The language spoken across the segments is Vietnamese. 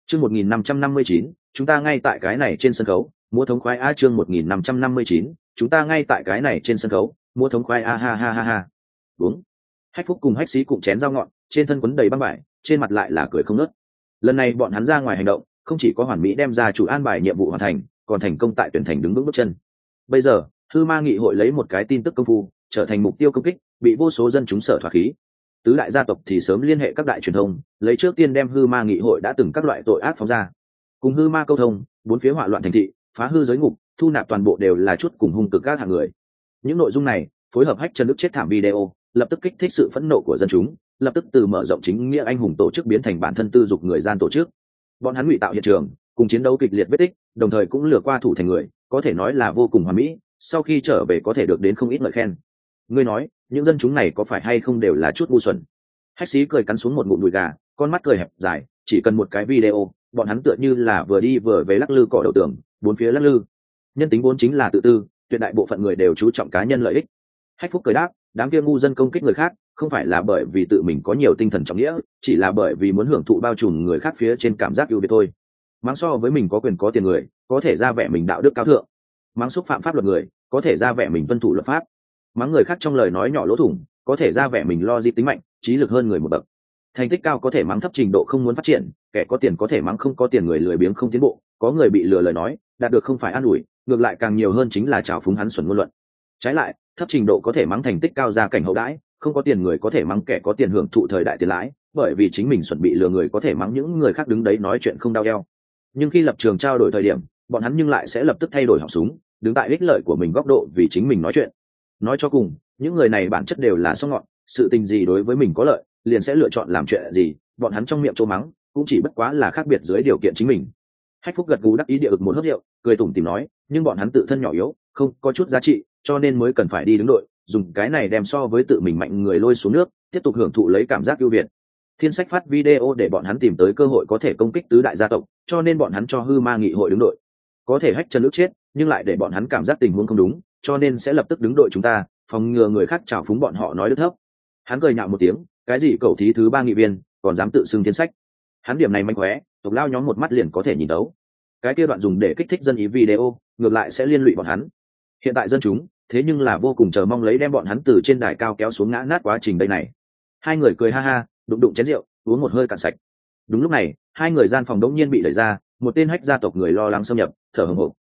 Chương 1559, chúng ta ngay tại cái này trên sân khấu, múa thống khoái a chương 1559, chúng ta ngay tại cái này trên sân khấu, múa thống khoái a ha ha ha ha. Đúng. Hách Phúc cùng Hách Sĩ cùng chén dao ngọn, trên thân quấn đầy băng vải, trên mặt lại là cười không ngớt. Lần này bọn hắn ra ngoài hành động, không chỉ có hoàn mỹ đem ra chủ an bài nhiệm vụ hoàn thành, còn thành công tại tuyển thành đứng vững bước chân. Bây giờ, Hư Ma nghị hội lấy một cái tin tức công phu, trở thành mục tiêu công kích, bị vô số dân chúng sở thỏa khí. Tứ đại gia tộc thì sớm liên hệ các đại truyền thông, lấy trước tiên đem Hư Ma nghị hội đã từng các loại tội ác phóng ra. Cùng Hư Ma câu thông, bốn phía hỏa loạn thành thị, phá hư giới ngục, thu nạp toàn bộ đều là chút cùng hung cực các hạng người. Những nội dung này, phối hợp Hách Trần Đức chết thảm video, lập tức kích thích sự phẫn nộ của dân chúng, lập tức từ mở rộng chính nghĩa anh hùng tổ chức biến thành bản thân tư dục người gian tổ chức. Bọn hắn ngụy tạo hiện trường, cùng chiến đấu kịch liệt vết tích, đồng thời cũng lừa qua thủ thành người, có thể nói là vô cùng hoàn mỹ, sau khi trở về có thể được đến không ít lời khen. Ngươi nói, những dân chúng này có phải hay không đều là chút ngu xuẩn? Hách Sĩ cười cắn xuống một ngụm đùi gà, con mắt cười hẹp dài, chỉ cần một cái video, bọn hắn tựa như là vừa đi vừa về lắc lư cỏ đầu tường, bốn phía lắc lư. Nhân tính vốn chính là tự tư, tuyệt đại bộ phận người đều chú trọng cá nhân lợi ích. Hách Phúc cười đáp, đám kia ngu dân công kích người khác, không phải là bởi vì tự mình có nhiều tinh thần trọng nghĩa, chỉ là bởi vì muốn hưởng thụ bao trùm người khác phía trên cảm giác ưu việt thôi. Mắng so với mình có quyền có tiền người, có thể ra vẻ mình đạo đức cao thượng. Mắng xúc phạm pháp luật người, có thể ra vẻ mình tuân thủ luật pháp. Mắng người khác trong lời nói nhỏ lỗ thủng, có thể ra vẻ mình lo di tính mạnh, trí lực hơn người một bậc. Thành tích cao có thể mắng thấp trình độ không muốn phát triển, kẻ có tiền có thể mắng không có tiền người lười biếng không tiến bộ, có người bị lừa lời nói, đạt được không phải an ủi, ngược lại càng nhiều hơn chính là trào phúng hắn xuẩn ngôn luận. Trái lại, thấp trình độ có thể mắng thành tích cao ra cảnh hậu đãi, không có tiền người có thể mắng kẻ có tiền hưởng thụ thời đại tiền lãi, bởi vì chính mình chuẩn bị lừa người có thể mắng những người khác đứng đấy nói chuyện không đau eo. Nhưng khi lập trường trao đổi thời điểm, bọn hắn nhưng lại sẽ lập tức thay đổi họng súng, đứng tại ích lợi của mình góc độ vì chính mình nói chuyện. Nói cho cùng, những người này bản chất đều là song ngọn, sự tình gì đối với mình có lợi, liền sẽ lựa chọn làm chuyện gì, bọn hắn trong miệng trô mắng, cũng chỉ bất quá là khác biệt dưới điều kiện chính mình. Hách Phúc gật gù đắc ý địa ực một hớp rượu, cười tủm tỉm nói, nhưng bọn hắn tự thân nhỏ yếu, không có chút giá trị, cho nên mới cần phải đi đứng đội, dùng cái này đem so với tự mình mạnh người lôi xuống nước, tiếp tục hưởng thụ lấy cảm giác ưu việt. Thiên Sách phát video để bọn hắn tìm tới cơ hội có thể công kích tứ đại gia tộc, cho nên bọn hắn cho Hư Ma nghị hội đứng đội. Có thể Hách Trần Đức chết, nhưng lại để bọn hắn cảm giác tình huống không đúng, cho nên sẽ lập tức đứng đội chúng ta, phòng ngừa người khác trào phúng bọn họ nói đức thấp. Hắn cười nhạo một tiếng, cái gì cẩu thí thứ ba nghị viên, còn dám tự xưng Thiên Sách. Hắn điểm này manh khóe, tộc lao nhóm một mắt liền có thể nhìn đấu. Cái kia đoạn dùng để kích thích dân ý video, ngược lại sẽ liên lụy bọn hắn. Hiện tại dân chúng, thế nhưng là vô cùng chờ mong lấy đem bọn hắn từ trên đài cao kéo xuống ngã nát quá trình đây này. Hai người cười ha ha, đụng đụng chén rượu, uống một hơi cạn sạch. Đúng lúc này, hai người gian phòng đống nhiên bị đẩy ra, một tên Hách gia tộc người lo lắng xâm nhập, thở hổn hển.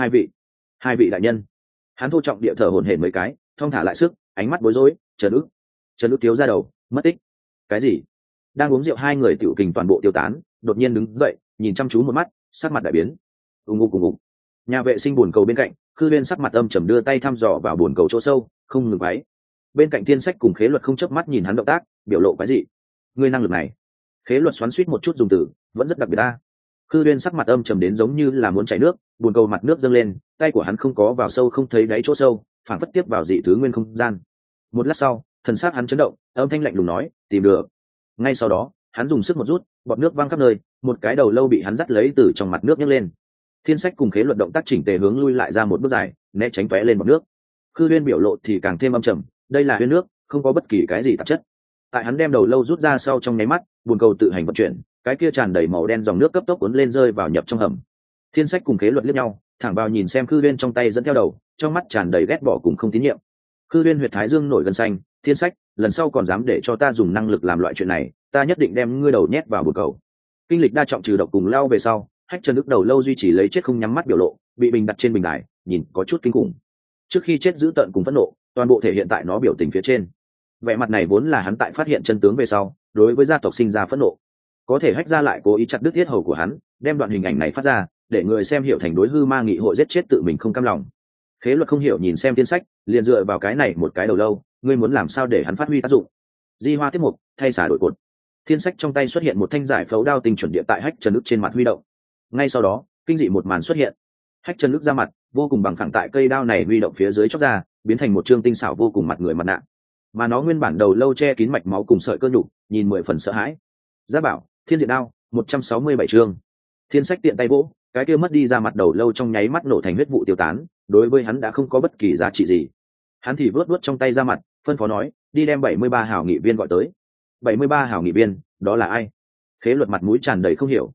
Hai vị đại nhân. Hắn thô trọng địa thở hổn hển mấy cái, thong thả lại sức, ánh mắt bối rối. Trần Ức thiếu ra đầu, mất tích. Cái gì? Đang uống rượu hai người tiểu kình toàn bộ tiêu tán, đột nhiên đứng dậy, nhìn chăm chú một mắt, sắc mặt đại biến. Ùng ục. Nhà vệ sinh buồn cầu bên cạnh, Khư Uyên sắc mặt âm trầm đưa tay thăm dò vào buồn cầu chỗ sâu, không ngừng váy. Bên cạnh Thiên Sách cùng Khế Luật không chớp mắt nhìn hắn động tác, biểu lộ cái gì? Ngươi năng lực này? Khế Luật xoắn xuýt một chút dùng từ, vẫn rất đặc biệt ta. Khư Uyên sắc mặt âm trầm đến giống như là muốn chảy nước, buồn cầu mặt nước dâng lên, tay của hắn không có vào sâu không thấy đáy chỗ sâu, phản phất tiếp vào dị thứ nguyên không gian. Một lát sau, thần sắc hắn chấn động, âm thanh lạnh lùng nói, tìm được. Ngay sau đó, hắn dùng sức một rút, bọt nước văng khắp nơi, một cái đầu lâu bị hắn dắt lấy từ trong mặt nước nhấc lên. Thiên Sách cùng Khế Luật động tác chỉnh tề hướng lui lại ra một bước dài, né tránh tóe lên bọt nước. Khư Uyên biểu lộ thì càng thêm âm trầm, đây là huyên nước, không có bất kỳ cái gì tạp chất. Tại hắn đem đầu lâu rút ra sau trong nháy mắt, buồn cầu tự hành vận chuyển, cái kia tràn đầy màu đen dòng nước cấp tốc cuốn lên rơi vào nhập trong hầm. Thiên Sách cùng Khế Luật liếc nhau, thẳng vào nhìn xem Khư Uyên trong tay dẫn theo đầu, trong mắt tràn đầy ghét bỏ cùng không tín nhiệm. Khư Uyên huyệt thái dương nổi gân xanh, Thiên Sách, lần sau còn dám để cho ta dùng năng lực làm loại chuyện này, ta nhất định đem ngươi đầu nhét vào bồn cầu. Kinh lịch đa trọng trừ độc cùng lao về sau, Hách Trần Đức đầu lâu duy trì lấy chết không nhắm mắt biểu lộ, bị bình đặt trên bình đài, nhìn có chút kinh khủng. Trước khi chết dữ tợn cùng phẫn nộ, toàn bộ thể hiện tại nó biểu tình phía trên. Vẻ mặt này vốn là hắn tại phát hiện chân tướng về sau, đối với gia tộc sinh ra phẫn nộ. Có thể Hách gia lại cố ý chặt đứt tiết hầu của hắn, đem đoạn hình ảnh này phát ra, để người xem hiểu thành đối Hư Ma nghị hội giết chết tự mình không cam lòng. Khế Luật không hiểu nhìn xem Thiên Sách, liền dựa vào cái này một cái đầu lâu, ngươi muốn làm sao để hắn phát huy tác dụng? Di hoa tiếp mục, thay xả đổi cột. Thiên Sách trong tay xuất hiện một thanh giải phẫu đao tinh chuẩn địa tại Hách Trần Đức trên mặt huy động. Ngay sau đó, kinh dị một màn xuất hiện. Hách Trần Đức ra mặt, vô cùng bằng phẳng tại cây đao này huy động phía dưới chóc ra, biến thành một trương tinh xảo vô cùng mặt người mặt nạ. Mà nó nguyên bản đầu lâu che kín mạch máu cùng sợi cơ nhục, nhìn 10 phần sợ hãi. Giá bảo, Thiên Diện đao, 167 chương. Thiên Sách tiện tay vỗ, cái kia mất đi ra mặt đầu lâu trong nháy mắt nổ thành huyết vụ tiêu tán, đối với hắn đã không có bất kỳ giá trị gì. Hắn thì vớt trong tay ra mặt, phân phó nói, đi đem 73 hảo nghị viên gọi tới. 73 hảo nghị viên, đó là ai? Khế Luật mặt mũi tràn đầy không hiểu.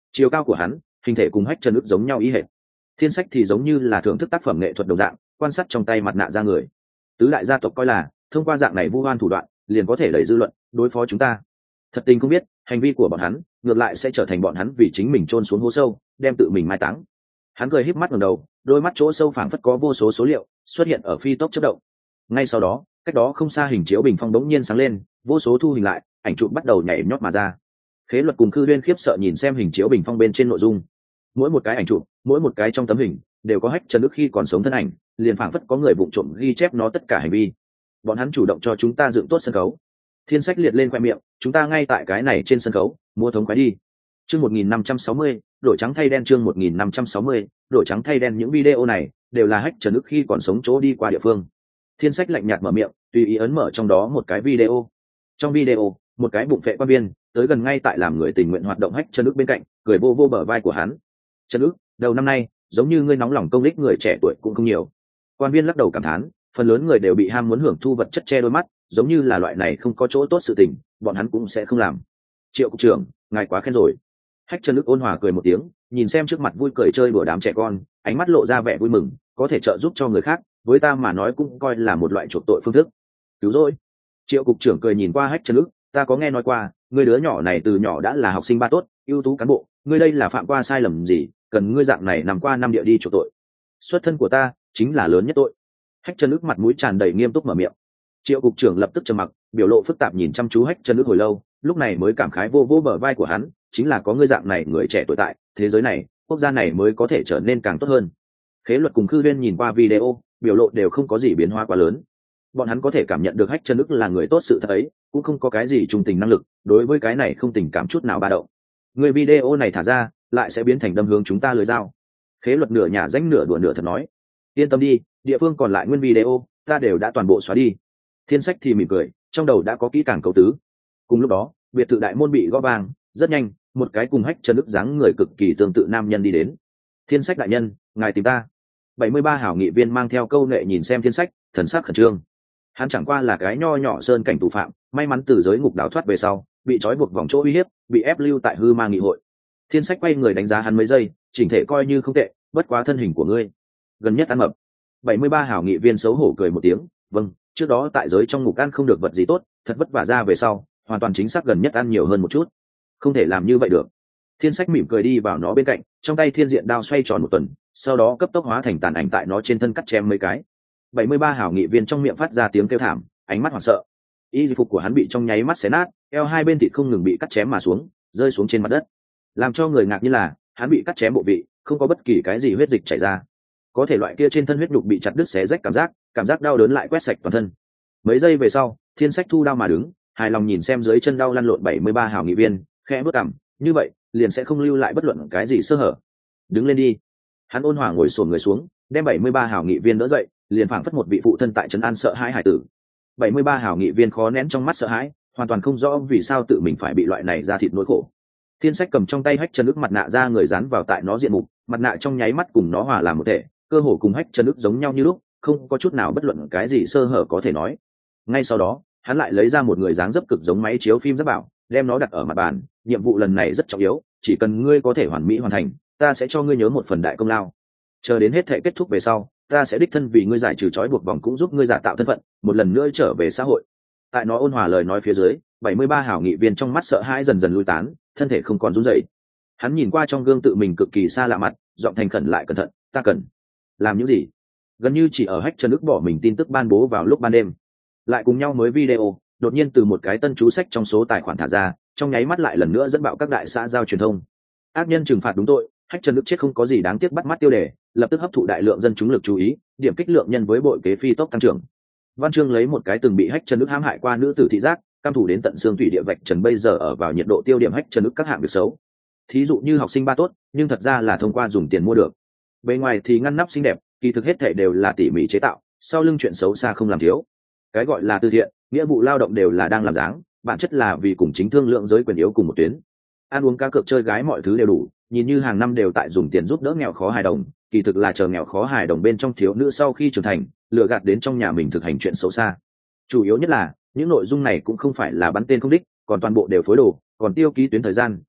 Chiều cao của hắn, hình thể cùng Hách Chân Ức giống nhau ý hệt. Thiên Sách thì giống như là thưởng thức tác phẩm nghệ thuật đồng dạng, quan sát trong tay mặt nạ ra người. Tứ đại gia tộc coi là thông qua dạng này vu oan thủ đoạn, liền có thể đẩy dư luận đối phó chúng ta. Thật tình không biết, hành vi của bọn hắn ngược lại sẽ trở thành bọn hắn vì chính mình chôn xuống hố sâu, đem tự mình mai táng. Hắn cười híp mắt ngẩng đầu, đôi mắt chỗ sâu phảng phất có vô số số liệu xuất hiện ở phi tốc chớp động. Ngay sau đó, cách đó không xa hình chiếu bình phong đống nhiên sáng lên, vô số thu hình lại, ảnh chụp bắt đầu nhảy nhót mà ra. Khế Luật cùng Khư Uyên khiếp sợ nhìn xem hình chiếu bình phong bên trên nội dung. Mỗi một cái ảnh chụp, mỗi một cái trong tấm hình đều có Hách Chân Ức khi còn sống thân ảnh, liền phảng phất có người vụng trộm ghi chép nó tất cả hành vi. Bọn hắn chủ động cho chúng ta dựng tốt sân khấu. Thiên Sách liệt lên khoe miệng, chúng ta ngay tại cái này trên sân khấu, mua thống khoái đi. Chương 1560, đổi trắng thay đen. Chương 1560, đổi trắng thay đen. Những video này đều là Hách Chân Ức khi còn sống chỗ đi qua địa phương. Thiên Sách lạnh nhạt mở miệng, tùy ý ấn mở trong đó một cái video. Trong video, một cái bụng phệ quan viên tới gần ngay tại làm người tình nguyện hoạt động Hách Chân Ức bên cạnh, cười vô vô bờ vai của hắn. Chân Ức, đầu năm nay, giống như ngươi nóng lòng công đích người trẻ tuổi cũng không nhiều. Quan viên lắc đầu cảm thán, phần lớn người đều bị ham muốn hưởng thu vật chất che đôi mắt, giống như là loại này không có chỗ tốt sự tình, bọn hắn cũng sẽ không làm. Triệu cục trưởng, ngài quá khen rồi. Hách Chân Ức ôn hòa cười một tiếng, nhìn xem trước mặt vui cười chơi đùa đám trẻ con, ánh mắt lộ ra vẻ vui mừng, có thể trợ giúp cho người khác, với ta mà nói cũng coi là một loại chuộc tội phương thức. Cứu rỗi. Triệu cục trưởng cười nhìn qua Hách Chân Ức, ta có nghe nói qua, người đứa nhỏ này từ nhỏ đã là học sinh ba tốt, ưu tú cán bộ, ngươi đây là phạm qua sai lầm gì, cần ngươi dạng này nằm qua năm địa đi chuộc tội. Xuất thân của ta chính là lớn nhất tội. Hách Chân Ức mặt mũi tràn đầy nghiêm túc mở miệng. Triệu cục trưởng lập tức trầm mặc, biểu lộ phức tạp nhìn chăm chú Hách Chân Ức hồi lâu, lúc này mới cảm khái vô vô bờ vai của hắn, chính là có ngươi dạng này người trẻ tuổi tại thế giới này, quốc gia này mới có thể trở nên càng tốt hơn. Khế Luật cùng Khư Uyên nhìn qua video, biểu lộ đều không có gì biến hóa quá lớn. Bọn hắn có thể cảm nhận được Hách Chân Ức là người tốt sự thật ấy, cũng không có cái gì trung tình năng lực, đối với cái này không tình cảm chút nào ba động. Người video này thả ra, lại sẽ biến thành đâm hướng chúng ta lưới dao. Khế Luật nửa nhả ránh nửa đùa nửa thật nói, yên tâm đi, địa phương còn lại nguyên video ta đều đã toàn bộ xóa đi. Thiên Sách thì mỉm cười, trong đầu đã có kỹ càng cấu tứ. Cùng lúc đó, biệt thự đại môn bị gõ vang, rất nhanh, một cái cùng Hách Chân Ức dáng người cực kỳ tương tự nam nhân đi đến. Thiên Sách đại nhân, ngài tìm ta. 73 hảo nghị viên mang theo câu nệ nhìn xem Thiên Sách, thần sắc khẩn trương. Hắn chẳng qua là cái nho nhỏ sơn cảnh tù phạm, may mắn từ giới ngục đào thoát về sau, bị trói buộc vòng chỗ uy hiếp, bị ép lưu tại hư ma nghị hội. Thiên Sách quay người đánh giá hắn mấy giây, chỉnh thể coi như không tệ, bất quá thân hình của ngươi gần nhất ăn mập. 73 hảo nghị viên xấu hổ cười một tiếng, vâng, trước đó tại giới trong ngục ăn không được vật gì tốt, thật vất vả ra về sau, hoàn toàn chính xác gần nhất ăn nhiều hơn một chút. Không thể làm như vậy được. Thiên Sách mỉm cười đi vào nó bên cạnh, trong tay thiên diện đao xoay tròn một tuần, sau đó cấp tốc hóa thành tàn ảnh tại nó trên thân cắt chém mấy cái. 73 hảo nghị viên trong miệng phát ra tiếng kêu thảm, ánh mắt hoảng sợ. Y phục của hắn bị trong nháy mắt xé nát, eo hai bên thịt không ngừng bị cắt chém mà xuống, rơi xuống trên mặt đất. Làm cho người ngạc nhiên là, hắn bị cắt chém bộ vị, không có bất kỳ cái gì huyết dịch chảy ra. Có thể loại kia trên thân huyết nhục bị chặt đứt xé rách cảm giác đau đớn lại quét sạch toàn thân. Mấy giây về sau, Thiên Sách thu đao mà đứng, hài lòng nhìn xem dưới chân đau lăn lộn 73 hảo nghị viên, khẽ bước cằm, như vậy, liền sẽ không lưu lại bất luận cái gì sơ hở. Đứng lên đi. Hắn ôn hòa ngồi xổm người xuống, đem 73 hảo nghị viên đỡ dậy, liền phảng phất một vị phụ thân tại trấn an sợ hãi hải tử. 73 hảo nghị viên khó nén trong mắt sợ hãi, hoàn toàn không rõ vì sao tự mình phải bị loại này ra thịt nỗi khổ. Thiên Sách cầm trong tay Hách Chân Ức mặt nạ ra người dán vào tại nó diện mục, mặt nạ trong nháy mắt cùng nó hòa làm một thể, cơ hồ cùng Hách Chân Ức giống nhau như lúc, không có chút nào bất luận cái gì sơ hở có thể nói. Ngay sau đó, hắn lại lấy ra một người dáng dấp cực giống máy chiếu phim giáp bảo, đem nó đặt ở mặt bàn, nhiệm vụ lần này rất trọng yếu, chỉ cần ngươi có thể hoàn mỹ hoàn thành, ta sẽ cho ngươi nhớ một phần đại công lao. Chờ đến hết thể kết thúc về sau, ta sẽ đích thân vì ngươi giải trừ trói buộc vòng, cũng giúp ngươi giả tạo thân phận, một lần nữa trở về xã hội. Tại nó ôn hòa lời nói phía dưới, 73 hảo nghị viên trong mắt sợ hãi dần dần lui tán, thân thể không còn run rẩy. Hắn nhìn qua trong gương tự mình cực kỳ xa lạ mặt, giọng thành khẩn lại cẩn thận, ta cần làm những gì? Gần như chỉ ở Hách Chân Ức bỏ mình tin tức ban bố vào lúc ban đêm, lại cùng nhau mới video, đột nhiên từ một cái tân chú sách trong số tài khoản thả ra, trong nháy mắt lại lần nữa dẫn bạo các đại xã giao truyền thông. Ác nhân trừng phạt đúng tội, Hách Chân Ức chết không có gì đáng tiếc bắt mắt tiêu đề, lập tức hấp thụ đại lượng dân chúng lực chú ý, điểm kích lượng nhân với bội kế phi tốc tăng trưởng. Văn chương lấy một cái từng bị Hách Chân Ức hãm hại qua nữ tử thị giác, cam thủ đến tận xương thủy địa vạch trần bây giờ ở vào nhiệt độ tiêu điểm Hách Chân Ức các hạng việc xấu. Thí dụ như học sinh ba tốt, nhưng thật ra là thông qua dùng tiền mua được. Bề ngoài thì ngăn nắp xinh đẹp, kỳ thực hết thảy đều là tỉ mỉ chế tạo, sau lưng chuyện xấu xa không làm thiếu. Cái gọi là từ thiện, nghĩa vụ lao động đều là đang làm dáng, bản chất là vì cùng chính thương lượng giới quyền yếu cùng một tuyến. Ăn uống cá cược chơi gái mọi thứ đều đủ, nhìn như hàng năm đều tại dùng tiền giúp đỡ nghèo khó hài đồng, kỳ thực là chờ nghèo khó hài đồng bên trong thiếu nữ sau khi trưởng thành, lừa gạt đến trong nhà mình thực hành chuyện xấu xa. Chủ yếu nhất là những nội dung này cũng không phải là bắn tên không đích, còn toàn bộ đều phối đồ, còn tiêu ký tuyến thời gian,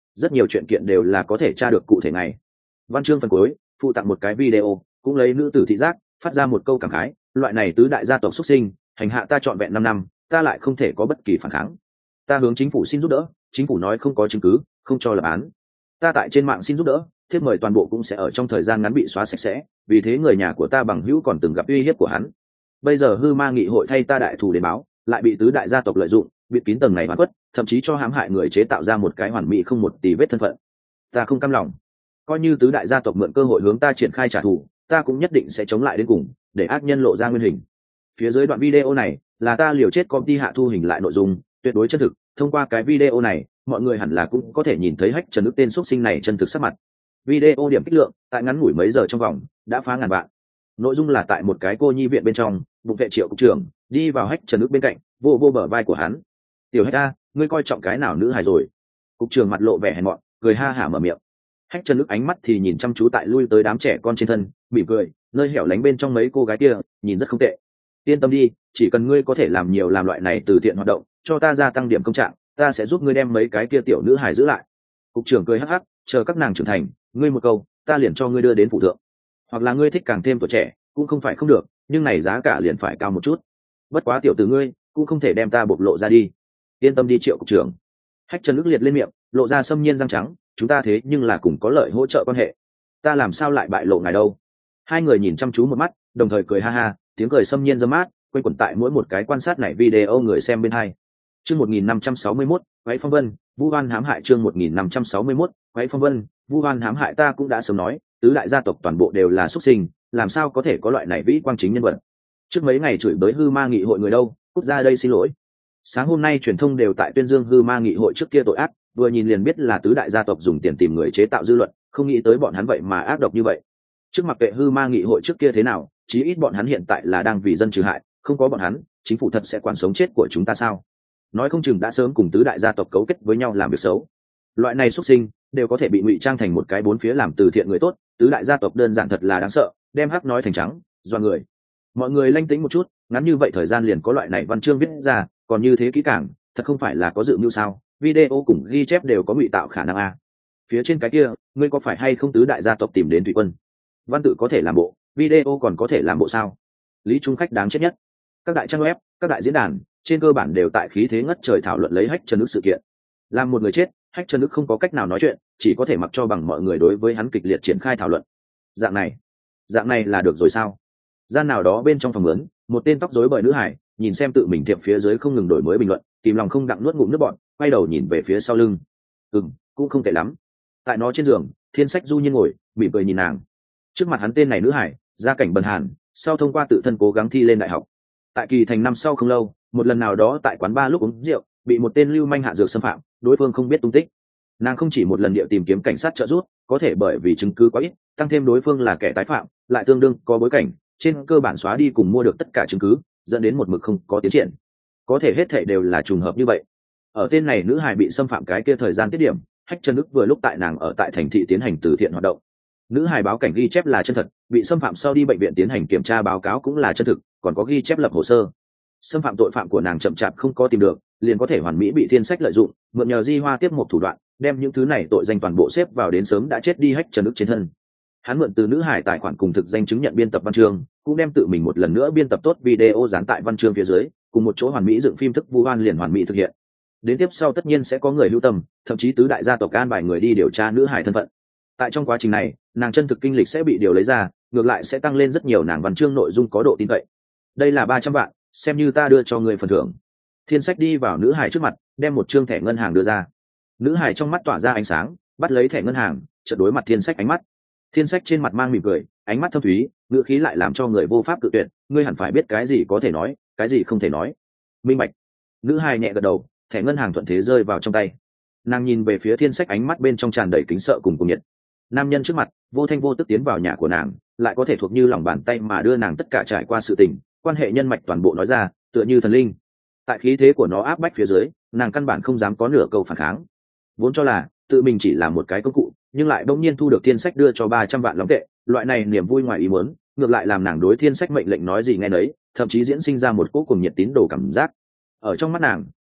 rất nhiều chuyện kiện đều là có thể tra được cụ thể ngày. Văn chương phần cuối phụ tặng một cái video, cũng lấy nữ tử thị giác phát ra một câu cảm khái, loại này tứ đại gia tộc xuất sinh hành hạ ta trọn vẹn 5 năm, ta lại không thể có bất kỳ phản kháng. Ta hướng chính phủ xin giúp đỡ, chính phủ nói không có chứng cứ, không cho lập án. Ta tại trên mạng xin giúp đỡ, thiếp mời toàn bộ cũng sẽ ở trong thời gian ngắn bị xóa sạch sẽ, vì thế người nhà của ta bằng hữu còn từng gặp uy hiếp của hắn. Bây giờ hư ma nghị hội thay ta đại thù đến báo, lại bị tứ đại gia tộc lợi dụng, bịt kín tầng này hoàn quất, thậm chí cho hãm hại người chế tạo ra một cái hoàn mỹ không một tì vết thân phận. Ta không cam lòng, coi như tứ đại gia tộc mượn cơ hội hướng ta triển khai trả thù, ta cũng nhất định sẽ chống lại đến cùng, để ác nhân lộ ra nguyên hình. Phía dưới đoạn video này là ta liều chết công ty hạ thu hình lại nội dung, tuyệt đối chân thực. Thông qua cái video này, mọi người hẳn là cũng có thể nhìn thấy Hách Trần Ức tên xuất sinh này chân thực sắc mặt. Video điểm kích lượng tại ngắn ngủi mấy giờ trong vòng đã phá ngàn vạn. Nội dung là tại một cái cô nhi viện bên trong, bụng vệ Triệu cục trưởng đi vào Hách Trần Ức bên cạnh, vô vô bờ vai của hắn. "Tiểu Hách a, ngươi coi trọng cái nào nữ hài rồi?" Cục trưởng mặt lộ vẻ hèn mọn, cười ha hả mở miệng. Hách Trần Ức ánh mắt thì nhìn chăm chú tại lui tới đám trẻ con trên thân, mỉm cười, nơi hẻo lánh bên trong mấy cô gái kia, nhìn rất không tệ. "Yên tâm đi, chỉ cần ngươi có thể làm nhiều làm loại này từ thiện hoạt động, cho ta gia tăng điểm công trạng, ta sẽ giúp ngươi đem mấy cái kia tiểu nữ hài giữ lại." Cục trưởng cười hắc hắc, chờ các nàng trưởng thành, ngươi một câu, ta liền cho ngươi đưa đến phụ thượng. Hoặc là ngươi thích càng thêm tuổi trẻ, cũng không phải không được, nhưng này giá cả liền phải cao một chút. Bất quá tiểu tử ngươi, cũng không thể đem ta bộc lộ ra đi. Yên tâm đi Triệu cục trưởng. Hách Trần Ức liệt lên miệng, lộ ra xâm nhiên răng trắng, chúng ta thế nhưng là cùng có lợi hỗ trợ quan hệ. Ta làm sao lại bại lộ ngài đâu? Hai người nhìn chăm chú một mắt, đồng thời cười ha ha, tiếng cười xâm nhiên râm mát, quanh quẩn tại mỗi một cái quan sát này video người xem bên hai. Chương 1561, Quái Phong Vân, Vu Hoan hãm hại. Chương 1561, Quái Phong Vân, Vu Hoan hãm hại. Ta cũng đã sớm nói, tứ đại gia tộc toàn bộ đều là xuất sinh, làm sao có thể có loại này vĩ quang chính nhân vật. Trước mấy ngày chửi bới hư ma nghị hội người đâu, cút ra đây xin lỗi. Sáng hôm nay truyền thông đều tại tuyên dương hư ma nghị hội trước kia tội ác, vừa nhìn liền biết là tứ đại gia tộc dùng tiền tìm người chế tạo dư luận, không nghĩ tới bọn hắn vậy mà ác độc như vậy. Trước mặc kệ hư ma nghị hội trước kia thế nào, chí ít bọn hắn hiện tại là đang vì dân trừ hại, không có bọn hắn, chính phủ thật sẽ quản sống chết của chúng ta sao? Nói không chừng đã sớm cùng tứ đại gia tộc cấu kết với nhau làm việc xấu. Loại này xuất sinh đều có thể bị ngụy trang thành một cái bốn phía làm từ thiện người tốt, tứ đại gia tộc đơn giản thật là đáng sợ, đem hắc nói thành trắng, doa người. Mọi người lanh tĩnh một chút, ngắn như vậy thời gian liền có loại này văn chương viết ra, còn như thế kỹ càng, thật không phải là có dự mưu sao? Video cùng ghi chép đều có ngụy tạo khả năng a. Phía trên cái kia, ngươi có phải hay không tứ đại gia tộc tìm đến Thủy Quân? Văn tự có thể làm bộ, video còn có thể làm bộ sao? Lý Trung Khách đáng chết nhất. Các đại trang web, các đại diễn đàn, trên cơ bản đều tại khí thế ngất trời thảo luận lấy Hách Trần Ức sự kiện. Làm một người chết, Hách Trần Ức không có cách nào nói chuyện, chỉ có thể mặc cho bằng mọi người đối với hắn kịch liệt triển khai thảo luận. Dạng này là được rồi sao? Gian nào đó bên trong phòng lớn, một tên tóc rối bời nữ hải nhìn xem tự mình tiệm phía dưới không ngừng đổi mới bình luận, kìm lòng không đặng nuốt ngụm nước bọt, quay đầu nhìn về phía sau lưng. Cũng không tệ lắm. Tại nó trên giường, Thiên Sách du nhiên ngồi, mỉm cười nhìn nàng. Trước mặt hắn tên này nữ hải, gia cảnh bần hàn, sau thông qua tự thân cố gắng thi lên đại học. Tại kỳ thành năm sau không lâu, một lần nào đó tại quán bar lúc uống rượu, bị một tên lưu manh hạ dược xâm phạm, đối phương không biết tung tích. Nàng không chỉ một lần địa tìm kiếm cảnh sát trợ giúp, có thể bởi vì chứng cứ quá ít, tăng thêm đối phương là kẻ tái phạm, lại tương đương có bối cảnh, trên cơ bản xóa đi cùng mua được tất cả chứng cứ, dẫn đến một mực không có tiến triển. Có thể hết thảy đều là trùng hợp như vậy. Ở tên này nữ hài bị xâm phạm cái kia thời gian tiết điểm, Hách Trần Ức vừa lúc tại nàng ở tại thành thị tiến hành từ thiện hoạt động. Nữ hài báo cảnh ghi chép là chân thật, bị xâm phạm sau đi bệnh viện tiến hành kiểm tra báo cáo cũng là chân thực, còn có ghi chép lập hồ sơ. Xâm phạm tội phạm của nàng chậm chạp không có tìm được, liền có thể hoàn mỹ bị Thiên Sách lợi dụng, mượn nhờ Di Hoa tiếp một thủ đoạn, đem những thứ này tội danh toàn bộ xếp vào đến sớm đã chết đi Hách Trần Ức trên thân. Hắn mượn từ nữ hải tài khoản cùng thực danh chứng nhận biên tập văn chương, cũng đem tự mình một lần nữa biên tập tốt video dán tại văn chương phía dưới, cùng một chỗ hoàn mỹ dựng phim thức Vu Hoan liền hoàn mỹ thực hiện. Đến tiếp sau tất nhiên sẽ có người lưu tâm, thậm chí tứ đại gia tộc an bài người đi điều tra nữ hải thân phận. Tại trong quá trình này, nàng chân thực kinh lịch sẽ bị điều lấy ra, ngược lại sẽ tăng lên rất nhiều nàng văn chương nội dung có độ tin cậy. Đây là 300 vạn, xem như ta đưa cho người phần thưởng. Thiên Sách đi vào nữ hải trước mặt, đem một trương thẻ ngân hàng đưa ra. Nữ hải trong mắt tỏa ra ánh sáng, bắt lấy thẻ ngân hàng, chợt đối mặt Thiên Sách ánh mắt. Thiên Sách trên mặt mang mỉm cười, ánh mắt thâm thúy, ngữ khí lại làm cho người vô pháp cự tuyệt, ngươi hẳn phải biết cái gì có thể nói, cái gì không thể nói. Minh bạch. Nữ hài nhẹ gật đầu, thẻ ngân hàng thuận thế rơi vào trong tay. Nàng nhìn về phía Thiên Sách, ánh mắt bên trong tràn đầy kính sợ cùng cuồng nhiệt. Nam nhân trước mặt, vô thanh vô tức tiến vào nhà của nàng, lại có thể thuộc như lòng bàn tay mà đưa nàng tất cả trải qua sự tình, quan hệ nhân mạch toàn bộ nói ra, tựa như thần linh. Tại khí thế của nó áp bách phía dưới, nàng căn bản không dám có nửa câu phản kháng. Vốn cho là tự mình chỉ là một cái công cụ, nhưng lại bỗng nhiên thu được Thiên Sách đưa cho 300 vạn long tệ, loại này niềm vui ngoài ý muốn, ngược lại làm nàng đối Thiên Sách mệnh lệnh nói gì nghe nấy, thậm chí diễn sinh ra một cỗ cùng nhiệt tín đồ cảm giác. Ở trong mắt nàng,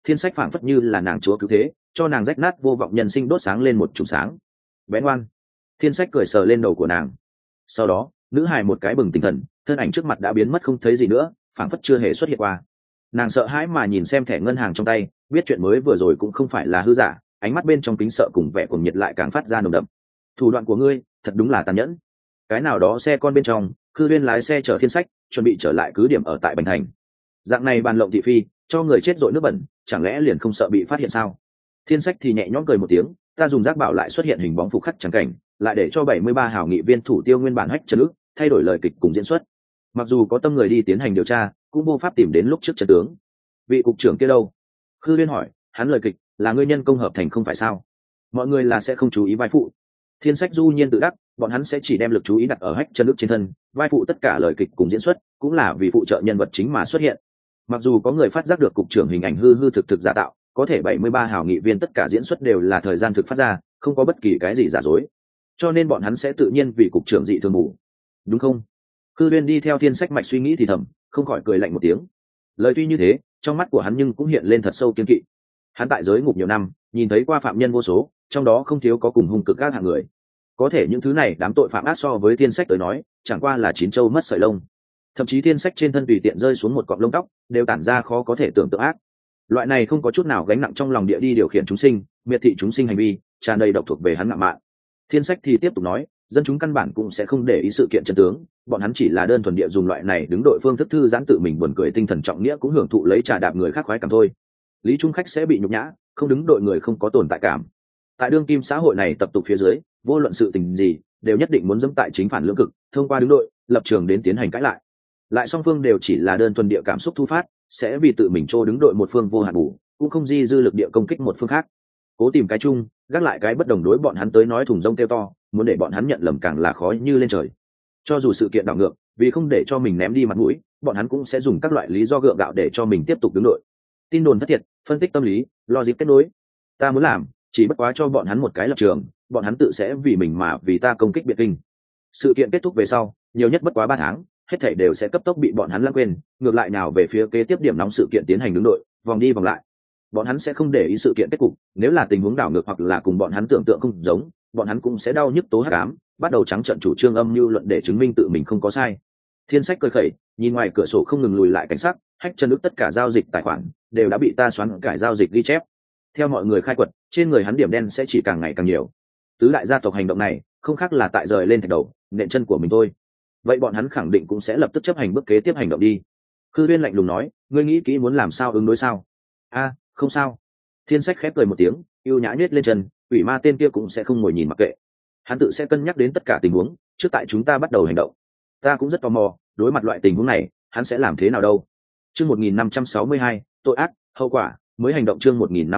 Thiên Sách phảng phất như là nàng chúa cứu thế, cho nàng rách nát vô vọng nhân sinh đốt sáng lên một chùm sáng. Bé ngoan. Thiên Sách cười sờ lên đầu của nàng. Sau đó nữ hài một cái bừng tỉnh thần, thân ảnh trước mặt đã biến mất không thấy gì nữa, phảng phất chưa hề xuất hiện qua. Nàng sợ hãi mà nhìn xem thẻ ngân hàng trong tay, biết chuyện mới vừa rồi cũng không phải là hư giả, ánh mắt bên trong kính sợ cùng vẻ cuồng nhiệt lại càng phát ra nồng đậm. Thủ đoạn của ngươi thật đúng là tàn nhẫn. Cái nào đó xe con bên trong, Khư Uyên lái xe chở Thiên Sách chuẩn bị trở lại cứ điểm ở tại Bành Thành. Dạng này bàn lộng thị phi, cho người chết dội nước bẩn, chẳng lẽ liền không sợ bị phát hiện sao? Thiên Sách thì nhẹ nhõm cười một tiếng, ta dùng giác bảo lại xuất hiện hình bóng phục khắc chẳng cảnh, lại để cho 73 hảo nghị viên thủ tiêu nguyên bản Hách Trần Ức, thay đổi lời kịch cùng diễn xuất. Mặc dù có tâm người đi tiến hành điều tra, cũng vô pháp tìm đến lúc trước trận tướng. Vị cục trưởng kia đâu? Khư Uyên hỏi, hắn lời kịch là ngươi nhân công hợp thành không phải sao? Mọi người là sẽ không chú ý vai phụ. Thiên Sách du nhiên tự đắc, bọn hắn sẽ chỉ đem lực chú ý đặt ở Hách Trần Ức trên thân, vai phụ tất cả lời kịch cùng diễn xuất cũng là vì phụ trợ nhân vật chính mà xuất hiện. Mặc dù có người phát giác được cục trưởng hình ảnh hư hư thực thực giả tạo, có thể 73 hảo nghị viên tất cả diễn xuất đều là thời gian thực phát ra, không có bất kỳ cái gì giả dối, cho nên bọn hắn sẽ tự nhiên vì cục trưởng dị thường ngủ, đúng không? Khư Uyên đi theo Thiên Sách mạch suy nghĩ thì thầm, không khỏi cười lạnh một tiếng. Lời tuy như thế, trong mắt của hắn nhưng cũng hiện lên thật sâu kiên kỵ. Hắn tại giới ngục nhiều năm, nhìn thấy qua phạm nhân vô số, trong đó không thiếu có cùng hung cực các hạng người. Có thể những thứ này đám tội phạm ác so với Thiên Sách tới nói, chẳng qua là chín châu mất sợi lông. Thậm chí Thiên Sách trên thân tùy tiện rơi xuống một cọng lông tóc, đều tản ra khó có thể tưởng tượng ác. Loại này không có chút nào gánh nặng trong lòng địa đi điều khiển chúng sinh, miệt thị chúng sinh hành vi, tràn đầy độc thuộc về hắn ngạo mạn. Thiên Sách thì tiếp tục nói, dân chúng căn bản cũng sẽ không để ý sự kiện chân tướng, bọn hắn chỉ là đơn thuần địa dùng loại này đứng đội phương thức thư giãn tự mình buồn cười tinh thần trọng nghĩa cũng hưởng thụ lấy trà đạp người khác khoái cảm thôi. Lý Trung Khách sẽ bị nhục nhã, không đứng đội người không có tồn tại cảm. Tại đương kim xã hội này tập tục phía dưới, vô luận sự tình gì đều nhất định muốn dẫm tại chính phản lưỡng cực, thông qua đứng đội lập trường đến tiến hành cãi lại song phương đều chỉ là đơn thuần địa cảm xúc thu phát, sẽ vì tự mình trô đứng đội một phương vô hạn bù, cũng không di dư lực địa công kích một phương khác. Cố tìm cái chung, gác lại cái bất đồng, đối bọn hắn tới nói thùng rông kêu to, muốn để bọn hắn nhận lầm càng là khó như lên trời. Cho dù sự kiện đảo ngược, vì không để cho mình ném đi mặt mũi, bọn hắn cũng sẽ dùng các loại lý do gượng gạo để cho mình tiếp tục đứng đội. Tin đồn thất thiệt, phân tích tâm lý, logic kết nối. Ta muốn làm, chỉ bất quá cho bọn hắn một cái lập trường, bọn hắn tự sẽ vì mình mà vì ta công kích biệt kinh. Sự kiện kết thúc về sau, nhiều nhất bất quá 3 tháng, hết thảy đều sẽ cấp tốc bị bọn hắn lãng quên, ngược lại nào về phía kế tiếp điểm nóng sự kiện tiến hành đứng đội, vòng đi vòng lại. Bọn hắn sẽ không để ý sự kiện kết cục, nếu là tình huống đảo ngược hoặc là cùng bọn hắn tưởng tượng không giống, bọn hắn cũng sẽ đau nhức tố hắc ám, bắt đầu trắng trợn chủ trương âm mưu luận để chứng minh tự mình không có sai. Thiên Sách cười khẩy, nhìn ngoài cửa sổ không ngừng lùi lại cảnh sắc, Hách Trần Ức tất cả giao dịch tài khoản đều đã bị ta xoắn cải giao dịch ghi chép. Theo mọi người khai quật, trên người hắn điểm đen sẽ chỉ càng ngày càng nhiều. Tứ đại gia tộc hành động này, không khác là tại rời lên thạch đầu, nện chân của mình thôi. Vậy bọn hắn khẳng định cũng sẽ lập tức chấp hành bước kế tiếp hành động đi. Khư Uyên lạnh lùng nói, ngươi nghĩ kỹ muốn làm sao ứng đối sao? A, không sao. Thiên Sách khép cười một tiếng, ưu nhã nhếch lên chân, quỷ ma tên kia cũng sẽ không ngồi nhìn mặc kệ. Hắn tự sẽ cân nhắc đến tất cả tình huống, trước tại chúng ta bắt đầu hành động. Ta cũng rất tò mò, đối mặt loại tình huống này, hắn sẽ làm thế nào đâu? Chương 1562, tội ác, hậu quả, mới hành động chương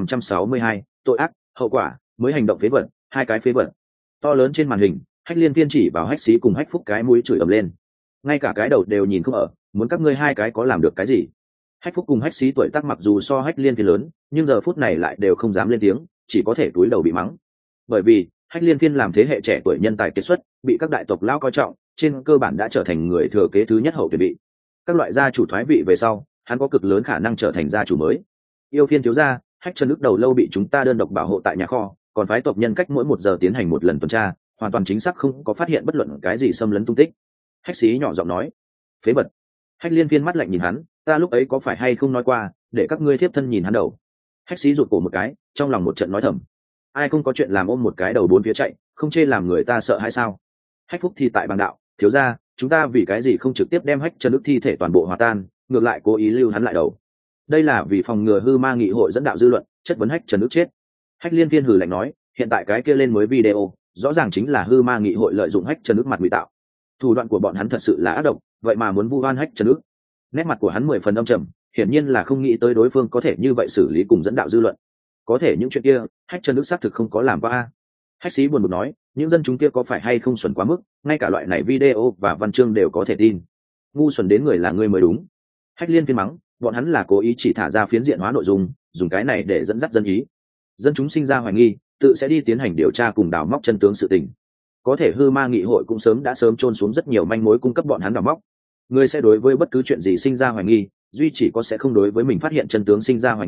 1562, tội ác, hậu quả, mới hành động phế vật, hai cái phế vật. To lớn trên màn hình, Hách Liên Thiên chỉ vào Hách Xí cùng Hách Phúc cái mũi chửi ầm lên. Ngay cả cái đầu đều nhìn không ở, muốn các ngươi hai cái có làm được cái gì? Hách Phúc cùng Hách Xí tuổi tác mặc dù so Hách Liên Thiên lớn, nhưng giờ phút này lại đều không dám lên tiếng, chỉ có thể cúi đầu bị mắng. Bởi vì Hách Liên Thiên làm thế hệ trẻ tuổi nhân tài kiệt xuất, bị các đại tộc lão coi trọng, trên cơ bản đã trở thành người thừa kế thứ nhất hậu tuyển bị. Các loại gia chủ thoái vị về sau, hắn có cực lớn khả năng trở thành gia chủ mới. Yêu Phiên thiếu gia, Hách Trần Ức đầu lâu bị chúng ta đơn độc bảo hộ tại nhà kho, còn phái tộc nhân cách mỗi 1 giờ tiến hành một lần tuần tra, hoàn toàn chính xác không có phát hiện bất luận cái gì xâm lấn tung tích. Hách Xí nhỏ giọng nói. Phế vật. Hách Liên Phiên mắt lạnh nhìn hắn, ta lúc ấy có phải hay không nói qua, để các ngươi thiếp thân nhìn hắn đầu. Hách Xí rụt cổ một cái, trong lòng một trận nói thầm. Ai không có chuyện làm ôm một cái đầu bốn phía chạy, không chê làm người ta sợ hay sao? Hách Phúc thì tại bàng đạo, thiếu gia, chúng ta vì cái gì không trực tiếp đem Hách Trần Ức thi thể toàn bộ hòa tan, ngược lại cố ý lưu hắn lại đầu. Đây là vì phòng ngừa hư ma nghị hội dẫn đạo dư luận, chất vấn Hách Trần Ức chết. Hách Liên Phiên hừ lạnh nói, hiện tại cái kia lên mới video, rõ ràng chính là hư ma nghị hội lợi dụng Hách Trần Ức mặt ngụy tạo. Thủ đoạn của bọn hắn thật sự là ác độc, vậy mà muốn vu oan Hách Trần Ức. Nét mặt của hắn 10 phần âm trầm, hiển nhiên là không nghĩ tới đối phương có thể như vậy xử lý cùng dẫn đạo dư luận. Có thể những chuyện kia, Hách Trần Ức xác thực không có làm qua. Hách Xí buồn bực nói, những dân chúng kia có phải hay không xuẩn quá mức, ngay cả loại này video và văn chương đều có thể tin. Ngu xuẩn đến người là ngươi mới đúng. Hách Liên Phiên mắng, bọn hắn là cố ý chỉ thả ra phiến diện hóa nội dung, dùng cái này để dẫn dắt dân ý. Dân chúng sinh ra hoài nghi, tự sẽ đi tiến hành điều tra cùng đào móc chân tướng sự tình. Có thể hư ma nghị hội cũng đã sớm chôn xuống rất nhiều manh mối cung cấp bọn hắn đào móc. Người sẽ đối với bất cứ chuyện gì sinh ra hoài nghi, duy chỉ có sẽ không đối với mình phát hiện chân tướng sinh ra hoài nghi,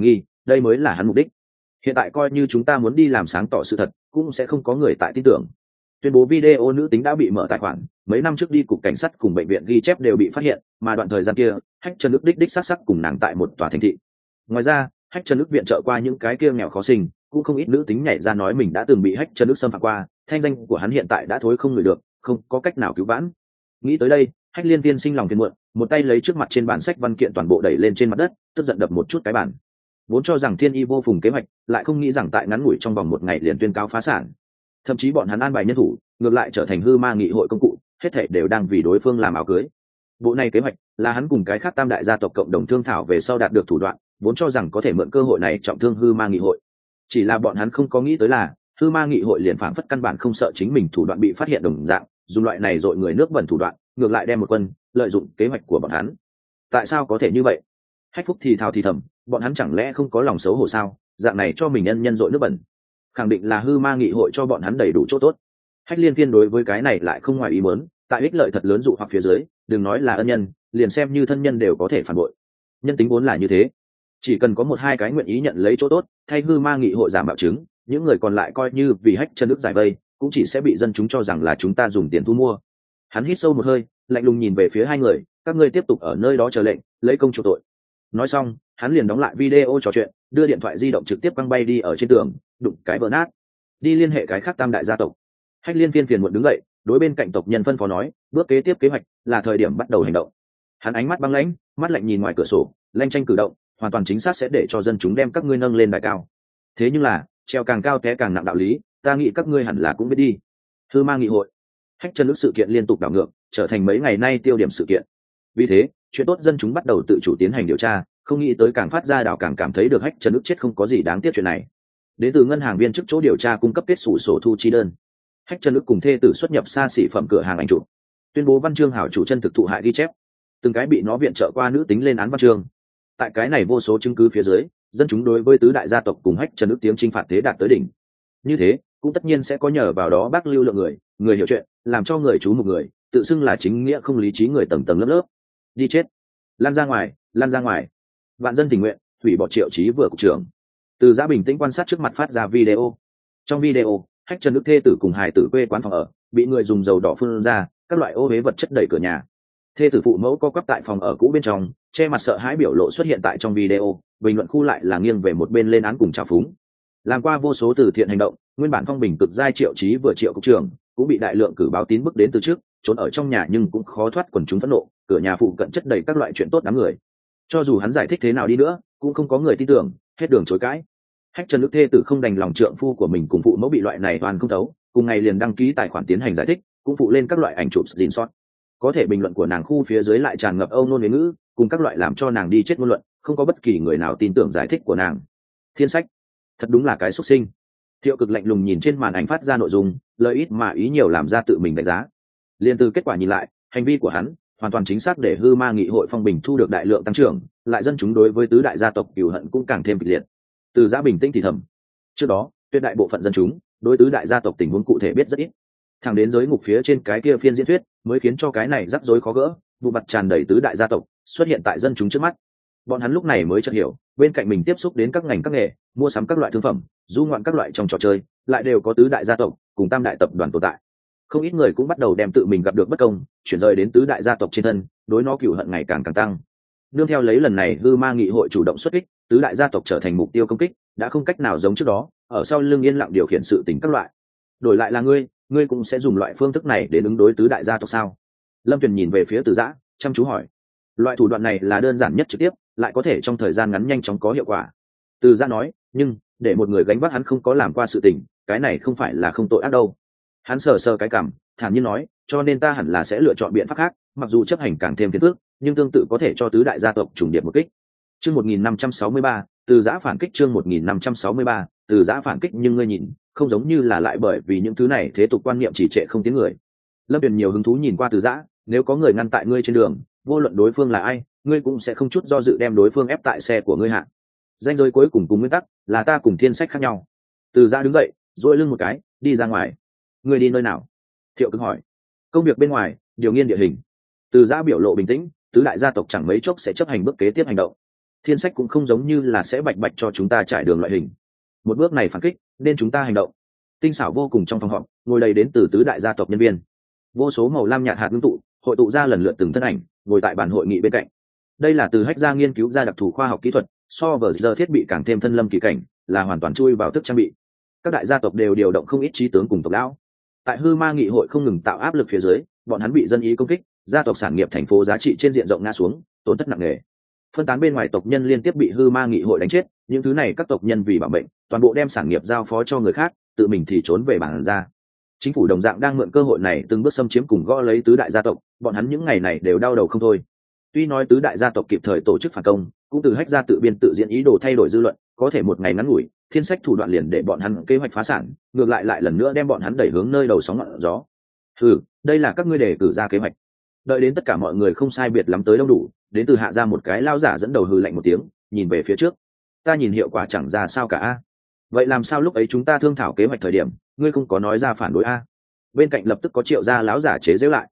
đây mới là hắn mục đích. Hiện tại coi như chúng ta muốn đi làm sáng tỏ sự thật cũng sẽ không có người tại tin tưởng. Tuyên bố video nữ tính đã bị mở tài khoản, mấy năm trước đi cục cảnh sát cùng bệnh viện ghi chép đều bị phát hiện, mà đoạn thời gian kia Hách Chân Ức đích xác sắc cùng nàng tại một tòa thành thị. Ngoài ra Hách Chân Ức viện trợ qua những cái kia nghèo khó sinh, cũng không ít nữ tính nhảy ra nói mình đã từng bị Hách Chân Ức xâm phạm qua, thanh danh của hắn hiện tại đã thối không ngửi được, không có cách nào cứu vãn. Nghĩ tới đây, Hách Liên Viên sinh lòng phiền muộn, một tay lấy trước mặt trên bản sách văn kiện toàn bộ đẩy lên trên mặt đất, tức giận đập một chút cái bản. Vốn cho rằng Thiên Y vô phùng kế hoạch, lại không nghĩ rằng tại ngắn ngủi trong vòng một ngày liền tuyên cáo phá sản. Thậm chí bọn hắn an bài nhân thủ, ngược lại trở thành hư ma nghị hội công cụ, hết thảy đều đang vì đối phương làm áo cưới. Bộ này kế hoạch là hắn cùng cái khác tam đại gia tộc cộng đồng thương thảo về sau đạt được thủ đoạn, vốn cho rằng có thể mượn cơ hội này trọng thương hư ma nghị hội. Chỉ là bọn hắn không có nghĩ tới là hư ma nghị hội liền phảng phất căn bản không sợ chính mình thủ đoạn bị phát hiện đồng dạng, dùng loại này dội người nước bẩn thủ đoạn, ngược lại đem một quân lợi dụng kế hoạch của bọn hắn. Tại sao có thể như vậy? Hách Phúc thì thào thì thầm, bọn hắn chẳng lẽ không có lòng xấu hổ sao? Dạng này cho mình nhân dội nước bẩn, khẳng định là hư ma nghị hội cho bọn hắn đầy đủ chỗ tốt. Hách Liên Viên đối với cái này lại không ngoài ý muốn, tại ích lợi thật lớn dụ hoặc phía dưới, đừng nói là ân nhân, liền xem như thân nhân đều có thể phản bội. Nhân tính vốn là như thế, chỉ cần có một hai cái nguyện ý nhận lấy chỗ tốt, thay hư ma nghị hội giảm bạo chứng, những người còn lại coi như vì Hách Chân Ức giải vây, cũng chỉ sẽ bị dân chúng cho rằng là chúng ta dùng tiền thu mua. Hắn hít sâu một hơi, lạnh lùng nhìn về phía hai người, các ngươi tiếp tục ở nơi đó chờ lệnh, lấy công chuộc tội. Nói xong, hắn liền đóng lại video trò chuyện, đưa điện thoại di động trực tiếp quăng bay đi ở trên tường, đụng cái vỡ nát. Đi liên hệ cái khác tam đại gia tộc. Hách Liên Viên phiền muộn đứng dậy, đối bên cạnh tộc nhân phân phó nói, bước kế tiếp kế hoạch là thời điểm bắt đầu hành động. Hắn ánh mắt băng lãnh, mắt lạnh nhìn ngoài cửa sổ, lanh tranh cử động, hoàn toàn chính xác sẽ để cho dân chúng đem các ngươi nâng lên đài cao. Thế nhưng là, treo càng cao té càng nặng đạo lý, ta nghĩ các ngươi hẳn là cũng biết đi. Hư ma nghị hội, Hách Chân Ức sự kiện liên tục đảo ngược, trở thành mấy ngày nay tiêu điểm sự kiện. Vì thế, chuyện tốt dân chúng bắt đầu tự chủ tiến hành điều tra, không nghĩ tới càng phát ra đảo càng cảm thấy được Hách Chân Ức chết không có gì đáng tiếc chuyện này. Đến từ ngân hàng viên chức chỗ điều tra cung cấp kết sổ sổ thu chi đơn. Hách Chân Ức cùng thê tử xuất nhập xa xỉ phẩm cửa hàng ảnh chụp, tuyên bố văn chương hảo chủ chân thực thụ hại ghi chép, từng cái bị nó viện trợ qua nữ tính lên án văn chương. Tại cái này vô số chứng cứ phía dưới, dân chúng đối với tứ đại gia tộc cùng Hách Chân Ức tiếng chinh phạt thế đạt tới đỉnh. Như thế, cũng tất nhiên sẽ có nhờ vào đó bác lưu lượng người hiểu chuyện, làm cho người chú một người, tự xưng là chính nghĩa không lý trí người tầng tầng lớp lớp. Đi chết, lan ra ngoài, lan ra ngoài. Vạn dân tình nguyện, hủy bỏ Triệu Chí vừa cục trưởng. Từ Giã bình tĩnh quan sát trước mặt phát ra video. Trong video, Hách Chân Ức thê tử cùng hài tử quê quán phòng ở bị người dùng dầu đỏ phun ra, các loại ô uế vật chất đầy cửa nhà. Thê tử phụ mẫu co quắp tại phòng ở cũ bên trong, che mặt sợ hãi biểu lộ xuất hiện tại trong video, bình luận khu lại là nghiêng về một bên lên án cùng trào phúng. Làm qua vô số từ thiện hành động, nguyên bản phong bình cực giai Triệu Chí vừa Triệu cục trưởng cũng bị đại lượng cử báo tín bức đến từ trước, trốn ở trong nhà nhưng cũng khó thoát quần chúng phẫn nộ, cửa nhà phụ cận chất đầy các loại chuyện tốt đám người. Cho dù hắn giải thích thế nào đi nữa, cũng không có người tin tưởng, hết đường chối cãi. Hách Chân Ức thê tử không đành lòng trượng phu của mình cùng phụ mẫu bị loại này toàn không thấu, cùng ngày liền đăng ký tài khoản tiến hành giải thích, cũng phụ lên các loại ảnh chụp gìn sót. Có thể bình luận của nàng khu phía dưới lại tràn ngập âu nôn huế ngữ, cùng các loại làm cho nàng đi chết ngôn luận, không có bất kỳ người nào tin tưởng giải thích của nàng. Thiên sách, thật đúng là cái xuất sinh. Thiệu Cực lạnh lùng nhìn trên màn ảnh phát ra nội dung, lời ít mà ý nhiều làm ra tự mình đánh giá. Liên từ kết quả nhìn lại, hành vi của hắn hoàn toàn chính xác để hư ma nghị hội phong bình thu được đại lượng tăng trưởng, lại dân chúng đối với tứ đại gia tộc cừu hận cũng càng thêm kịch liệt. Từ Giã bình tĩnh thì thầm, trước đó tuyệt đại bộ phận dân chúng đối tứ đại gia tộc tình huống cụ thể biết rất ít, thẳng đến giới ngục phía trên cái kia phiên diễn thuyết mới khiến cho cái này rắc rối khó gỡ, vụ mặt tràn đầy tứ đại gia tộc xuất hiện tại dân chúng trước mắt. Bọn hắn lúc này mới chợt hiểu, bên cạnh mình tiếp xúc đến các ngành các nghề, mua sắm các loại thương phẩm, du ngoạn các loại trong trò chơi, lại đều có tứ đại gia tộc cùng tam đại tập đoàn tồn tại. Không ít người cũng bắt đầu đem tự mình gặp được bất công chuyển rời đến tứ đại gia tộc trên thân, đối nó cừu hận ngày càng tăng. Nương theo lấy lần này hư ma nghị hội chủ động xuất kích, tứ đại gia tộc trở thành mục tiêu công kích, đã không cách nào giống trước đó ở sau lưng yên lặng điều khiển sự tình các loại. Đổi lại là ngươi cũng sẽ dùng loại phương thức này để ứng đối tứ đại gia tộc sao? Lâm Tuyền nhìn về phía Từ Giã, chăm chú hỏi. Loại thủ đoạn này là đơn giản nhất trực tiếp, lại có thể trong thời gian ngắn nhanh chóng có hiệu quả. Từ Giã nói, nhưng để một người gánh vác hắn không có làm qua sự tình, cái này không phải là không tội ác đâu. Hắn sờ sờ cái cằm, thản nhiên nói, cho nên ta hẳn là sẽ lựa chọn biện pháp khác, mặc dù chấp hành càng thêm phiền phức, nhưng tương tự có thể cho tứ đại gia tộc trùng điệp một kích. Chương 1563, Từ Giã phản kích. Chương 1563, Từ Giã phản kích. Nhưng ngươi nhìn, không giống như là lại bởi vì những thứ này thế tục quan niệm chỉ trệ không tiến người. Lâm Tuyền nhiều hứng thú nhìn qua Từ Giã, nếu có người ngăn tại ngươi trên đường, vô luận đối phương là ai, ngươi cũng sẽ không chút do dự đem đối phương ép tại xe của ngươi hạ. Danh giới cuối cùng nguyên tắc là ta cùng Thiên Sách khác nhau. Từ Giã đứng dậy, duỗi lưng một cái, đi ra ngoài. Ngươi đi nơi nào? Thiệu Cực hỏi. Công việc bên ngoài, điều nghiên địa hình. Từ Giã biểu lộ bình tĩnh, tứ đại gia tộc chẳng mấy chốc sẽ chấp hành bước kế tiếp hành động. Thiên sách cũng không giống như là sẽ bạch bạch cho chúng ta trải đường loại hình. Một bước này phản kích nên chúng ta hành động. Tinh xảo vô cùng trong phòng họp ngồi đầy đến từ tứ đại gia tộc nhân viên, vô số màu lam nhạt hạt ngưng tụ hội tụ ra lần lượt từng thân ảnh ngồi tại bàn hội nghị bên cạnh. Đây là từ Hách gia nghiên cứu ra đặc thù khoa học kỹ thuật, so với giờ thiết bị càng thêm thân lâm kỳ cảnh, là hoàn toàn chui vào thức trang bị. Các đại gia tộc đều điều động không ít trí tướng cùng tộc lão. Tại hư ma nghị hội không ngừng tạo áp lực phía dưới, bọn hắn bị dân ý công kích, gia tộc sản nghiệp thành phố giá trị trên diện rộng ngã xuống, tổn thất nặng nề. Phân tán bên ngoài tộc nhân liên tiếp bị hư ma nghị hội đánh chết, những thứ này các tộc nhân vì bảo mệnh, toàn bộ đem sản nghiệp giao phó cho người khác, tự mình thì trốn về bản ra. Chính phủ đồng dạng đang mượn cơ hội này từng bước xâm chiếm cùng gõ lấy tứ đại gia tộc, bọn hắn những ngày này đều đau đầu không thôi. Tuy nói tứ đại gia tộc kịp thời tổ chức phản công, cũng từ Hách gia tự biên tự diễn ý đồ thay đổi dư luận, có thể một ngày ngắn ngủi, Thiên sách thủ đoạn liền để bọn hắn kế hoạch phá sản, ngược lại lần nữa đem bọn hắn đẩy hướng nơi đầu sóng ngọn gió. Đây là các ngươi đề cử ra kế hoạch. Đợi đến tất cả mọi người không sai biệt lắm tới đông đủ, đến từ Hạ gia một cái lao giả dẫn đầu hừ lạnh một tiếng, nhìn về phía trước. Ta nhìn hiệu quả chẳng ra sao cả. Vậy làm sao lúc ấy chúng ta thương thảo kế hoạch thời điểm, ngươi không có nói ra phản đối a? Bên cạnh lập tức có Triệu gia lão giả chế giễu lại.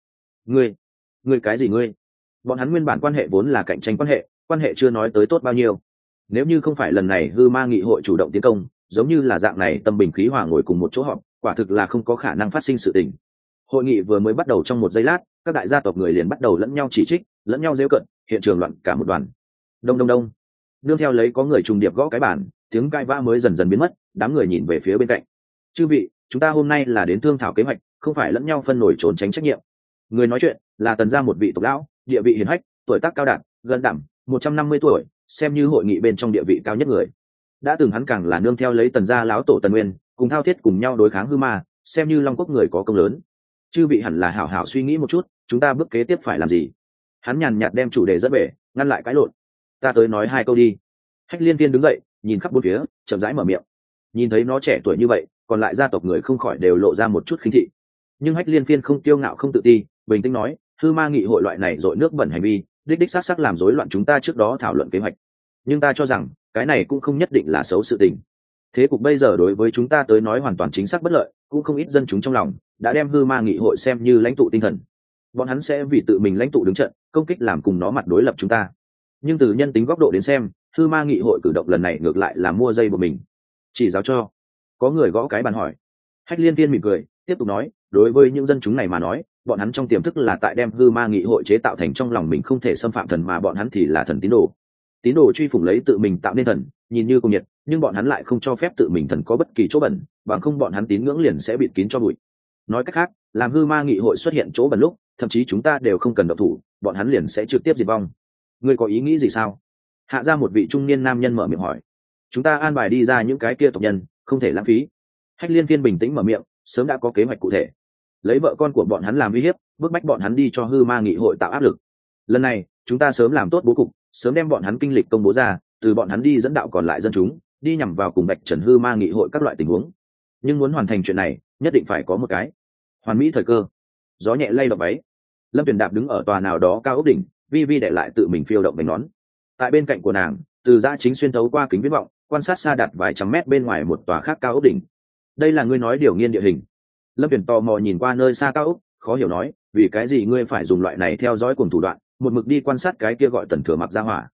Ngươi cái gì ngươi? Bọn hắn nguyên bản quan hệ vốn là cạnh tranh quan hệ chưa nói tới tốt bao nhiêu. Nếu như không phải lần này hư ma nghị hội chủ động tiến công, giống như là dạng này tâm bình khí hòa ngồi cùng một chỗ họp, quả thực là không có khả năng phát sinh sự tình. Hội nghị vừa mới bắt đầu trong một giây lát, các đại gia tộc người liền bắt đầu lẫn nhau chỉ trích, lẫn nhau giễu cợt, hiện trường loạn cả một đoàn. Đông. Nương theo lấy có người trùng điệp gõ cái bàn, tiếng cãi vã mới dần dần biến mất, đám người nhìn về phía bên cạnh. Chư vị, chúng ta hôm nay là đến thương thảo kế hoạch, không phải lẫn nhau phân nổi trốn tránh trách nhiệm. Người nói chuyện là Tần gia một vị tộc lão, địa vị hiển hách, tuổi tác cao đạt, gần đảm 150 tuổi, xem như hội nghị bên trong địa vị cao nhất người. Đã từng hắn càng là nương theo lấy Tần gia lão tổ Tần Nguyên, cùng thao thiết cùng nhau đối kháng hư ma, xem như Long Quốc người có công lớn. Chư vị hẳn là hảo hảo suy nghĩ một chút, chúng ta bước kế tiếp phải làm gì? Hắn nhàn nhạt đem chủ đề dẫn về, ngăn lại cãi lộn. Ta tới nói 2 câu đi. Hách Liên Tiên đứng dậy, nhìn khắp bốn phía, chậm rãi mở miệng. Nhìn thấy nó trẻ tuổi như vậy, còn lại gia tộc người không khỏi đều lộ ra một chút khinh thị. Nhưng Hách Liên Tiên không kiêu ngạo không tự ti, bình tĩnh nói, hư ma nghị hội loại này dội nước bẩn hành vi, đích xác làm rối loạn chúng ta trước đó thảo luận kế hoạch. Nhưng ta cho rằng, cái này cũng không nhất định là xấu sự tình. Thế cục bây giờ đối với chúng ta tới nói hoàn toàn chính xác bất lợi, cũng không ít dân chúng trong lòng đã đem hư ma nghị hội xem như lãnh tụ tinh thần. Bọn hắn sẽ vì tự mình lãnh tụ đứng trận, công kích làm cùng nó mặt đối lập chúng ta. Nhưng từ nhân tính góc độ đến xem, hư ma nghị hội cử động lần này ngược lại là mua dây của mình. Chỉ giáo cho. Có người gõ cái bàn hỏi. Hách Liên Tiên mỉm cười, tiếp tục nói, đối với những dân chúng này mà nói, bọn hắn trong tiềm thức là tại đem hư ma nghị hội chế tạo thành trong lòng mình không thể xâm phạm thần, mà bọn hắn thì là thần tín đồ. Tín đồ truy phủng lấy tự mình tạo nên thần, nhìn như cùng nhiệt, nhưng bọn hắn lại không cho phép tự mình thần có bất kỳ chỗ bẩn, bằng không bọn hắn tín ngưỡng liền sẽ bịt kín cho bụi. Nói cách khác, làm hư ma nghị hội xuất hiện chỗ bẩn lúc, thậm chí chúng ta đều không cần động thủ, bọn hắn liền sẽ trực tiếp diệt vong. Ngươi có ý nghĩ gì sao? Hạ ra một vị trung niên nam nhân mở miệng hỏi. Chúng ta an bài đi ra những cái kia tộc nhân, không thể lãng phí. Hách Liên Tiên bình tĩnh mở miệng, sớm đã có kế hoạch cụ thể. Lấy vợ con của bọn hắn làm uy hiếp, bức bách bọn hắn đi cho hư ma nghị hội tạo áp lực. Lần này, chúng ta sớm làm tốt bố cục, sớm đem bọn hắn kinh lịch công bố ra, từ bọn hắn đi dẫn đạo còn lại dân chúng, đi nhằm vào cùng Bạch Trần hư ma nghị hội các loại tình huống. Nhưng muốn hoàn thành chuyện này, nhất định phải có một cái hoàn mỹ thời cơ. Gió nhẹ lay động váy, Lâm Tuyền Đạp đứng ở tòa nào đó cao ốc đỉnh, vi vi để lại tự mình phiêu động bánh nón. Tại bên cạnh của nàng, Từ Giã chính xuyên thấu qua kính viễn vọng, quan sát xa đặt vài trăm mét bên ngoài một tòa khác cao ốc đỉnh. Đây là ngươi nói điều nghiên địa hình. Lâm Tuyền tò mò nhìn qua nơi xa cao ốc, khó hiểu nói, vì cái gì ngươi phải dùng loại này theo dõi cùng thủ đoạn, một mực đi quan sát cái kia gọi Tần Thừa Mặc gia hỏa.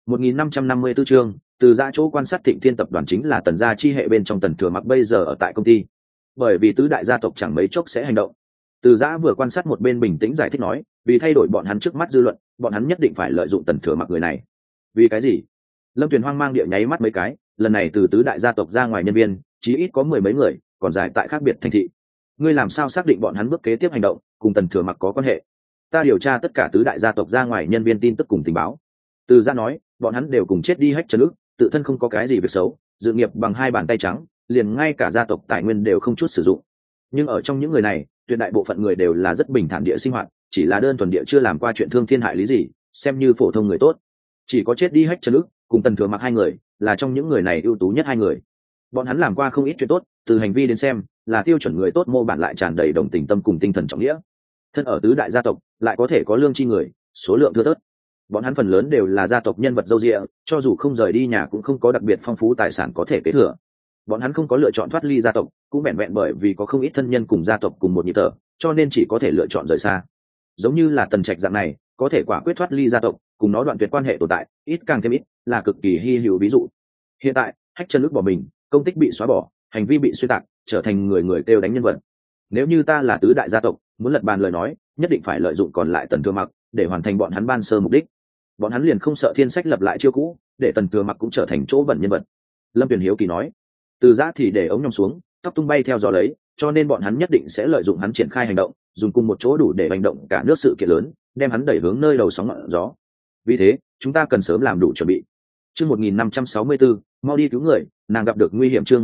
1554 chương, Từ Giã chỗ quan sát Thịnh Thiên tập đoàn chính là Tần gia chi hệ bên trong Tần Thừa Mặc bây giờ ở tại công ty. Bởi vì tứ đại gia tộc chẳng mấy chốc sẽ hành động. Từ Giã vừa quan sát một bên bình tĩnh giải thích nói, vì thay đổi bọn hắn trước mắt dư luận, bọn hắn nhất định phải lợi dụng Tần Thừa Mặc người này. Vì cái gì? Lâm Tuyền hoang mang địa nháy mắt mấy cái, lần này từ tứ đại gia tộc ra ngoài nhân viên, chí ít có 10 mấy người, còn giải tại khác biệt thành thị. Ngươi làm sao xác định bọn hắn bước kế tiếp hành động cùng Tần Thừa Mặc có quan hệ? Ta điều tra tất cả tứ đại gia tộc ra ngoài nhân viên tin tức cùng tình báo. Từ Giã nói, bọn hắn đều cùng chết đi Hách Trần ức, tự thân không có cái gì việc xấu, dự nghiệp bằng 2 bàn tay trắng, liền ngay cả gia tộc tài nguyên đều không chút sử dụng. Nhưng ở trong những người này, tuyệt đại bộ phận người đều là rất bình thản địa sinh hoạt, chỉ là đơn thuần địa chưa làm qua chuyện thương thiên hại lý gì, xem như phổ thông người tốt. Chỉ có chết đi Hách Trần ức cùng Tần Thừa Mặc 2 người là trong những người này ưu tú nhất 2 người. Bọn hắn làm qua không ít chuyện tốt, từ hành vi đến xem là tiêu chuẩn người tốt, mô bản lại tràn đầy đồng tình tâm cùng tinh thần trọng nghĩa. Thân ở tứ đại gia tộc lại có thể có lương tri người, số lượng thưa thớt. Bọn hắn phần lớn đều là gia tộc nhân vật dâu dịa, cho dù không rời đi nhà cũng không có đặc biệt phong phú tài sản có thể kế thừa. Bọn hắn không có lựa chọn thoát ly gia tộc, cũng vẹn vẹn bởi vì có không ít thân nhân cùng gia tộc cùng một nhịp thở, cho nên chỉ có thể lựa chọn rời xa. Giống như là Tần Trạch dạng này, có thể quả quyết thoát ly gia tộc, cùng nó đoạn tuyệt quan hệ tồn tại, ít càng thêm ít, là cực kỳ hy hữu ví dụ. Hiện tại Hách Chân Ức bỏ mình, công tích bị xóa bỏ, hành vi bị xuyên tạc, trở thành người người kêu đánh nhân vật. Nếu như ta là tứ đại gia tộc, muốn lật bàn lời nói, nhất định phải lợi dụng còn lại Tần Thừa Mặc để hoàn thành bọn hắn ban sơ mục đích. Bọn hắn liền không sợ thiên sách lập lại chiêu cũ, để Tần Thừa Mặc cũng trở thành chỗ bẩn nhân vật. Lâm Tuyền hiếu kỳ nói. Từ Giã thì để ống nhòm xuống, tóc tung bay theo gió lấy, cho nên bọn hắn nhất định sẽ lợi dụng hắn triển khai hành động, dùng cùng một chỗ đủ để hành động cả nước sự kiện lớn, đem hắn đẩy hướng nơi đầu sóng ngọn gió. Vì thế, chúng ta cần sớm làm đủ chuẩn bị. Chương 1564, mau đi cứu người, nàng gặp được nguy hiểm. Chương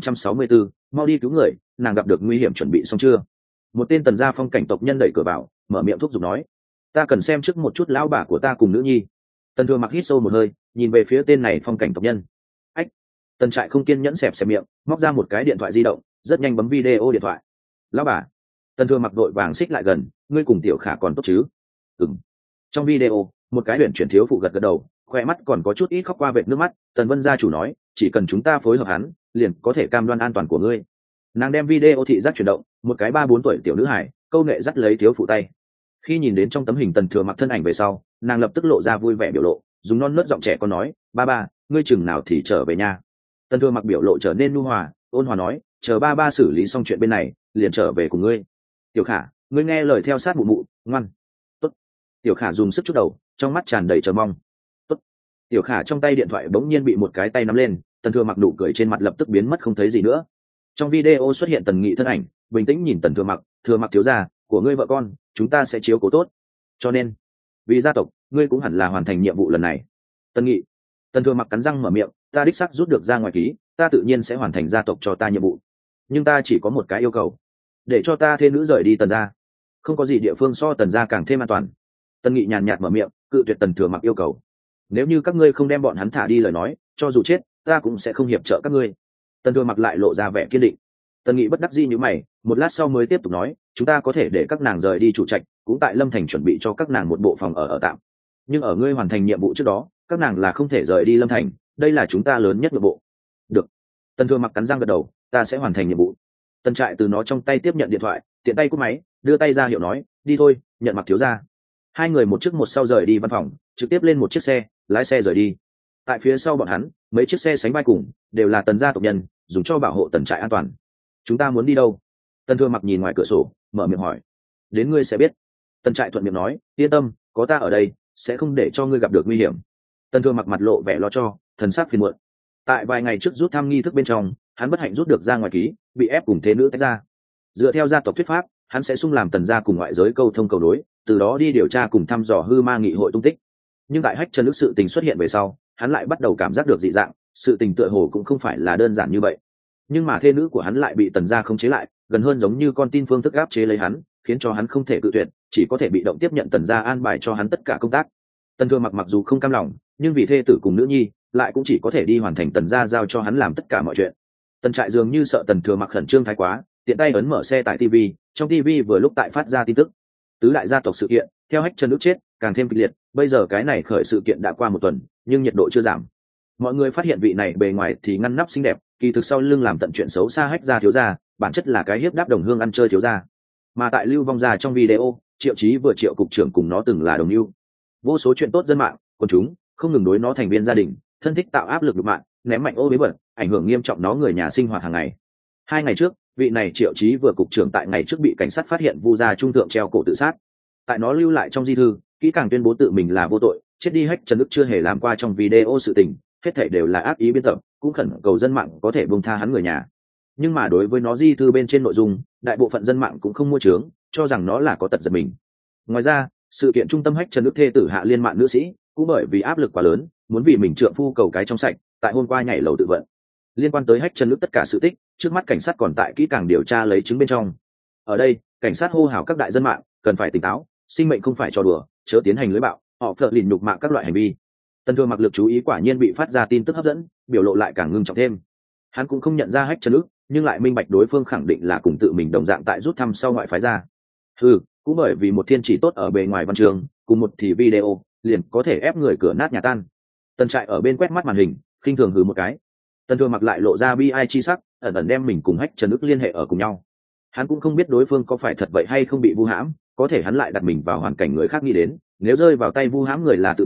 1564, mau đi cứu người, nàng gặp được nguy hiểm. Chuẩn bị xong chưa? Một tên Tần gia phong cảnh tộc nhân đẩy cửa vào, mở miệng thúc giục nói. Ta cần xem trước một chút lão bà của ta cùng nữ nhi. Tần Thừa Mặc hít sâu một hơi, nhìn về phía tên này phong cảnh tộc nhân. Ách! Tần Trại không kiên nhẫn xẹp miệng, móc ra một cái điện thoại di động, rất nhanh bấm video điện thoại. Lão bà! Tần Thừa Mặc đội vàng xích lại gần, ngươi cùng Tiểu Khả còn tốt chứ? Ừm. Trong video, một cái huyền chuyển thiếu phụ gật gật đầu, khoe mắt còn có chút ít khóc qua vệt nước mắt. Tần Vân gia chủ nói, chỉ cần chúng ta phối hợp hắn, liền có thể cam đoan an toàn của ngươi. Nàng đem video thị giác chuyển động, một cái 3-4 tuổi tiểu nữ hải, câu nệ dắt lấy thiếu phụ tay. Khi nhìn đến trong tấm hình Tần Thừa Mặc thân ảnh về sau, nàng lập tức lộ ra vui vẻ biểu lộ, dùng non nớt giọng trẻ con nói, ba ba, ngươi chừng nào thì trở về nhà. Tần Thừa Mặc biểu lộ trở nên nhu hòa, ôn hòa nói, chờ ba ba xử lý xong chuyện bên này, liền trở về cùng ngươi. Tiểu Khả, ngươi nghe lời theo sát mụ mụ, ngoan. Tốt. Tiểu Khả dùng sức chút đầu, trong mắt tràn đầy chờ mong. Tốt. Tiểu Khả trong tay điện thoại bỗng nhiên bị một cái tay nắm lên, Tần Thừa Mặc nụ cười trên mặt lập tức biến mất không thấy gì nữa. Trong video xuất hiện Tần Nghị thân ảnh, bình tĩnh nhìn Tần Thừa Mặc, Thừa Mặc thiếu gia, của ngươi vợ con, chúng ta sẽ chiếu cố tốt. Cho nên, vì gia tộc, ngươi cũng hẳn là hoàn thành nhiệm vụ lần này. Tần Nghị. Tần Thừa Mặc cắn răng mở miệng, ta đích xác rút được ra ngoài ký, ta tự nhiên sẽ hoàn thành gia tộc cho ta nhiệm vụ. Nhưng ta chỉ có một cái yêu cầu, để cho ta thê nữ rời đi Tần gia. Không có gì địa phương so Tần gia càng thêm an toàn. Tần Nghị nhàn nhạt mở miệng, cự tuyệt Tần Thừa Mặc yêu cầu. Nếu như các ngươi không đem bọn hắn thả đi lời nói, cho dù chết, ta cũng sẽ không hiệp trợ các ngươi. Tần Thừa Mặc lại lộ ra vẻ kiên định. Tần Nghị bất đắc dĩ như mày, một lát sau mới tiếp tục nói, chúng ta có thể để các nàng rời đi chủ trạch, cũng tại Lâm Thành chuẩn bị cho các nàng một bộ phòng ở tạm. Nhưng ở ngươi hoàn thành nhiệm vụ trước đó, các nàng là không thể rời đi Lâm Thành, đây là chúng ta lớn nhất nội bộ. Được. Tần Thừa Mặc cắn răng gật đầu, ta sẽ hoàn thành nhiệm vụ. Tần Trại từ nó trong tay tiếp nhận điện thoại, tiện tay cúp máy, đưa tay ra hiệu nói, đi thôi, nhận Mặc thiếu gia. Hai người một trước một sau rời đi văn phòng, trực tiếp lên một chiếc xe, lái xe rời đi. Tại phía sau bọn hắn, mấy chiếc xe sánh vai cùng, đều là Tần gia tộc nhân, dùng cho bảo hộ Tần Trại an toàn. Chúng ta muốn đi đâu? Tần Thừa Mặc nhìn ngoài cửa sổ, mở miệng hỏi. Đến ngươi sẽ biết. Tần Trại thuận miệng nói, yên tâm, có ta ở đây, sẽ không để cho ngươi gặp được nguy hiểm. Tần Thừa Mặc mặt lộ vẻ lo cho, thần sắc phiền muộn. Tại vài ngày trước rút thăm nghi thức bên trong, hắn bất hạnh rút được ra ngoài ký, bị ép cùng thế nữ tách ra. Dựa theo gia tộc thuyết pháp, hắn sẽ xung làm Tần gia cùng ngoại giới câu thông cầu đối, từ đó đi điều tra cùng thăm dò hư ma nghị hội tung tích. Nhưng tại Hách Chân Ức sự tình xuất hiện về sau, hắn lại bắt đầu cảm giác được dị dạng, sự tình tựa hồ cũng không phải là đơn giản như vậy. Nhưng mà thê nữ của hắn lại bị Tần gia khống chế lại, gần hơn giống như con tin phương thức áp chế lấy hắn, khiến cho hắn không thể cự tuyệt, chỉ có thể bị động tiếp nhận Tần gia an bài cho hắn tất cả công tác. Tần Thừa Mặc mặc dù không cam lòng, nhưng vì thê tử cùng nữ nhi, lại cũng chỉ có thể đi hoàn thành Tần gia giao cho hắn làm tất cả mọi chuyện. Tần Trại dường như sợ Tần Thừa Mặc khẩn trương thái quá, tiện tay ấn mở xe tại TV, trong TV vừa lúc tại phát ra tin tức. Tứ đại gia tộc sự kiện, theo Hách Chân Ức chết, càng thêm kịch liệt, bây giờ cái này khởi sự kiện đã qua một tuần, nhưng nhiệt độ chưa giảm. Mọi người phát hiện vị này bề ngoài thì ngăn nắp xinh đẹp, kỳ thực sau lưng làm tận chuyện xấu xa Hách gia thiếu gia, bản chất là cái hiếp đáp đồng hương ăn chơi thiếu gia. Mà tại Lưu Vong gia trong video, Triệu Chí vừa Triệu cục trưởng cùng nó từng là đồng hữu. Vô số chuyện tốt dân mạng, quần chúng không ngừng đối nó thành viên gia đình, thân thích tạo áp lực đục mạng, ném mạnh ô bế bẩn, ảnh hưởng nghiêm trọng nó người nhà sinh hoạt hàng ngày. 2 ngày trước, vị này Triệu Chí vừa cục trưởng tại ngày trước bị cảnh sát phát hiện Vu gia trung thượng treo cổ tự sát. Tại nó lưu lại trong di thư, kỹ càng tuyên bố tự mình là vô tội, chết đi Hách Chân Ức chưa hề làm qua trong video sự tình, hết thảy đều là ác ý biên tập, cũng khẩn cầu dân mạng có thể buông tha hắn người nhà. Nhưng mà đối với nó di thư bên trên nội dung, đại bộ phận dân mạng cũng không mua trướng, cho rằng nó là có tật giật mình. Ngoài ra, sự kiện trung tâm Hách Chân Ức thê tử Hạ Liên Mạn nữ sĩ, cũng bởi vì áp lực quá lớn, muốn vì mình trượng phu cầu cái trong sạch, tại hôm qua nhảy lầu tự vận. Liên quan tới Hách Chân Ức tất cả sự tích, trước mắt cảnh sát còn tại kỹ càng điều tra lấy chứng bên trong. Ở đây, cảnh sát hô hào các đại dân mạng cần phải tỉnh táo, sinh mệnh không phải trò đùa, chớ tiến hành lưới bạo, họ phở lìn nhục mạ các loại hành vi. Tần Thừa Mặc lực chú ý quả nhiên bị phát ra tin tức hấp dẫn, biểu lộ lại càng ngưng trọng thêm. Hắn cũng không nhận ra Hách Chân Ức, nhưng lại minh bạch đối phương khẳng định là cùng tự mình đồng dạng tại rút thăm sau ngoại phái ra. Cũng bởi vì một thiên chỉ tốt ở bề ngoài văn trường, cùng một thì video, liền có thể ép người cửa nát nhà tan. Tần Trại ở bên quét mắt màn hình, khinh thường hừ một cái. Tần Thừa Mặc lại lộ ra bi ai chi sắc, ẩn ẩn đem mình cùng Hách Chân Ức liên hệ ở cùng nhau. Hắn cũng không biết đối phương có phải thật vậy hay không bị vu hãm, có thể hắn lại đặt mình vào hoàn cảnh người khác nghĩ đến, nếu rơi vào tay vu hãm người là tự mình,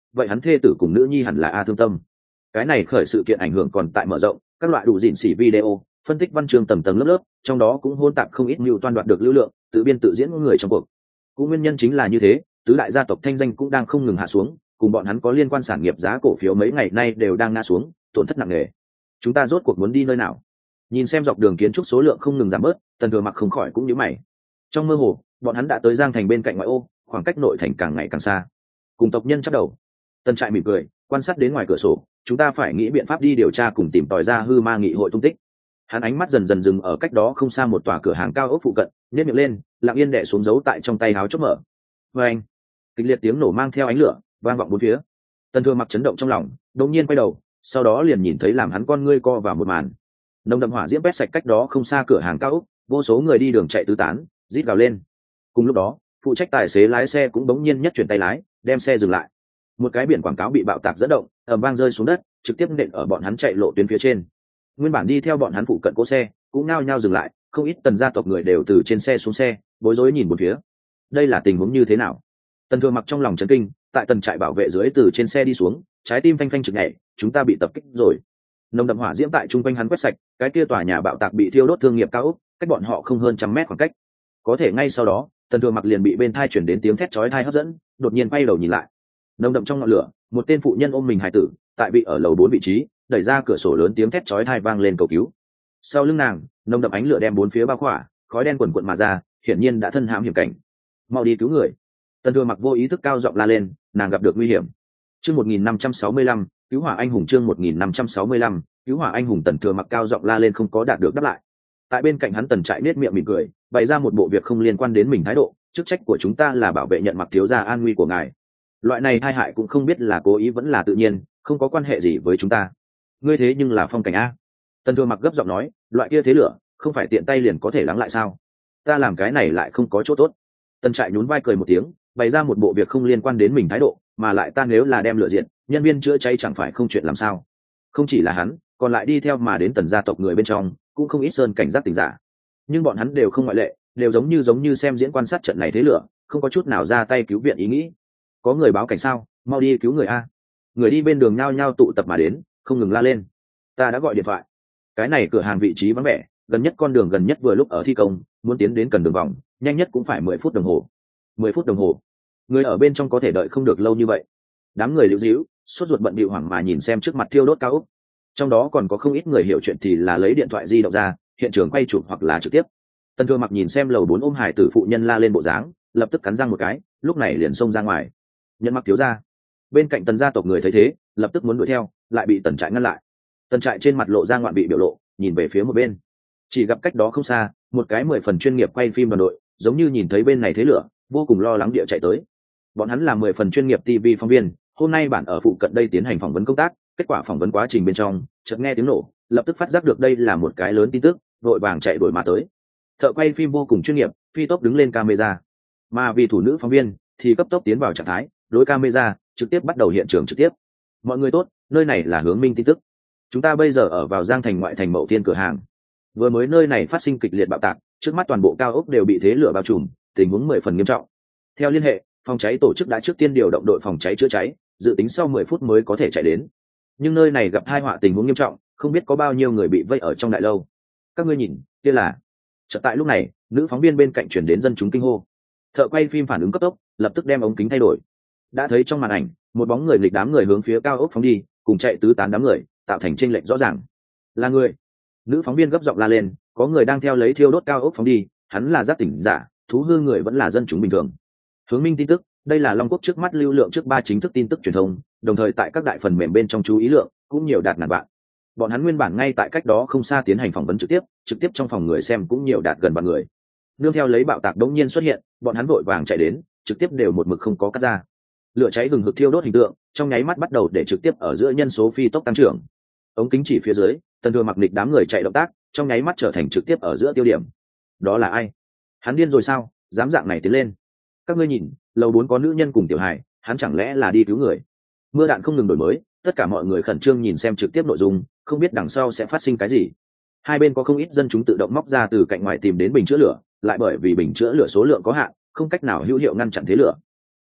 vậy hắn thê tử cùng nữ nhi hẳn là A Thương Tâm. Cái này khởi sự kiện ảnh hưởng còn tại mở rộng, các loại đủ dịn xỉ video, phân tích văn chương tầng tầng lớp lớp, trong đó cũng hôn tạp không ít mưu toan đoạt được lưu lượng, tự biên tự diễn người trong cuộc. Cũng nguyên nhân chính là như thế, tứ đại gia tộc thanh danh cũng đang không ngừng hạ xuống, cùng bọn hắn có liên quan sản nghiệp giá cổ phiếu mấy ngày nay đều đang ngã xuống, tổn thất nặng nề. Chúng ta rốt cuộc muốn đi nơi nào? Nhìn xem dọc đường kiến trúc số lượng không ngừng giảm bớt, Tần Thừa Mặc không khỏi cũng nhíu mày. Trong mơ hồ, bọn hắn đã tới Giang Thành bên cạnh ngoại ô, khoảng cách nội thành càng ngày càng xa. Cùng tộc nhân chắp đầu, Tần Trại mỉm cười, quan sát đến ngoài cửa sổ, chúng ta phải nghĩ biện pháp đi điều tra cùng tìm tòi ra hư ma nghị hội tung tích. Hắn ánh mắt dần dần dừng ở cách đó không xa một tòa cửa hàng cao ốc phụ cận, nhếch miệng lên, lặng yên đè xuống dấu tại trong tay áo chốt mở. Và anh, kịch liệt tiếng nổ mang theo ánh lửa vang vọng bốn phía. Tần Thừa Mặc chấn động trong lòng, đột nhiên quay đầu, sau đó liền nhìn thấy làm hắn con ngươi co vào một màn. Nồng đậm hỏa diễm quét sạch cách đó không xa cửa hàng cao ốc, vô số người đi đường chạy tứ tán, rít gào lên. Cùng lúc đó, phụ trách tài xế lái xe cũng bỗng nhiên nhất chuyển tay lái, đem xe dừng lại. Một cái biển quảng cáo bị bạo tạc dẫn động, ầm vang rơi xuống đất, trực tiếp nện ở bọn hắn chạy lộ tuyến phía trên. Nguyên bản đi theo bọn hắn phụ cận cỗ xe cũng nao nhao dừng lại, không ít Tần gia tộc người đều từ trên xe xuống xe, bối rối nhìn một phía. Đây là tình huống như thế nào? Tần Thừa Mặc trong lòng chấn kinh, tại Tần trại bảo vệ dưới từ trên xe đi xuống, trái tim phanh phanh trực nhảy, chúng ta bị tập kích rồi. Nồng đậm hỏa diễm tại trung quanh hắn quét sạch, cái kia tòa nhà bạo tạc bị thiêu đốt thương nghiệp cao ốc, cách bọn họ không hơn 100 mét khoảng cách. Có thể ngay sau đó, Tần Thừa Mặc liền bị bên thai chuyển đến tiếng thét chói tai hấp dẫn, đột nhiên quay đầu nhìn lại. Nồng đậm trong ngọn lửa, một tên phụ nhân ôm mình hài tử, tại bị ở lầu 4 vị trí, đẩy ra cửa sổ lớn, tiếng thét chói tai vang lên cầu cứu. Sau lưng nàng, nồng đậm ánh lửa đem bốn phía bao khỏa, khói đen quần quật mà ra, hiển nhiên đã thân hãm hiểm cảnh. Mau đi cứu người! Tần Thừa Mặc vô ý thức cao giọng la lên, nàng gặp được nguy hiểm. Chương 1565, cứu hỏa anh hùng. Chương 1565, cứu hỏa anh hùng. Tần Thừa Mặc cao giọng la lên không có đạt được đáp lại. Tại bên cạnh hắn Tần Trại nết miệng mỉm cười, bày ra một bộ việc không liên quan đến mình thái độ, chức trách của chúng ta là bảo vệ nhận Mặc thiếu gia an nguy của ngài. Loại này tai hại cũng không biết là cố ý vẫn là tự nhiên, không có quan hệ gì với chúng ta. Ngươi thế nhưng là phong cảnh a. Tần Thừa Mặc gấp giọng nói, loại kia thế lửa, không phải tiện tay liền có thể lắng lại sao? Ta làm cái này lại không có chỗ tốt. Tần Trại nhún vai cười một tiếng, bày ra một bộ việc không liên quan đến mình thái độ, mà lại ta nếu là đem lửa diện, nhân viên chữa cháy chẳng phải không chuyện làm sao? Không chỉ là hắn, còn lại đi theo mà đến Tần gia tộc người bên trong, cũng không ít sơn cảnh giác tình giả. Nhưng bọn hắn đều không ngoại lệ, đều giống như xem diễn quan sát trận này thế lửa, không có chút nào ra tay cứu viện ý nghĩ. Có người báo cảnh sao? Mau đi cứu người a. Người đi bên đường nhao nhao tụ tập mà đến, không ngừng la lên. Ta đã gọi điện thoại. Cái này cửa hàng vị trí vắng vẻ, gần nhất con đường gần nhất vừa lúc ở thi công, muốn tiến đến cần đường vòng, nhanh nhất cũng phải 10 phút đồng hồ. 10 phút đồng hồ. Người ở bên trong có thể đợi không được lâu như vậy. Đám người liễu díu, sốt ruột bận bịu hoảng mà nhìn xem trước mặt thiêu đốt cao ốc. Trong đó còn có không ít người hiểu chuyện thì là lấy điện thoại di động ra, hiện trường quay chụp hoặc là trực tiếp. Tần Thừa Mặc nhìn xem lầu 4 ôm hải tử phụ nhân la lên bộ dáng, lập tức cắn răng một cái, lúc này liền xông ra ngoài. Nhận Mặc thiếu gia. Bên cạnh Tần gia tộc người thấy thế, lập tức muốn đuổi theo, lại bị Tần Trại ngăn lại. Tần Trại trên mặt lộ ra ngoạn vị biểu lộ, nhìn về phía một bên. Chỉ gặp cách đó không xa, một cái 10 phần chuyên nghiệp quay phim đoàn đội, giống như nhìn thấy bên này thế lửa, vô cùng lo lắng địa chạy tới. Bọn hắn là 10 phần chuyên nghiệp TV phóng viên, hôm nay bản ở phụ cận đây tiến hành phỏng vấn công tác, kết quả phỏng vấn quá trình bên trong, chợt nghe tiếng nổ, lập tức phát giác được đây là một cái lớn tin tức, vội vàng chạy đuổi mà tới. Thợ quay phim vô cùng chuyên nghiệp, phi tốc đứng lên camera, mà vì thủ nữ phóng viên thì cấp tốc tiến vào trạng thái, đối camera, trực tiếp bắt đầu hiện trường trực tiếp. Mọi người tốt, nơi này là Hướng Minh tin tức. Chúng ta bây giờ ở vào Giang Thành ngoại thành Mậu Thiên cửa hàng. Vừa mới nơi này phát sinh kịch liệt bạo tạc, trước mắt toàn bộ cao ốc đều bị thế lửa bao trùm, tình huống 10 phần nghiêm trọng. Theo liên hệ, phòng cháy tổ chức đã trước tiên điều động đội phòng cháy chữa cháy, dự tính sau 10 phút mới có thể chạy đến. Nhưng nơi này gặp tai họa tình huống nghiêm trọng, không biết có bao nhiêu người bị vây ở trong đại lâu. Các ngươi nhìn, kia là. Chợt tại lúc này, nữ phóng viên bên cạnh truyền đến dân chúng kinh hô. Thợ quay phim phản ứng cấp tốc, lập tức đem ống kính thay đổi. Đã thấy trong màn ảnh, một bóng người nghịch đám người hướng phía cao ốc phóng đi, cùng chạy tứ tán đám người, tạo thành chênh lệch rõ ràng. Là người. Nữ phóng viên gấp giọng la lên, có người đang theo lấy thiêu đốt cao ốc phóng đi, hắn là giác tỉnh giả, thú hư người vẫn là dân chúng bình thường. Hướng Minh tin tức, đây là Long Quốc trước mắt lưu lượng trước 3 chính thức tin tức truyền thông, đồng thời tại các đại phần mềm bên trong chú ý lượng cũng nhiều đạt ngàn vạn. Bọn hắn nguyên bản ngay tại cách đó không xa tiến hành phỏng vấn trực tiếp trong phòng người xem cũng nhiều đạt gần vạn người. Nương theo lấy bạo tạc đống nhiên xuất hiện, bọn hắn vội vàng chạy đến, trực tiếp đều một mực không có cắt ra. Lửa cháy hừng hực thiêu đốt hình tượng, trong nháy mắt bắt đầu để trực tiếp ở giữa nhân số phi tốc tăng trưởng. Ống kính chỉ phía dưới, Tần Thừa Mặc nghịch đám người chạy động tác, trong nháy mắt trở thành trực tiếp ở giữa tiêu điểm. Đó là ai? Hắn điên rồi sao? Dám dạng này tiến lên? Các ngươi nhìn, lầu 4 có nữ nhân cùng tiểu hài, hắn chẳng lẽ là đi cứu người? Mưa đạn không ngừng đổi mới, tất cả mọi người khẩn trương nhìn xem trực tiếp nội dung, không biết đằng sau sẽ phát sinh cái gì. Hai bên có không ít dân chúng tự động móc ra từ cạnh ngoài tìm đến bình chữa lửa, lại bởi vì bình chữa lửa số lượng có hạn, không cách nào hữu hiệu ngăn chặn thế lửa.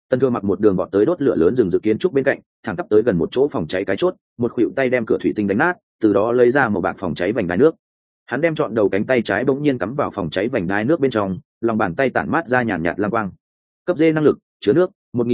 Tần Thừa Mặc một đường vọt tới đốt lửa lớn rừng dự kiến trúc bên cạnh, thẳng tắp tới gần một chỗ phòng cháy cái chốt, một khuỷu tay đem cửa thủy tinh đánh nát, từ đó lấy ra một bạc phòng cháy vành đai nước. Hắn đem trọn đầu cánh tay trái bỗng nhiên cắm vào phòng cháy vành đai nước bên trong, lòng bàn tay tản mát ra nhàn nhạt lam quang. Cấp D năng lực, chứa nước,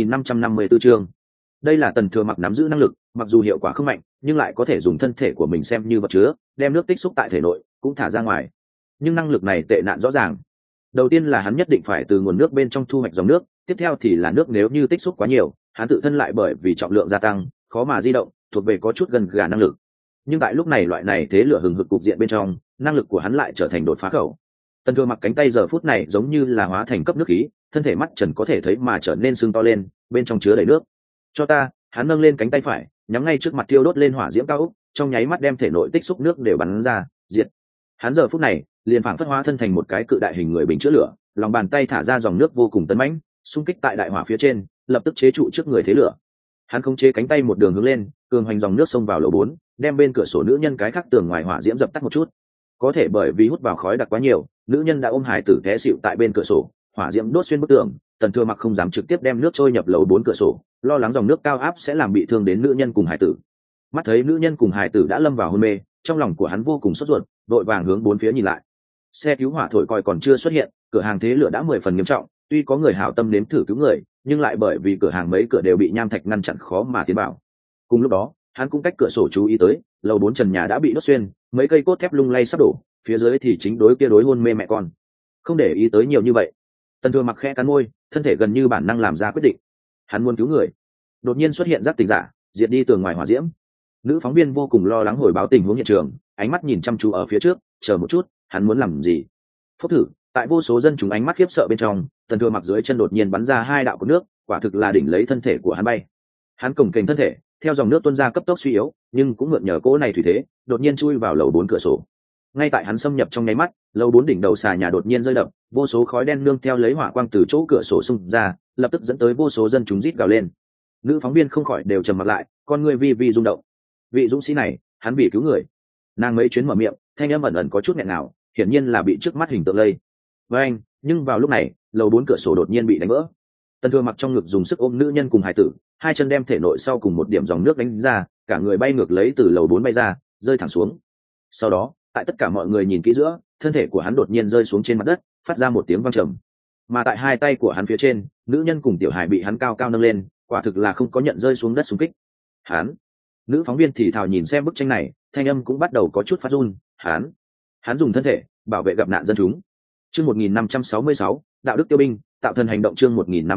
1554 chương. Đây là Tần Thừa Mặc nắm giữ năng lực, mặc dù hiệu quả không mạnh, nhưng lại có thể dùng thân thể của mình xem như vật chứa, đem nước tích xúc tại thể nội, cũng thả ra ngoài. Nhưng năng lực này tệ nạn rõ ràng. Đầu tiên là hắn nhất định phải từ nguồn nước bên trong thu hoạch dòng nước, tiếp theo thì là nước nếu như tích xúc quá nhiều, hắn tự thân lại bởi vì trọng lượng gia tăng, khó mà di động, thuộc về có chút gần gà năng lực. Nhưng tại lúc này loại này thế lửa hừng hực cục diện bên trong, năng lực của hắn lại trở thành đột phá khẩu. Tần Thừa Mặc cánh tay giờ phút này giống như là hóa thành cấp nước khí, thân thể mắt trần có thể thấy mà trở nên sưng to lên, bên trong chứa đầy nước. Cho ta, hắn nâng lên cánh tay phải, nhắm ngay trước mặt thiêu đốt lên hỏa diễm cao ốc, trong nháy mắt đem thể nội tích xúc nước đều bắn ra, diệt. Hắn giờ phút này liền phảng phất hóa thân thành một cái cự đại hình người bình chữa lửa, lòng bàn tay thả ra dòng nước vô cùng tấn mãnh, xung kích tại đại hỏa phía trên, lập tức chế trụ trước người thế lửa. Hắn khống chế cánh tay một đường hướng lên, cường hoành dòng nước xông vào lầu 4, đem bên cửa sổ nữ nhân cái khác tường ngoài hỏa diễm dập tắt một chút. Có thể bởi vì hút vào khói đặc quá nhiều, nữ nhân đã ôm hài tử té xịu tại bên cửa sổ, hỏa diễm đốt xuyên bức tường. Tần Thừa Mặc không dám trực tiếp đem nước trôi nhập lầu 4 cửa sổ, lo lắng dòng nước cao áp sẽ làm bị thương đến nữ nhân cùng hài tử. Mắt thấy nữ nhân cùng hài tử đã lâm vào hôn mê, trong lòng của hắn vô cùng sốt ruột, vội vàng hướng bốn phía nhìn lại. Xe cứu hỏa thổi còi còn chưa xuất hiện, cửa hàng thế lửa đã 10 phần nghiêm trọng, tuy có người hảo tâm nếm thử cứu người, nhưng lại bởi vì cửa hàng mấy cửa đều bị nham thạch ngăn chặn khó mà tiến vào. Cùng lúc đó, hắn cũng cách cửa sổ chú ý tới, lầu 4 trần nhà đã bị đốt xuyên, mấy cây cốt thép lung lay sắp đổ, phía dưới thì chính đối hôn mê mẹ con. Không để ý tới nhiều như vậy, Tần Thừa Mặc khẽ cắn môi, thân thể gần như bản năng làm ra quyết định. Hắn muốn cứu người. Đột nhiên xuất hiện giác tỉnh giả, diệt đi tường ngoài hỏa diễm. Nữ phóng viên vô cùng lo lắng hồi báo tình huống hiện trường, ánh mắt nhìn chăm chú ở phía trước, chờ một chút, hắn muốn làm gì? Phốc thử, tại vô số dân chúng ánh mắt khiếp sợ bên trong, Tần Thừa Mặc dưới chân đột nhiên bắn ra hai đạo của nước, quả thực là đỉnh lấy thân thể của hắn bay. Hắn cồng kềnh thân thể, theo dòng nước tuôn ra cấp tốc suy yếu, nhưng cũng mượn nhờ cỗ này thủy thế, đột nhiên chui vào lầu 4 cửa sổ. Ngay tại hắn xâm nhập trong nháy mắt, lầu 4 đỉnh đầu xà nhà đột nhiên rơi đập, vô số khói đen nương theo lấy hỏa quang từ chỗ cửa sổ xung ra, lập tức dẫn tới vô số dân chúng rít gào lên. Nữ phóng viên không khỏi đều trầm mặt lại, con người vi rung động. Vị dũng sĩ này, hắn vì cứu người. Nàng mấy chuyến mở miệng, thanh âm ẩn ẩn có chút nghẹn ngào, hiển nhiên là bị trước mắt hình tượng lây. Với anh, nhưng vào lúc này, lầu 4 cửa sổ đột nhiên bị đánh vỡ. Tần Thừa Mặc trong ngực dùng sức ôm nữ nhân cùng hài tử, hai chân đem thể nội sau cùng một điểm dòng nước đánh ra, cả người bay ngược lấy từ lầu 4 bay ra, rơi thẳng xuống. Sau đó, tại tất cả mọi người nhìn kỹ giữa, thân thể của hắn đột nhiên rơi xuống trên mặt đất, phát ra một tiếng vang trầm. Mà tại hai tay của hắn phía trên, nữ nhân cùng tiểu hài bị hắn cao cao nâng lên, quả thực là không có nhận rơi xuống đất xung kích. Nữ phóng viên thì thào nhìn xem bức tranh này, thanh âm cũng bắt đầu có chút phát run. Hắn dùng thân thể bảo vệ gặp nạn dân chúng. Chương 1566, đạo đức tiêu binh, tạo thần hành động. Chương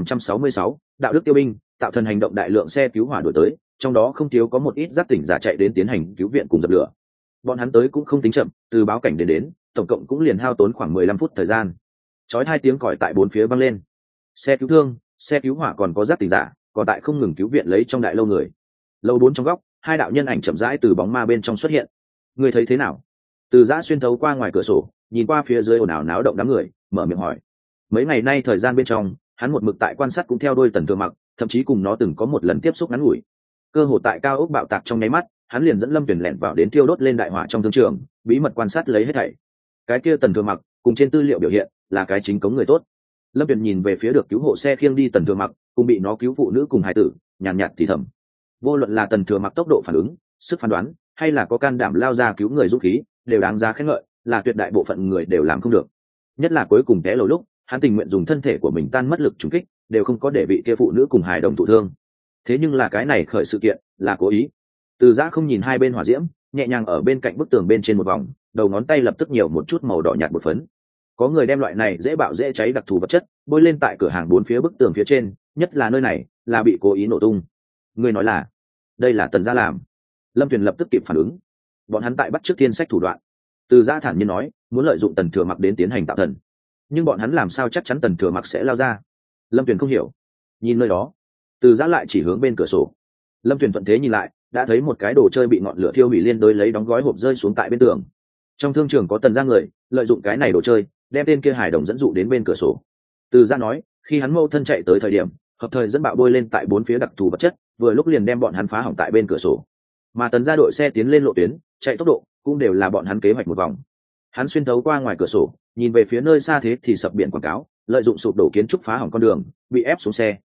1566, đạo đức tiêu binh, tạo thần hành động. Đại lượng xe cứu hỏa đuổi tới, trong đó không thiếu có một ít giác tỉnh giả chạy đến tiến hành cứu viện cùng dập lửa. Bọn hắn tới cũng không tính chậm, từ báo cảnh đến, tổng cộng cũng liền hao tốn khoảng 15 phút thời gian. Chói hai tiếng còi tại bốn phía vang lên. Xe cứu thương, xe cứu hỏa còn có giác tỉnh giả, còn tại không ngừng cứu viện lấy trong đại lâu người. Lâu 4 trong góc, hai đạo nhân ảnh chậm rãi từ bóng ma bên trong xuất hiện. Người thấy thế nào? Từ Giã xuyên thấu qua ngoài cửa sổ, nhìn qua phía dưới ồn ào náo động đám người, mở miệng hỏi. Mấy ngày nay thời gian bên trong, hắn một mực tại quan sát cũng theo đuôi Tần Thừa Mặc, thậm chí cùng nó từng có một lần tiếp xúc ngắn ngủi. Cơ hội tại cao ốc bạo tạc trong nháy mắt, hắn liền dẫn Lâm Tuyền lẻn vào đến thiêu đốt lên đại hỏa trong thương trường, bí mật quan sát lấy hết thảy. Cái kia Tần Thừa Mặc, cùng trên tư liệu biểu hiện, là cái chính cống người tốt. Lâm Tuyền nhìn về phía được cứu hộ xe khiêng đi Tần Thừa Mặc, cùng bị nó cứu phụ nữ cùng hài tử, nhàn nhạt thì thầm. Vô luận là Tần Thừa Mặc tốc độ phản ứng, sức phán đoán, hay là có can đảm lao ra cứu người dũng khí, đều đáng giá khen ngợi, là tuyệt đại bộ phận người đều làm không được. Nhất là cuối cùng té lầu lúc, hắn tình nguyện dùng thân thể của mình tan mất lực trùng kích, đều không có để bị kia phụ nữ cùng hài đồng thụ thương. Thế nhưng là cái này khởi sự kiện, là cố ý. Từ Giã không nhìn hai bên hỏa diễm, nhẹ nhàng ở bên cạnh bức tường bên trên một vòng, đầu ngón tay lập tức nhiều một chút màu đỏ nhạt bột phấn. Có người đem loại này dễ bạo dễ cháy đặc thù vật chất bôi lên tại cửa hàng bốn phía bức tường phía trên, nhất là nơi này là bị cố ý nổ tung. Người nói là đây là Tần Gia làm. Lâm Tuyền lập tức kịp phản ứng. Bọn hắn tại bắt trước thiên sách thủ đoạn. Từ Giã thản nhiên nói, muốn lợi dụng Tần Thừa Mặc đến tiến hành tạo thần. Nhưng bọn hắn làm sao chắc chắn Tần Thừa Mặc sẽ lao ra? Lâm Tuyền không hiểu. Nhìn nơi đó, Từ Giã lại chỉ hướng bên cửa sổ. Lâm Tuyền thuận thế nhìn lại, đã thấy một cái đồ chơi bị ngọn lửa thiêu hủy liên đối lấy đóng gói hộp rơi xuống tại bên tường. Trong thương trường có Tần Gia người, lợi dụng cái này đồ chơi, đem tên kia hài đồng dẫn dụ đến bên cửa sổ. Từ Giã nói, khi hắn mâu thân chạy tới thời điểm, hợp thời dẫn bạo bôi lên tại bốn phía đặc thù vật chất, vừa lúc liền đem bọn hắn phá hỏng tại bên cửa sổ. Mà Tần Gia đội xe tiến lên lộ tuyến, chạy tốc độ cũng đều là bọn hắn kế hoạch một vòng. Hắn xuyên thấu qua ngoài cửa sổ, nhìn về phía nơi xa thế thì sập biển quảng cáo, lợi dụng sụp đổ kiến trúc phá hỏng con đường, bị ép xuống xe,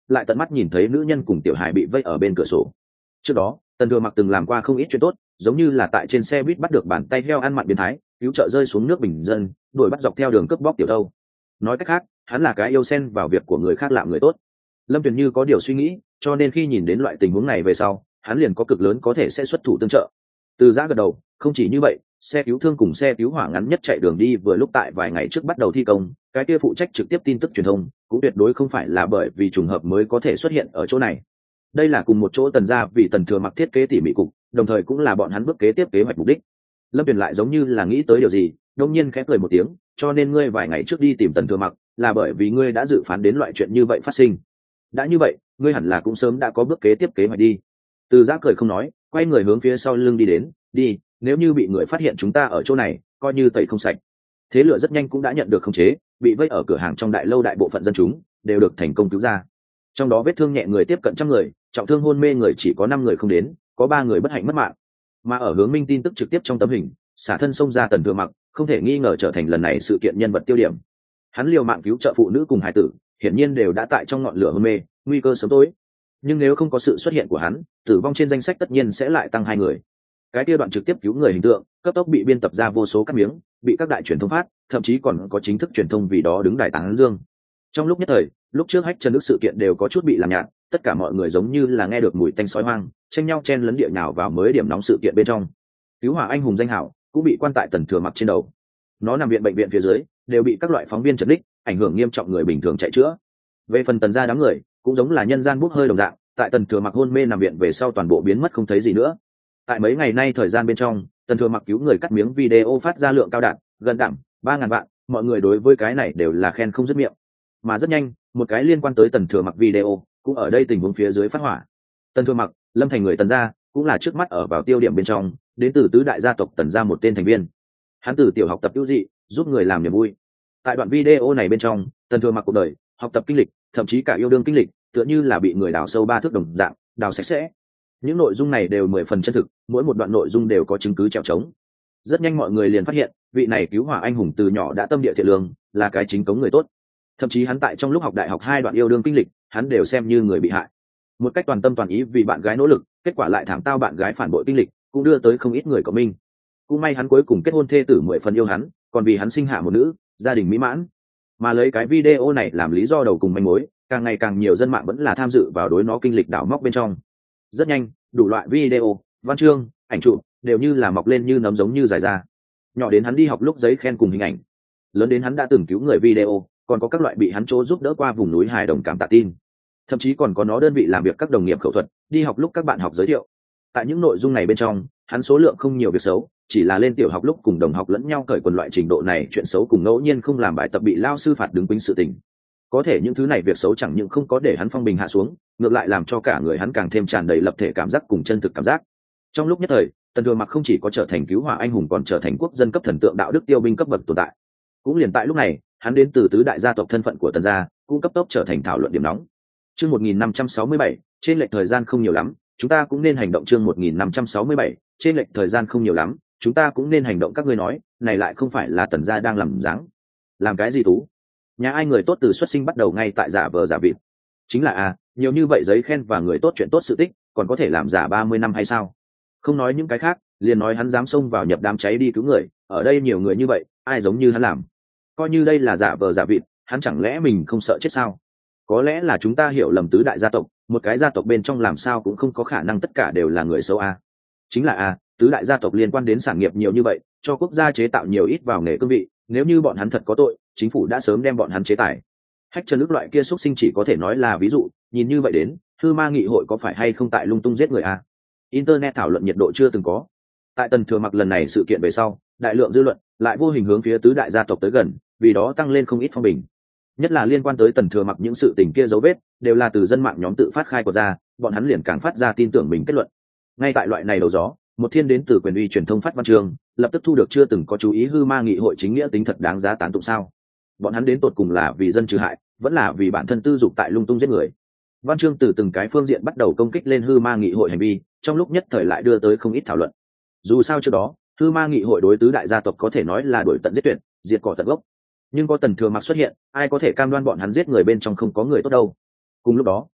lại tận mắt nhìn thấy nữ nhân cùng tiểu hài bị vây ở bên cửa sổ. Trước đó Tần Thừa Mặc từng làm qua không ít chuyện tốt, giống như là tại trên xe buýt bắt được bàn tay heo ăn mặn biến thái, cứu trợ rơi xuống nước bình dân, đuổi bắt dọc theo đường cướp bóc tiểu đâu. Nói cách khác, hắn là cái yêu xen vào việc của người khác làm người tốt. Lâm Tuyền Như có điều suy nghĩ, cho nên khi nhìn đến loại tình huống này về sau, hắn liền có cực lớn có thể sẽ xuất thủ tương trợ. Từ Giã gật đầu, không chỉ như vậy, xe cứu thương cùng xe cứu hỏa ngắn nhất chạy đường đi vừa lúc tại vài ngày trước bắt đầu thi công, cái kia phụ trách trực tiếp tin tức truyền thông cũng tuyệt đối không phải là bởi vì trùng hợp mới có thể xuất hiện ở chỗ này. Đây là cùng một chỗ Tần gia vì Tần Thừa Mặc thiết kế tỉ mỉ cục, đồng thời cũng là bọn hắn bước kế tiếp kế hoạch mục đích. Lâm Tuyền lại giống như là nghĩ tới điều gì, đột nhiên khẽ cười một tiếng, cho nên ngươi vài ngày trước đi tìm Tần Thừa Mặc là bởi vì ngươi đã dự phán đến loại chuyện như vậy phát sinh. Đã như vậy, ngươi hẳn là cũng sớm đã có bước kế tiếp kế hoạch đi. Từ Giã cười không nói, quay người hướng phía sau lưng đi đến, đi, nếu như bị người phát hiện chúng ta ở chỗ này, coi như tẩy không sạch. Thế lửa rất nhanh cũng đã nhận được khống chế, bị vây ở cửa hàng trong đại lâu đại bộ phận dân chúng đều được thành công cứu ra. Trong đó vết thương nhẹ người tiếp cận 100 người, trọng thương hôn mê người chỉ có 5 người không đến, có 3 người bất hạnh mất mạng. Mà ở hướng minh tin tức trực tiếp trong tấm hình, xả thân xông ra Tần Thừa Mặc, không thể nghi ngờ trở thành lần này sự kiện nhân vật tiêu điểm. Hắn liều mạng cứu trợ phụ nữ cùng hải tử, hiển nhiên đều đã tại trong ngọn lửa hôn mê, nguy cơ sớm tối. Nhưng nếu không có sự xuất hiện của hắn, tử vong trên danh sách tất nhiên sẽ lại tăng 2 người. Cái kia đoạn trực tiếp cứu người hình tượng cấp tốc bị biên tập ra vô số các miếng, bị các đại truyền thông phát, thậm chí còn có chính thức truyền thông vì đó đứng đài tán dương. Trong lúc nhất thời, lúc trước hách chân nước sự kiện đều có chút bị làm nhạt, tất cả mọi người giống như là nghe được mùi tanh sói hoang, tranh nhau chen lấn địa nhào vào mới điểm nóng sự kiện bên trong. Cứu hỏa anh hùng danh hảo cũng bị quan tại Tần Thừa Mặc trên đầu. Nó nằm viện bệnh viện phía dưới, đều bị các loại phóng viên chật ních, ảnh hưởng nghiêm trọng người bình thường chạy chữa. Về phần Tần gia đám người, cũng giống là nhân gian bút hơi đồng dạng, tại Tần Thừa Mặc hôn mê nằm viện về sau toàn bộ biến mất không thấy gì nữa. Tại mấy ngày nay thời gian bên trong, Tần Thừa Mặc cứu người cắt miếng video phát ra lượng cao đạt gần đẳng 3.000 vạn, mọi người đối với cái này đều là khen không dứt miệng. Mà rất nhanh, một cái liên quan tới Tần Thừa Mặc video cũng ở đây tình huống phía dưới phát hỏa. Tần Thừa Mặc, Lâm thành người Tần gia, cũng là trước mắt ở vào tiêu điểm bên trong, đến từ tứ đại gia tộc Tần gia một tên thành viên. Hắn từ tiểu học tập ưu dị, giúp người làm niềm vui. Tại đoạn video này bên trong, Tần Thừa Mặc cuộc đời, học tập kinh lịch, thậm chí cả yêu đương kinh lịch, tựa như là bị người đào sâu 3 thước đồng dạng, đào sạch sẽ. Những nội dung này đều 10 phần chân thực, mỗi một đoạn nội dung đều có chứng cứ trèo trống. Rất nhanh mọi người liền phát hiện, vị này cứu hỏa anh hùng từ nhỏ đã tâm địa thiện lương, là cái chính cống người tốt. Thậm chí hắn tại trong lúc học đại học 2 đoạn yêu đương kinh lịch, hắn đều xem như người bị hại. Một cách toàn tâm toàn ý vì bạn gái nỗ lực, kết quả lại thảm tao bạn gái phản bội kinh lịch, cũng đưa tới không ít người cộng minh. Cũng may hắn cuối cùng kết hôn thê tử 10 phần yêu hắn, còn vì hắn sinh hạ một nữ, gia đình mỹ mãn. Mà lấy cái video này làm lý do đầu cùng manh mối, càng ngày càng nhiều dân mạng vẫn là tham dự vào đối nó kinh lịch đảo móc bên trong. Rất nhanh, đủ loại video, văn chương, ảnh chụp đều như là mọc lên như nấm giống như dài ra. Nhỏ đến hắn đi học lúc giấy khen cùng hình ảnh, lớn đến hắn đã từng cứu người video, còn có các loại bị hắn chỗ giúp đỡ qua vùng núi hài đồng cảm tạ tin. Thậm chí còn có nó đơn vị làm việc các đồng nghiệp khẩu thuật, đi học lúc các bạn học giới thiệu. Tại những nội dung này bên trong, hắn số lượng không nhiều việc xấu, chỉ là lên tiểu học lúc cùng đồng học lẫn nhau cởi quần loại trình độ này, chuyện xấu cùng ngẫu nhiên không làm bài tập bị lao sư phạt đứng quýnh sự tình. Có thể những thứ này việc xấu chẳng những không có để hắn phong bình hạ xuống, ngược lại làm cho cả người hắn càng thêm tràn đầy lập thể cảm giác cùng chân thực cảm giác. Trong lúc nhất thời, Tần Thừa Mặc không chỉ có trở thành cứu hỏa anh hùng, còn trở thành quốc dân cấp thần tượng đạo đức tiêu binh cấp bậc tồn tại. Cũng liền tại lúc này, hắn đến từ tứ đại gia tộc, thân phận của Tần gia cũng cấp tốc trở thành thảo luận điểm nóng. Chương 1567, trên lệch thời gian không nhiều lắm, chúng ta cũng nên hành động. Chương 1567, trên lệch thời gian không nhiều lắm, chúng ta cũng nên hành động. Các ngươi nói, này lại không phải là Tần gia đang làm dáng. Làm cái gì Tú? Nhà ai người tốt từ xuất sinh bắt đầu ngay tại giả vờ giả vịt? Chính là nhiều như vậy giấy khen và người tốt chuyện tốt sự tích, còn có thể làm giả 30 năm hay sao? Không nói những cái khác, liền nói hắn dám xông vào nhập đám cháy đi cứu người, ở đây nhiều người như vậy, ai giống như hắn làm? Coi như đây là giả vờ giả vịt, hắn chẳng lẽ mình không sợ chết sao? Có lẽ là chúng ta hiểu lầm tứ đại gia tộc, một cái gia tộc bên trong làm sao cũng không có khả năng tất cả đều là người xấu Chính là tứ đại gia tộc liên quan đến sản nghiệp nhiều như vậy, cho quốc gia chế tạo nhiều ít vào nghề cương vị, nếu như bọn hắn thật có tội, chính phủ đã sớm đem bọn hắn chế tài. Hách chân nước loại kia xuất sinh chỉ có thể nói là ví dụ, nhìn như vậy đến, Thư Ma nghị hội có phải hay không tại lung tung giết người Internet thảo luận nhiệt độ chưa từng có. Tại Tần Thừa Mặc lần này sự kiện về sau, đại lượng dư luận lại vô hình hướng phía tứ đại gia tộc tới gần, vì đó tăng lên không ít phong bình. Nhất là liên quan tới Tần Thừa Mặc những sự tình kia dấu vết, đều là từ dân mạng nhóm tự phát khai của ra, bọn hắn liền càng phát ra tin tưởng mình kết luận. Ngay tại loại này đầu gió, một thiên đến từ quyền uy truyền thông phát văn chương, lập tức thu được chưa từng có chú ý Hư Ma nghị hội chính nghĩa tính thật đáng giá tán tụng sao? Bọn hắn đến tột cùng là vì dân trừ hại, vẫn là vì bản thân tư dục tại lung tung giết người? Văn chương từ từng cái phương diện bắt đầu công kích lên Hư Ma nghị hội hành vi, trong lúc nhất thời lại đưa tới không ít thảo luận. Dù sao trước đó, Hư Ma nghị hội đối tứ đại gia tộc có thể nói là đuổi tận giết tuyệt, diệt cỏ tận gốc. Nhưng có Tần Thừa Mặc xuất hiện, ai có thể cam đoan bọn hắn giết người bên trong không có người tốt đâu? Cùng lúc đó,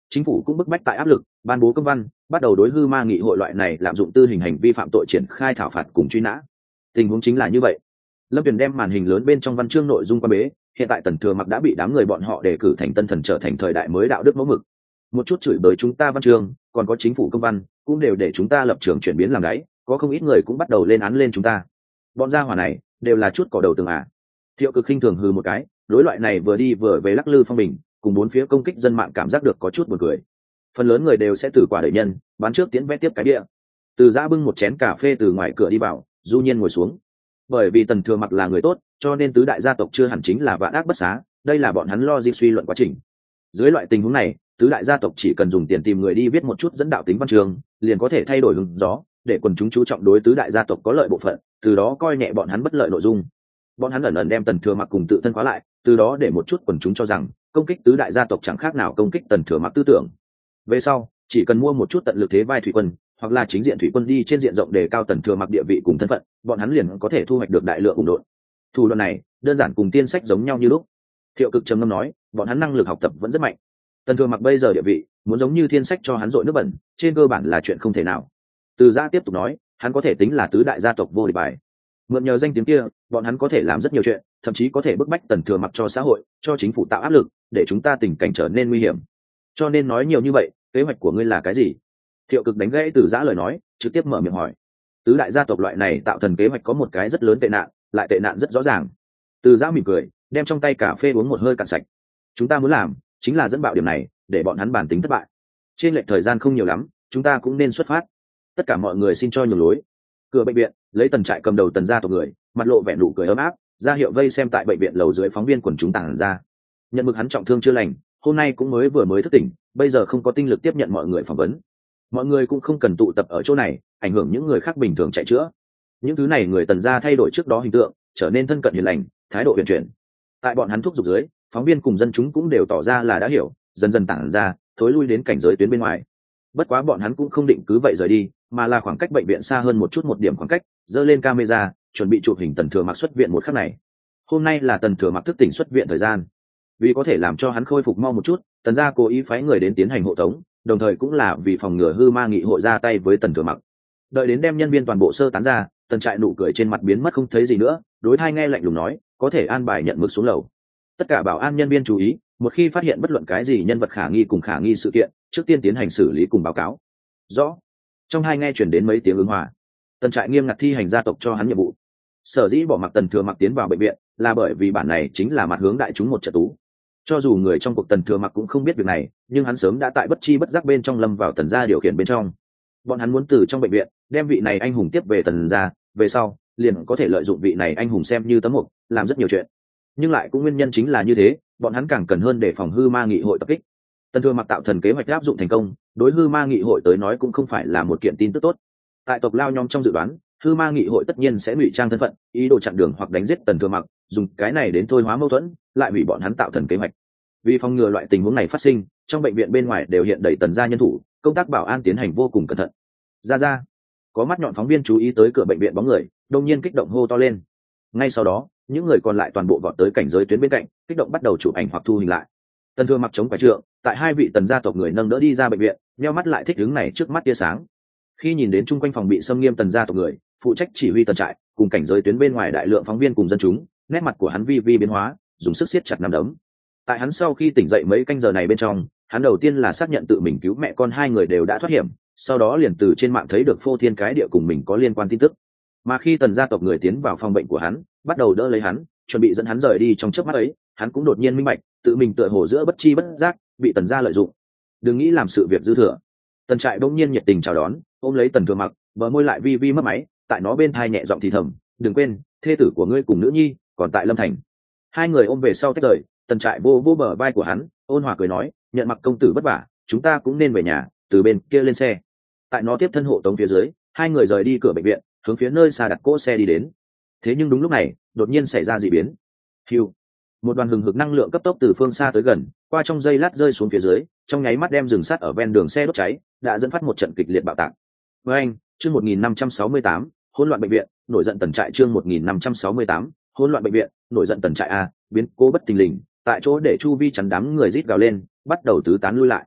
chính phủ cũng bức bách tại áp lực ban bố công văn, bắt đầu đối hư ma nghị hội loại này lạm dụng tư hình hành vi phạm tội triển khai thảo phạt cùng truy nã. Tình huống chính là như vậy. Lâm Tuyền đem màn hình lớn bên trong văn chương nội dung qua bế, hiện tại Tần Thừa Mặc đã bị đám người bọn họ đề cử thành tân thần, trở thành thời đại mới đạo đức mẫu mực. Một chút chửi bới chúng ta văn chương, còn có chính phủ công văn, cũng đều để chúng ta lập trường chuyển biến làm đáy, có không ít người cũng bắt đầu lên án lên chúng ta. Bọn gia hỏa này đều là chút cỏ đầu tường à. Thiệu Cực khinh thường hừ một cái, đối loại này vừa đi vừa về lắc lư phong bình, cùng bốn phía công kích dân mạng cảm giác được có chút buồn cười. Phần lớn người đều sẽ từ quả đợi nhân, bán trước tiến vé tiếp cái địa. Từ Giã bưng một chén cà phê từ ngoài cửa đi vào, du nhiên ngồi xuống. Bởi vì Tần Thừa Mặc là người tốt, cho nên tứ đại gia tộc chưa hẳn chính là vạn ác bất xá, đây là bọn hắn lo di suy luận quá trình. Dưới loại tình huống này, tứ đại gia tộc chỉ cần dùng tiền tìm người đi viết một chút dẫn đạo tính văn chương, liền có thể thay đổi hướng gió, để quần chúng chú trọng đối tứ đại gia tộc có lợi bộ phận, từ đó coi nhẹ bọn hắn bất lợi nội dung. Bọn hắn ẩn ẩn đem Tần Thừa Mặc cùng tự thân khóa lại, từ đó để một chút quần chúng cho rằng công kích tứ đại gia tộc chẳng khác nào công kích Tần Thừa Mặc tư tưởng. Về sau, chỉ cần mua một chút tận lực thế vai thủy quân, hoặc là chính diện thủy quân đi trên diện rộng đề cao Tần Thừa Mặc địa vị cùng thân phận, bọn hắn liền có thể thu hoạch được đại lượng ủng độn. Thủ đoạn này đơn giản cùng tiên sách giống nhau như lúc. Thiệu Cực trầm ngâm nói, bọn hắn năng lực học tập vẫn rất mạnh. Tần Thừa Mặc bây giờ địa vị, muốn giống như thiên sách cho hắn dội nước bẩn, trên cơ bản là chuyện không thể nào. Từ Giã tiếp tục nói, hắn có thể tính là tứ đại gia tộc vô địch bài. Mượn nhờ danh tiếng kia, bọn hắn có thể làm rất nhiều chuyện, thậm chí có thể bức bách Tần Thừa Mặc cho xã hội, cho chính phủ tạo áp lực, để chúng ta tình cảnh trở nên nguy hiểm. Cho nên nói nhiều như vậy, kế hoạch của ngươi là cái gì? Thiệu Cực đánh gãy Từ Giã lời nói, trực tiếp mở miệng hỏi. Tứ đại gia tộc loại này tạo thần kế hoạch có một cái rất lớn tệ nạn, lại tệ nạn rất rõ ràng. Từ Giã mỉm cười, đem trong tay cà phê uống một hơi cạn sạch. Chúng ta muốn làm chính là dẫn bạo điểm này, để bọn hắn bản tính thất bại. Trên lệch thời gian không nhiều lắm, chúng ta cũng nên xuất phát. Tất cả mọi người xin cho nhường lối. Cửa bệnh viện, lấy Tần Trại cầm đầu Tần gia tộc người, mặt lộ vẻ nụ cười ấm áp, ra hiệu vây xem tại bệnh viện lầu dưới phóng viên quần chúng tản ra. Nhận mực hắn trọng thương chưa lành, hôm nay cũng mới thức tỉnh, bây giờ không có tinh lực tiếp nhận mọi người phỏng vấn. Mọi người cũng không cần tụ tập ở chỗ này, ảnh hưởng những người khác bình thường chạy chữa. Những thứ này người Tần gia thay đổi trước đó hình tượng, trở nên thân cận hiền lành, thái độ huyền chuyển. Tại bọn hắn thúc giục dưới, phóng viên cùng dân chúng cũng đều tỏ ra là đã hiểu, dần dần tản ra, thối lui đến cảnh giới tuyến bên ngoài. Bất quá bọn hắn cũng không định cứ vậy rời đi, mà là khoảng cách bệnh viện xa hơn một điểm khoảng cách, giơ lên camera, chuẩn bị chụp hình Tần Thừa Mặc xuất viện một khắc này. Hôm nay là Tần Thừa Mặc thức tỉnh xuất viện thời gian. Vì có thể làm cho hắn khôi phục mau một chút, Tần gia cố ý phái người đến tiến hành hộ tống, đồng thời cũng là vì phòng ngừa hư ma nghị hội ra tay với Tần Thừa Mặc. Đợi đến đem nhân viên toàn bộ sơ tán ra, Tần Trại nụ cười trên mặt biến mất không thấy gì nữa, đối thai nghe lạnh lùng nói, có thể an bài nhận mực xuống lầu. Tất cả bảo an nhân viên chú ý, một khi phát hiện bất luận cái gì nhân vật khả nghi cùng khả nghi sự kiện, trước tiên tiến hành xử lý cùng báo cáo. Rõ. Trong hai nghe chuyển đến mấy tiếng ứng hòa. Tần Trại nghiêm ngặt thi hành gia tộc cho hắn nhiệm vụ. Sở dĩ bỏ mặc Tần Thừa Mặc tiến vào bệnh viện, là bởi vì bản này chính là mặt hướng đại chúng một trận tú. Cho dù người trong cuộc Tần Thừa Mặc cũng không biết việc này, nhưng hắn sớm đã tại bất chi bất giác bên trong lâm vào Tần gia điều khiển bên trong. Bọn hắn muốn từ trong bệnh viện đem vị này anh hùng tiếp về Tần gia, về sau liền có thể lợi dụng vị này anh hùng xem như tấm mục, làm rất nhiều chuyện. Nhưng lại cũng nguyên nhân chính là như thế, bọn hắn càng cần hơn để phòng hư ma nghị hội tập kích. Tần Thừa Mặc tạo thần kế hoạch áp dụng thành công, đối hư ma nghị hội tới nói cũng không phải là một kiện tin tức tốt. Tại tộc lao nhóm trong dự đoán, hư ma nghị hội tất nhiên sẽ ngụy trang thân phận, ý đồ chặn đường hoặc đánh giết Tần Thừa Mặc, dùng cái này đến thôi hóa mâu thuẫn, lại hủy bọn hắn tạo thần kế hoạch. Vì phòng ngừa loại tình huống này phát sinh, trong bệnh viện bên ngoài đều hiện đầy Tần gia nhân thủ, công tác bảo an tiến hành vô cùng cẩn thận. Ra, có mắt nhọn phóng viên chú ý tới cửa bệnh viện bóng người, đột nhiên kích động hô to lên. Ngay sau đó, những người còn lại toàn bộ vọt tới cảnh giới tuyến bên cạnh, kích động bắt đầu chụp ảnh hoặc thu hình lại. Tần Thừa Mặc chống phải trượng, tại hai vị Tần gia tộc người nâng đỡ đi ra bệnh viện, nheo mắt lại thích đứng này trước mắt tia sáng. Khi nhìn đến chung quanh phòng bị xâm nghiêm Tần gia tộc người, phụ trách chỉ huy Tần Trại, cùng cảnh giới tuyến bên ngoài đại lượng phóng viên cùng dân chúng, nét mặt của hắn vi biến hóa, dùng sức siết chặt nắm đấm. Tại hắn sau khi tỉnh dậy mấy canh giờ này bên trong, hắn đầu tiên là xác nhận tự mình cứu mẹ con hai người đều đã thoát hiểm, sau đó liền từ trên mạng thấy được phô thiên cái địa cùng mình có liên quan tin tức. Mà khi Tần gia tộc người tiến vào phòng bệnh của hắn, bắt đầu đỡ lấy hắn, chuẩn bị dẫn hắn rời đi trong chớp mắt ấy, hắn cũng đột nhiên minh bạch, tự mình tựa hồ giữa bất chi bất giác bị Tần gia lợi dụng. Đừng nghĩ làm sự việc dư thừa. Tần Trại bỗng nhiên nhiệt tình chào đón, ôm lấy Tần Thừa Mặc, bờ môi lại vi mất máy, tại nó bên thai nhẹ giọng thì thầm, đừng quên, thê tử của ngươi cùng nữ nhi còn tại Lâm Thành. Hai người ôm về sau tách rời, Tần Trại vô bờ vai của hắn, ôn hòa cười nói, nhận Mặc công tử vất vả, chúng ta cũng nên về nhà, từ bên kia lên xe. Tại nó tiếp thân hộ tống phía dưới, hai người rời đi cửa bệnh viện, hướng phía nơi xa đặt cỗ xe đi đến. Thế nhưng đúng lúc này, đột nhiên xảy ra dị biến. Hưu, một đoàn hừng hực năng lượng cấp tốc từ phương xa tới gần, qua trong giây lát rơi xuống phía dưới, trong nháy mắt đem rừng sắt ở ven đường xe đốt cháy, đã dẫn phát một trận kịch liệt bạo tạc. Với anh, chương 1568, hỗn loạn bệnh viện, nổi giận Tần Trại chương 1568, hỗn loạn bệnh viện, nổi giận Tần Trại a, biến cố bất thình lình, tại chỗ để chu vi chắn đám người rít gào lên, bắt đầu tứ tán lui lại.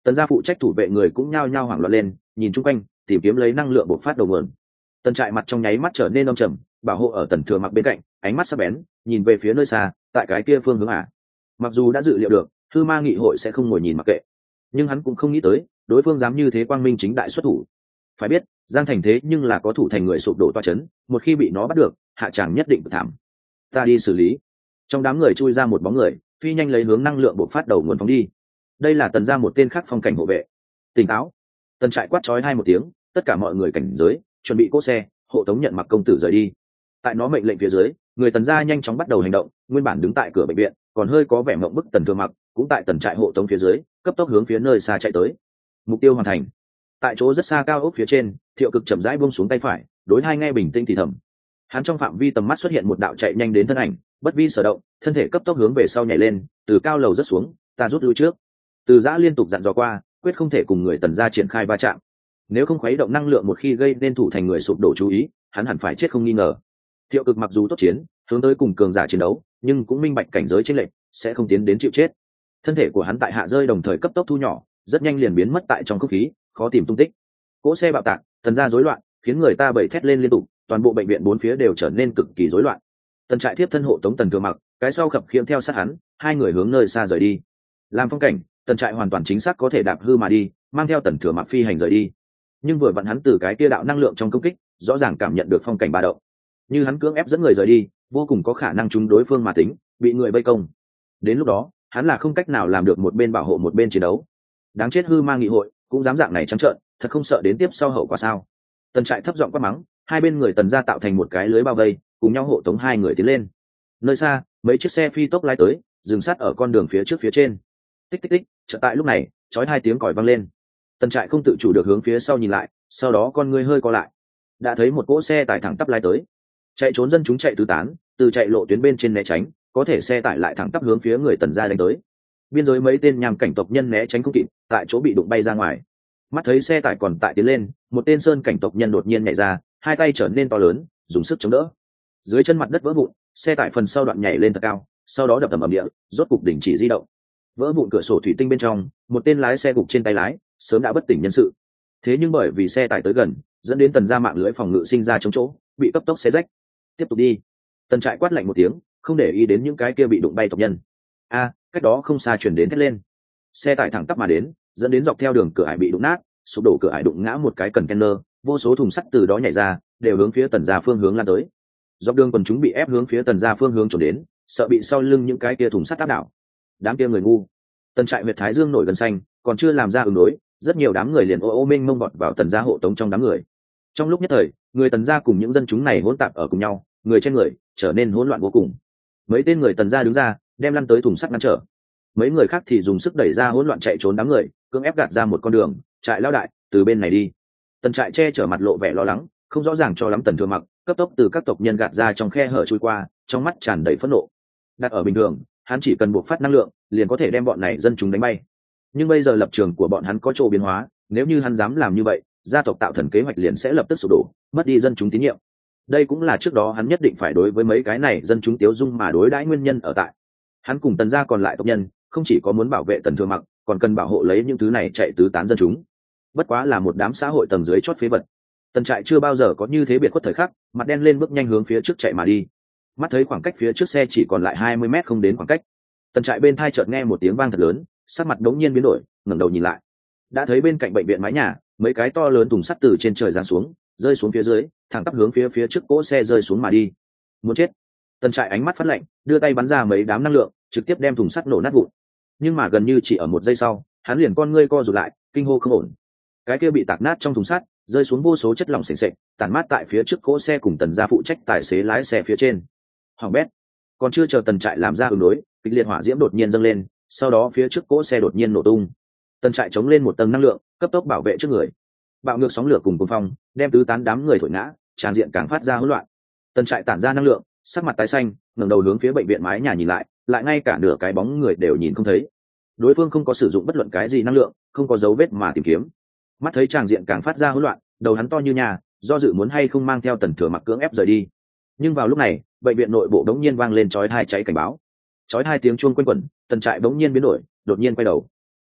Tần gia phụ trách thủ vệ người cũng nhao nhao hoảng loạn lên, nhìn chung quanh tìm kiếm lấy năng lượng bộc phát đầu nguồn. Tần Trại mặt trong nháy mắt trở nên âm trầm, bảo hộ ở Tần Thừa Mặc bên cạnh, ánh mắt sắc bén nhìn về phía nơi xa, tại cái kia phương hướng à. Mặc dù đã dự liệu được Hư Ma nghị hội sẽ không ngồi nhìn mặc kệ, nhưng hắn cũng không nghĩ tới đối phương dám như thế quang minh chính đại xuất thủ. Phải biết Giang Thành thế nhưng là có thủ thành người sụp đổ toa chấn, một khi bị nó bắt được hạ tràng nhất định thảm. Ta đi xử lý. Trong đám người chui ra một bóng người, phi nhanh lấy hướng năng lượng bộc phát đầu nguồn phóng đi. Đây là Tần gia một tên khác phong cảnh hộ vệ. Tỉnh táo. Tần Trại quát chói hai một tiếng, tất cả mọi người cảnh giới chuẩn bị cỗ xe hộ tống nhận Mặc công tử rời đi. Tại nó mệnh lệnh phía dưới, người Tần gia nhanh chóng bắt đầu hành động. Nguyên bản đứng tại cửa bệnh viện còn hơi có vẻ mộng bức Tần Thừa Mặc cũng tại Tần Trại hộ tống phía dưới cấp tốc hướng phía nơi xa chạy tới. Mục tiêu hoàn thành. Tại chỗ rất xa cao ốc phía trên, Thiệu Cực chậm rãi buông xuống tay phải, đối hai nghe bình tĩnh thì thầm. Hắn trong phạm vi tầm mắt xuất hiện một đạo chạy nhanh đến thân ảnh, bất vi sở động, thân thể cấp tốc hướng về sau nhảy lên, từ cao lầu rất xuống, ta rút lui trước. Từ Giã liên tục dặn dò qua, quyết không thể cùng người Tần gia triển khai va chạm. Nếu không khuấy động năng lượng một khi gây nên thủ thành người sụp đổ chú ý, hắn hẳn phải chết không nghi ngờ. Thiệu Cực mặc dù tốt chiến, hướng tới cùng cường giả chiến đấu, nhưng cũng minh bạch cảnh giới chênh lệch, sẽ không tiến đến chịu chết. Thân thể của hắn tại hạ rơi đồng thời cấp tốc thu nhỏ, rất nhanh liền biến mất tại trong không khí, khó tìm tung tích. Cỗ xe bạo tạc, Tần gia rối loạn, khiến người ta bầy thét lên liên tục, toàn bộ bệnh viện bốn phía đều trở nên cực kỳ rối loạn. Tần Trại tiếp thân hộ tống Tần Thừa Mặc, cái sau khập khiễng theo sát hắn, hai người hướng nơi xa rời đi. Làm phong cảnh, Tần Trại hoàn toàn chính xác có thể đạp hư mà đi, mang theo Tần Thừa Mặc phi hành rời đi. Nhưng vừa vặn hắn từ cái kia đạo năng lượng trong công kích, rõ ràng cảm nhận được phong cảnh ba động. Như hắn cưỡng ép dẫn người rời đi, vô cùng có khả năng trúng đối phương mà tính, bị người vây công. Đến lúc đó, hắn là không cách nào làm được một bên bảo hộ một bên chiến đấu. Đáng chết Hư Ma nghị hội, cũng dám dạng này trắng trợn, thật không sợ đến tiếp sau hậu quả sao? Tần Trại thấp giọng quát mắng, hai bên người Tần gia tạo thành một cái lưới bao vây, cùng nhau hộ tống hai người tiến lên. Nơi xa, mấy chiếc xe phi tốc lái tới, dừng sát ở con đường phía trước phía trên. Tích tích tích, chợt tại lúc này, chói hai tiếng còi vang lên. Tần Trại không tự chủ được hướng phía sau nhìn lại, sau đó con ngươi hơi co lại, đã thấy một cỗ xe tải thẳng tắp lái tới. Chạy trốn dân chúng chạy tứ tán, từ chạy lộ tuyến bên trên né tránh, có thể xe tải lại thẳng tắp hướng phía người Tần gia đánh tới. Biên giới mấy tên nhằm cảnh tộc nhân né tránh không kịp, tại chỗ bị đụng bay ra ngoài. Mắt thấy xe tải còn tại tiến lên, một tên sơn cảnh tộc nhân đột nhiên nhảy ra, hai tay trở nên to lớn, dùng sức chống đỡ. Dưới chân mặt đất vỡ vụn, xe tải phần sau đoạn nhảy lên thật cao, sau đó đập ầm ầm địa, rốt cục đình chỉ di động. Vỡ vụn cửa sổ thủy tinh bên trong, một tên lái xe gục trên tay lái, sớm đã bất tỉnh nhân sự. Thế nhưng bởi vì xe tải tới gần, dẫn đến Tần gia mạng lưới phòng ngự sinh ra chống chỗ, bị cấp tốc xé rách. Tiếp tục đi. Tần Trại quát lạnh một tiếng, không để ý đến những cái kia bị đụng bay tộc nhân. Cách đó không xa chuyển đến thét lên. Xe tải thẳng tắp mà đến, dẫn đến dọc theo đường cửa ải bị đụng nát, sụp đổ cửa ải đụng ngã một cái container, vô số thùng sắt từ đó nhảy ra, đều hướng phía Tần gia phương hướng lan tới. Dọc đường quần chúng bị ép hướng phía Tần gia phương hướng trốn đến, sợ bị sau lưng những cái kia thùng sắt áp đảo. Đám kia người ngu. Tần Trại huyệt thái dương nổi gần xanh, còn chưa làm ra ứng đối, rất nhiều đám người liền ô mênh mông bọt vào Tần gia hộ tống trong đám người. Trong lúc nhất thời, người Tần gia cùng những dân chúng này hỗn tạp ở cùng nhau, người trên người trở nên hỗn loạn vô cùng. Mấy tên người Tần gia đứng ra, đem lăn tới thùng sắt ngăn trở. Mấy người khác thì dùng sức đẩy ra hỗn loạn chạy trốn đám người, cưỡng ép gạt ra một con đường. Trại lao đại, từ bên này đi. Tần Trại che chở mặt lộ vẻ lo lắng, không rõ ràng cho lắm Tần Thừa Mặc, cấp tốc từ các tộc nhân gạt ra trong khe hở chui qua, trong mắt tràn đầy phẫn nộ. Đặt ở bình thường, hắn chỉ cần buộc phát năng lượng, liền có thể đem bọn này dân chúng đánh bay. Nhưng bây giờ lập trường của bọn hắn có chỗ biến hóa, nếu như hắn dám làm như vậy, gia tộc tạo thần kế hoạch liền sẽ lập tức sụp đổ, mất đi dân chúng tín nhiệm. Đây cũng là trước đó hắn nhất định phải đối với mấy cái này dân chúng tiếu dung mà đối đãi nguyên nhân ở tại. Hắn cùng Tần gia còn lại tộc nhân, không chỉ có muốn bảo vệ Tần Thừa Mặc, còn cần bảo hộ lấy những thứ này chạy tứ tán dân chúng. Bất quá là một đám xã hội tầng dưới chót phế vật. Tần Trại chưa bao giờ có như thế biệt khuất thời khắc, mặt đen lên bước nhanh hướng phía trước chạy mà đi. Mắt thấy khoảng cách phía trước xe chỉ còn lại 20 mét không đến khoảng cách. Tần Trại bên thai chợt nghe một tiếng vang thật lớn, sắc mặt đống nhiên biến đổi, ngẩng đầu nhìn lại. Đã thấy bên cạnh bệnh viện mái nhà, mấy cái to lớn thùng sắt từ trên trời giáng xuống, rơi xuống phía dưới, thẳng tắp hướng phía trước cỗ xe rơi xuống mà đi. Muốn chết. Tần Trại ánh mắt phát lạnh, đưa tay bắn ra mấy đám năng lượng, trực tiếp đem thùng sắt nổ nát vụn. Nhưng mà gần như chỉ ở một giây sau, hắn liền con ngươi co rụt lại, kinh hô không ổn. Cái kia bị tạc nát trong thùng sắt, rơi xuống vô số chất lỏng sền sệt, tản mát tại phía trước cỗ xe cùng Tần gia phụ trách tài xế lái xe phía trên. Hoàng bét. Còn chưa chờ Tần Trại làm ra ứng đối, kịch liệt hỏa diễm đột nhiên dâng lên, sau đó phía trước cỗ xe đột nhiên nổ tung. Tần Trại chống lên một tầng năng lượng, cấp tốc bảo vệ trước người. Bạo ngược sóng lửa cùng cuồng phong, đem tứ tán đám người thổi ngã, tràn diện càng phát ra hỗn loạn. Tần Trại tản ra năng lượng, sắc mặt tái xanh, ngẩng đầu hướng phía bệnh viện mái nhà nhìn lại, lại ngay cả nửa cái bóng người đều nhìn không thấy. Đối phương không có sử dụng bất luận cái gì năng lượng, không có dấu vết mà tìm kiếm. Mắt thấy tràng diện càng phát ra hỗn loạn, đầu hắn to như nhà, do dự muốn hay không mang theo Tần Thừa Mặc cưỡng ép rời đi. Nhưng vào lúc này, bệnh viện nội bộ đống nhiên vang lên chói tai cháy cảnh báo. Chói tai tiếng chuông quanh quẩn, Tần Trại đống nhiên biến đổi, đột nhiên quay đầu.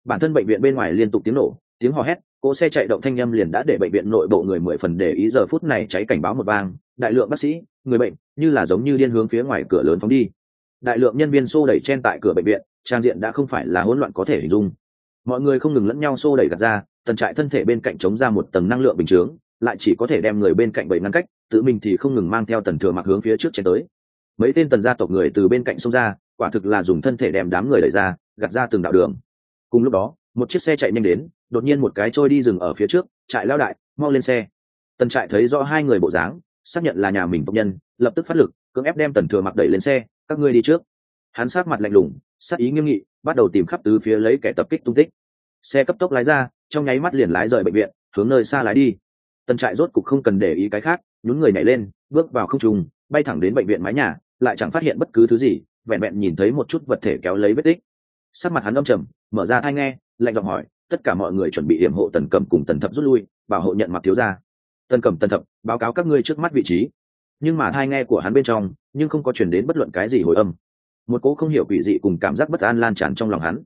Bản thân bệnh viện bên ngoài liên tục tiếng nổ, tiếng hò hét, cỗ xe chạy động thanh â m liền đã để bệnh viện nội bộ người 10 phần để ý. Giờ phút này cháy cảnh báo một vang, đại lượng bác sĩ, người bệnh như là giống như điên hướng phía ngoài cửa lớn phóng đi. Đại lượng nhân viên xô đẩy chen tại cửa bệnh viện, trang diện đã không phải là hỗn loạn có thể hình dung. Mọi người không ngừng lẫn nhau xô đẩy gạt ra, Tần Trại thân thể bên cạnh chống ra một tầng năng lượng bình chướng, lại chỉ có thể đem người bên cạnh bầy ngăn cách, tự mình thì không ngừng mang theo Tần Thừa Mặc hướng phía trước chen tới. Mấy tên Tần gia tộc người từ bên cạnh xông ra, quả thực là dùng thân thể đem đám người đẩy ra, gạt ra từng đạo đường. Cùng lúc đó, một chiếc xe chạy nhanh đến, đột nhiên một cái trôi đi dừng ở phía trước. Trại lão đại, mau lên xe. Tần Trại thấy rõ hai người bộ dáng, xác nhận là nhà mình tộc nhân, lập tức phát lực cưỡng ép đem Tần Thừa Mặc đẩy lên xe. Các ngươi đi trước. Hắn sát mặt lạnh lùng, sát ý nghiêm nghị, bắt đầu tìm khắp tứ phía lấy kẻ tập kích tung tích. Xe cấp tốc lái ra, trong nháy mắt liền lái rời bệnh viện, hướng nơi xa lái đi. Tần Trại rốt cục không cần để ý cái khác, nhún người nhảy lên, bước vào không trung, bay thẳng đến bệnh viện mái nhà, lại chẳng phát hiện bất cứ thứ gì, vẹn vẹn nhìn thấy một chút vật thể kéo lấy vết tích. Sắc mặt hắn âm trầm, mở ra tai nghe, lạnh giọng hỏi, tất cả mọi người chuẩn bị hiểm hộ Tần Cẩm cùng Tần Thập rút lui, bảo hộ nhận Mặc thiếu gia. Tần Cẩm, Tần Thập, báo cáo các ngươi trước mắt vị trí. Nhưng mà tai nghe của hắn bên trong, nhưng không có truyền đến bất luận cái gì hồi âm. Một cỗ không hiểu quỷ dị cùng cảm giác bất an lan tràn trong lòng hắn.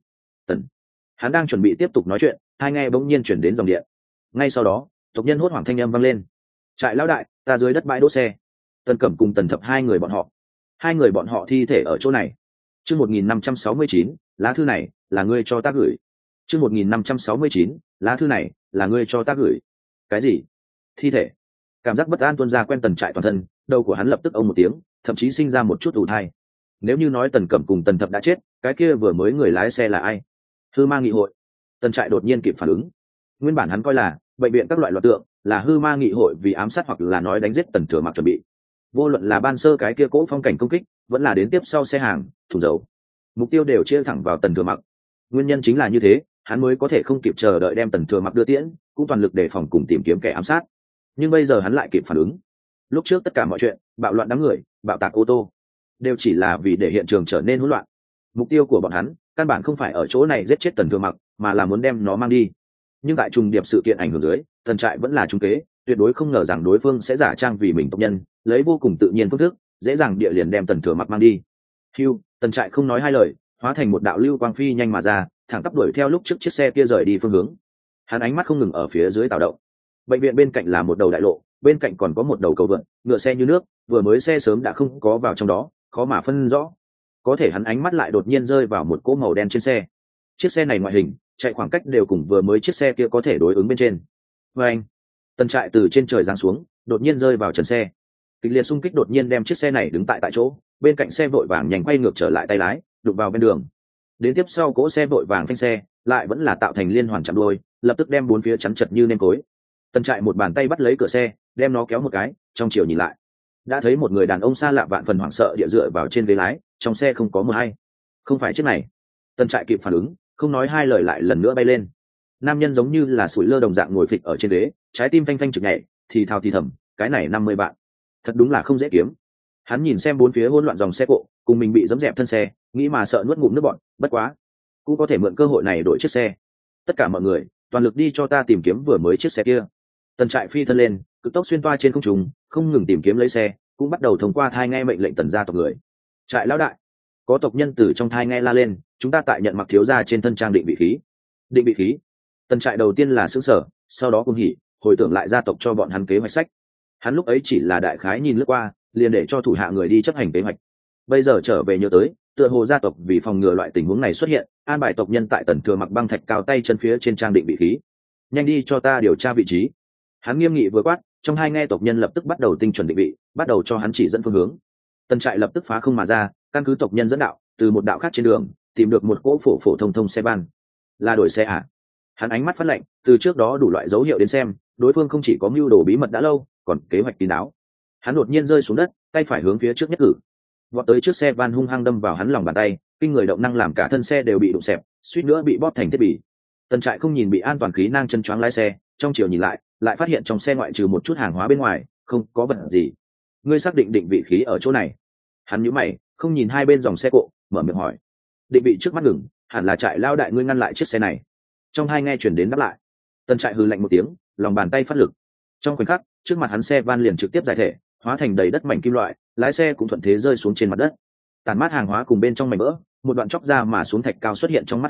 Hắn đang chuẩn bị tiếp tục nói chuyện, tai nghe bỗng nhiên chuyển đến dòng điện. Ngay sau đó, tộc nhân hốt hoảng thanh âm vang lên. Trại lão đại, ta dưới đất bãi đỗ xe. Tần Cẩm cùng Tần Thập hai người bọn họ thi thể ở chỗ này. Chương 1569, lá thư này là ngươi cho ta gửi. Chương 1569, lá thư này là ngươi cho ta gửi. Cái gì? Thi thể? Cảm giác bất an tuôn ra quen Tần Trại toàn thân, đầu của hắn lập tức ông một tiếng, thậm chí sinh ra một chút ù tai. Nếu như nói Tần Cẩm cùng Tần Thập đã chết, cái kia vừa mới người lái xe là ai? Hư ma nghị hội. Tần Trại đột nhiên kịp phản ứng. Nguyên bản hắn coi là bệnh viện các loại loạt tượng là hư ma nghị hội vì ám sát hoặc là nói đánh giết Tần Thừa Mặc chuẩn bị. Vô luận là ban sơ cái kia cỗ phong cảnh công kích, vẫn là đến tiếp sau xe hàng, thùng dầu, mục tiêu đều chia thẳng vào Tần Thừa Mặc. Nguyên nhân chính là như thế, hắn mới có thể không kịp chờ đợi đem Tần Thừa Mặc đưa tiễn, cũng toàn lực đề phòng cùng tìm kiếm kẻ ám sát. Nhưng bây giờ hắn lại kịp phản ứng. Lúc trước tất cả mọi chuyện, bạo loạn đám người, bạo tạc ô tô, đều chỉ là vì để hiện trường trở nên hỗn loạn. Mục tiêu của bọn hắn căn bản không phải ở chỗ này giết chết Tần Thừa Mặc, mà là muốn đem nó mang đi. Nhưng tại trùng điệp sự kiện ảnh hưởng dưới, Tần Trại vẫn là trung kế, tuyệt đối không ngờ rằng đối phương sẽ giả trang vì mình tộc nhân, lấy vô cùng tự nhiên phương thức, dễ dàng địa liền đem Tần Thừa Mặc mang đi. Hưu, Tần Trại không nói hai lời, hóa thành một đạo lưu quang phi nhanh mà ra, thẳng tắp đuổi theo lúc trước chiếc xe kia rời đi phương hướng. Hắn ánh mắt không ngừng ở phía dưới tạo động. Bệnh viện bên cạnh là một đầu đại lộ, bên cạnh còn có một đầu cầu vượt, ngựa xe như nước, vừa mới xe sớm đã không có vào trong đó, khó mà phân rõ. Có thể hắn ánh mắt lại đột nhiên rơi vào một cỗ màu đen trên xe. Chiếc xe này ngoại hình, chạy khoảng cách đều cùng vừa mới chiếc xe kia có thể đối ứng bên trên. Và anh, Tần Trại từ trên trời giáng xuống, đột nhiên rơi vào trần xe. Kịch liệt xung kích đột nhiên đem chiếc xe này đứng tại chỗ, bên cạnh xe vội vàng nhanh quay ngược trở lại tay lái, đụng vào bên đường. Đến tiếp sau cỗ xe vội vàng phanh xe, lại vẫn là tạo thành liên hoàn chạm đuôi, lập tức đem bốn phía chắn chật như nêm cối. Tần Trại một bàn tay bắt lấy cửa xe, đem nó kéo một cái, trong chiều nhìn lại, đã thấy một người đàn ông xa lạ vạn phần hoảng sợ địa dựa vào trên ghế lái, trong xe không có mờ hay. Không phải chiếc này. Tần Trại kịp phản ứng, không nói hai lời lại lần nữa bay lên. Nam nhân giống như là sủi lơ đồng dạng ngồi phịch ở trên ghế, trái tim phanh phanh trực nhảy, thì thào thì thầm, cái này 50 bạn, thật đúng là không dễ kiếm. Hắn nhìn xem bốn phía hỗn loạn dòng xe cộ, cùng mình bị giẫm dẹp thân xe, nghĩ mà sợ nuốt ngụm nước bọt, bất quá, cũng có thể mượn cơ hội này đổi chiếc xe. Tất cả mọi người, toàn lực đi cho ta tìm kiếm vừa mới chiếc xe kia. Tần Trại phi thân lên, cực tốc xuyên toa trên không trung, không ngừng tìm kiếm lấy xe, cũng bắt đầu thông qua thai nghe mệnh lệnh Tần gia tộc người. Trại lão đại, có tộc nhân từ trong thai nghe la lên, chúng ta tại nhận Mặc thiếu gia trên thân trang định vị khí. Định vị khí? Tần Trại đầu tiên là sững sờ, sau đó cuồng hỉ, hồi tưởng lại gia tộc cho bọn hắn kế hoạch sách. Hắn lúc ấy chỉ là đại khái nhìn lướt qua, liền để cho thủ hạ người đi chấp hành kế hoạch. Bây giờ trở về nhớ tới, tựa hồ gia tộc vì phòng ngừa loại tình huống này xuất hiện, an bài tộc nhân tại Tần Thừa Mặc băng thạch cao tay chân phía trên trang định vị khí. Nhanh đi cho ta điều tra vị trí. Hắn nghiêm nghị vừa quát, trong hai nghe tộc nhân lập tức bắt đầu tinh chuẩn định vị, bắt đầu cho hắn chỉ dẫn phương hướng. Tần Trại lập tức phá không mà ra, căn cứ tộc nhân dẫn đạo, từ một đạo khác trên đường tìm được một cỗ phổ thông xe ban. Là đổi xe à? Hắn ánh mắt phát lạnh, từ trước đó đủ loại dấu hiệu đến xem, đối phương không chỉ có mưu đồ bí mật đã lâu, còn kế hoạch kín đáo. Hắn đột nhiên rơi xuống đất, tay phải hướng phía trước nhất cử, vọt tới trước xe van hung hăng đâm vào hắn lòng bàn tay, kinh người động năng làm cả thân xe đều bị đụng xẹp, suýt nữa bị bóp thành thiết bị. Tần Trại không nhìn bị an toàn khí nang chân choáng lái xe, trong chiều nhìn lại phát hiện trong xe ngoại trừ một chút hàng hóa bên ngoài, không có vật gì. Ngươi xác định định vị khí ở chỗ này? Hắn nhíu mày, không nhìn hai bên dòng xe cộ, mở miệng hỏi. Định vị trước mắt ngừng, hẳn là Trại lao đại ngươi ngăn lại chiếc xe này. Trong hai nghe chuyển đến đáp lại. Tần Trại hừ lạnh một tiếng, lòng bàn tay phát lực. Trong khoảnh khắc, trước mặt hắn xe van liền trực tiếp giải thể, hóa thành đầy đất mảnh kim loại, lái xe cũng thuận thế rơi xuống trên mặt đất. Tàn mát hàng hóa cùng bên trong mảnh vỡ, một đoạn chóc ra mà xuống thạch cao xuất hiện trong mắt hắn,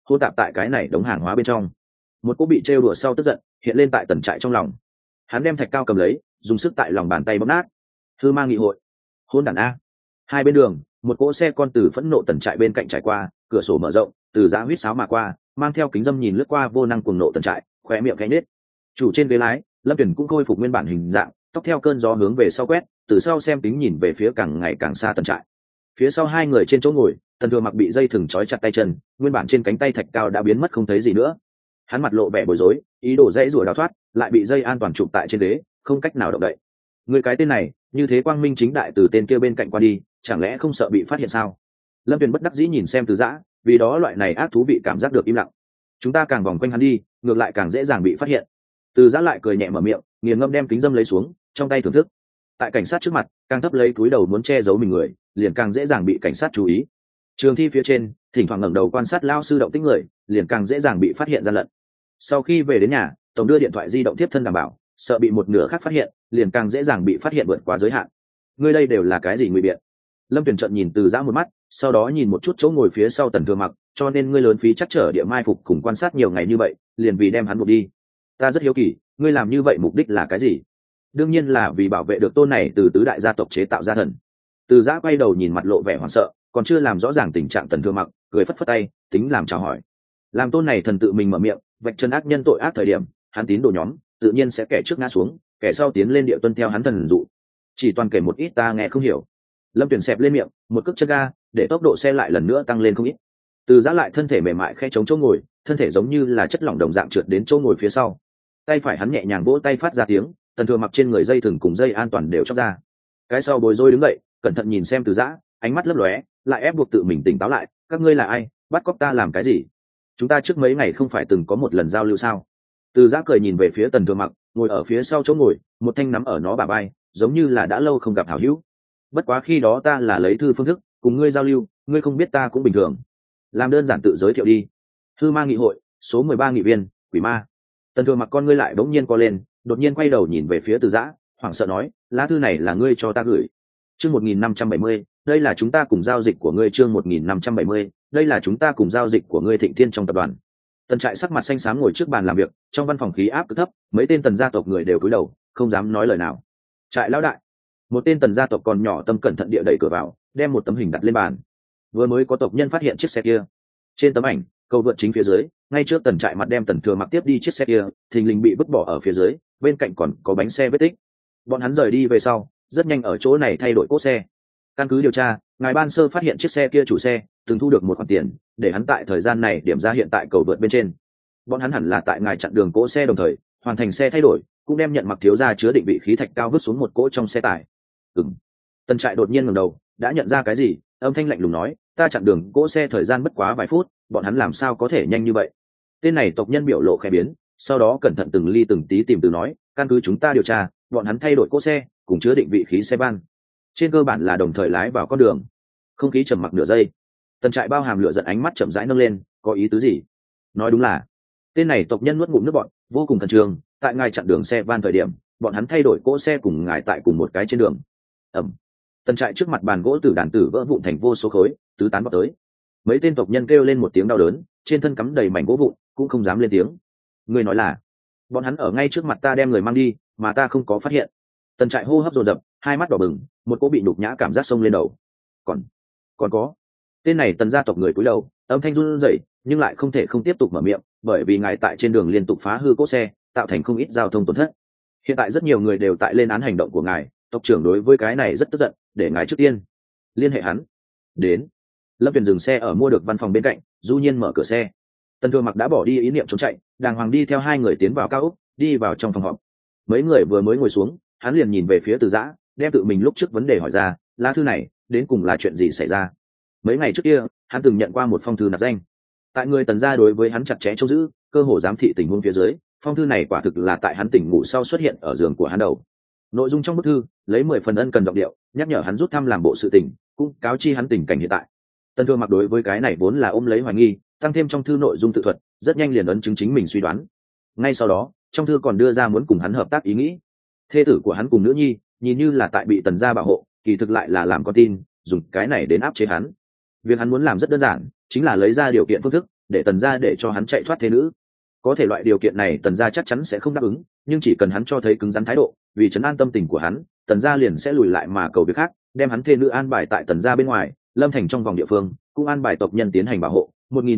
hô tạp tại cái này đống hàng hóa bên trong. Một cỗ bị trêu đùa sau tức giận hiện lên tại Tần Trại trong lòng. Hắn đem thạch cao cầm lấy, dùng sức tại lòng bàn tay bóp nát. Hư ma nghị hội, hôn đản a. Hai bên đường, một cỗ xe con từ phẫn nộ Tần Trại bên cạnh trải qua, cửa sổ mở rộng, từ Giã huýt sáo mà qua, mang theo kính dâm nhìn lướt qua vô năng cuồng nộ Tần Trại, khóe miệng khẽ nhếch. Chủ trên ghế lái, Lâm Tuyển cũng khôi phục nguyên bản hình dạng, tóc theo cơn gió hướng về sau quét, từ sau xem kính nhìn về phía càng ngày càng xa Tần Trại. Phía sau hai người trên chỗ ngồi, Tần Thừa Mặc bị dây thừng trói chặt tay chân, nguyên bản trên cánh tay thạch cao đã biến mất không thấy gì nữa. Hắn mặt lộ vẻ bối rối, ý đồ dãy rủa đào thoát, lại bị dây an toàn chụp tại trên ghế, không cách nào động đậy. Người cái tên này, như thế quang minh chính đại từ tên kia bên cạnh qua đi, chẳng lẽ không sợ bị phát hiện sao? Lâm Tuyền bất đắc dĩ nhìn xem Từ Dã, vì đó loại này ác thú vị cảm giác được im lặng. Chúng ta càng vòng quanh hắn đi, ngược lại càng dễ dàng bị phát hiện. Từ Dã lại cười nhẹ mở miệng, nghiền ngâm đem kính dâm lấy xuống, trong tay thưởng thức. Tại cảnh sát trước mặt, càng thấp lấy túi đầu muốn che giấu mình người, liền càng dễ dàng bị cảnh sát chú ý. Trường thi phía trên, thỉnh thoảng ngẩng đầu quan sát lao sư động tĩnh người, liền càng dễ dàng bị phát hiện gian lận. Sau khi về đến nhà, tổng đưa điện thoại di động tiếp thân đảm bảo, sợ bị một nửa khác phát hiện, liền càng dễ dàng bị phát hiện vượt quá giới hạn. Ngươi đây đều là cái gì ngụy biện? Lâm Tuyền trận nhìn Từ Dã một mắt, sau đó nhìn một chút chỗ ngồi phía sau Tần Thừa Mặc, cho nên ngươi lớn phí chắc trở địa mai phục cùng quan sát nhiều ngày như vậy, liền vì đem hắn buộc đi. Ta rất hiếu kỳ, ngươi làm như vậy mục đích là cái gì? Đương nhiên là vì bảo vệ được tôn này từ tứ đại gia tộc chế tạo ra thần. Từ Dã quay đầu nhìn mặt lộ vẻ hoảng sợ, còn chưa làm rõ ràng tình trạng Tần Thừa Mặc, cười phất phất tay, tính làm chào hỏi. Làm tôn này thần tự mình mở miệng, vạch chân ác nhân tội ác thời điểm, hắn tín đồ nhóm tự nhiên sẽ kẻ trước ngã xuống, kẻ sau tiến lên địa tuân theo hắn thần dụ. Chỉ toàn kể một ít ta nghe không hiểu. Lâm Tuyển xẹp lên miệng, một cước chân ga, để tốc độ xe lại lần nữa tăng lên không ít. Từ Dã lại thân thể mềm mại khe chống chỗ ngồi, thân thể giống như là chất lỏng đồng dạng trượt đến chỗ ngồi phía sau. Tay phải hắn nhẹ nhàng vỗ tay phát ra tiếng, Tần Thừa Mặc trên người dây thừng cùng dây an toàn đều chóc ra. Cái sau bối rối đứng dậy, cẩn thận nhìn xem Từ Dã, ánh mắt lấp lóe, lại ép buộc tự mình tỉnh táo lại, các ngươi là ai, bắt cóc ta làm cái gì? Chúng ta trước mấy ngày không phải từng có một lần giao lưu sao? Từ Dã cười nhìn về phía Tần Thừa Mặc, ngồi ở phía sau chỗ ngồi, một thanh nắm ở nó bả vai, giống như là đã lâu không gặp hảo hữu. Bất quá khi đó ta là lấy thư phương thức cùng ngươi giao lưu, ngươi không biết ta cũng bình thường. Làm đơn giản tự giới thiệu đi. Hư ma nghị hội, số 13 nghị viên, quỷ ma. Tần Thừa Mặc con ngươi lại bỗng nhiên co lên, đột nhiên quay đầu nhìn về phía Từ Dã, hoảng sợ nói, lá thư này là ngươi cho ta gửi. Chương 1570, đây là chúng ta cùng giao dịch của ngươi. Chương 1570, đây là chúng ta cùng giao dịch của ngươi. Thịnh Thiên trong tập đoàn. Tần Trại sắc mặt xanh xám ngồi trước bàn làm việc, trong văn phòng khí áp cực thấp, mấy tên Tần gia tộc người đều cúi đầu, không dám nói lời nào. Trại lão đại, một tên Tần gia tộc còn nhỏ tâm cẩn thận địa đẩy cửa vào, đem một tấm hình đặt lên bàn. Vừa mới có tộc nhân phát hiện chiếc xe kia. Trên tấm ảnh, cầu vượt chính phía dưới, ngay trước Tần Trại mặt đem Tần Thừa Mặc tiếp đi chiếc xe kia, thình lình bị vứt bỏ ở phía dưới, bên cạnh còn có bánh xe vết tích. Bọn hắn rời đi về sau, rất nhanh ở chỗ này thay đổi cỗ xe. Căn cứ điều tra, ngài ban sơ phát hiện chiếc xe kia chủ xe từng thu được một khoản tiền, để hắn tại thời gian này điểm ra hiện tại cầu vượt bên trên. Bọn hắn hẳn là tại ngài chặn đường cỗ xe đồng thời hoàn thành xe thay đổi, cũng đem nhận mặc thiếu gia chứa định vị khí thạch cao vứt xuống một cỗ trong xe tải. Tần Trại đột nhiên ngẩng đầu, đã nhận ra cái gì, âm thanh lạnh lùng nói, ta chặn đường cỗ xe thời gian bất quá vài phút, bọn hắn làm sao có thể nhanh như vậy? Tên này tộc nhân biểu lộ khẽ biến, sau đó cẩn thận từng ly từng tí tìm từ nói, căn cứ chúng ta điều tra, bọn hắn thay đổi cỗ xe cùng chứa định vị khí xe ban, trên cơ bản là đồng thời lái vào con đường. Không khí trầm mặc nửa giây, Tần Trại bao hàm lửa giận ánh mắt chậm rãi nâng lên, có ý tứ gì? Nói đúng là, tên này tộc nhân nuốt ngụm nước bọt, vô cùng khẩn trương, tại ngài chặn đường xe van thời điểm, bọn hắn thay đổi cỗ xe cùng ngài tại cùng một cái trên đường. Tần Trại trước mặt bàn gỗ tử đàn tử vỡ vụn thành vô số khối, tứ tán bọt tới. Mấy tên tộc nhân kêu lên một tiếng đau đớn, trên thân cắm đầy mảnh gỗ vụn, cũng không dám lên tiếng. Người nói là, bọn hắn ở ngay trước mặt ta đem người mang đi, mà ta không có phát hiện. Tần Trại hô hấp dồn dập, hai mắt đỏ bừng, một cỗ bị nhục nhã cảm giác xông lên đầu. Còn có. Tên này Tần gia tộc người cúi đầu, âm thanh run rẩy, nhưng lại không thể không tiếp tục mở miệng, bởi vì ngài tại trên đường liên tục phá hư cỗ xe, tạo thành không ít giao thông tổn thất. Hiện tại rất nhiều người đều tại lên án hành động của ngài, tộc trưởng đối với cái này rất tức giận, để ngài trước tiên liên hệ hắn. Đến. Lâm Tuyền dừng xe ở mua được văn phòng bên cạnh, du nhiên mở cửa xe. Tần Thừa Mặc đã bỏ đi ý niệm trốn chạy, đàng hoàng đi theo hai người tiến vào cao ốc, đi vào trong phòng họp. Mấy người vừa mới ngồi xuống, hắn liền nhìn về phía Từ Dã, đem tự mình lúc trước vấn đề hỏi ra, lá thư này đến cùng là chuyện gì xảy ra? Mấy ngày trước kia, hắn từng nhận qua một phong thư nạp danh. Tại người Tần gia đối với hắn chặt chẽ trông giữ, cơ hồ giám thị tình huống phía dưới, phong thư này quả thực là tại hắn tỉnh ngủ sau xuất hiện ở giường của hắn đầu. Nội dung trong bức thư lấy 10 phần ân cần giọng điệu, nhắc nhở hắn rút thăm làm bộ sự tình, cũng cáo chi hắn tình cảnh hiện tại. Tần Thừa Mặc đối với cái này vốn là ôm lấy hoài nghi, tăng thêm trong thư nội dung tự thuật, rất nhanh liền ấn chứng chính mình suy đoán. Ngay sau đó, trong thư còn đưa ra muốn cùng hắn hợp tác ý nghĩ. Thê tử của hắn cùng nữ nhi, nhìn như là tại bị Tần gia bảo hộ, kỳ thực lại là làm con tin, dùng cái này đến áp chế hắn. Việc hắn muốn làm rất đơn giản, chính là lấy ra điều kiện phương thức, để tần gia để cho hắn chạy thoát thế nữ. Có thể loại điều kiện này tần gia chắc chắn sẽ không đáp ứng, nhưng chỉ cần hắn cho thấy cứng rắn thái độ, vì trấn an tâm tình của hắn, tần gia liền sẽ lùi lại mà cầu việc khác, đem hắn thê nữ an bài tại tần gia bên ngoài, lâm thành trong vòng địa phương, cũng an bài tộc nhân tiến hành bảo hộ.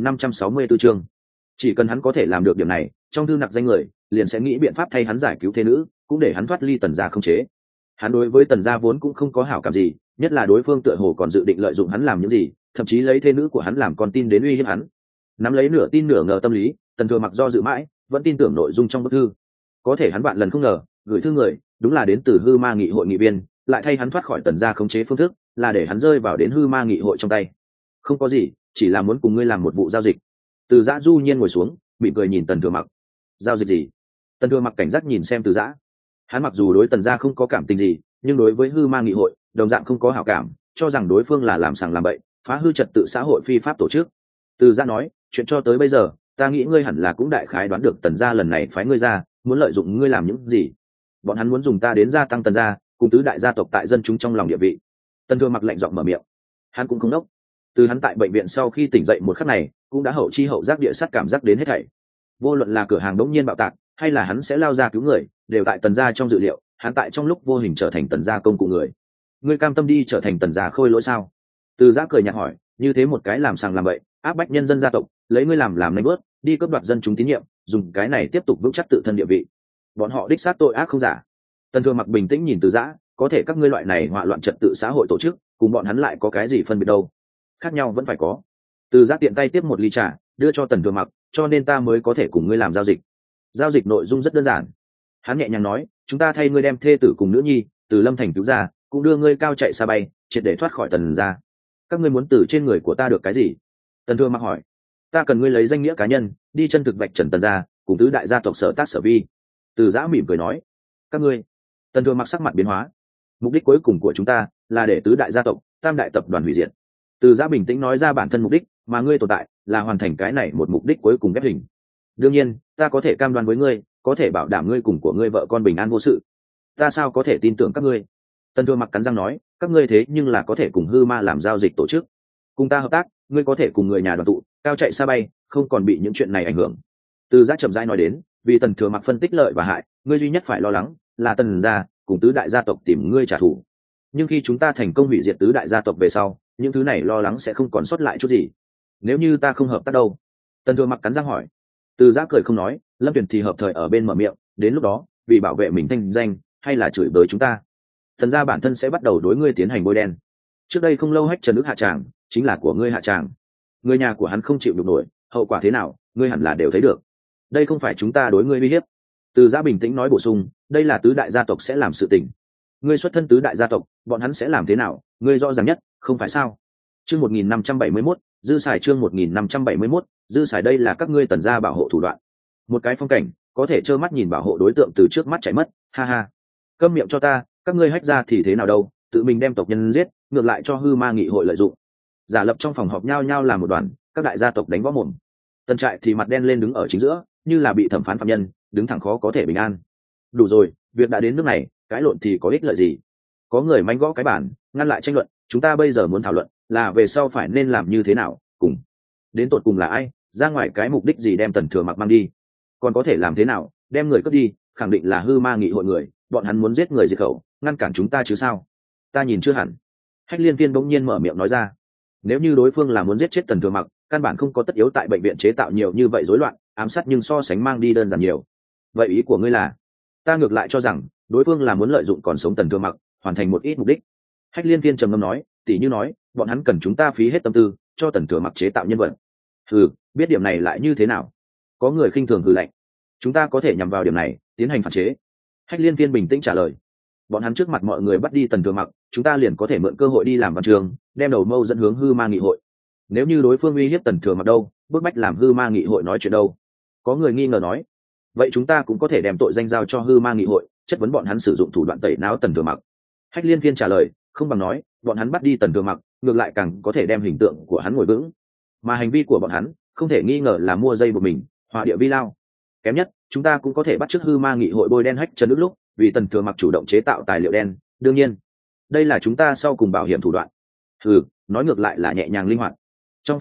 1564 chương. Chỉ cần hắn có thể làm được điểm này, trong thư nặc danh người liền sẽ nghĩ biện pháp thay hắn giải cứu thê nữ, cũng để hắn thoát ly tần gia không chế. Hắn đối với tần gia vốn cũng không có hảo cảm gì, nhất là đối phương tựa hồ còn dự định lợi dụng hắn làm những gì, thậm chí lấy thê nữ của hắn làm con tin đến uy hiếp hắn. Nắm lấy nửa tin nửa ngờ tâm lý, Tần Thừa Mặc do dự mãi, vẫn tin tưởng nội dung trong bức thư. Có thể hắn vạn lần không ngờ, gửi thư người đúng là đến từ Hư Ma Nghị hội nghị viên, lại thay hắn thoát khỏi tần gia khống chế phương thức, là để hắn rơi vào đến Hư Ma Nghị hội trong tay. Không có gì, chỉ là muốn cùng ngươi làm một vụ giao dịch. Từ Giã du nhiên ngồi xuống, mỉm cười nhìn Tần Thừa Mặc. Giao dịch gì? Tần Thừa Mặc cảnh giác nhìn xem Từ Giã. Hắn mặc dù đối tần gia không có cảm tình gì, nhưng đối với Hư Ma Nghị hội đồng dạng không có hảo cảm, cho rằng đối phương là làm sằng làm bậy, phá hư trật tự xã hội phi pháp tổ chức. Từ Giã nói, chuyện cho tới bây giờ, ta nghĩ ngươi hẳn là cũng đại khái đoán được tần gia lần này phái ngươi ra, muốn lợi dụng ngươi làm những gì. Bọn hắn muốn dùng ta đến gia tăng tần gia cùng tứ đại gia tộc tại dân chúng trong lòng địa vị. Tần Thừa Mặc lạnh giọng mở miệng. Hắn cũng không đốc. Từ hắn tại bệnh viện sau khi tỉnh dậy một khắc này, cũng đã hậu chi hậu giác địa sát cảm giác đến hết thảy. Vô luận là cửa hàng đống nhiên bạo tạc, hay là hắn sẽ lao ra cứu người, đều tại tần gia trong dự liệu. Hắn tại trong lúc vô hình trở thành tần gia công cụ người. Ngươi cam tâm đi trở thành tần gia khôi lỗi sao? Từ Giã cười nhạt hỏi, như thế một cái làm sằng làm bậy, áp bách nhân dân gia tộc, lấy ngươi làm nanh bớt, đi cướp đoạt dân chúng tín nhiệm, dùng cái này tiếp tục vững chắc tự thân địa vị. Bọn họ đích xác tội ác không giả. Tần Thừa Mặc bình tĩnh nhìn Từ Giã, có thể các ngươi loại này hoạ loạn trật tự xã hội tổ chức, cùng bọn hắn lại có cái gì phân biệt đâu? Khác nhau vẫn phải có. Từ Giã tiện tay tiếp một ly trà, đưa cho Tần Thừa Mặc, cho nên ta mới có thể cùng ngươi làm giao dịch. Giao dịch nội dung rất đơn giản. Hắn nhẹ nhàng nói, chúng ta thay ngươi đem thê tử cùng nữ nhi từ Lâm Thành cứu ra, cũng đưa ngươi cao chạy xa bay, triệt để thoát khỏi tần gia. Các ngươi muốn từ trên người của ta được cái gì? Tần Thừa Mặc hỏi. Ta cần ngươi lấy danh nghĩa cá nhân đi chân thực vạch trần tần gia cùng tứ đại gia tộc sở tác sở vi. Từ Giã mỉm cười nói. Các ngươi? Tần Thừa Mặc sắc mặt biến hóa. Mục đích cuối cùng của chúng ta là để tứ đại gia tộc tam đại tập đoàn hủy diệt. Từ Giã bình tĩnh nói ra bản thân mục đích, mà ngươi tồn tại là hoàn thành cái này một mục đích cuối cùng ghép hình. Đương nhiên ta có thể cam đoan với ngươi, có thể bảo đảm ngươi cùng của ngươi vợ con bình an vô sự. Ta sao có thể tin tưởng các ngươi? Tần Thừa Mặc cắn răng nói, các ngươi thế nhưng là có thể cùng Hư Ma làm giao dịch tổ chức, cùng ta hợp tác, ngươi có thể cùng người nhà đoàn tụ, cao chạy xa bay, không còn bị những chuyện này ảnh hưởng. Từ Giã chậm rãi nói đến, vì Tần Thừa Mặc phân tích lợi và hại, ngươi duy nhất phải lo lắng là tần gia cùng tứ đại gia tộc tìm ngươi trả thù. Nhưng khi chúng ta thành công hủy diệt tứ đại gia tộc về sau, những thứ này lo lắng sẽ không còn sót lại chút gì. Nếu như ta không hợp tác đâu? Tần Thừa Mặc cắn răng hỏi. Từ Giã cười không nói, Lâm Tuyền thì hợp thời ở bên mở miệng, đến lúc đó, vì bảo vệ mình thanh danh, hay là chửi bới chúng ta, thần gia bản thân sẽ bắt đầu đối ngươi tiến hành bôi đen. Trước đây không lâu Hách Trần Ức hạ tràng, chính là của ngươi hạ tràng. Người nhà của hắn không chịu được nổi, hậu quả thế nào, ngươi hẳn là đều thấy được. Đây không phải chúng ta đối ngươi uy hiếp. Từ Giã bình tĩnh nói bổ sung, đây là tứ đại gia tộc sẽ làm sự tình. Ngươi xuất thân tứ đại gia tộc, bọn hắn sẽ làm thế nào, ngươi rõ ràng nhất, không phải sao? Chương 1571, dư xài chương 1571, dư xài đây là các ngươi tần gia bảo hộ thủ đoạn. Một cái phong cảnh, có thể trơ mắt nhìn bảo hộ đối tượng từ trước mắt chạy mất, ha ha. Câm miệng cho ta, các ngươi Hách gia thì thế nào đâu, tự mình đem tộc nhân giết, ngược lại cho Hư Ma Nghị hội lợi dụng. Giả lập trong phòng họp nhao nhao làm một đoàn, các đại gia tộc đánh võ mồm. Tần Trại thì mặt đen lên đứng ở chính giữa, như là bị thẩm phán phạm nhân, đứng thẳng khó có thể bình an. Đủ rồi, việc đã đến nước này, cãi lộn thì có ích lợi gì? Có người manh gõ cái bản, ngăn lại tranh luận, chúng ta bây giờ muốn thảo luận là về sau phải nên làm như thế nào, cùng đến tột cùng là ai, ra ngoài cái mục đích gì đem Tần Thừa Mặc mang đi, còn có thể làm thế nào, đem người cướp đi, khẳng định là Hư Ma Nghị hội người, bọn hắn muốn giết người diệt khẩu, ngăn cản chúng ta chứ sao? Ta nhìn chưa hẳn. Hách Liên Viên bỗng nhiên mở miệng nói ra, nếu như đối phương là muốn giết chết Tần Thừa Mặc, căn bản không có tất yếu tại bệnh viện chế tạo nhiều như vậy rối loạn, ám sát nhưng so sánh mang đi đơn giản nhiều. Vậy ý của ngươi là? Ta ngược lại cho rằng đối phương là muốn lợi dụng còn sống Tần Thừa Mặc, hoàn thành một ít mục đích. Hách Liên Viên trầm ngâm nói, tỉ như nói, bọn hắn cần chúng ta phí hết tâm tư cho Tần Thừa Mặc chế tạo nhân vật. Hừ, biết điểm này lại như thế nào? Có người khinh thường hừ lạnh. Chúng ta có thể nhằm vào điểm này tiến hành phản chế. Hách Liên Viên bình tĩnh trả lời, bọn hắn trước mặt mọi người bắt đi Tần Thừa Mặc, chúng ta liền có thể mượn cơ hội đi làm văn trường, đem đầu mâu dẫn hướng Hư Ma Nghị hội. Nếu như đối phương uy hiếp Tần Thừa Mặc đâu, bức bách làm Hư Ma Nghị hội nói chuyện đâu? Có người nghi ngờ nói, vậy chúng ta cũng có thể đem tội danh giao cho Hư Ma Nghị hội, chất vấn bọn hắn sử dụng thủ đoạn tẩy não Tần Thừa Mặc. Hách Liên Viên trả lời, không bằng nói, bọn hắn bắt đi Tần Thừa Mặc, ngược lại càng có thể đem hình tượng của hắn ngồi vững, mà hành vi của bọn hắn không thể nghi ngờ là mua dây của mình, hòa địa vi lao. Kém nhất, chúng ta cũng có thể bắt chước Hư Ma Nghị hội bôi đen Hách Trần Ức lúc vì Tần Thừa Mặc chủ động chế tạo tài liệu đen, đương nhiên đây là chúng ta sau cùng bảo hiểm thủ đoạn. Nói ngược lại là nhẹ nhàng linh hoạt. Trong phòng họp,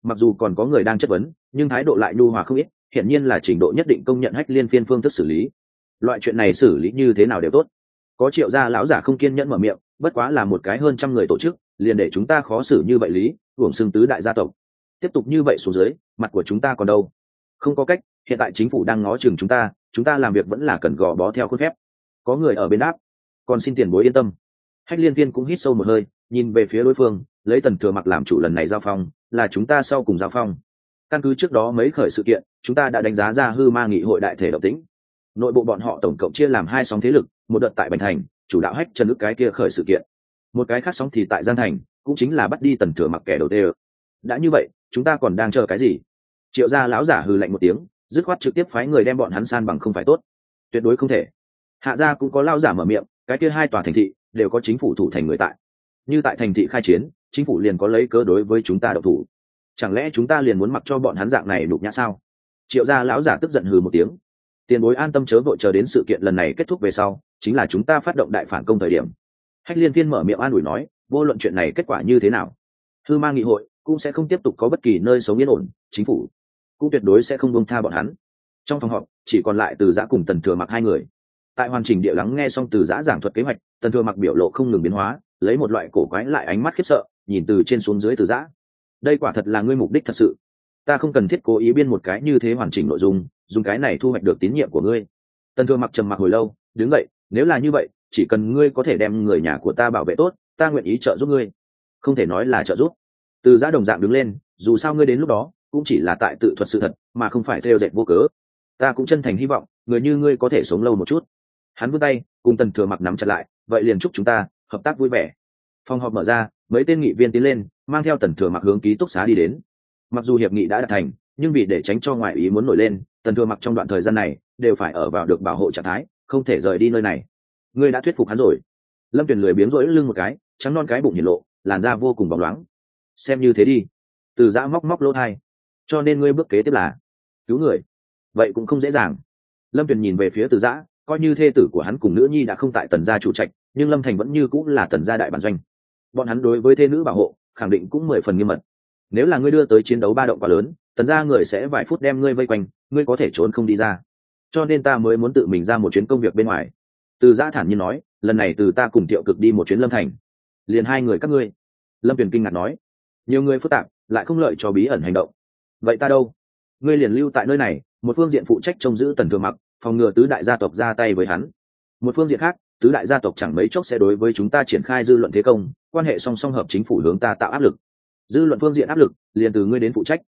mặc dù còn có người đang chất vấn nhưng thái độ lại nhu hòa không ít, hiển nhiên là trình độ nhất định công nhận Hách Liên Phiên phương thức xử lý. Loại chuyện này xử lý như thế nào đều tốt. Có Triệu gia lão giả không kiên nhẫn mở miệng, bất quá là một cái hơn trăm người tổ chức, liền để chúng ta khó xử như vậy lý, hưởng xưng tứ đại gia tộc. Tiếp tục như vậy xuống dưới, mặt của chúng ta còn đâu? Không có cách, hiện tại chính phủ đang ngó chừng chúng ta làm việc vẫn là cần gò bó theo khuôn phép. Có người ở bên đáp, còn xin tiền bối yên tâm. Hách Liên Viên cũng hít sâu một hơi, nhìn về phía đối phương, lấy Tần Thừa Mặc làm chủ lần này giao phong, là chúng ta sau cùng giao phong. Căn cứ trước đó mấy khởi sự kiện, chúng ta đã đánh giá ra hư ma nghị hội đại thể động tĩnh. Nội bộ bọn họ tổng cộng chia làm hai sóng thế lực, một đợt tại Bành Thành, chủ đạo Hách Trần ức cái kia khởi sự kiện. Một cái khác sóng thì tại Giang Thành, cũng chính là bắt đi Tần Thừa Mặc kẻ đầu tiên. Đã như vậy, chúng ta còn đang chờ cái gì? Triệu gia lão giả hừ lạnh một tiếng, dứt khoát trực tiếp phái người đem bọn hắn san bằng không phải tốt? Tuyệt đối không thể. Hạ gia cũng có lão giả mở miệng, cái kia hai tòa thành thị đều có chính phủ thủ thành người tại. Như tại thành thị khai chiến, chính phủ liền có lấy cớ đối với chúng ta động thủ. Chẳng lẽ chúng ta liền muốn mặc cho bọn hắn dạng này nhục nhã sao? Triệu gia lão giả tức giận hừ một tiếng. Tiền bối an tâm chớ vội, chờ đến sự kiện lần này kết thúc về sau, chính là chúng ta phát động đại phản công thời điểm. Hách Liên Viên mở miệng an ủi nói, vô luận chuyện này kết quả như thế nào, hư ma nghị hội cũng sẽ không tiếp tục có bất kỳ nơi sống yên ổn, chính phủ cũng tuyệt đối sẽ không buông tha bọn hắn. Trong phòng họp chỉ còn lại Từ Giã cùng Tần Thừa Mặc hai người. Tại hoàn chỉnh địa lắng nghe xong Từ Giã giảng thuật kế hoạch, Tần Thừa Mặc biểu lộ không ngừng biến hóa, lấy một loại cổ quái lại ánh mắt khiếp sợ nhìn từ trên xuống dưới Từ Giã. Đây quả thật là ngươi mục đích thật sự? Ta không cần thiết cố ý biên một cái như thế hoàn chỉnh nội dung, dùng cái này thu hoạch được tín nhiệm của ngươi. Tần Thừa Mặc trầm mặc hồi lâu, đứng dậy, nếu là như vậy, chỉ cần ngươi có thể đem người nhà của ta bảo vệ tốt, ta nguyện ý trợ giúp ngươi. Không thể nói là trợ giúp. Từ Giã đồng dạng đứng lên, dù sao ngươi đến lúc đó cũng chỉ là tại tự thuật sự thật, mà không phải theo dệt vô cớ. Ta cũng chân thành hy vọng người như ngươi có thể sống lâu một chút. Hắn vươn tay cùng Tần Thừa Mặc nắm chặt lại, vậy liền chúc chúng ta hợp tác vui vẻ. Phòng họp mở ra, mấy tên nghị viên tiến lên, mang theo Tần Thừa Mặc hướng ký túc xá đi đến. Mặc dù hiệp nghị đã đạt thành, nhưng vì để tránh cho ngoại ý muốn nổi lên, Tần Thừa Mặc trong đoạn thời gian này đều phải ở vào được bảo hộ trạng thái, không thể rời đi nơi này. Ngươi đã thuyết phục hắn rồi. Lâm Tuyền lười biếng rỗi lưng một cái, trắng non cái bụng hiển lộ, làn da vô cùng bóng loáng. Xem như thế đi. Từ Giã móc lỗ tai. Cho nên ngươi bước kế tiếp là cứu người. Vậy cũng không dễ dàng. Lâm Tuyền nhìn về phía Từ Giã, coi như thê tử của hắn cùng nữ nhi đã không tại Tần gia chủ trạch, nhưng Lâm Thành vẫn như cũng là Tần gia đại bản doanh. Bọn hắn đối với thê nữ bảo hộ khẳng định cũng 10 phần nghiêm mật. Nếu là ngươi đưa tới chiến đấu ba động quá lớn, Tần gia người sẽ vài phút đem ngươi vây quanh, ngươi có thể trốn không đi ra. Cho nên ta mới muốn tự mình ra một chuyến công việc bên ngoài. Từ Giã thản nhiên nói, lần này từ ta cùng Thiệu Cực đi một chuyến Lâm Thành, liền hai người các ngươi. Lâm Tuyền kinh ngạc nói, nhiều người phức tạp, lại không lợi cho bí ẩn hành động. Vậy ta đâu? Ngươi liền lưu tại nơi này, một phương diện phụ trách trông giữ Tần Thừa Mặc, phòng ngừa tứ đại gia tộc ra tay với hắn. Một phương diện khác, tứ đại gia tộc chẳng mấy chốc sẽ đối với chúng ta triển khai dư luận thế công, quan hệ song song hợp chính phủ hướng ta tạo áp lực. Dư luận phương diện áp lực, liền từ ngươi đến phụ trách.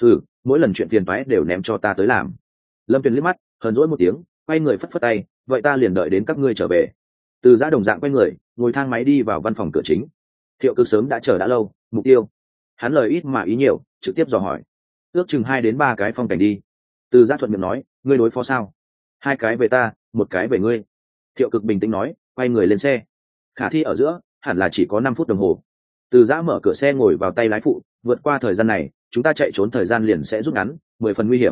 Mỗi lần chuyện phiền toái đều ném cho ta tới làm. Lâm Tuyền liếc mắt, hờn dỗi một tiếng, quay người phất phất tay, vậy ta liền đợi đến các ngươi trở về. Từ Giã đồng dạng quay người, ngồi thang máy đi vào văn phòng cửa chính. Thiệu Cực sớm đã chờ đã lâu, mục tiêu. Hắn lời ít mà ý nhiều, trực tiếp dò hỏi. Ước chừng 2 đến 3 cái phong cảnh đi. Từ Giã thuận miệng nói, ngươi đối phó sao? 2 cái về ta, 1 cái về ngươi. Thiệu Cực bình tĩnh nói, quay người lên xe. Khả thi ở giữa, hẳn là chỉ có 5 phút đồng hồ. Từ Giã mở cửa xe ngồi vào tay lái phụ, vượt qua thời gian này, chúng ta chạy trốn thời gian liền sẽ rút ngắn, 10 phần nguy hiểm.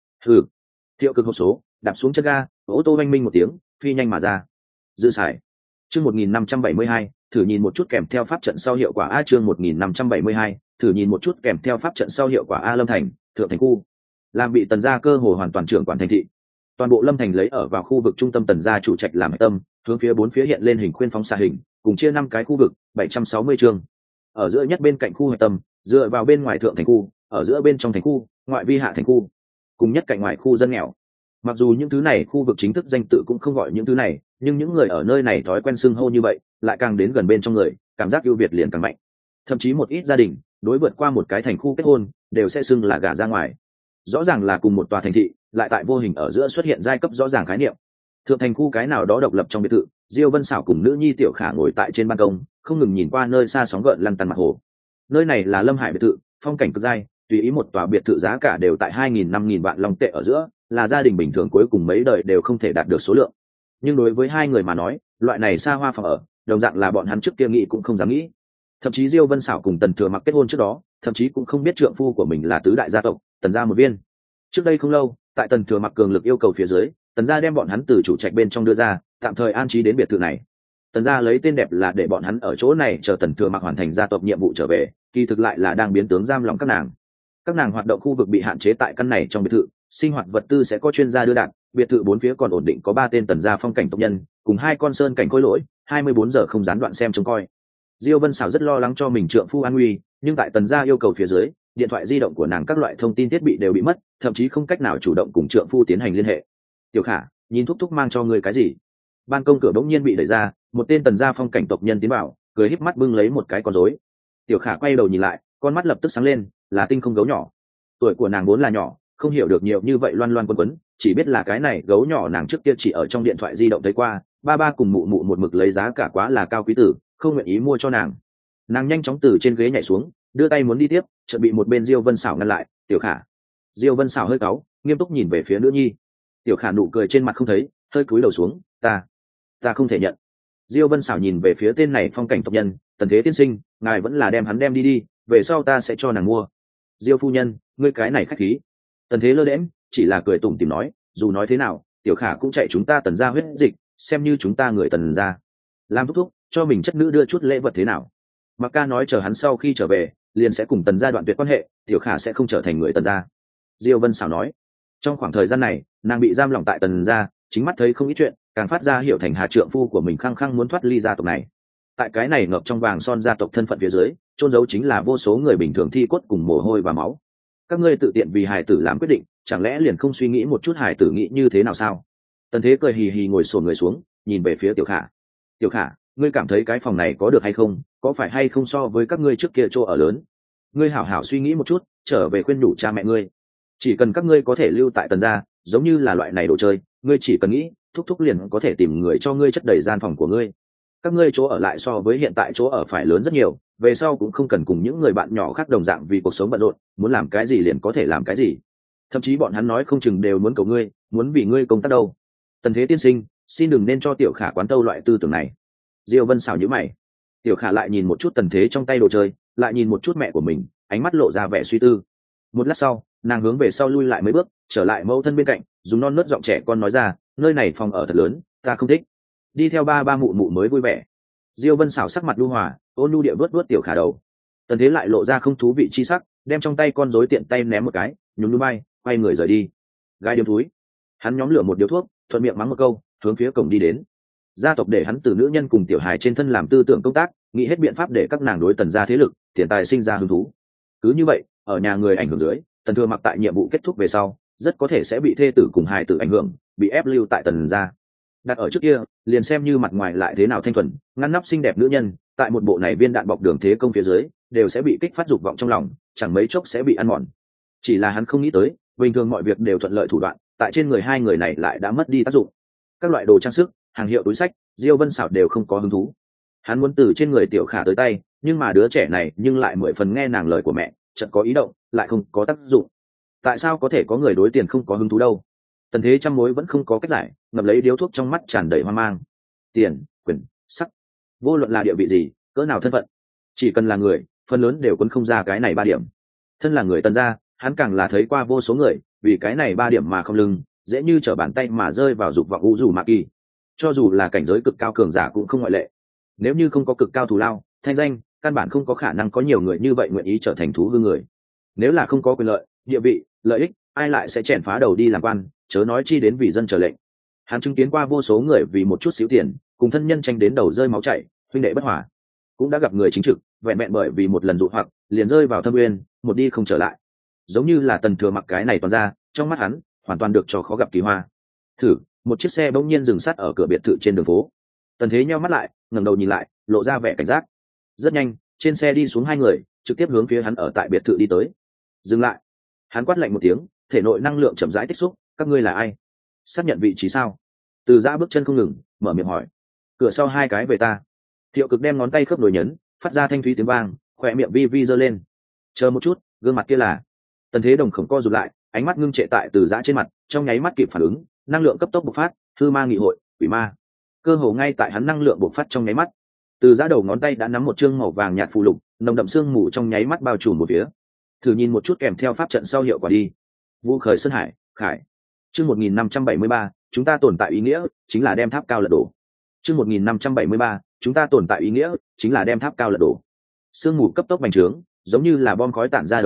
Thiệu Cực hộp số, đạp xuống chân ga, ô tô oanh minh một tiếng, phi nhanh mà ra. Dư xài. Chương 1572, thử nhìn một chút kèm theo pháp trận sau hiệu quả. Chương 1572, thử nhìn một chút kèm theo pháp trận sau hiệu quả. Lâm Thành, Thượng Thành khu. Làm bị Tần gia cơ hồ hoàn toàn trưởng quản thành thị. Toàn bộ Lâm Thành lấy ở vào khu vực trung tâm Tần gia chủ trạch làm hệ tâm, hướng phía 4 phía hiện lên hình khuyên phóng xạ hình, cùng chia 5 cái khu vực, 760 chương. Ở giữa nhất bên cạnh khu hệ tâm, dựa vào bên ngoài Thượng Thành khu, ở giữa bên trong thành khu, ngoại vi Hạ Thành khu, cùng nhất cạnh ngoài khu dân nghèo. Mặc dù những thứ này khu vực chính thức danh tự cũng không gọi những thứ này, nhưng những người ở nơi này thói quen xưng hô như vậy, lại càng đến gần bên trong người, cảm giác ưu việt liền càng mạnh. Thậm chí một ít gia đình đối vượt qua một cái thành khu kết hôn đều sẽ xưng là gả ra ngoài. Rõ ràng là cùng một tòa thành thị, lại tại vô hình ở giữa xuất hiện giai cấp rõ ràng khái niệm. Thượng Thành khu cái nào đó độc lập trong biệt thự, Diêu Vân Xảo cùng nữ nhi Tiểu Khả ngồi tại trên ban công, không ngừng nhìn qua nơi xa sóng gợn lăn tăn mặt hồ. Nơi này là Lâm Hải biệt thự, phong cảnh cực giai, tùy ý một tòa biệt thự giá cả đều tại 2.000-5.000 vạn long tệ ở giữa, là gia đình bình thường cuối cùng mấy đời đều không thể đạt được số lượng. Nhưng đối với hai người mà nói, loại này xa hoa phòng ở, đồng dạng là bọn hắn trước kia nghĩ cũng không dám nghĩ. Thậm chí Diêu Vân Xảo cùng Tần Thừa Mặc kết hôn trước đó, thậm chí cũng không biết trượng phu của mình là tứ đại gia tộc, Tần gia một viên. Trước đây không lâu, tại Tần Thừa Mặc cường lực yêu cầu phía dưới, Tần gia đem bọn hắn từ chủ trạch bên trong đưa ra, tạm thời an trí đến biệt thự này. Tần gia lấy tên đẹp là để bọn hắn ở chỗ này chờ Tần Thừa Mặc hoàn thành gia tộc nhiệm vụ trở về, kỳ thực lại là đang biến tướng giam lòng các nàng. Các nàng hoạt động khu vực bị hạn chế tại căn này trong biệt thự, sinh hoạt vật tư sẽ có chuyên gia đưa đạn, biệt thự bốn phía còn ổn định có 3 tên tần gia phong cảnh tộc nhân cùng 2 con sơn cảnh khôi lỗi, 24 giờ không gián đoạn xem trông coi. Diêu Vân Sảo rất lo lắng cho mình trượng phu an nguy, nhưng tại tần gia yêu cầu phía dưới, điện thoại di động của nàng các loại thông tin thiết bị đều bị mất, thậm chí không cách nào chủ động cùng trượng phu tiến hành liên hệ. Tiểu Khả, nhìn thúc thúc mang cho ngươi cái gì? Ban công cửa bỗng nhiên bị đẩy ra, một tên tần gia phong cảnh tộc nhân tiến vào, cười híp mắt bưng lấy một cái con rối. Tiểu Khả quay đầu nhìn lại, con mắt lập tức sáng lên, là tinh không gấu nhỏ. Tuổi của nàng vốn là nhỏ, không hiểu được nhiều như vậy loan loan quấn quấn, chỉ biết là cái này gấu nhỏ nàng trước kia chỉ ở trong điện thoại di động thấy qua, ba ba cùng mụ mụ một mực lấy giá cả quá là cao quý tử, không nguyện ý mua cho nàng. Nàng nhanh chóng từ trên ghế nhảy xuống, đưa tay muốn đi tiếp, chợt bị một bên Diêu Vân Sảo ngăn lại. Tiểu Khả. Diêu Vân Sảo hơi cáu, nghiêm túc nhìn về phía nữ nhi. Tiểu Khả nụ cười trên mặt không thấy, hơi cúi đầu xuống. Ta không thể nhận. Diêu Vân Sảo nhìn về phía tên này phong cảnh tộc nhân, Tần Thế tiên sinh, ngài vẫn là đem hắn đem đi, về sau ta sẽ cho nàng mua. Diêu phu nhân, ngươi cái này khách khí. Tần Thế lơ đễnh, chỉ là cười tủm tỉm nói, dù nói thế nào, Tiểu Khả cũng chạy chúng ta Tần gia huyết dịch, xem như chúng ta người Tần gia. Làm thúc thúc, cho mình chất nữ đưa chút lễ vật thế nào? Mặc ca nói chờ hắn sau khi trở về, liền sẽ cùng Tần gia đoạn tuyệt quan hệ, Tiểu Khả sẽ không trở thành người Tần gia. Diêu Vân Sảo nói, trong khoảng thời gian này, nàng bị giam lỏng tại Tần gia, chính mắt thấy không ít chuyện, càng phát ra hiểu thành Hà trượng phu của mình khăng khăng muốn thoát ly gia tộc này. Tại cái này ngập trong vàng son gia tộc thân phận phía dưới, chôn giấu chính là vô số người bình thường thi cốt cùng mồ hôi và máu. Các ngươi tự tiện vì hài tử làm quyết định, chẳng lẽ liền không suy nghĩ một chút hài tử nghĩ như thế nào sao? Tần Thế cười hì hì ngồi xổm người xuống, nhìn về phía Tiểu Khả. Tiểu Khả, ngươi cảm thấy cái phòng này có được hay không, có phải hay không so với các ngươi trước kia chỗ ở lớn? Ngươi hảo hảo suy nghĩ một chút, trở về khuyên nhủ cha mẹ ngươi. Chỉ cần các ngươi có thể lưu tại Tần gia, giống như là loại này đồ chơi, ngươi chỉ cần nghĩ, thúc thúc liền có thể tìm người cho ngươi chất đầy gian phòng của ngươi. Các ngươi chỗ ở lại so với hiện tại chỗ ở phải lớn rất nhiều, về sau cũng không cần cùng những người bạn nhỏ khác đồng dạng vì cuộc sống bận rộn, muốn làm cái gì liền có thể làm cái gì. Thậm chí bọn hắn nói không chừng đều muốn cầu ngươi, muốn vì ngươi công tác đâu. Tần Thế tiên sinh, xin đừng nên cho Tiểu Khả quán tâu loại tư tưởng này. Diêu Vân xảo nhíu mày. Tiểu Khả lại nhìn một chút Tần Thế trong tay đồ chơi, lại nhìn một chút mẹ của mình, ánh mắt lộ ra vẻ suy tư. Một lát sau, nàng hướng về sau lui lại mấy bước, trở lại mẫu thân bên cạnh, dùng non nớt giọng trẻ con nói ra, nơi này phòng ở thật lớn, ta không thích. Đi theo ba ba mụ mụ mới vui vẻ. Diêu Vân xảo sắc mặt nhu hòa, ôn nhu địa vớt vớt Tiểu Khả đầu. Tần Thế lại lộ ra không thú vị chi sắc, đem trong tay con rối tiện tay ném một cái, nhún nhún vai, quay người rời đi. Gai điếm túi. Hắn nhóm lửa một điếu thuốc, thuận miệng mắng một câu, hướng phía cổng đi đến. Gia tộc để hắn từ nữ nhân cùng tiểu hài trên thân làm tư tưởng công tác, nghĩ hết biện pháp để các nàng đối Tần gia thế lực, tiền tài sinh ra hứng thú. Cứ như vậy, ở nhà người ảnh hưởng dưới, Tần Thừa Mặc tại nhiệm vụ kết thúc về sau, rất có thể sẽ bị thê tử cùng hài tử ảnh hưởng, bị ép lưu tại Tần gia. Đặt ở trước kia, liền xem như mặt ngoài lại thế nào thanh thuần, ngăn nắp xinh đẹp nữ nhân, tại một bộ này viên đạn bọc đường thế công phía dưới, đều sẽ bị kích phát dục vọng trong lòng, chẳng mấy chốc sẽ bị ăn mòn. Chỉ là hắn không nghĩ tới, bình thường mọi việc đều thuận lợi thủ đoạn, tại trên người hai người này lại đã mất đi tác dụng. Các loại đồ trang sức, hàng hiệu túi sách, Diêu Vân xảo đều không có hứng thú. Hắn muốn từ trên người Tiểu Khả tới tay, nhưng mà đứa trẻ này nhưng lại 10 phần nghe nàng lời của mẹ, chợt có ý động, lại không có tác dụng. Tại sao có thể có người đối tiền không có hứng thú đâu? Tần Thế trăm mối vẫn không có cách giải, ngậm lấy điếu thuốc trong mắt tràn đầy hoang mang. Tiền, quyền, sắc, vô luận là địa vị gì, cỡ nào thân phận, chỉ cần là người, phần lớn đều quấn không ra cái này 3 điểm. Thân là người Tần gia, hắn càng là thấy qua vô số người, vì cái này 3 điểm mà không lưng, dễ như trở bàn tay mà rơi vào dục vọng u dù mạ kỳ. Cho dù là cảnh giới cực cao cường giả cũng không ngoại lệ. Nếu như không có cực cao thù lao, thanh danh, căn bản không có khả năng có nhiều người như vậy nguyện ý trở thành thú hư người. Nếu là không có quyền lợi, địa vị, lợi ích, ai lại sẽ chèn phá đầu đi làm quan, chớ nói chi đến vì dân trở lệnh. Hắn chứng kiến qua vô số người vì một chút xíu tiền, cùng thân nhân tranh đến đầu rơi máu chảy, huynh đệ bất hòa. Cũng đã gặp người chính trực, vẹn vẹn bởi vì một lần dụ hoặc, liền rơi vào thâm uyên, một đi không trở lại. Giống như là Tần Thừa Mặc cái này toàn ra, trong mắt hắn, hoàn toàn được cho khó gặp kỳ hoa. Thử, một chiếc xe bỗng nhiên dừng sát ở cửa biệt thự trên đường phố. Tần Thế nheo mắt lại, ngẩng đầu nhìn lại, lộ ra vẻ cảnh giác. Rất nhanh, trên xe đi xuống 2 người, trực tiếp hướng phía hắn ở tại biệt thự đi tới. Dừng lại. Hắn quát lạnh một tiếng, thể nội năng lượng chậm rãi tích xúc, các ngươi là ai? Xác nhận vị trí sao? Từ Giã bước chân không ngừng, mở miệng hỏi. Cửa sau 2 cái về ta. Thiệu Cực đem ngón tay khớp nối nhấn, phát ra thanh thúy tiếng vang, khỏe miệng vi vi giơ lên. Chờ một chút, gương mặt kia là. Tần Thế đồng khổng co rụt lại, ánh mắt ngưng trệ tại Từ Giã trên mặt, trong nháy mắt kịp phản ứng, năng lượng cấp tốc bộc phát, hư ma nghị hội, quỷ ma. Cơ hồ ngay tại hắn năng lượng bộc phát trong nháy mắt, Từ Giã đầu ngón tay đã nắm một chương màu vàng nhạt phù lục, nồng đậm sương mù trong nháy mắt bao trùm một phía. Thử nhìn một chút kèm theo pháp trận sau hiệu quả đi. Vũ khởi sơn hải, khải. Chương 1573, chúng ta tồn tại ý nghĩa chính là đem tháp cao lật đổ. Chương 1573, chúng ta tồn tại ý nghĩa chính là đem tháp cao lật đổ. Sương mù cấp tốc bành trướng, giống như là bom khói tản ra đồng dạng,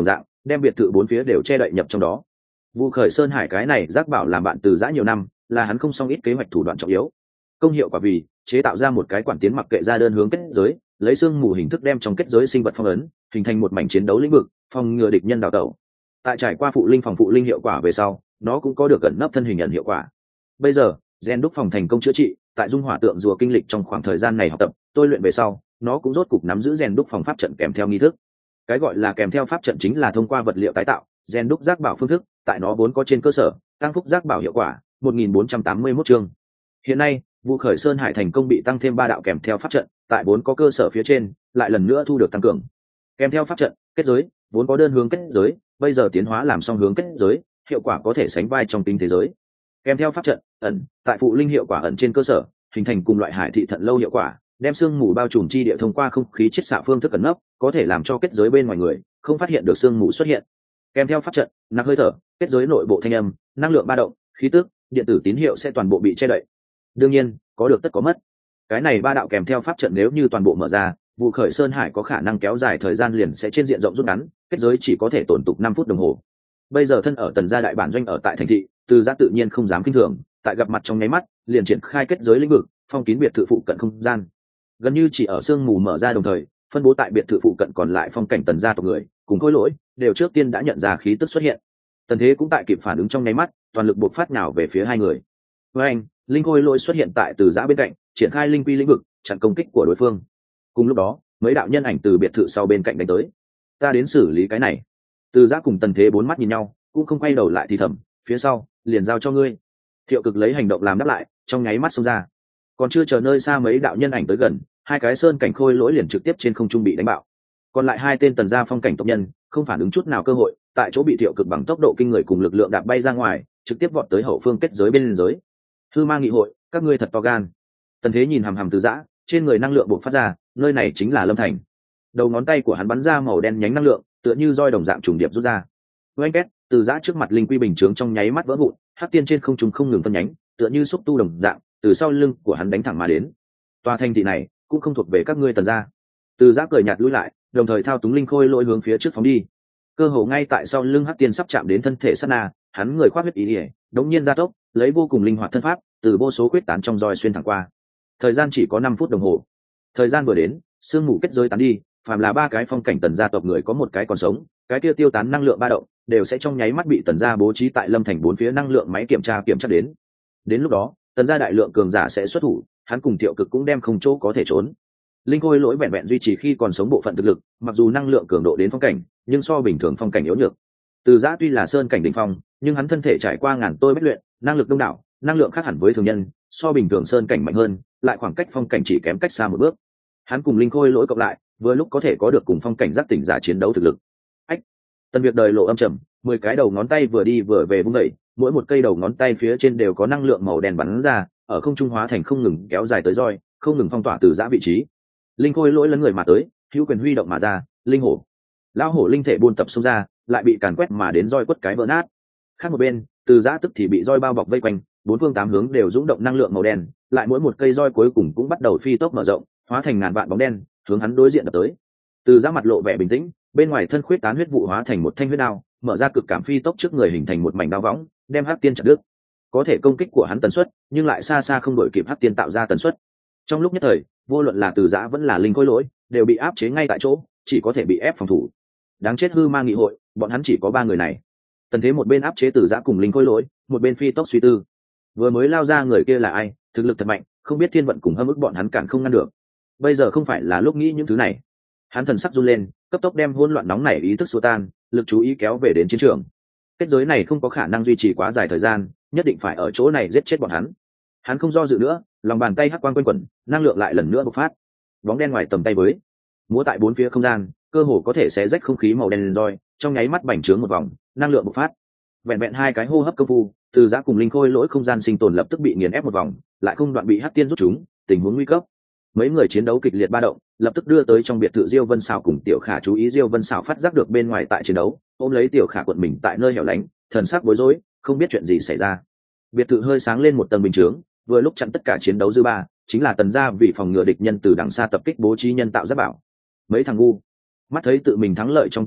đem biệt thự bốn phía đều che đậy nhập trong đó. Vu Khởi Sơn Hải cái này giác bảo làm bạn từ giã nhiều năm, là hắn không xong ít kế hoạch thủ đoạn trọng yếu. Công hiệu quả vì chế tạo ra một cái quản tiến mặc kệ ra đơn hướng kết giới, lấy xương mù hình thức đem trong kết giới sinh vật phong ấn, hình thành một mảnh chiến đấu lĩnh vực, phòng ngừa địch nhân đào tẩu. Tại trải qua phụ linh phòng phụ linh hiệu quả về sau, nó cũng có được ẩn nấp thân hình nhận hiệu quả. Bây giờ, gen đúc phòng thành công chữa trị, tại dung hỏa tượng rùa kinh lịch trong khoảng thời gian này học tập, tôi luyện về sau, nó cũng rốt cục nắm giữ gen đúc phòng pháp trận kèm theo nghi thức. Cái gọi là kèm theo pháp trận chính là thông qua vật liệu tái tạo, gen đúc giác bảo phương thức, tại nó vốn có trên cơ sở, tăng phúc giác bảo hiệu quả, 1481 chương. Hiện nay, Vu Khởi Sơn Hải thành công bị tăng thêm 3 đạo kèm theo pháp trận, tại vốn có cơ sở phía trên, lại lần nữa thu được tăng cường. Kèm theo pháp trận, kết giới, vốn có đơn hướng kết giới, bây giờ tiến hóa làm song hướng kết giới, hiệu quả có thể sánh vai trong tinh thế giới. Kèm theo pháp trận, ẩn, tại phụ linh hiệu quả ẩn trên cơ sở, hình thành cùng loại hải thị thận lâu hiệu quả, đem sương mù bao trùm chi địa thông qua không khí chiết xạ phương thức ẩn nấp, có thể làm cho kết giới bên ngoài người không phát hiện được sương mù xuất hiện. Kèm theo pháp trận, nặc hơi thở, kết giới nội bộ thanh âm, năng lượng ba động, khí tức, điện tử tín hiệu sẽ toàn bộ bị che đậy. Đương nhiên, có được tất có mất. Cái này 3 đạo kèm theo pháp trận nếu như toàn bộ mở ra, Vu Khởi Sơn Hải có khả năng kéo dài thời gian liền sẽ trên diện rộng rút ngắn, kết giới chỉ có thể tồn tục 5 phút đồng hồ. Bây giờ thân ở Tần gia đại bản doanh ở tại thành thị, Từ Giã tự nhiên không dám kinh thường, tại gặp mặt trong nháy mắt, liền triển khai kết giới lĩnh vực, phong kín biệt thự phụ cận không gian. Gần như chỉ ở sương mù mở ra đồng thời, phân bố tại biệt thự phụ cận còn lại phong cảnh Tần gia tộc người, cùng Khôi Lỗi, đều trước tiên đã nhận ra khí tức xuất hiện. Tần Thế cũng tại kịp phản ứng trong nháy mắt, toàn lực bộc phát nào về phía hai người. Với anh, linh Khôi Lỗi xuất hiện tại Từ Giã bên cạnh, triển khai linh quy lĩnh vực, chặn công kích của đối phương. Cùng lúc đó, mấy đạo nhân ảnh từ biệt thự sau bên cạnh đánh tới. Ta đến xử lý cái này. Từ Giã cùng Tần Thế 4 mắt nhìn nhau, cũng không quay đầu lại thì thầm, phía sau, liền giao cho ngươi. Thiệu Cực lấy hành động làm đáp lại, trong nháy mắt xông ra. Còn chưa chờ nơi xa mấy đạo nhân ảnh tới gần, hai cái sơn cảnh Khôi Lỗi liền trực tiếp trên không trung bị đánh bạo. Còn lại hai tên Tần gia phong cảnh tộc nhân, không phản ứng chút nào cơ hội, tại chỗ bị Thiệu Cực bằng tốc độ kinh người cùng lực lượng đạp bay ra ngoài, trực tiếp vọt tới hậu phương kết giới bên liên giới. Hư Ma nghị hội, các ngươi thật to gan. Tần Thế nhìn hằm hằm Từ Giã, trên người năng lượng bộc phát ra, nơi này chính là Lâm Thành. Đầu ngón tay của hắn bắn ra màu đen nhánh năng lượng, tựa như roi đồng dạng trùng điệp rút ra. Oanh két, Từ Giã trước mặt linh quy bình chướng trong nháy mắt vỡ vụn, hắc tiên trên không trung không ngừng phân nhánh, tựa như xúc tu đồng dạng, từ sau lưng của hắn đánh thẳng mà đến. Tòa thành thị này cũng không thuộc về các ngươi Tần gia. Từ Giã cười nhạt lùi lại, đồng thời thao túng linh khôi lỗi hướng phía trước phóng đi. Cơ hồ ngay tại sau lưng hắc tiên sắp chạm đến thân thể sát na, hắn người khoác huyết ý ỉa, đống nhiên gia tốc, lấy vô cùng linh hoạt thân pháp, từ vô số quyết tán trong roi xuyên thẳng qua. Thời gian chỉ có 5 phút đồng hồ. Thời gian vừa đến, sương mù kết giới tán đi, phàm là 3 cái phong cảnh Tần gia tộc người có một cái còn sống, cái kia tiêu tán năng lượng ba động đều sẽ trong nháy mắt bị Tần gia bố trí tại Lâm Thành 4 phía năng lượng máy kiểm tra đến. Đến lúc đó, Tần gia đại lượng cường giả sẽ xuất thủ, hắn cùng Thiệu Cực cũng đem không chỗ có thể trốn. Linh Khôi Lỗi vẹn vẹn duy trì khi còn sống bộ phận thực lực, mặc dù năng lượng cường độ đến phong cảnh, nhưng so bình thường phong cảnh yếu nhược. Từ Giã tuy là sơn cảnh đỉnh phong, nhưng hắn thân thể trải qua ngàn tôi bách luyện, năng lực đông đảo, năng lượng khác hẳn với thường nhân, so bình thường sơn cảnh mạnh hơn, lại khoảng cách phong cảnh chỉ kém cách xa một bước. Hắn cùng Linh Khôi Lỗi cộng lại, vừa lúc có thể có được cùng phong cảnh giác tỉnh giả chiến đấu thực lực. Ách, Tần Việc đời lộ âm trầm, 10 cái đầu ngón tay vừa đi vừa về vung đẩy, mỗi một cây đầu ngón tay phía trên đều có năng lượng màu đen bắn ra, ở không trung hóa thành không ngừng kéo dài tới roi, không ngừng phong tỏa Từ Giã vị trí. Linh Khôi Lỗi lấn người mà tới, hữu quyền huy động mà ra, linh hổ, lão hổ linh thể buôn tập xông ra, lại bị càn quét mà đến roi quất cái vỡ nát. Khác một bên, Từ Giã tức thì bị roi bao bọc vây quanh, 4 phương 8 hướng đều dũng động năng lượng màu đen, lại mỗi một cây roi cuối cùng cũng bắt đầu phi tốc mở rộng, hóa thành ngàn vạn bóng đen, hướng hắn đối diện đập tới. Từ Giã mặt lộ vẻ bình tĩnh, bên ngoài thân khuyết tán huyết vụ hóa thành một thanh huyết đao, mở ra cực cảm phi tốc trước người hình thành một mảnh đao võng, đem hắc tiên chặt đứt. Có thể công kích của hắn tần suất, nhưng lại xa xa không đổi kịp hắc tiên tạo ra tần suất. Trong lúc nhất thời, vô luận là Từ Giã vẫn là Linh Khôi Lỗi, đều bị áp chế ngay tại chỗ, chỉ có thể bị ép phòng thủ. Đáng chết Hư Ma nghị hội, bọn hắn chỉ có 3 người này. Tần Thế một bên áp chế Từ Giã cùng Linh Khôi Lỗi, một bên phi tốc suy tư. Vừa mới lao ra người kia là ai, thực lực thật mạnh, không biết thiên vận cùng hâm ức bọn hắn cản không ngăn được. Bây giờ không phải là lúc nghĩ những thứ này. Hắn thần sắc run lên, cấp tốc đem hỗn loạn nóng nảy ý thức xua tan, lực chú ý kéo về đến chiến trường. Kết giới này không có khả năng duy trì quá dài thời gian, nhất định phải ở chỗ này giết chết bọn hắn. Hắn không do dự nữa, lòng bàn tay hắc quang quanh quẩn, năng lượng lại lần nữa bộc phát. Bóng đen ngoài tầm tay với, múa tại 4 phía không gian, cơ hồ có thể xé rách không khí màu đen lên roi, trong nháy mắt bành trướng một vòng, năng lượng bộc phát. Vẹn vẹn 2 cái hô hấp công phu, Từ Giã cùng Linh Khôi Lỗi không gian sinh tồn lập tức bị nghiền ép một vòng, lại không đoạn bị hắc tiên rút chúng, tình huống nguy cấp. Mấy người chiến đấu kịch liệt ba động, lập tức đưa tới trong biệt thự Diêu Vân Sảo cùng Tiểu Khả chú ý. Diêu Vân Sảo phát giác được bên ngoài tại chiến đấu, ôm lấy Tiểu Khả cuộn mình tại nơi hẻo lánh, thần sắc bối rối, không biết chuyện gì xảy ra. Biệt thự hơi sáng lên một tầng bình chướng, vừa lúc chặn tất cả chiến đấu dư ba, chính là Tần gia vì phòng ngừa địch nhân từ đằng xa tập kích bố trí nhân tạo giáp bảo. Mấy thằng ngu, mắt thấy tự mình thắng lợi trong tầm mắt,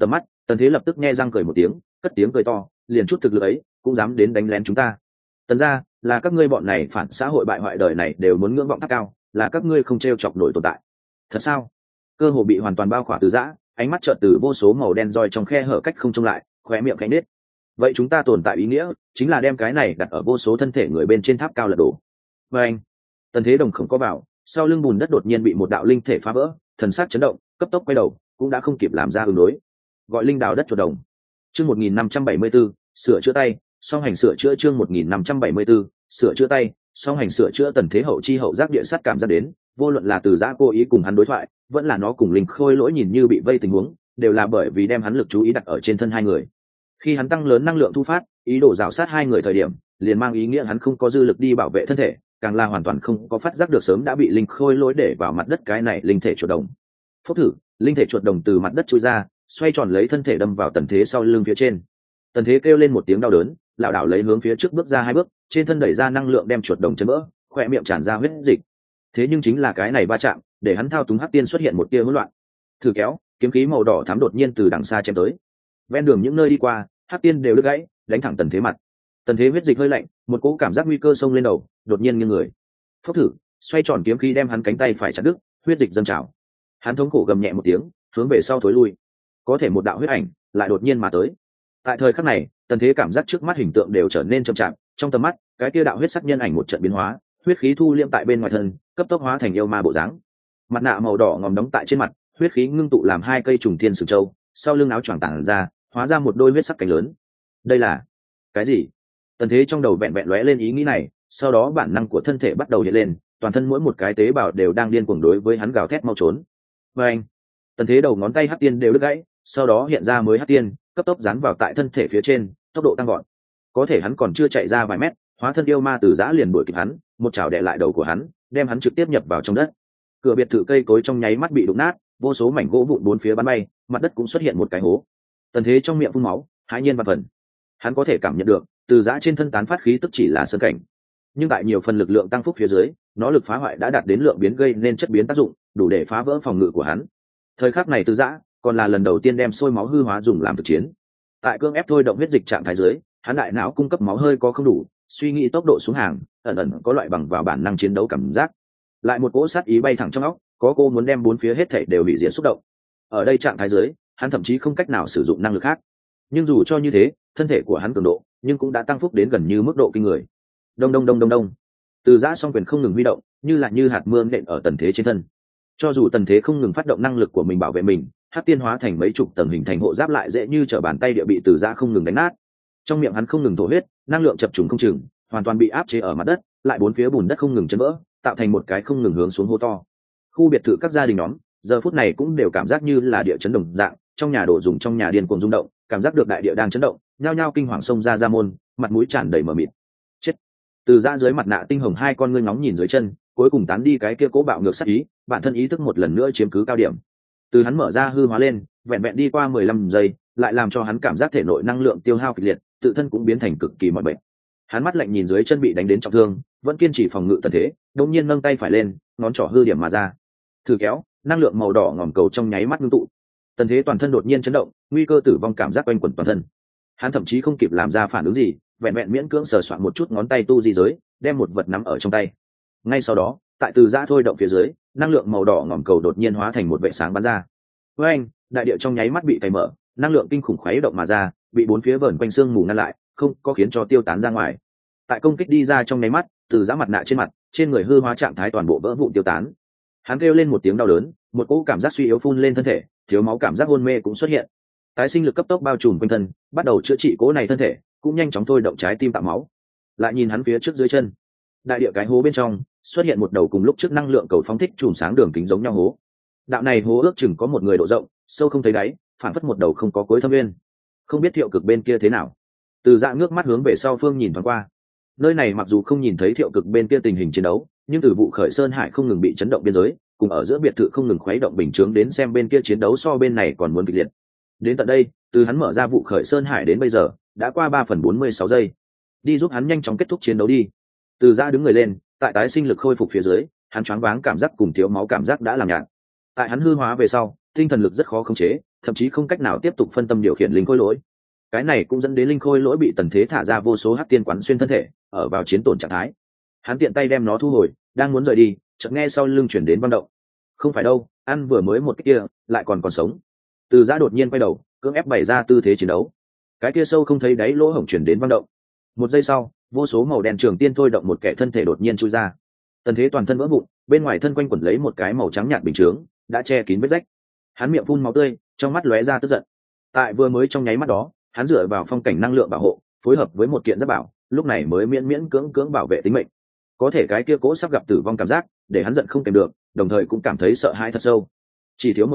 Tần Thế lập tức nghe răng cười một tiếng, cất tiếng cười to, liền chút thực lực ấy cũng dám đến đánh lén chúng ta. Tần gia là các ngươi bọn này phản xã hội bại hoại đời này đều muốn ngưỡng vọng tháp cao, là các ngươi không trêu chọc nổi tồn tại. Thật sao? Cơ hồ bị hoàn toàn bao khỏa Từ Giã, ánh mắt trợn từ vô số màu đen roi trong khe hở cách không trông lại, khóe miệng khẽ nết. Vậy chúng ta tồn tại ý nghĩa chính là đem cái này đặt ở vô số thân thể người bên trên tháp cao lật đổ. Và anh, Tần Thế đồng không có vào, sau lưng bùn đất đột nhiên bị một đạo linh thể phá vỡ, thần sắc chấn động, cấp tốc quay đầu, cũng đã không kịp làm ra ứng đối. Gọi linh đào đất chuột đồng. Chương 1574, sửa chữa tay, song hành sửa chữa chương 1574, sửa chữa tay, song hành sửa chữa. Tần Thế hậu chi hậu giác địa sát cảm giác đến, vô luận là Từ Giã cố ý cùng hắn đối thoại, vẫn là nó cùng Linh Khôi Lỗi nhìn như bị vây tình huống, đều là bởi vì đem hắn lực chú ý đặt ở trên thân hai người. Khi hắn tăng lớn năng lượng thu phát, ý đồ rào sát hai người thời điểm, liền mang ý nghĩa hắn không có dư lực đi bảo vệ thân thể, càng là hoàn toàn không có phát giác được sớm đã bị Linh Khôi Lỗi để vào mặt đất cái này linh thể chuột đồng. Phốc thử, linh thể chuột đồng từ mặt đất chui ra, xoay tròn lấy thân thể đâm vào Tần Thế sau lưng phía trên. Tần Thế kêu lên một tiếng đau đớn, lảo đảo lấy hướng phía trước bước ra hai bước, trên thân đẩy ra năng lượng đem chuột đồng chấn vỡ, khỏe miệng tràn ra huyết dịch. Thế nhưng chính là cái này va chạm, để hắn thao túng hắc tiên xuất hiện một tia hỗn loạn. Thử kéo, kiếm khí màu đỏ thắm đột nhiên từ đằng xa chém tới. Ven đường những nơi đi qua, hắc tiên đều đứt gãy, đánh thẳng Tần Thế mặt. Tần Thế huyết dịch hơi lạnh, một cỗ cảm giác nguy cơ xông lên đầu, đột nhiên nghiêng người. Phốc thử, xoay tròn kiếm khí đem hắn cánh tay phải chặt đứt, huyết dịch dâng trào. Hắn thống khổ gầm nhẹ một tiếng, hướng về sau thối lui. Có thể một đạo huyết ảnh lại đột nhiên mà tới. Tại thời khắc này, Tần Thế cảm giác trước mắt hình tượng đều trở nên chậm chạp, trong tầm mắt, cái kia đạo huyết sắc nhân ảnh một trận biến hóa, huyết khí thu liễm tại bên ngoài thân, cấp tốc hóa thành yêu ma bộ dáng. Mặt nạ màu đỏ ngòm đóng tại trên mặt, huyết khí ngưng tụ làm hai cây trùng thiên sừng châu, sau lưng áo choàng tản ra, hóa ra một đôi huyết sắc cánh lớn. Đây là cái gì? Tần Thế trong đầu vẹn vẹn lóe lên ý nghĩ này, sau đó bản năng của thân thể bắt đầu hiện lên, toàn thân mỗi một cái tế bào đều đang điên cuồng đối với hắn gào thét mau trốn. Và anh, Tần Thế đầu ngón tay hắc tiên đều đứt gãy, sau đó hiện ra mới hắc tiên, cấp tốc dán vào tại thân thể phía trên, tốc độ tăng gọn. Có thể hắn còn chưa chạy ra vài mét, hóa thân yêu ma Từ Giã liền đuổi kịp hắn, một chảo đè lại đầu của hắn, đem hắn trực tiếp nhập vào trong đất. Cửa biệt thự cây cối trong nháy mắt bị đụng nát, vô số mảnh gỗ vụn bốn phía bắn bay, mặt đất cũng xuất hiện một cái hố. Tần Thế trong miệng phun máu, hãi nhiên và phần. Hắn có thể cảm nhận được, Từ Giã trên thân tán phát khí tức chỉ là sơn cảnh, nhưng tại nhiều phần lực lượng tăng phúc phía dưới, nó lực phá hoại đã đạt đến lượng biến gây nên chất biến tác dụng, đủ để phá vỡ phòng ngự của hắn. Thời khắc này Từ Giã còn là lần đầu tiên đem sôi máu hư hóa dùng làm thực chiến. Tại cương ép thôi động huyết dịch trạng thái dưới, hắn đại não cung cấp máu hơi có không đủ, suy nghĩ tốc độ xuống hàng, ẩn ẩn có loại bằng vào bản năng chiến đấu cảm giác. Lại một cỗ sát ý bay thẳng trong óc, có cô muốn đem bốn phía hết thảy đều hủy diệt xúc động. Ở đây trạng thái dưới, hắn thậm chí không cách nào sử dụng năng lực khác. Nhưng dù cho như thế, thân thể của hắn cường độ, nhưng cũng đã tăng phúc đến gần như mức độ kinh người. Đông đông đông đông đông. Từ Giã song quyền không ngừng huy động, như hạt mưa nện ở Tần Thế trên thân. Cho dù Tần Thế không ngừng phát động năng lực của mình bảo vệ mình, hắc tiên hóa thành mấy chục tầng hình thành hộ giáp lại dễ như trở bàn tay địa bị Từ Giã không ngừng đánh nát. Trong miệng hắn không ngừng thổ huyết, năng lượng chập trùng không chừng, hoàn toàn bị áp chế ở mặt đất, lại bốn phía bùn đất không ngừng chấn vỡ, tạo thành một cái không ngừng hướng xuống hố to. Khu biệt thự các gia đình nhóm, giờ phút này cũng đều cảm giác như là địa chấn đồng dạng, trong nhà đồ dùng trong nhà điên cuồng rung động, cảm giác được đại địa đang chấn động, nhao nhao kinh hoàng xông ra môn, mặt mũi tràn đầy mờ mịt. Chết. Từ Giã dưới mặt nạ tinh hồng hai con ngươi ngóng nhìn dưới chân, cuối cùng tán đi cái kia cố bạo ngược sát ý, bản thân ý thức một lần nữa chiếm cứ cao điểm. Từ hắn mở ra hư hóa lên, vẹn vẹn đi qua 15 giây, lại làm cho hắn cảm giác thể nội năng lượng tiêu hao kịch liệt, tự thân cũng biến thành cực kỳ mỏi mệt. Hắn mắt lạnh nhìn dưới chân bị đánh đến trọng thương, vẫn kiên trì phòng ngự Tần Thế, đột nhiên nâng tay phải lên, ngón trỏ hư điểm mà ra. Thử kéo, năng lượng màu đỏ ngòm cầu trong nháy mắt ngưng tụ. Tần Thế toàn thân đột nhiên chấn động, nguy cơ tử vong cảm giác quanh quẩn toàn thân. Hắn thậm chí không kịp làm ra phản ứng gì, vẹn vẹn miễn cưỡng sờ soạn một chút ngón tay tu di giới, đem một vật nắm ở trong tay. Ngay sau đó, tại Từ Giã thôi động phía dưới, năng lượng màu đỏ ngòm cầu đột nhiên hóa thành một vệ sáng bắn ra. Với anh, đại địa trong nháy mắt bị cày mở, năng lượng kinh khủng khuấy động mà ra, bị bốn phía vờn quanh xương mù ngăn lại, không có khiến cho tiêu tán ra ngoài. Tại công kích đi ra trong nháy mắt, Từ Giã mặt nạ trên mặt, trên người hư hóa trạng thái toàn bộ vỡ vụn tiêu tán. Hắn kêu lên một tiếng đau đớn, một cỗ cảm giác suy yếu phun lên thân thể, thiếu máu cảm giác hôn mê cũng xuất hiện. Tái sinh lực cấp tốc bao trùm quanh thân, bắt đầu chữa trị cỗ này thân thể, cũng nhanh chóng thôi động trái tim tạo máu. Lại nhìn hắn phía trước dưới chân, đại địa cái hố bên trong xuất hiện một đầu cùng lúc trước năng lượng cầu phóng thích chùm sáng đường kính giống nhau hố. Đạo này hố ước chừng có một người độ rộng, sâu không thấy đáy, phản phất một đầu không có cuối thâm nguyên. Không biết Thiệu Cực bên kia thế nào. Từ Dạ ngước mắt hướng về sau phương nhìn thoáng qua. Nơi này mặc dù không nhìn thấy Thiệu Cực bên kia tình hình chiến đấu, nhưng từ vụ khởi sơn hải không ngừng bị chấn động biên giới, cùng ở giữa biệt thự không ngừng khuấy động bình chướng đến xem bên kia chiến đấu so bên này còn muốn kịch liệt. Đến tận đây, từ hắn mở ra vụ khởi sơn hải đến bây giờ, đã qua 3/46 giây. Đi giúp hắn nhanh chóng kết thúc chiến đấu đi. Từ Dạ đứng người lên, tại tái sinh lực khôi phục phía dưới, hắn choáng váng cảm giác cùng thiếu máu cảm giác đã làm nhạt. Tại hắn hư hóa về sau, tinh thần lực rất khó khống chế, thậm chí không cách nào tiếp tục phân tâm điều khiển linh khôi lỗi. Cái này cũng dẫn đến linh khôi lỗi bị tần thế thả ra vô số hắc tiên quán xuyên thân thể, ở vào chiến tổn trạng thái. Hắn tiện tay đem nó thu hồi, đang muốn rời đi, chợt nghe sau lưng chuyển đến vang động. Không phải đâu, ăn vừa mới một cái kia, lại còn sống. Từ Giã đột nhiên quay đầu, cưỡng ép bày ra tư thế chiến đấu. Cái kia sâu không thấy đáy lỗ hổng chuyển đến vang động. Một giây sau, vô số màu đen trường tiên thôi động một kẻ thân thể đột nhiên chui ra. Tần thế toàn thân vỡ vụn, bên ngoài thân quanh quẩn lấy một cái màu trắng nhạt bình chướng, đã che kín vết rách. Hắn miệng phun máu tươi, trong mắt lóe ra tức giận. Tại vừa mới trong nháy mắt đó, hắn dựa vào phong cảnh năng lượng bảo hộ, phối hợp với một kiện giáp bảo, lúc này mới miễn miễn cưỡng cưỡng bảo vệ tính mệnh. Có thể cái kia cố sắp gặp tử vong cảm giác, để hắn giận không kèm được, đồng thời cũng cảm thấy sợ hãi thật sâu. Chỉ thiếu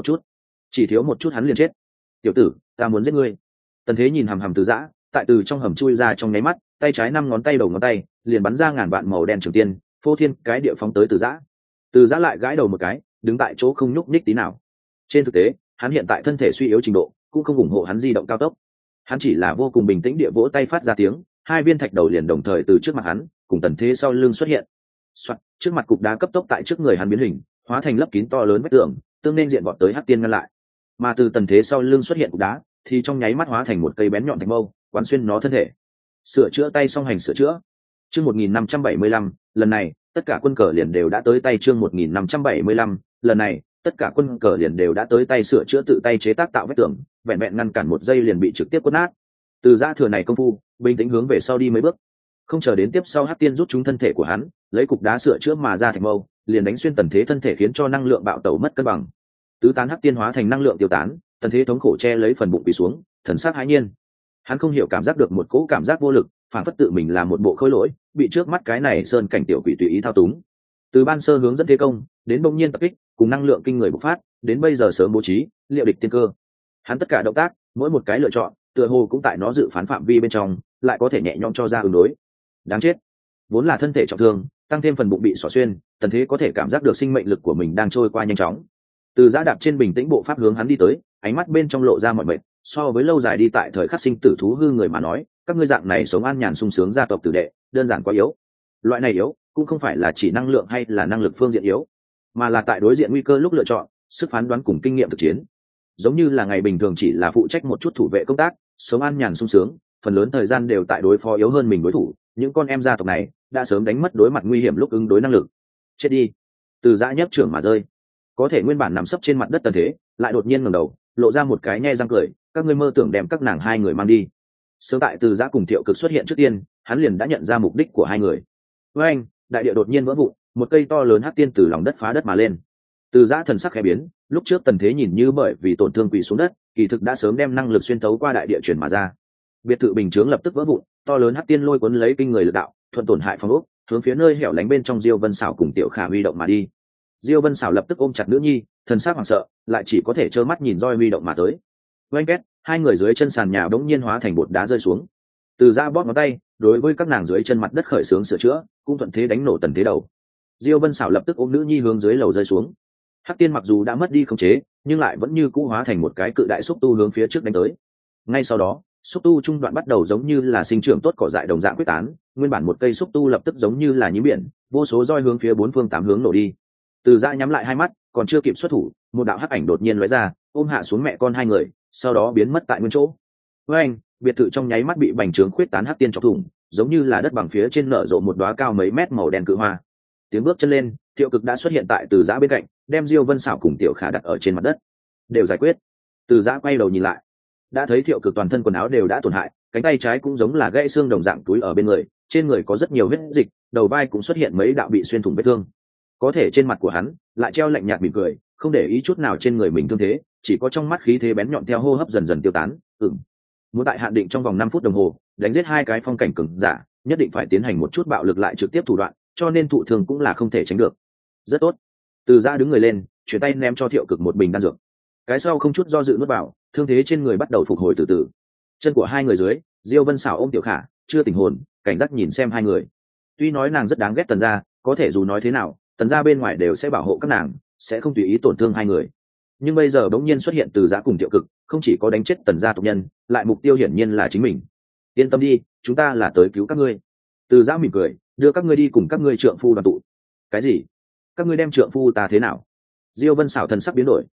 một chút hắn liền chết. Tiểu tử, ta muốn giết ngươi. Tần thế nhìn hằm hằm Từ Giã, tại từ trong hầm chui ra trong nháy mắt, tay trái 5 ngón tay đầu ngón tay liền bắn ra ngàn vạn màu đen trường tiên, phô thiên cái địa phóng tới Từ Giã. Từ Giã lại gãi đầu một cái, đứng tại chỗ không nhúc nhích tí nào. Trên thực tế, hắn hiện tại thân thể suy yếu trình độ, cũng không ủng hộ hắn di động cao tốc. Hắn chỉ là vô cùng bình tĩnh địa vỗ tay phát ra tiếng, hai viên thạch đầu liền đồng thời từ trước mặt hắn, cùng tần thế sau lưng xuất hiện. Soạt, trước mặt cục đá cấp tốc tại trước người hắn biến hình, hóa thành lấp kín to lớn vách tường, tương nên diện vọt tới hắc tiên ngăn lại. Mà từ tần thế sau lưng xuất hiện cục đá, thì trong nháy mắt hóa thành một cây bén nhọn thạch mâu, quán xuyên nó thân thể. Sửa chữa tay song hành sửa chữa. Chương 1575, lần này, tất cả quân cờ liền đều đã tới tay. Chương 1575, lần này, tất cả quân cờ liền đều đã tới tay. Sửa chữa tự tay chế tác tạo vách tường, vẹn vẹn ngăn cản một giây liền bị trực tiếp quất nát. Từ Giã thừa này công phu, bình tĩnh hướng về sau đi mấy bước, không chờ đến tiếp sau hắc tiên rút trúng thân thể của hắn, lấy cục đá sửa chữa mà ra thành mâu, liền đánh xuyên tần thế thân thể, khiến cho năng lượng bạo tẩu mất cân bằng. Tứ tán hắc tiên hóa thành năng lượng tiêu tán, tần thế thống khổ che lấy phần bụng quỳ xuống, thần sắc hãi nhiên. Hắn không hiểu cảm giác được một cỗ cảm giác vô lực, phản phất tự mình là một bộ khôi lỗi, bị trước mắt cái này sơn cảnh tiểu quỷ tùy ý thao túng. Từ ban sơ hướng dẫn thế công, đến bỗng nhiên tập kích, cùng năng lượng kinh người bộc phát, đến bây giờ sớm bố trí liệu địch tiên cơ. Hắn tất cả động tác, mỗi một cái lựa chọn, tựa hồ cũng tại nó dự phán phạm vi bên trong, lại có thể nhẹ nhõm cho ra ứng đối. Đáng chết, vốn là thân thể trọng thương, tăng thêm phần bụng bị xỏ xuyên, tần thế có thể cảm giác được sinh mệnh lực của mình đang trôi qua nhanh chóng. Từ Giã đạp trên bình tĩnh bộ pháp hướng hắn đi tới, ánh mắt bên trong lộ ra mọi mệt. So với lâu dài đi tại thời khắc sinh tử thú hư người mà nói, các ngươi dạng này sống an nhàn sung sướng gia tộc tử đệ, đơn giản quá yếu. Loại này yếu cũng không phải là chỉ năng lượng hay là năng lực phương diện yếu, mà là tại đối diện nguy cơ lúc lựa chọn, sức phán đoán cùng kinh nghiệm thực chiến. Giống như là ngày bình thường chỉ là phụ trách một chút thủ vệ công tác, sống an nhàn sung sướng, phần lớn thời gian đều tại đối phó yếu hơn mình đối thủ. Những con em gia tộc này đã sớm đánh mất đối mặt nguy hiểm lúc ứng đối năng lực. Chết đi. Từ Giã nhấp trưởng mà rơi. Có thể nguyên bản nằm sấp trên mặt đất tần thế, lại đột nhiên ngẩng đầu, lộ ra một cái nhe răng cười. Các ngươi mơ tưởng đem các nàng hai người mang đi. Sớm tại Từ Giã cùng Thiệu Cực xuất hiện trước tiên, hắn liền đã nhận ra mục đích của hai người. Với anh, đại địa đột nhiên vỡ vụn, một cây to lớn hắc tiên từ lòng đất phá đất mà lên. Từ Giã thần sắc khẽ biến, lúc trước tần thế nhìn như bởi vì tổn thương quỳ xuống đất, kỳ thực đã sớm đem năng lực xuyên tấu qua đại địa chuyển mà ra. Biệt thự bình chướng lập tức vỡ vụn, to lớn hắc tiên lôi cuốn lấy kinh người lực đạo, thuận tổn hại phòng ốc, hướng phía nơi hẻo lánh bên trong Diêu Vân Sảo cùng Tiểu Khả huy động mà đi. Diêu Vân Sảo lập tức ôm chặt nữ nhi, thần sắc hoảng sợ, lại chỉ có thể trơ mắt nhìn roi huy động mà tới. Oanh két, hai người dưới chân sàn nhà bỗng nhiên hóa thành bột đá rơi xuống. Từ Giã bóp ngón tay, đối với các nàng dưới chân mặt đất khởi xướng sửa chữa, cũng thuận thế đánh nổ tần thế đầu. Diêu Vân Sảo lập tức ôm nữ nhi hướng dưới lầu rơi xuống. Hắc tiên mặc dù đã mất đi khống chế, nhưng lại vẫn như cũ hóa thành một cái cự đại xúc tu hướng phía trước đánh tới. Ngay sau đó, xúc tu trung đoạn bắt đầu giống như là sinh trưởng tốt cỏ dại đồng dạng quyết tán, nguyên bản một cây xúc tu lập tức giống như là nhím biển, vô số roi hướng phía bốn phương tám hướng nổ đi. Từ Giã nhắm lại hai mắt, còn chưa kịp xuất thủ, một đạo hắc ảnh đột nhiên lóe ra, ôm hạ xuống mẹ con hai người, sau đó biến mất tại nguyên chỗ. Với anh, biệt thự trong nháy mắt bị bành trướng khuyết tán hắc tiên chọc thủng, giống như là đất bằng phía trên nở rộ một đóa cao mấy mét màu đen cự hoa. Tiếng bước chân lên, Thiệu Cực đã xuất hiện tại Từ Giã bên cạnh, đem Diêu Vân Sảo cùng Tiểu Khả đặt ở trên mặt đất. Đều giải quyết. Từ Giã quay đầu nhìn lại, đã thấy Thiệu Cực toàn thân quần áo đều đã tổn hại, cánh tay trái cũng giống là gãy xương đồng dạng túi ở bên người, trên người có rất nhiều vết dịch, đầu vai cũng xuất hiện mấy đạo bị xuyên thủng vết thương. Có thể trên mặt của hắn lại treo lạnh nhạt mỉm cười, không để ý chút nào trên người mình thương thế, chỉ có trong mắt khí thế bén nhọn theo hô hấp dần dần tiêu tán. Muốn tại hạn định trong vòng 5 phút đồng hồ đánh giết hai cái phong cảnh cường giả, nhất định phải tiến hành một chút bạo lực lại trực tiếp thủ đoạn, cho nên thụ thường cũng là không thể tránh được. Rất tốt. Từ Giã đứng người lên, chuyển tay ném cho Thiệu Cực một bình đan dược. Cái sau không chút do dự nuốt vào, thương thế trên người bắt đầu phục hồi từ từ. Chân của hai người dưới, Diêu Vân Sảo ôm Tiểu Khả, chưa tỉnh hồn, cảnh giác nhìn xem hai người. Tuy nói nàng rất đáng ghét Tần gia, có thể dù nói thế nào, Tần gia bên ngoài đều sẽ bảo hộ các nàng, sẽ không tùy ý tổn thương hai người. Nhưng bây giờ bỗng nhiên xuất hiện Từ Giã cùng Thiệu Cực, không chỉ có đánh chết Tần gia tộc nhân, lại mục tiêu hiển nhiên là chính mình. Yên tâm đi, chúng ta là tới cứu các ngươi. Từ Giã mỉm cười, đưa các ngươi đi cùng các ngươi trượng phu đoàn tụ. Cái gì? Các ngươi đem trượng phu ta thế nào? Diêu Vân Sảo thần sắc biến đổi,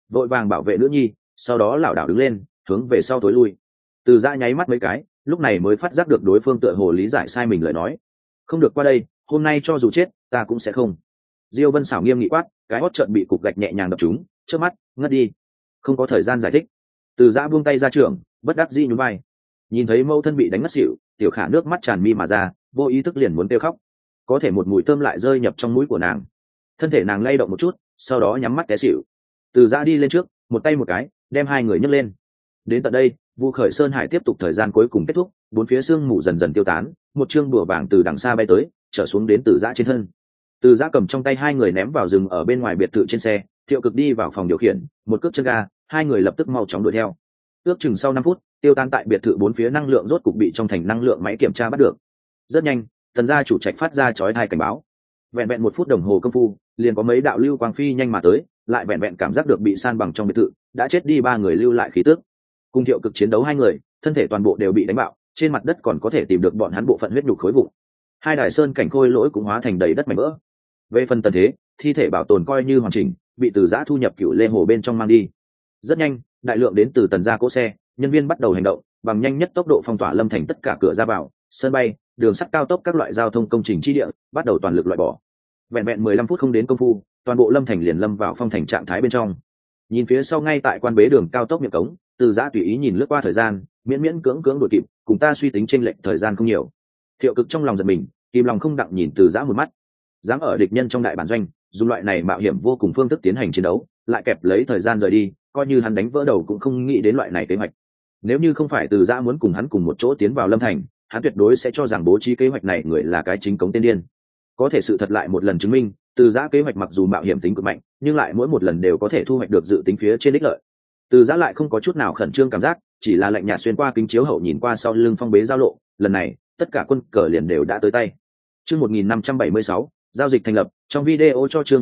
vội vàng bảo vệ nữ nhi, sau đó lảo đảo đứng lên hướng về sau tối lui. Từ Giã nháy mắt mấy cái, lúc này mới phát giác được đối phương tựa hồ lý giải sai mình lời nói. Không được qua đây, hôm nay cho dù chết ta cũng sẽ không. Diêu Vân Sảo nghiêm nghị quát, cái hót trợn bị cục gạch nhẹ nhàng đập trúng, trước mắt ngất đi. Không có thời gian giải thích. Từ Giã buông tay ra trường, bất đắc dĩ nhún vai. Nhìn thấy mẫu thân bị đánh ngất xỉu, Tiểu Khả nước mắt tràn mi mà ra, vô ý thức liền muốn kêu khóc. Có thể một mùi thơm lại rơi nhập trong mũi của nàng, thân thể nàng lay động một chút, sau đó nhắm mắt té xỉu. Từ Giã đi lên trước, một tay một cái đem hai người nhấc lên. Đến tận đây, Vu Khởi Sơn Hải tiếp tục thời gian cuối cùng kết thúc, bốn phía sương mù dần dần tiêu tán, một chương bùa vàng từ đằng xa bay tới, trở xuống đến Từ Giã trên thân. Từ Giã cầm trong tay hai người ném vào rừng ở bên ngoài biệt thự trên xe, Thiệu Cực đi vào phòng điều khiển, một cước chân ga, hai người lập tức mau chóng đuổi theo. Ước chừng sau 5 phút, tiêu tan tại biệt thự bốn phía năng lượng rốt cục bị trong thành năng lượng máy kiểm tra bắt được. Rất nhanh, Tần gia chủ trạch phát ra chói tai cảnh báo. Vẹn vẹn 1 phút đồng hồ công phu, liền có mấy đạo lưu quang phi nhanh mà tới, lại vẹn vẹn cảm giác được bị san bằng trong biệt thự, đã chết đi 3 người lưu lại khí tức. Cùng Thiệu Cực chiến đấu hai người, thân thể toàn bộ đều bị đánh bạo, trên mặt đất còn có thể tìm được bọn hắn bộ phận huyết nhục khối vụn. Hai đài sơn cảnh khôi lỗi cũng hóa thành đầy đất mảnh vỡ. Về phần Tần Thế, thi thể bảo tồn coi như hoàn chỉnh, bị Từ Giã thu nhập Cựu Lê Hồ bên trong mang đi. Rất nhanh, đại lượng đến từ Tần gia cỗ xe, nhân viên bắt đầu hành động, bằng nhanh nhất tốc độ phong tỏa Lâm Thành tất cả cửa ra vào, sân bay, đường sắt cao tốc các loại giao thông công trình chi địa, bắt đầu toàn lực loại bỏ. Vẹn vẹn 15 phút không đến công phu, toàn bộ Lâm Thành liền lâm vào phong thành trạng thái bên trong. Nhìn phía sau ngay tại quan bế đường cao tốc miệng cống, Từ Giã tùy ý nhìn lướt qua thời gian, miễn miễn cưỡng cưỡng đuổi kịp, cùng ta suy tính chênh lệch thời gian không nhiều. Thiệu Cực trong lòng giật mình, kìm lòng không đặng nhìn Từ Giã một mắt. Dám ở địch nhân trong đại bản doanh, dùng loại này mạo hiểm vô cùng phương thức tiến hành chiến đấu, lại kẹp lấy thời gian rời đi, coi như hắn đánh vỡ đầu cũng không nghĩ đến loại này kế hoạch. Nếu như không phải Từ Giã muốn cùng hắn cùng một chỗ tiến vào Lâm Thành, hắn tuyệt đối sẽ cho rằng bố trí kế hoạch này người là cái chính cống tên điên. Có thể sự thật lại một lần chứng minh, Từ Giã kế hoạch mặc dù mạo hiểm tính cực mạnh, nhưng lại mỗi một lần đều có thể thu hoạch được dự tính phía trên đích lợi. Từ Giã lại không có chút nào khẩn trương cảm giác, chỉ là lạnh nhạt xuyên qua kính chiếu hậu nhìn qua sau lưng phong bế giao lộ, lần này, tất cả quân cờ liền đều đã tới tay. Chương 1576, giao dịch thành lập, trong video cho chương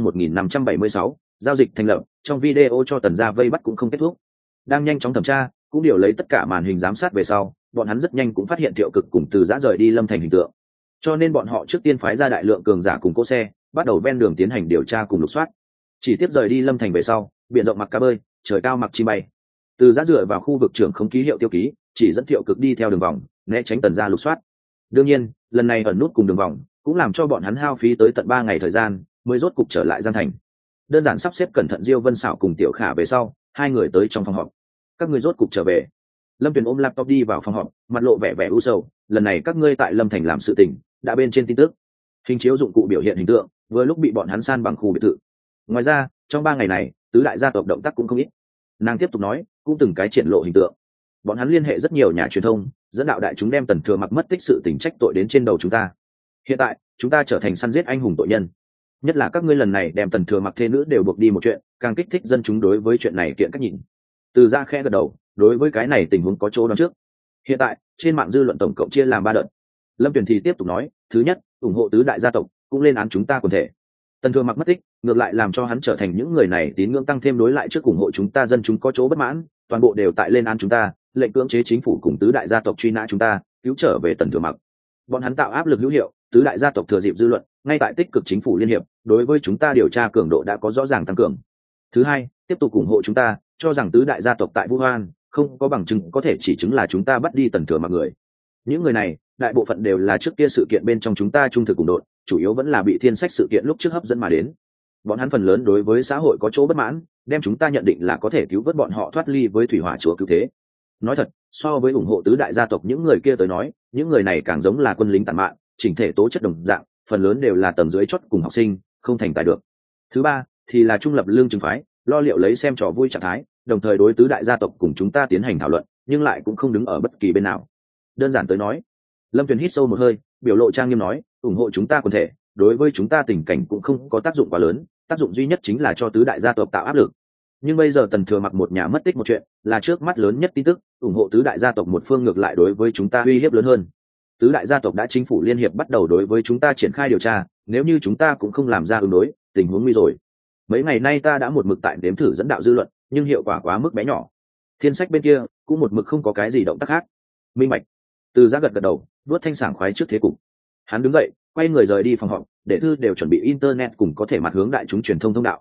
1576, giao dịch thành lập, trong video cho Tần gia vây bắt cũng không kết thúc. Đang nhanh chóng thẩm tra, cũng điều lấy tất cả màn hình giám sát về sau, bọn hắn rất nhanh cũng phát hiện Thiệu Cực cùng Từ Giã rời đi Lâm Thành hình tượng. Cho nên bọn họ trước tiên phái ra đại lượng cường giả cùng cỗ xe, bắt đầu ven đường tiến hành điều tra cùng lục soát. Chỉ tiếp rời đi Lâm Thành về sau, biển rộng mặc cá bơi, trời cao mặc chim bay. Từ Giã dựa vào khu vực trưởng không ký hiệu tiêu ký, chỉ dẫn Thiệu Cực đi theo đường vòng, né tránh Tần gia lục soát. Đương nhiên, lần này ẩn nút cùng đường vòng, cũng làm cho bọn hắn hao phí tới tận 3 ngày thời gian, mới rốt cục trở lại Giang Thành. Đơn giản sắp xếp cẩn thận Diêu Vân Sảo cùng Tiểu Khả về sau, hai người tới trong phòng họp. Các ngươi rốt cục trở về. Lâm Tuyền ôm laptop đi vào phòng họp, mặt lộ vẻ vẻ u sầu. Lần này các ngươi tại Lâm Thành làm sự tình, đã bên trên tin tức. Hình chiếu dụng cụ biểu hiện hình tượng, vừa lúc bị bọn hắn san bằng khu biệt thự. Ngoài ra, trong 3 ngày này, tứ đại gia tộc động tác cũng không ít. Nàng tiếp tục nói, cũng từng cái triển lộ hình tượng. Bọn hắn liên hệ rất nhiều nhà truyền thông, dẫn đạo đại chúng đem Tần Thừa Mặc mất tích sự tình trách tội đến trên đầu chúng ta. Hiện tại, chúng ta trở thành săn giết anh hùng tội nhân. Nhất là các ngươi lần này đem Tần Thừa Mặc thê nữ đều buộc đi một chuyện, càng kích thích dân chúng đối với chuyện này kiện cách nhìn. Từ Giã khẽ gật đầu, đối với cái này tình huống có chỗ đoán trước. Hiện tại, trên mạng dư luận tổng cộng chia làm 3 đợt. Lâm Tuyền thì tiếp tục nói, thứ nhất, ủng hộ tứ đại gia tộc, cũng lên án chúng ta quần thể. Tần Thừa Mặc mất tích, ngược lại làm cho hắn trở thành những người này tín ngưỡng tăng thêm đối lại trước ủng hộ chúng ta dân chúng có chỗ bất mãn, toàn bộ đều tại lên án chúng ta, lệnh cưỡng chế chính phủ cùng tứ đại gia tộc truy nã chúng ta, cứu trở về Tần Thừa Mặc. Bọn hắn tạo áp lực hữu hiệu, tứ đại gia tộc thừa dịp dư luận, ngay tại tích cực chính phủ liên hiệp, đối với chúng ta điều tra cường độ đã có rõ ràng tăng cường. Thứ hai, tiếp tục ủng hộ chúng ta, cho rằng tứ đại gia tộc tại Vũ Hoan không có bằng chứng có thể chỉ chứng là chúng ta bắt đi Tần Thừa Mặc người. Những người này, đại bộ phận đều là trước kia sự kiện bên trong chúng ta trung thực cùng đội, chủ yếu vẫn là bị Thiên Sách sự kiện lúc trước hấp dẫn mà đến. Bọn hắn phần lớn đối với xã hội có chỗ bất mãn, đem chúng ta nhận định là có thể cứu vớt bọn họ thoát ly với thủy hỏa chúa cứu thế. Nói thật, so với ủng hộ tứ đại gia tộc những người kia tới nói, những người này càng giống là quân lính tàn mạn, chỉnh thể tố chất đồng dạng, phần lớn đều là tầng dưới chót cùng học sinh, không thành tài được. Thứ ba, thì là trung lập lương trường phái, lo liệu lấy xem trò vui trạng thái, đồng thời đối tứ đại gia tộc cùng chúng ta tiến hành thảo luận, nhưng lại cũng không đứng ở bất kỳ bên nào. Đơn giản tới nói, Lâm Tuyền hít sâu một hơi, biểu lộ trang nghiêm nói, ủng hộ chúng ta quần thể, đối với chúng ta tình cảnh cũng không có tác dụng quá lớn, tác dụng duy nhất chính là cho tứ đại gia tộc tạo áp lực. Nhưng bây giờ Tần Thừa Mặc một nhà mất tích một chuyện, là trước mắt lớn nhất tin tức, ủng hộ tứ đại gia tộc một phương ngược lại đối với chúng ta uy hiếp lớn hơn. Tứ đại gia tộc đã chính phủ liên hiệp bắt đầu đối với chúng ta triển khai điều tra, nếu như chúng ta cũng không làm ra ứng đối, tình huống nguy rồi. Mấy ngày nay ta đã một mực tại đếm thử dẫn đạo dư luận, nhưng hiệu quả quá mức bé nhỏ. Thiên Sách bên kia cũng một mực không có cái gì động tác khác. Minh bạch. Từ Giã gật gật đầu, nuốt thanh sảng khoái trước thế cục. Hắn đứng dậy, quay người rời đi phòng họp, để thư đều chuẩn bị internet cùng có thể mặt hướng đại chúng truyền thông thông đạo.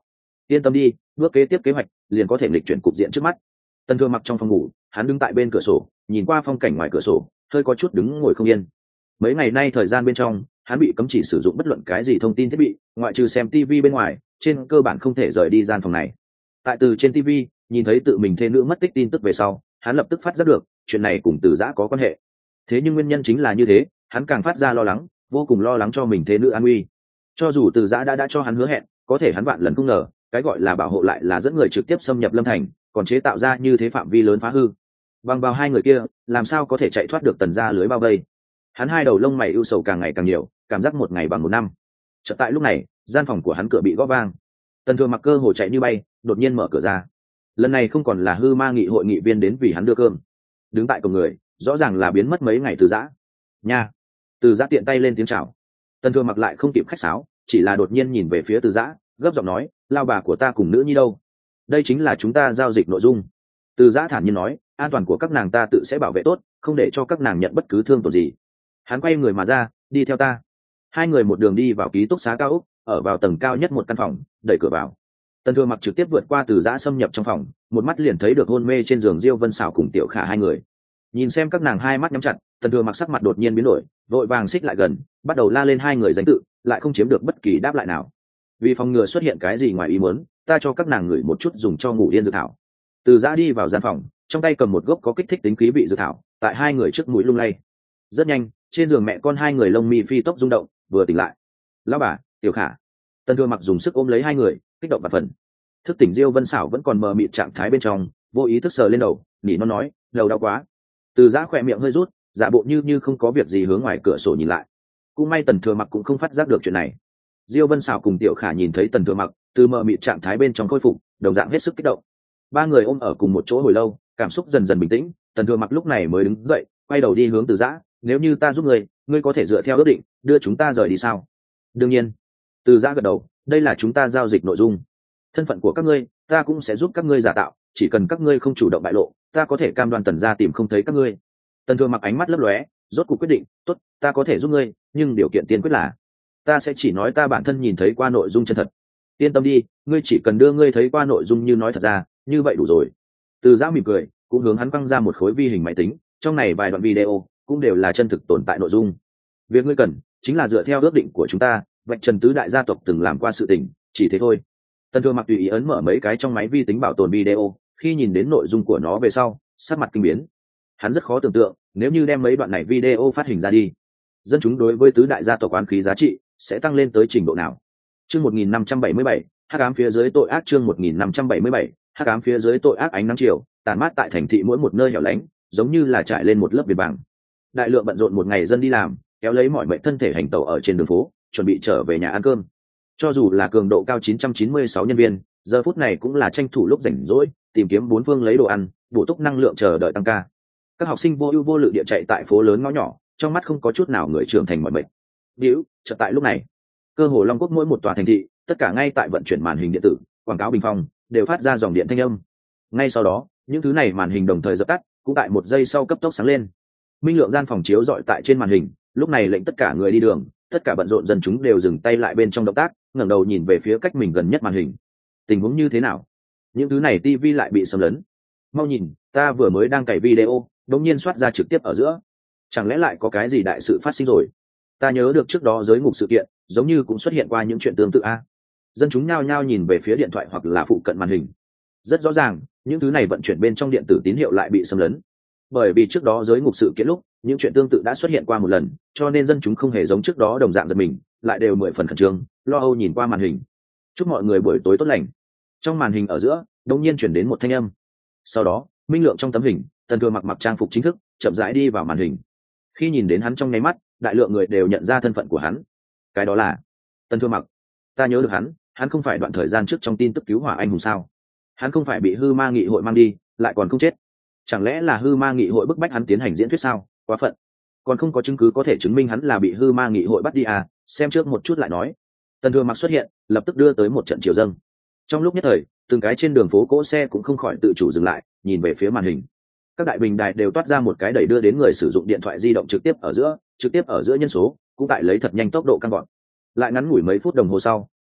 yên tâm đi, bước kế tiếp kế hoạch liền có thể lịch chuyển cục diện trước mắt. Tần Thừa Mặc trong phòng ngủ, hắn đứng tại bên cửa sổ, nhìn qua phong cảnh ngoài cửa sổ, hơi có chút đứng ngồi không yên. Mấy ngày nay thời gian bên trong, hắn bị cấm chỉ sử dụng bất luận cái gì thông tin thiết bị, ngoại trừ xem TV bên ngoài, trên cơ bản không thể rời đi gian phòng này. Tại từ trên TV nhìn thấy tự mình thê nữ mất tích tin tức về sau, hắn lập tức phát giác được chuyện này cùng Từ Giã có quan hệ. Thế nhưng nguyên nhân chính là như thế, hắn càng phát ra lo lắng, vô cùng lo lắng cho mình thê nữ an nguy. Cho dù Từ Giã đã cho hắn hứa hẹn, có thể hắn vạn lần không ngờ, cái gọi là bảo hộ lại là dẫn người trực tiếp xâm nhập Lâm Thành, còn chế tạo ra như thế phạm vi lớn phá hư. Bằng vào hai người kia, làm sao có thể chạy thoát được Tần gia lưới bao vây? Hắn hai đầu lông mày ưu sầu càng ngày càng nhiều, cảm giác một ngày bằng một năm. Chợt tại lúc này, gian phòng của hắn cửa bị gõ vang. Tần Thừa Mặc cơ hồ chạy như bay, đột nhiên mở cửa ra. Lần này không còn là hư ma nghị hội nghị viên đến vì hắn đưa cơm. Đứng tại cổng người, rõ ràng là biến mất mấy ngày Từ Giã. Nha. Từ Giã tiện tay lên tiếng chào. Tần Thừa Mặc lại không kịp khách sáo, chỉ là đột nhiên nhìn về phía Từ Giã, gấp giọng nói, lao bà của ta cùng nữ nhi đâu? Đây chính là chúng ta giao dịch nội dung. Từ Giã thản nhiên nói, an toàn của các nàng ta tự sẽ bảo vệ tốt, không để cho các nàng nhận bất cứ thương tổn gì. Hắn quay người mà ra, đi theo ta. Hai người một đường đi vào ký túc xá cao ốc, ở vào tầng cao nhất một căn phòng, đẩy cửa vào. Tần Thừa Mặc trực tiếp vượt qua Từ Giã xâm nhập trong phòng, một mắt liền thấy được hôn mê trên giường Diêu Vân Sảo cùng Tiểu Khả hai người. Nhìn xem các nàng hai mắt nhắm chặt, Tần Thừa Mặc sắc mặt đột nhiên biến đổi, vội vàng xích lại gần, bắt đầu la lên hai người danh tự, lại không chiếm được bất kỳ đáp lại nào. Vì phòng ngừa xuất hiện cái gì ngoài ý muốn, ta cho các nàng ngửi một chút dùng cho ngủ yên dược thảo. Từ Giã đi vào gian phòng, trong tay cầm một gốc có kích thích tính khí vị dược thảo, tại hai người trước mũi lung lay. Rất nhanh, trên giường mẹ con hai người lông mi phi tốc rung động, vừa tỉnh lại. Lão bà, Tiểu Khả. Tần Thừa Mặc dùng sức ôm lấy hai người, kích động và phần. Thức tỉnh Diêu Vân Sảo vẫn còn mờ mịt trạng thái bên trong, vô ý thức sờ lên đầu, nỉ nó nói, đầu đau quá. Từ Giã khỏe miệng hơi rút, giả bộ như không có việc gì hướng ngoài cửa sổ nhìn lại. Cũng may Tần Thừa Mặc cũng không phát giác được chuyện này. Diêu Vân Sảo cùng Tiểu Khả nhìn thấy Tần Thừa Mặc từ mờ mịt trạng thái bên trong khôi phục, đồng dạng hết sức kích động. Ba người ôm ở cùng một chỗ hồi lâu, cảm xúc dần dần bình tĩnh. Tần Thừa Mặc lúc này mới đứng dậy, quay đầu đi hướng Từ Giã, nếu như ta giúp ngươi có thể dựa theo ước định đưa chúng ta rời đi sao? Đương nhiên. Từ Giã gật đầu, đây là chúng ta giao dịch nội dung. Thân phận của các ngươi, ta cũng sẽ giúp các ngươi giả tạo, chỉ cần các ngươi không chủ động bại lộ, ta có thể cam đoan Tần gia tìm không thấy các ngươi. Tần Thừa Mặc ánh mắt lấp lóe, rốt cuộc quyết định, tốt, ta có thể giúp ngươi, nhưng điều kiện tiên quyết là ta sẽ chỉ nói ta bản thân nhìn thấy qua nội dung chân thật. Yên tâm đi, ngươi chỉ cần đưa ngươi thấy qua nội dung như nói thật ra, như vậy đủ rồi. Từ Giã mỉm cười, cũng hướng hắn quăng ra một khối vi hình máy tính, trong này vài đoạn video cũng đều là chân thực tồn tại nội dung. Việc ngươi cần chính là dựa theo ước định của chúng ta, vạch trần tứ đại gia tộc từng làm qua sự tình, chỉ thế thôi. Tần Thừa Mặc tùy ý ấn mở mấy cái trong máy vi tính bảo tồn video, khi nhìn đến nội dung của nó về sau, sắc mặt kinh biến. Hắn rất khó tưởng tượng, nếu như đem mấy đoạn này video phát hình ra đi, dân chúng đối với tứ đại gia tộc oán khí giá trị sẽ tăng lên tới trình độ nào. Chương 1577, hắc ám phía dưới tội ác. Chương 1577, hắc ám phía dưới tội ác. Ánh nắng chiều tàn mát tại thành thị mỗi một nơi hẻo lánh, giống như là trải lên một lớp viền vàng. Đại lượng bận rộn một ngày dân đi làm, kéo lấy mọi mệnh thân thể hành tẩu ở trên đường phố, chuẩn bị trở về nhà ăn cơm. Cho dù là cường độ cao 996 nhân viên, giờ phút này cũng là tranh thủ lúc rảnh rỗi, tìm kiếm bốn phương lấy đồ ăn, bổ túc năng lượng chờ đợi tăng ca. Các học sinh vô ưu vô lự địa chạy tại phố lớn ngõ nhỏ, trong mắt không có chút nào người trưởng thành mọi mệnh. Điếu, chợt tại lúc này, cơ hồ Long Quốc mỗi một tòa thành thị, tất cả ngay tại vận chuyển màn hình điện tử, quảng cáo bình phong đều phát ra dòng điện thanh âm. Ngay sau đó, những thứ này màn hình đồng thời dập tắt, cũng tại một giây sau cấp tốc sáng lên. Minh lượng gian phòng chiếu dọi tại trên màn hình, lúc này lệnh tất cả người đi đường, tất cả bận rộn dân chúng đều dừng tay lại bên trong động tác, ngẩng đầu nhìn về phía cách mình gần nhất màn hình. Tình huống như thế nào? Những thứ này TV lại bị xâm lấn. Mau nhìn, ta vừa mới đang cày video, đột nhiên xoát ra trực tiếp ở giữa. Chẳng lẽ lại có cái gì đại sự phát sinh rồi? Ta nhớ được trước đó giới ngục sự kiện, giống như cũng xuất hiện qua những chuyện tương tự a. Dân chúng nhao nhao nhìn về phía điện thoại hoặc là phụ cận màn hình. Rất rõ ràng, những thứ này vận chuyển bên trong điện tử tín hiệu lại bị xâm lấn. Bởi vì trước đó giới ngục sự kiện lúc, những chuyện tương tự đã xuất hiện qua một lần, cho nên dân chúng không hề giống trước đó đồng dạng giật mình, lại đều 10 phần khẩn trương, lo âu nhìn qua màn hình. Chúc mọi người buổi tối tốt lành. Trong màn hình ở giữa, đột nhiên chuyển đến một thanh âm. Sau đó, minh lượng trong tấm hình, Tần Thừa mặc trang phục chính thức, chậm rãi đi vào màn hình. Khi nhìn đến hắn trong nháy mắt, đại lượng người đều nhận ra thân phận của hắn. Cái đó là Tần Thừa Mặc. Ta nhớ được hắn không phải đoạn thời gian trước trong tin tức cứu hỏa anh hùng sao? Hắn không phải bị hư ma nghị hội mang đi, lại còn không chết. Chẳng lẽ là hư ma nghị hội bức bách hắn tiến hành diễn thuyết sao? Quá phận. Còn không có chứng cứ có thể chứng minh hắn là bị hư ma nghị hội bắt đi à? Xem trước một chút lại nói. Tần Thừa Mặc xuất hiện, lập tức đưa tới một trận chiều dâng. Trong lúc nhất thời, từng cái trên đường phố cỗ xe cũng không khỏi tự chủ dừng lại, nhìn về phía màn hình. Các đại bình đài đều toát ra một cái đẩy đưa đến người sử dụng điện thoại di động trực tiếp ở giữa nhân số cũng tại lấy thật nhanh tốc độ căng gọn. Lại ngắn ngủi mấy phút đồng hồ sau,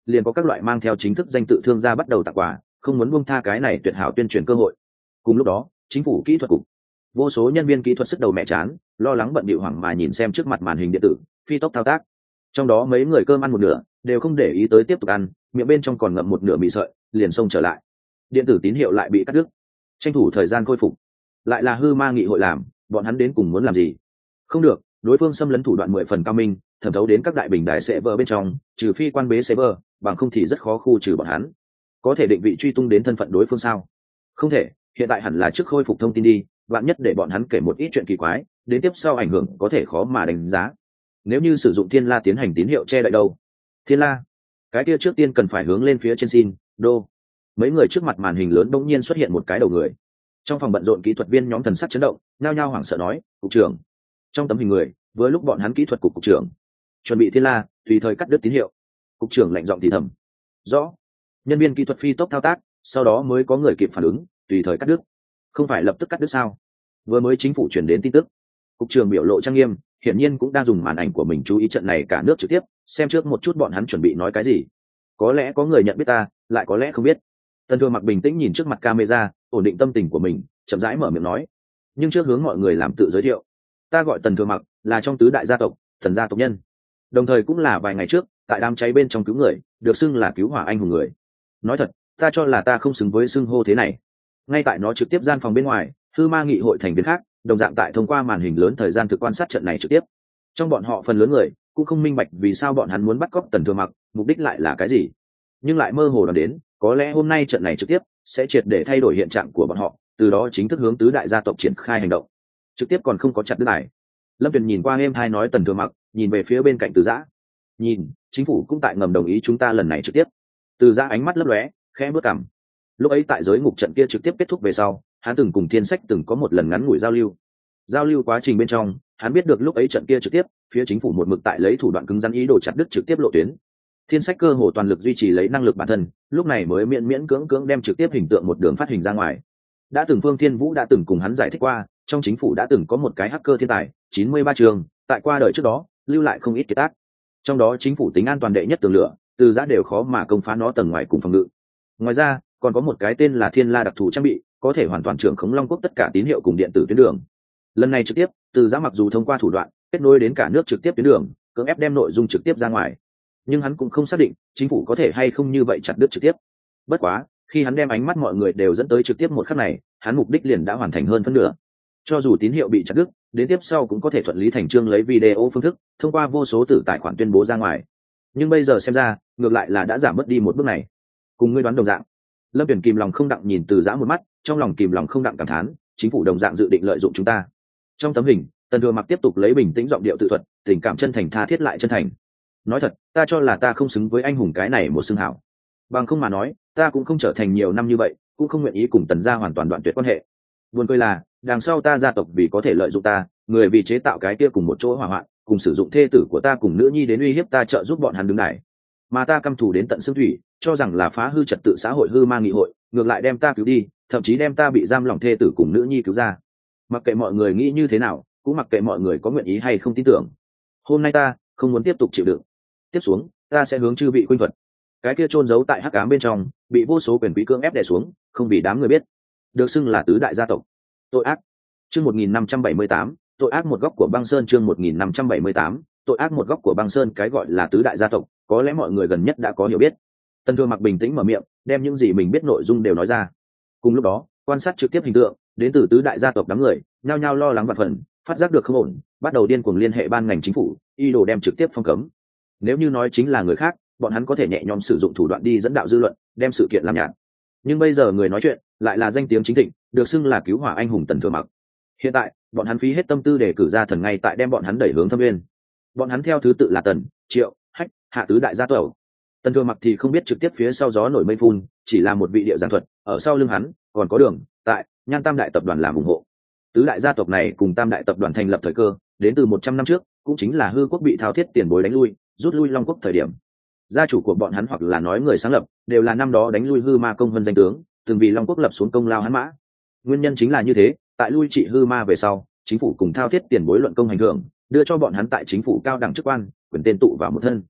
liền có các loại mang theo chính thức danh tự thương gia bắt đầu tặng quà, không muốn buông tha cái này tuyệt hảo tuyên truyền cơ hội. Cùng lúc đó, chính phủ kỹ thuật cục, vô số nhân viên kỹ thuật sức đầu mẹ chán, lo lắng bận bịu hoảng mà nhìn xem trước mặt màn hình điện tử, phi tốc thao tác. Trong đó mấy người cơm ăn một nửa, đều không để ý tới tiếp tục ăn, miệng bên trong còn ngậm một nửa mì sợi, liền xông trở lại. Điện tử tín hiệu lại bị cắt đứt, tranh thủ thời gian khôi phục. Lại là hư ma nghị hội làm, bọn hắn đến cùng muốn làm gì? Không được, đối phương xâm lấn thủ đoạn 10 phần cao minh, thẩm thấu đến các đại bình đài server bên trong, trừ phi quan bế server, bằng không thì rất khó khu trừ bọn hắn. Có thể định vị truy tung đến thân phận đối phương sao? Không thể, hiện tại hẳn là trước khôi phục thông tin đi, vạn nhất để bọn hắn kể một ít chuyện kỳ quái, đến tiếp sau ảnh hưởng có thể khó mà đánh giá. Nếu như sử dụng thiên la tiến hành tín hiệu che đậy đâu? Thiên la, cái kia trước tiên cần phải hướng lên phía trên xin đô. Mấy người trước mặt màn hình lớn bỗng nhiên xuất hiện một cái đầu người. Trong phòng bận rộn kỹ thuật viên nhóm thần sắc chấn động, nhao nhao hoảng sợ nói, cục trưởng. Trong tấm hình người, với lúc bọn hắn kỹ thuật cục trưởng chuẩn bị thiên la tùy thời cắt đứt tín hiệu. Cục trưởng lạnh giọng thì thầm, rõ. Nhân viên kỹ thuật phi tốc thao tác, sau đó mới có người kịp phản ứng, tùy thời cắt đứt. Không phải lập tức cắt đứt sao? Vừa mới chính phủ chuyển đến tin tức. Cục trưởng biểu lộ trang nghiêm, hiển nhiên cũng đang dùng màn ảnh của mình chú ý trận này cả nước trực tiếp, xem trước một chút bọn hắn chuẩn bị nói cái gì. Có lẽ có người nhận biết ta, lại có lẽ không biết. Tần Thừa Mặc bình tĩnh nhìn trước mặt camera, ổn định tâm tình của mình, chậm rãi mở miệng nói. Nhưng trước hướng mọi người làm tự giới thiệu. Ta gọi Tần Thừa Mặc, là trong tứ đại gia tộc, Thần gia tộc nhân. Đồng thời cũng là vài ngày trước, tại đám cháy bên trong cứu người, được xưng là cứu hỏa anh hùng người. Nói thật, ta cho là ta không xứng với xưng hô thế này. Ngay tại nó trực tiếp gian phòng bên ngoài, hư ma nghị hội thành viên khác, đồng dạng tại thông qua màn hình lớn thời gian thực quan sát trận này trực tiếp. Trong bọn họ phần lớn người cũng không minh bạch vì sao bọn hắn muốn bắt cóc Tần Thừa Mặc, mục đích lại là cái gì, nhưng lại mơ hồ đoán đến có lẽ hôm nay trận này trực tiếp sẽ triệt để thay đổi hiện trạng của bọn họ, từ đó chính thức hướng tứ đại gia tộc triển khai hành động. Trực tiếp còn không có chặt đứt này. Lâm Tuyền nhìn qua êm hai nói Tần Thừa Mặc, nhìn về phía bên cạnh Từ Giã. Nhìn, chính phủ cũng tại ngầm đồng ý chúng ta lần này trực tiếp. Từ Giã ánh mắt lấp lóe, khẽ bước cằm. Lúc ấy tại giới ngục trận kia trực tiếp kết thúc về sau, hắn từng cùng Thiên Sách từng có một lần ngắn ngủi giao lưu. Giao lưu quá trình bên trong, hắn biết được lúc ấy trận kia trực tiếp, phía chính phủ một mực tại lấy thủ đoạn cứng rắn ý đồ chặt đứt trực tiếp lộ tuyến. Thiên Sách cơ hồ toàn lực duy trì lấy năng lực bản thân, lúc này mới miễn miễn cưỡng cưỡng đem trực tiếp hình tượng một đường phát hình ra ngoài. Đã từng Phương Thiên Vũ đã từng cùng hắn giải thích qua, trong chính phủ đã từng có một cái hacker thiên tài, 93 trường, tại qua đời trước đó, lưu lại không ít kiệt tác. Trong đó chính phủ tính an toàn đệ nhất tường lửa, Từ Giã đều khó mà công phá nó tầng ngoài cùng phòng ngự. Ngoài ra, còn có một cái tên là Thiên La đặc thù trang bị, có thể hoàn toàn trưởng khống Long Quốc tất cả tín hiệu cùng điện tử tuyến đường. Lần này trực tiếp, Từ Giã mặc dù thông qua thủ đoạn kết nối đến cả nước trực tiếp tuyến đường, cưỡng ép đem nội dung trực tiếp ra ngoài, nhưng hắn cũng không xác định chính phủ có thể hay không như vậy chặt đứt trực tiếp. Bất quá, khi hắn đem ánh mắt mọi người đều dẫn tới trực tiếp một khắc này, hắn mục đích liền đã hoàn thành hơn phân nửa. Cho dù tín hiệu bị chặt đứt, đến tiếp sau cũng có thể thuận lý thành chương lấy video phương thức thông qua vô số tử tài khoản tuyên bố ra ngoài. Nhưng bây giờ xem ra, ngược lại là đã giảm mất đi một bước này. Cùng ngươi đoán đồng dạng. Lâm Tuyển kìm lòng không đặng nhìn Từ Giã một mắt, trong lòng kìm lòng không đặng cảm thán, chính phủ đồng dạng dự định lợi dụng chúng ta. Trong tấm hình, Tần Thừa Mặc tiếp tục lấy bình tĩnh giọng điệu tự thuật, tình cảm chân thành tha thiết lại chân thành. Nói thật, ta cho là ta không xứng với anh hùng cái này một xưng hảo. Bằng không mà nói, ta cũng không trở thành nhiều năm như vậy, cũng không nguyện ý cùng Tần gia hoàn toàn đoạn tuyệt quan hệ. Buồn cười là, đằng sau ta gia tộc vì có thể lợi dụng ta, người vì chế tạo cái kia cùng một chỗ hỏa hoạn, cùng sử dụng thê tử của ta cùng nữ nhi đến uy hiếp ta, trợ giúp bọn hắn đứng đài. Mà ta căm thù đến tận xương thủy, cho rằng là phá hư trật tự xã hội hư ma nghị hội, ngược lại đem ta cứu đi, thậm chí đem ta bị giam lỏng thê tử cùng nữ nhi cứu ra. Mặc kệ mọi người nghĩ như thế nào, cũng mặc kệ mọi người có nguyện ý hay không tin tưởng. Hôm nay ta không muốn tiếp tục chịu đựng. Tiếp xuống, ta sẽ hướng chư vị khuynh thuật. Cái kia chôn giấu tại hắc ám bên trong, bị vô số quyền quý cưỡng ép đè xuống, không vì đám người biết. Được xưng là tứ đại gia tộc. Tội ác. Chương 1578, tội ác một góc của băng sơn. Chương 1578, tội ác một góc của băng sơn. Cái gọi là tứ đại gia tộc, có lẽ mọi người gần nhất đã có hiểu biết. Tần Thừa Mặc bình tĩnh mở miệng, đem những gì mình biết nội dung đều nói ra. Cùng lúc đó, quan sát trực tiếp hình tượng đến từ tứ đại gia tộc đám người, nhao nhao lo lắng vạn phần, phát giác được không ổn, bắt đầu điên cuồng liên hệ ban ngành chính phủ, ý đồ đem trực tiếp phong cấm. Nếu như nói chính là người khác, bọn hắn có thể nhẹ nhõm sử dụng thủ đoạn đi dẫn đạo dư luận, đem sự kiện làm nhạt. Nhưng bây giờ người nói chuyện lại là danh tiếng chính thịnh, được xưng là cứu hỏa anh hùng Tần Thừa Mặc. Hiện tại, bọn hắn phí hết tâm tư để cử ra thần ngay tại đem bọn hắn đẩy hướng thâm nguyên. Bọn hắn theo thứ tự là Tần, Triệu, Hách, Hạ tứ đại gia tộc. Tần Thừa Mặc thì không biết trực tiếp phía sau gió nổi mây phun, chỉ là một vị địa giảng thuật, ở sau lưng hắn còn có Đường, Tại, Nhan tam đại tập đoàn làm ủng hộ. Tứ đại gia tộc này cùng tam đại tập đoàn thành lập thời cơ, đến từ 100 năm trước, cũng chính là hư quốc bị thao thiết tiền bối đánh lui, rút lui Long Quốc thời điểm. Gia chủ của bọn hắn hoặc là nói người sáng lập, đều là năm đó đánh lui hư ma công vân danh tướng, từng vì Long Quốc lập xuống công lao hắn mã. Nguyên nhân chính là như thế, tại lui trị hư ma về sau, chính phủ cùng thao thiết tiền bối luận công hành thưởng, đưa cho bọn hắn tại chính phủ cao đẳng chức quan, quyền tên tụ vào một thân.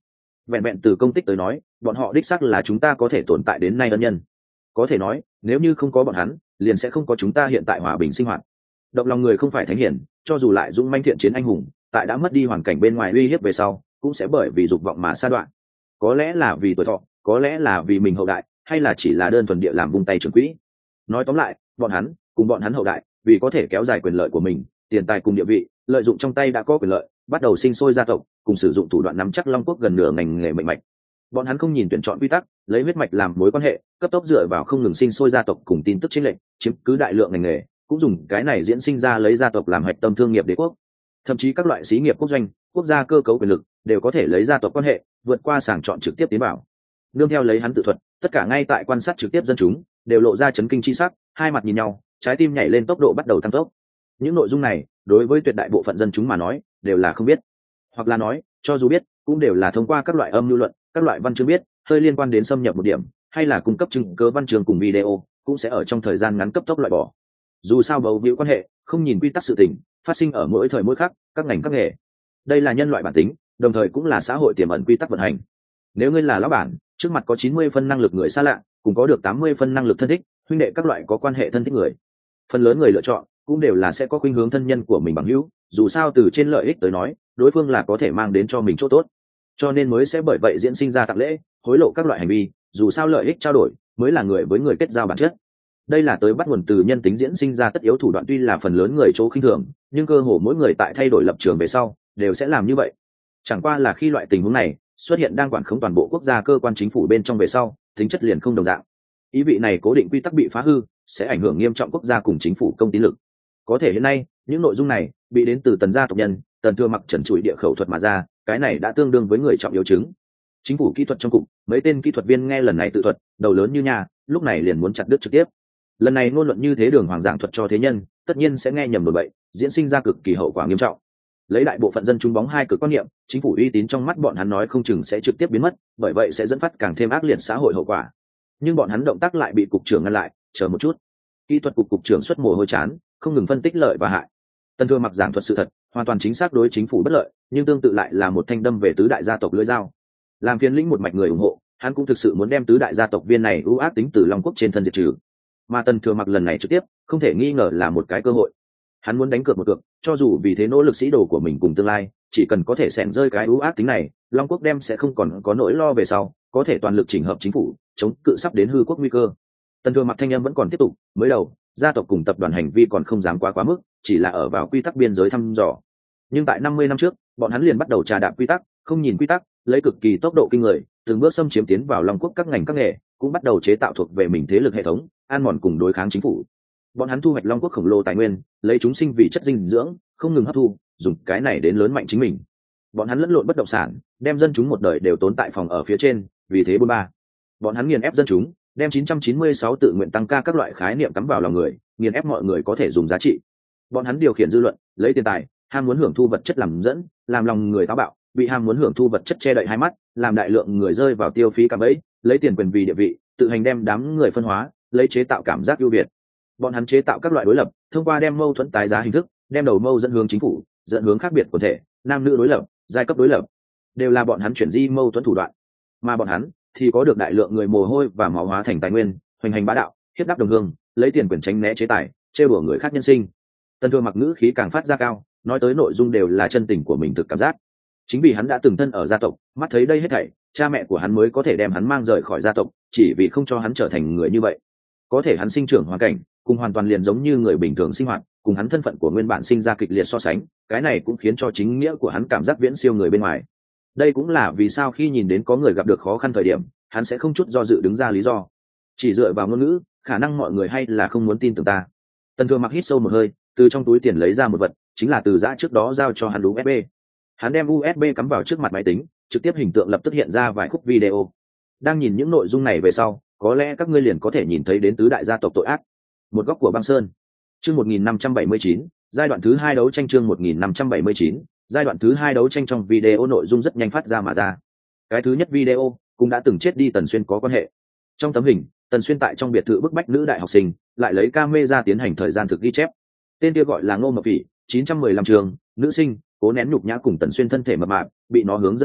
Vẹn vẹn từ công tích tới nói, bọn họ đích xác là chúng ta có thể tồn tại đến nay ân nhân. Có thể nói, nếu như không có bọn hắn, liền sẽ không có chúng ta hiện tại hòa bình sinh hoạt. Động lòng người không phải thánh hiển, cho dù lại dũng manh thiện chiến anh hùng, tại đã mất đi hoàn cảnh bên ngoài uy hiếp về sau, cũng sẽ bởi vì dục vọng mà sa đoạn. Có lẽ là vì tuổi thọ, có lẽ là vì mình hậu đại, hay là chỉ là đơn thuần địa làm vung tay trưởng quỹ. Nói tóm lại, bọn hắn cùng bọn hắn hậu đại, vì có thể kéo dài quyền lợi của mình, tiền tài cùng địa vị, lợi dụng trong tay đã có quyền lợi, bắt đầu sinh sôi gia tộc, cùng sử dụng thủ đoạn nắm chắc Long Quốc gần nửa ngành nghề mệnh mạch. Bọn hắn không nhìn tuyển chọn quy tắc, lấy huyết mạch làm mối quan hệ, cấp tốc dựa vào không ngừng sinh sôi gia tộc cùng tin tức chiến lệnh, chiếm cứ đại lượng ngành nghề, cũng dùng cái này diễn sinh ra lấy gia tộc làm hạch tâm thương nghiệp đế quốc. Thậm chí các loại xí nghiệp quốc doanh, quốc gia cơ cấu quyền lực đều có thể lấy gia tộc quan hệ vượt qua sàng chọn trực tiếp tiến vào. Nương theo lấy hắn tự thuật, tất cả ngay tại quan sát trực tiếp dân chúng đều lộ ra chấn kinh chi sắc, hai mặt nhìn nhau, trái tim nhảy lên tốc độ bắt đầu tăng tốc. Những nội dung này đối với tuyệt đại bộ phận dân chúng mà nói đều là không biết, hoặc là nói cho dù biết cũng đều là thông qua các loại âm lưu luận, các loại văn chương biết, hơi liên quan đến xâm nhập một điểm hay là cung cấp chứng cứ văn chương cùng video cũng sẽ ở trong thời gian ngắn cấp tốc loại bỏ. Dù sao bầu víu quan hệ không nhìn quy tắc sự tình phát sinh ở mỗi thời mỗi khắc, các ngành các nghề. Đây là nhân loại bản tính, đồng thời cũng là xã hội tiềm ẩn quy tắc vận hành. Nếu ngươi là lão bản, trước mặt có 90 phân năng lực người xa lạ, cùng có được 80 phân năng lực thân thích, huynh đệ các loại có quan hệ thân thích người, phần lớn người lựa chọn cũng đều là sẽ có khuynh hướng thân nhân của mình bằng hữu, dù sao từ trên lợi ích tới nói, đối phương là có thể mang đến cho mình chỗ tốt, cho nên mới sẽ bởi vậy diễn sinh ra tặng lễ, hối lộ các loại hành vi, dù sao lợi ích trao đổi mới là người với người kết giao bản chất. Đây là tới bắt nguồn từ nhân tính diễn sinh ra tất yếu thủ đoạn, tuy là phần lớn người chỗ khinh thường, nhưng cơ hồ mỗi người tại thay đổi lập trường về sau đều sẽ làm như vậy. Chẳng qua là khi loại tình huống này xuất hiện đang quản khống toàn bộ quốc gia cơ quan chính phủ bên trong về sau, tính chất liền không đồng dạng. Ý vị này cố định quy tắc bị phá hư sẽ ảnh hưởng nghiêm trọng quốc gia cùng chính phủ công tín lực. Có thể hiện nay những nội dung này bị đến từ Tần gia tộc nhân, Tần Thừa Mặc trần trụi địa khẩu thuật mà ra, cái này đã tương đương với người trọng yếu chứng. Chính phủ kỹ thuật trong cục mấy tên kỹ thuật viên nghe lần này tự thuật, đầu lớn như nhà, lúc này liền muốn chặt đứt trực tiếp. Lần này ngôn luận như thế đường hoàng giảng thuật cho thế nhân, tất nhiên sẽ nghe nhầm đồn bậy, diễn sinh ra cực kỳ hậu quả nghiêm trọng. Lấy đại bộ phận dân chúng bóng hai cực quan niệm, chính phủ uy tín trong mắt bọn hắn nói không chừng sẽ trực tiếp biến mất, bởi vậy sẽ dẫn phát càng thêm ác liệt xã hội hậu quả. Nhưng bọn hắn động tác lại bị cục trưởng ngăn lại, chờ một chút. Kỹ thuật cục trưởng xuất mồ hôi chán, không ngừng phân tích lợi và hại. Tần Thừa Mặc giảng thuật sự thật, hoàn toàn chính xác đối chính phủ bất lợi, nhưng tương tự lại là một thanh đâm về tứ đại gia tộc lưỡi dao. Làm phiền lĩnh một mạch người ủng hộ, hắn cũng thực sự muốn đem tứ đại gia tộc viên này ưu ác tính từ Long Quốc trên thân diệt trừ. Mà Tần Thừa Mặc lần này trực tiếp không thể nghi ngờ là một cái cơ hội. Hắn muốn đánh cược một cược, cho dù vì thế nỗ lực sĩ đồ của mình cùng tương lai, chỉ cần có thể xẻn rơi cái ưu ác tính này, Long Quốc đem sẽ không còn có nỗi lo về sau, có thể toàn lực chỉnh hợp chính phủ, chống cự sắp đến hư quốc nguy cơ. Tần Thừa Mặc thanh âm vẫn còn tiếp tục, mới đầu gia tộc cùng tập đoàn hành vi còn không dám quá mức, chỉ là ở vào quy tắc biên giới thăm dò. Nhưng tại 50 năm trước, bọn hắn liền bắt đầu trà đạp quy tắc, không nhìn quy tắc, lấy cực kỳ tốc độ kinh người, từng bước xâm chiếm tiến vào Long Quốc các ngành các nghề, cũng bắt đầu chế tạo thuộc về mình thế lực hệ thống, an mòn cùng đối kháng chính phủ. Bọn hắn thu hoạch Long Quốc khổng lồ tài nguyên, lấy chúng sinh vì chất dinh dưỡng, không ngừng hấp thu, dùng cái này đến lớn mạnh chính mình. Bọn hắn lẫn lộn bất động sản, đem dân chúng một đời đều tốn tại phòng ở phía trên, vì thế bôn ba. Bọn hắn nghiền ép dân chúng, đem 996 tự nguyện tăng ca các loại khái niệm cắm vào lòng người, nghiền ép mọi người có thể dùng giá trị. Bọn hắn điều khiển dư luận, lấy tiền tài, ham muốn hưởng thu vật chất làm dẫn, làm lòng người táo bạo, bị ham muốn hưởng thu vật chất che đậy hai mắt, làm đại lượng người rơi vào tiêu phí cả bẫy, lấy tiền quyền vì địa vị, tự hành đem đám người phân hóa, lấy chế tạo cảm giác ưu việt. Bọn hắn chế tạo các loại đối lập, thông qua đem mâu thuẫn tái giá hình thức, đem đầu mâu dẫn hướng chính phủ, dẫn hướng khác biệt của thể, nam nữ đối lập, giai cấp đối lập, đều là bọn hắn chuyển di mâu thuẫn thủ đoạn. Mà bọn hắn thì có được đại lượng người mồ hôi và máu hóa thành tài nguyên, hoành hành bá đạo, hiếp đáp đồng hương, lấy tiền quyền tránh né chế tài, trêu đùa người khác nhân sinh. Tần Thừa Mặc ngữ khí càng phát ra cao, nói tới nội dung đều là chân tình của mình thực cảm giác. Chính vì hắn đã từng thân ở gia tộc, mắt thấy đây hết thảy, cha mẹ của hắn mới có thể đem hắn mang rời khỏi gia tộc, chỉ vì không cho hắn trở thành người như vậy. Có thể hắn sinh trưởng hoàn cảnh cùng hoàn toàn liền giống như người bình thường sinh hoạt, cùng hắn thân phận của nguyên bản sinh ra kịch liệt so sánh, cái này cũng khiến cho chính nghĩa của hắn cảm giác viễn siêu người bên ngoài. Đây cũng là vì sao khi nhìn đến có người gặp được khó khăn thời điểm, hắn sẽ không chút do dự đứng ra lý do. Chỉ dựa vào ngôn ngữ, khả năng mọi người hay là không muốn tin tưởng ta. Tần Thừa Mặc hít sâu một hơi, từ trong túi tiền lấy ra một vật, chính là từ giã trước đó giao cho hắn USB. Hắn đem USB cắm vào trước mặt máy tính, trực tiếp hình tượng lập tức hiện ra vài khúc video. Đang nhìn những nội dung này về sau, có lẽ các ngươi liền có thể nhìn thấy đến tứ đại gia tộc tội ác. Một góc của băng sơn. Chương 1579, giai đoạn thứ 2 đấu tranh. Chương 1579, giai đoạn thứ 2 đấu tranh. Trong video nội dung rất nhanh phát ra mà ra. Cái thứ nhất video cũng đã từng chết đi Tần Xuyên có quan hệ. Trong tấm hình, Tần Xuyên tại trong biệt thự bức bách nữ đại học sinh, lại lấy camera tiến hành thời gian thực ghi chép. Tên kia gọi là Ngô Mập Phỉ, 915 trường, nữ sinh, cố nén nhục nhã cùng Tần Xuyên thân thể mập mạp, bị nó hướng dẫn từng bước,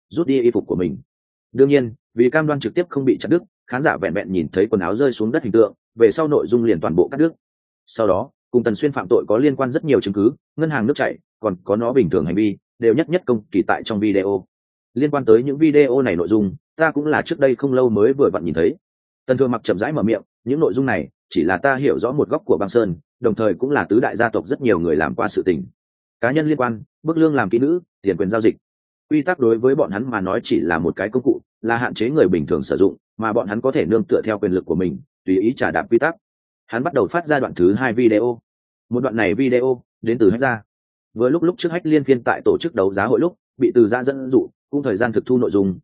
rút đi y phục của mình. Đương nhiên vì cam đoan trực tiếp không bị chặt đứt, khán giả vẹn vẹn nhìn thấy quần áo rơi xuống đất hình tượng, về sau nội dung liền toàn bộ cắt đứt. Sau đó cùng Tần Xuyên phạm tội có liên quan rất nhiều chứng cứ, ngân hàng nước chảy, còn có nó bình thường hành vi đều nhất nhất công kỳ tại trong video. Liên quan tới những video này nội dung, ta cũng là trước đây không lâu mới vừa vặn nhìn thấy. Tần Thừa Mặc chậm rãi mở miệng, những nội dung này chỉ là ta hiểu rõ một góc của băng sơn, đồng thời cũng là tứ đại gia tộc rất nhiều người làm qua sự tình. Cá nhân liên quan, bức lương làm kỹ nữ, tiền quyền giao dịch, quy tắc đối với bọn hắn mà nói chỉ là một cái công cụ, là hạn chế người bình thường sử dụng, mà bọn hắn có thể nương tựa theo quyền lực của mình tùy ý trả đạp quy tắc. Hắn bắt đầu phát ra đoạn thứ 2 video. Một đoạn này video đến từ Hách Gia. Vừa lúc trước Hách Liên Phiên tại tổ chức đấu giá hội lúc bị Từ Gia dẫn dụ, cũng thời gian thực thu nội dung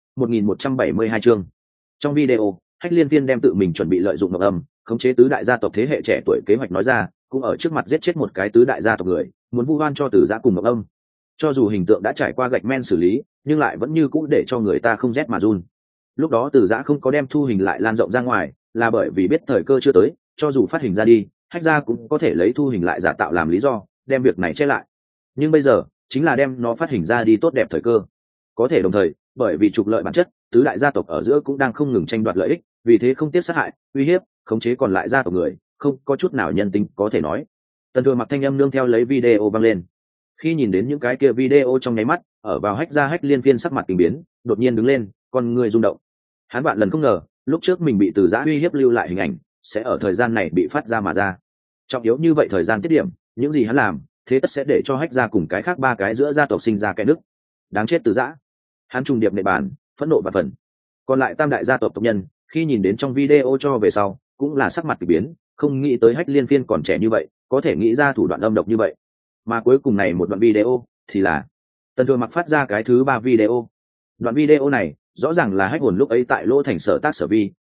1172 chương. Trong video, Hách Liên Phiên đem tự mình chuẩn bị lợi dụng Ngọc Âm, khống chế tứ đại gia tộc thế hệ trẻ tuổi kế hoạch nói ra, cũng ở trước mặt giết chết một cái tứ đại gia tộc người, muốn vu oan cho Từ Gia cùng Ngọc Âm. Cho dù hình tượng đã trải qua gạch men xử lý, nhưng lại vẫn như cũ để cho người ta không rét mà run. Lúc đó Từ Giã không có đem thu hình lại lan rộng ra ngoài, là bởi vì biết thời cơ chưa tới, cho dù phát hình ra đi, Hách Gia cũng có thể lấy thu hình lại giả tạo làm lý do đem việc này che lại. Nhưng bây giờ chính là đem nó phát hình ra đi tốt đẹp thời cơ. Có thể đồng thời bởi vì trục lợi bản chất, tứ đại gia tộc ở giữa cũng đang không ngừng tranh đoạt lợi ích, vì thế không tiếc sát hại, uy hiếp, khống chế còn lại gia tộc người, không có chút nào nhân tính có thể nói. Tần Thừa Mặc thanh âm nương theo lấy video vang lên. Khi nhìn đến những cái kia video trong nháy mắt, ở vào Hách Gia Hách Liên Phiên sắc mặt kinh biến, đột nhiên đứng lên, con người rung động. Hắn vạn lần không ngờ, lúc trước mình bị Từ Giã uy hiếp lưu lại hình ảnh, sẽ ở thời gian này bị phát ra mà ra. Trọng yếu như vậy thời gian tiết điểm, những gì hắn làm, thế tất sẽ để cho Hách Gia cùng cái khác ba cái giữa gia tộc sinh ra cái nứt. Đáng chết Từ Giã. Hắn trùng điệp nệ bàn, phẫn nộ và phần. Còn lại tam đại gia tộc tộc nhân, khi nhìn đến trong video cho về sau, cũng là sắc mặt kỳ biến, không nghĩ tới Hách Liên Phiên còn trẻ như vậy, có thể nghĩ ra thủ đoạn âm độc như vậy. Mà cuối cùng này một đoạn video thì là Tần Thừa Mặc phát ra cái thứ 3 video. Đoạn video này rõ ràng là Hách Hồn lúc ấy tại Lô Thành sở tác sở vi,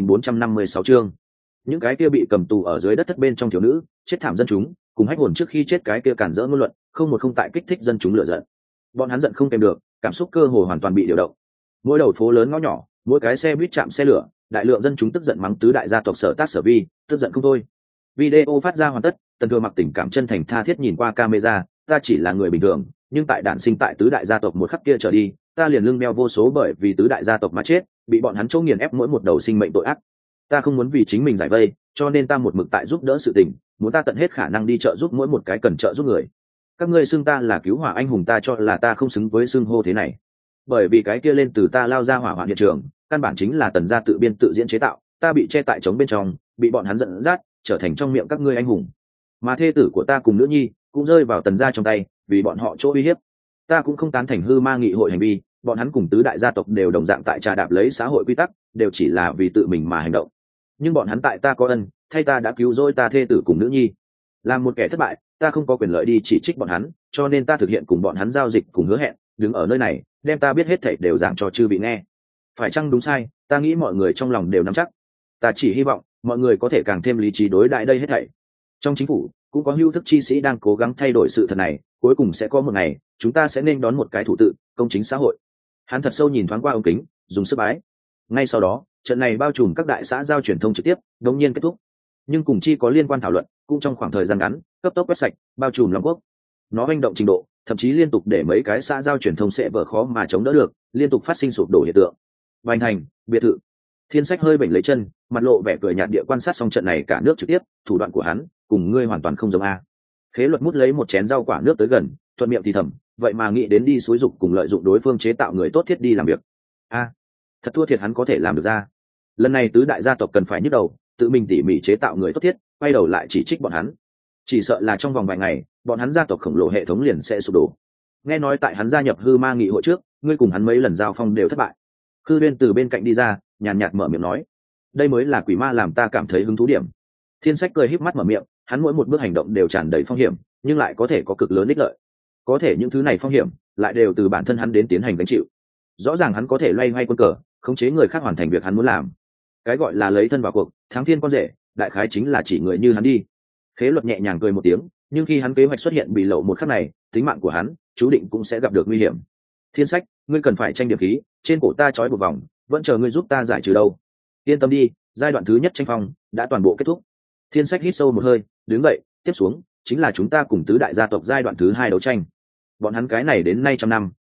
1456 chương. Những cái kia bị cầm tù ở dưới đất thất bên trong thiếu nữ, chết thảm dân chúng, cùng Hách Hồn trước khi chết cái kia cản rỡ ngôn luận, không tại kích thích dân chúng lửa giận. Bọn hắn giận không kèm được, cảm xúc cơ hồ hoàn toàn bị điều động. Mỗi đầu phố lớn ngõ nhỏ, mỗi cái xe buýt chạm xe lửa, đại lượng dân chúng tức giận mắng tứ đại gia tộc sở tác sở vi, tức giận không thôi. Video phát ra hoàn tất, Tần Thừa Mặc tình cảm chân thành tha thiết nhìn qua camera, ta chỉ là người bình thường, nhưng tại đản sinh tại tứ đại gia tộc một khắc kia trở đi, ta liền lưng đeo vô số bởi vì tứ đại gia tộc mà chết, bị bọn hắn chỗ nghiền ép mỗi một đầu sinh mệnh tội ác. Ta không muốn vì chính mình giải vây, cho nên ta một mực tại giúp đỡ sự tình, muốn ta tận hết khả năng đi trợ giúp mỗi một cái cần trợ giúp người. Các ngươi xưng ta là cứu hỏa anh hùng, ta cho là ta không xứng với xưng hô thế này, bởi vì cái kia lên từ ta lao ra hỏa hoạn hiện trường, căn bản chính là Tần gia tự biên tự diễn chế tạo, ta bị che tại trống bên trong, bị bọn hắn dẫn dắt, trở thành trong miệng các ngươi anh hùng. Mà thê tử của ta cùng nữ nhi cũng rơi vào Tần gia trong tay, vì bọn họ chỗ uy hiếp. Ta cũng không tán thành hư ma nghị hội hành vi, bọn hắn cùng tứ đại gia tộc đều đồng dạng tại trà đạp lấy xã hội quy tắc, đều chỉ là vì tự mình mà hành động. Nhưng bọn hắn tại ta có ân, thay ta đã cứu rỗi ta thê tử cùng nữ nhi. Làm một kẻ thất bại, ta không có quyền lợi đi chỉ trích bọn hắn, cho nên ta thực hiện cùng bọn hắn giao dịch cùng hứa hẹn, đứng ở nơi này, đem ta biết hết thảy đều giảng cho chư vị nghe. Phải chăng đúng sai, ta nghĩ mọi người trong lòng đều nắm chắc. Ta chỉ hy vọng mọi người có thể càng thêm lý trí đối đãi đây hết thảy. Trong chính phủ cũng có hữu thức chi sĩ đang cố gắng thay đổi sự thật này, cuối cùng sẽ có một ngày chúng ta sẽ nên đón một cái thủ tự công chính xã hội. Hắn thật sâu nhìn thoáng qua ống kính, dùng sức bái. Ngay sau đó, trận này bao trùm các đại xã giao truyền thông trực tiếp đột nhiên kết thúc. Nhưng cùng chi có liên quan thảo luận cũng trong khoảng thời gian ngắn cấp tốc quét sạch bao trùm Long Quốc. Nó hành động trình độ thậm chí liên tục để mấy cái xã giao truyền thông sẽ vỡ khó mà chống đỡ được, liên tục phát sinh sụp đổ hiện tượng. Vành Thành biệt thự, Thiên Sách hơi bệnh lấy chân, mặt lộ vẻ cười nhạt địa quan sát xong trận này cả nước trực tiếp, thủ đoạn của hắn cùng ngươi hoàn toàn không giống a. Khế Luật mút lấy một chén rau quả nước tới gần, thuận miệng thì thầm, vậy mà nghĩ đến đi xúi dục cùng lợi dụng đối phương chế tạo người tốt thiết đi làm việc. A, thật thua thiệt hắn có thể làm được ra. Lần này tứ đại gia tộc cần phải nhức đầu, tự mình tỉ mỉ chế tạo người tốt thiết, quay đầu lại chỉ trích bọn hắn. Chỉ sợ là trong vòng vài ngày, bọn hắn gia tộc khổng lồ hệ thống liền sẽ sụp đổ. Nghe nói tại hắn gia nhập hư ma nghị hội trước, ngươi cùng hắn mấy lần giao phong đều thất bại. Khư Uyên từ bên cạnh đi ra, nhàn nhạt mở miệng nói, đây mới là quỷ ma làm ta cảm thấy hứng thú điểm. Thiên Sách cười híp mắt mở miệng, hắn mỗi một bước hành động đều tràn đầy phong hiểm, nhưng lại có thể có cực lớn ích lợi. Có thể những thứ này phong hiểm lại đều từ bản thân hắn đến tiến hành gánh chịu. Rõ ràng hắn có thể loay hoay quân cờ, khống chế người khác hoàn thành việc hắn muốn làm. Cái gọi là lấy thân vào cuộc, thắng thiên con rể, đại khái chính là chỉ người như hắn đi. Khế Luật nhẹ nhàng cười một tiếng, nhưng khi hắn kế hoạch xuất hiện bị lộ một khắc này, tính mạng của hắn chú định cũng sẽ gặp được nguy hiểm. Thiên Sách, ngươi cần phải tranh điểm khí, trên cổ ta trói một vòng, vẫn chờ ngươi giúp ta giải trừ đâu. Yên tâm đi, giai đoạn thứ nhất tranh phong đã toàn bộ kết thúc. Thiên Sách hít sâu một hơi, đứng dậy, tiếp xuống chính là chúng ta cùng tứ đại gia tộc giai đoạn thứ 2 đấu tranh. Bọn hắn cái này đến nay trăm năm,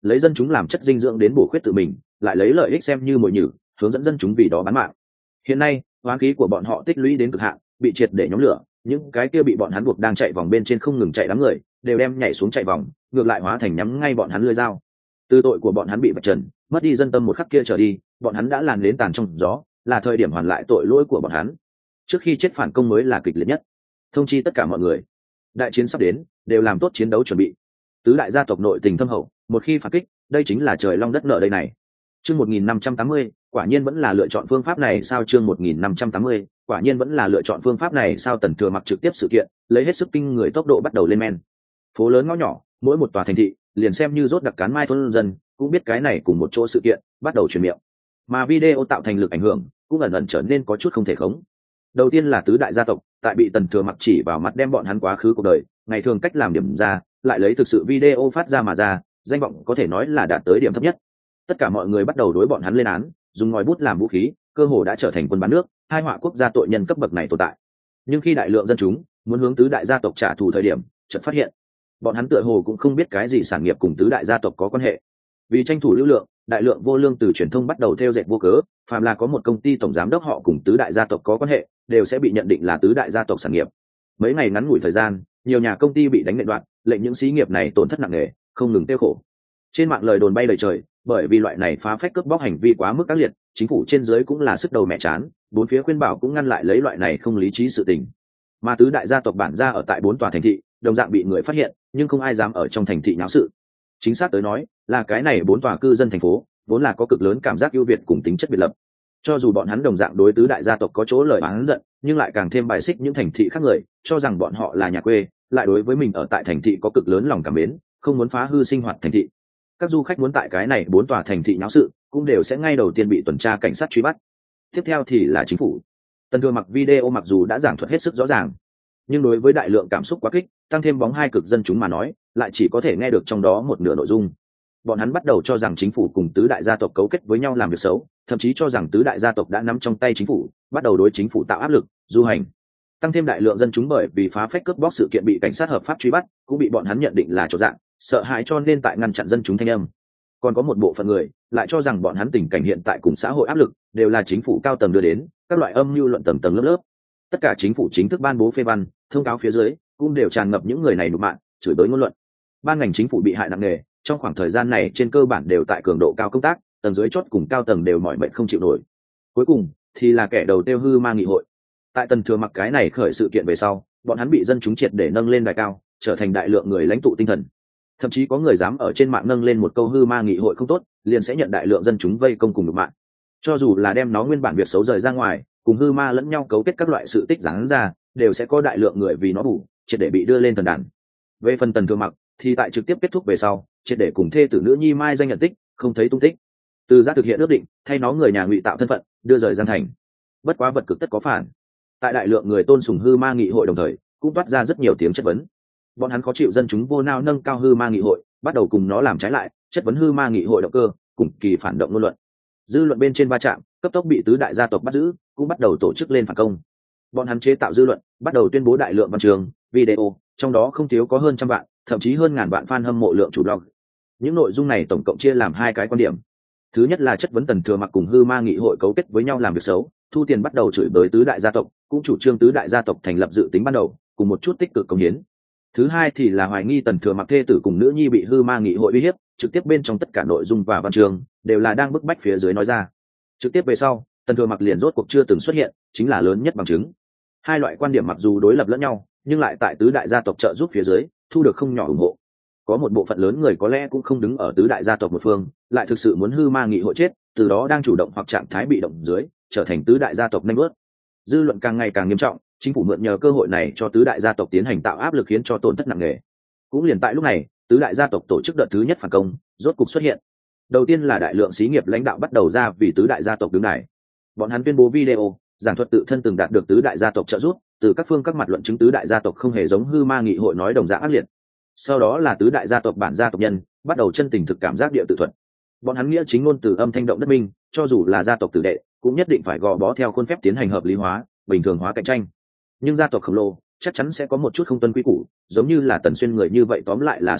lấy dân chúng làm chất dinh dưỡng đến bổ khuyết tự mình, lại lấy lợi ích xem như mồi nhử, hướng dẫn dân chúng vì đó bán mạng. Hiện nay oán khí của bọn họ tích lũy đến cực hạn, bị triệt để nhóm lửa, những cái kia bị bọn hắn buộc đang chạy vòng bên trên không ngừng chạy đám người đều đem nhảy xuống chạy vòng, ngược lại hóa thành nhắm ngay bọn hắn lưỡi dao. Từ tội của bọn hắn bị vạch trần, mất đi dân tâm một khắc kia trở đi, bọn hắn đã làn đến tàn trong gió, là thời điểm hoàn lại tội lỗi của bọn hắn. Trước khi chết phản công mới là kịch liệt nhất. Thông chi tất cả mọi người, đại chiến sắp đến, đều làm tốt chiến đấu chuẩn bị. Tứ đại gia tộc nội tình thâm hậu, một khi phản kích, đây chính là trời long đất nợ đây này. Chương 1580, quả nhiên vẫn là lựa chọn phương pháp này sao? Chương 1580, quả nhiên vẫn là lựa chọn phương pháp này sao? Tần Thừa Mặc trực tiếp sự kiện, lấy hết sức kinh người tốc độ bắt đầu lên men. Phố lớn ngõ nhỏ, mỗi một tòa thành thị, liền xem như rốt đặc cán mai thôn dân, cũng biết cái này cùng một chỗ sự kiện, bắt đầu truyền miệng. Mà video tạo thành lực ảnh hưởng, cũng ẩn ẩn trở nên có chút không thể khống. Đầu tiên là tứ đại gia tộc, tại bị Tần Thừa Mặc chỉ vào mặt đem bọn hắn quá khứ cuộc đời, ngày thường cách làm điểm ra, lại lấy thực sự video phát ra mà ra, danh vọng có thể nói là đạt tới điểm thấp nhất. Tất cả mọi người bắt đầu đối bọn hắn lên án, dùng ngòi bút làm vũ khí, cơ hồ đã trở thành quân bán nước, hai họa quốc gia tội nhân cấp bậc này tồn tại. Nhưng khi đại lượng dân chúng muốn hướng tứ đại gia tộc trả thù thời điểm, chợt phát hiện bọn hắn tựa hồ cũng không biết cái gì sản nghiệp cùng tứ đại gia tộc có quan hệ. Vì tranh thủ lưu lượng, đại lượng vô lương từ truyền thông bắt đầu theo dệt vô cớ, phàm là có một công ty tổng giám đốc họ cùng tứ đại gia tộc có quan hệ, đều sẽ bị nhận định là tứ đại gia tộc sản nghiệp. Mấy ngày ngắn ngủi thời gian, nhiều nhà công ty bị đánh nện đoạn, lệnh những xí nghiệp này tổn thất nặng nề, không ngừng tiêu khổ. Trên mạng lời đồn bay đầy trời, bởi vì loại này phá phách cướp bóc hành vi quá mức ác liệt, chính phủ trên dưới cũng là sức đầu mẹ chán, bốn phía khuyên bảo cũng ngăn lại lấy loại này không lý trí sự tình. Mà tứ đại gia tộc bản gia ở tại bốn tòa thành thị, đồng dạng bị người phát hiện, nhưng không ai dám ở trong thành thị nháo sự. Chính xác tới nói, là cái này bốn tòa cư dân thành phố, vốn là có cực lớn cảm giác ưu việt cùng tính chất biệt lập. Cho dù bọn hắn đồng dạng đối tứ đại gia tộc có chỗ lời oán giận, nhưng lại càng thêm bài xích những thành thị khác người, cho rằng bọn họ là nhà quê, lại đối với mình ở tại thành thị có cực lớn lòng cảm mến, không muốn phá hư sinh hoạt thành thị. Các du khách muốn tại cái này bốn tòa thành thị nháo sự, cũng đều sẽ ngay đầu tiên bị tuần tra cảnh sát truy bắt. Tiếp theo thì là chính phủ. Tần Thừa Mặc video mặc dù đã giảng thuật hết sức rõ ràng, nhưng đối với đại lượng cảm xúc quá kích, tăng thêm bóng hai cực dân chúng mà nói, lại chỉ có thể nghe được trong đó một nửa nội dung. Bọn hắn bắt đầu cho rằng chính phủ cùng tứ đại gia tộc cấu kết với nhau làm việc xấu, thậm chí cho rằng tứ đại gia tộc đã nắm trong tay chính phủ, bắt đầu đối chính phủ tạo áp lực, du hành. Tăng thêm đại lượng dân chúng bởi vì phá phách cướp bóc sự kiện bị cảnh sát hợp pháp truy bắt, cũng bị bọn hắn nhận định là trộm dạng, sợ hãi cho nên tại ngăn chặn dân chúng thanh âm. Còn có một bộ phận người lại cho rằng bọn hắn tình cảnh hiện tại cùng xã hội áp lực đều là chính phủ cao tầng đưa đến, các loại âm mưu luận tầng tầng lớp lớp. Tất cả chính phủ chính thức ban bố phê văn, thông cáo phía dưới cũng đều tràn ngập những người này nhục mạ, chửi bới ngôn luận. Ban ngành chính phủ bị hại nặng nề, trong khoảng thời gian này trên cơ bản đều tại cường độ cao công tác, tầng dưới chót cùng cao tầng đều mỏi mệt không chịu nổi. Cuối cùng thì là kẻ đầu tiêu hư ma nghị hội. Tại Tần Thừa Mặc cái này khởi sự kiện về sau, bọn hắn bị dân chúng triệt để nâng lên đài cao, trở thành đại lượng người lãnh tụ tinh thần. Thậm chí có người dám ở trên mạng nâng lên một câu hư ma nghị hội không tốt, liền sẽ nhận đại lượng dân chúng vây công cùng nhục mạ. Cho dù là đem nó nguyên bản việc xấu rời ra ngoài, cùng hư ma lẫn nhau cấu kết các loại sự tích giáng ra, đều sẽ có đại lượng người vì nó bù, triệt để bị đưa lên thần đàn. Về phần Tần Thừa Mặc thì tại trực tiếp kết thúc về sau, triệt để cùng thê tử nữ nhi mai danh nhận tích, không thấy tung tích. Từ Giác thực hiện ước định, thay nó người nhà ngụy tạo thân phận, đưa rời Giang Thành. Bất quá vật cực tất có phản. Tại đại lượng người tôn sùng hư ma nghị hội đồng thời, cũng toát ra rất nhiều tiếng chất vấn. Bọn hắn khó chịu dân chúng vô nao nâng cao hư ma nghị hội, bắt đầu cùng nó làm trái lại, chất vấn hư ma nghị hội động cơ, cùng kỳ phản động ngôn luận. Dư luận bên trên va chạm, cấp tốc bị tứ đại gia tộc bắt giữ, cũng bắt đầu tổ chức lên phản công. Bọn hắn chế tạo dư luận, bắt đầu tuyên bố đại lượng văn trường, video, trong đó không thiếu có hơn trăm vạn, thậm chí hơn ngàn vạn fan hâm mộ lượng chủ blog. Những nội dung này tổng cộng chia làm hai cái quan điểm. Thứ nhất là chất vấn Tần Thừa Mặc cùng hư ma nghị hội cấu kết với nhau làm việc xấu, thu tiền bắt đầu chửi bới tứ đại gia tộc, cũng chủ trương tứ đại gia tộc thành lập dự tính ban đầu, cùng một chút tích cực công hiến. Thứ hai thì là hoài nghi Tần Thừa Mặc thê tử cùng nữ nhi bị hư ma nghị hội uy hiếp, trực tiếp bên trong tất cả nội dung và văn chương đều là đang bức bách phía dưới nói ra. Trực tiếp về sau, Tần Thừa Mặc liền rốt cuộc chưa từng xuất hiện, chính là lớn nhất bằng chứng. Hai loại quan điểm mặc dù đối lập lẫn nhau, nhưng lại tại tứ đại gia tộc trợ giúp phía dưới, thu được không nhỏ ủng hộ. Có một bộ phận lớn người có lẽ cũng không đứng ở tứ đại gia tộc một phương, lại thực sự muốn hư ma nghị hội chết, từ đó đang chủ động hoặc trạng thái bị động dưới, trở thành tứ đại gia tộc nanh bớt. Dư luận càng ngày càng nghiêm trọng, chính phủ mượn nhờ cơ hội này cho tứ đại gia tộc tiến hành tạo áp lực khiến cho tổn thất nặng nề. Cũng liền tại lúc này, tứ đại gia tộc tổ chức đợt thứ nhất phản công, rốt cục xuất hiện. Đầu tiên là đại lượng xí nghiệp lãnh đạo bắt đầu ra vì tứ đại gia tộc đứng đài. Bọn hắn tuyên bố video, giảng thuật tự thân từng đạt được tứ đại gia tộc trợ giúp, từ các phương các mặt luận chứng tứ đại gia tộc không hề giống hư ma nghị hội nói đồng dạng ác liệt. Sau đó là tứ đại gia tộc bản gia tộc nhân, bắt đầu chân tình thực cảm giác địa tự thuật. Bọn hắn nghĩa chính ngôn từ âm thanh động đất minh, cho dù là gia tộc tử đệ, cũng nhất định phải gò bó theo khuôn phép tiến hành hợp lý hóa, bình thường hóa cạnh tranh. Nhưng gia tộc khổng lồ chắc chắn sẽ có một chút không tuân quy củ, giống như là Tần Xuyên người như vậy tóm lại là số ít,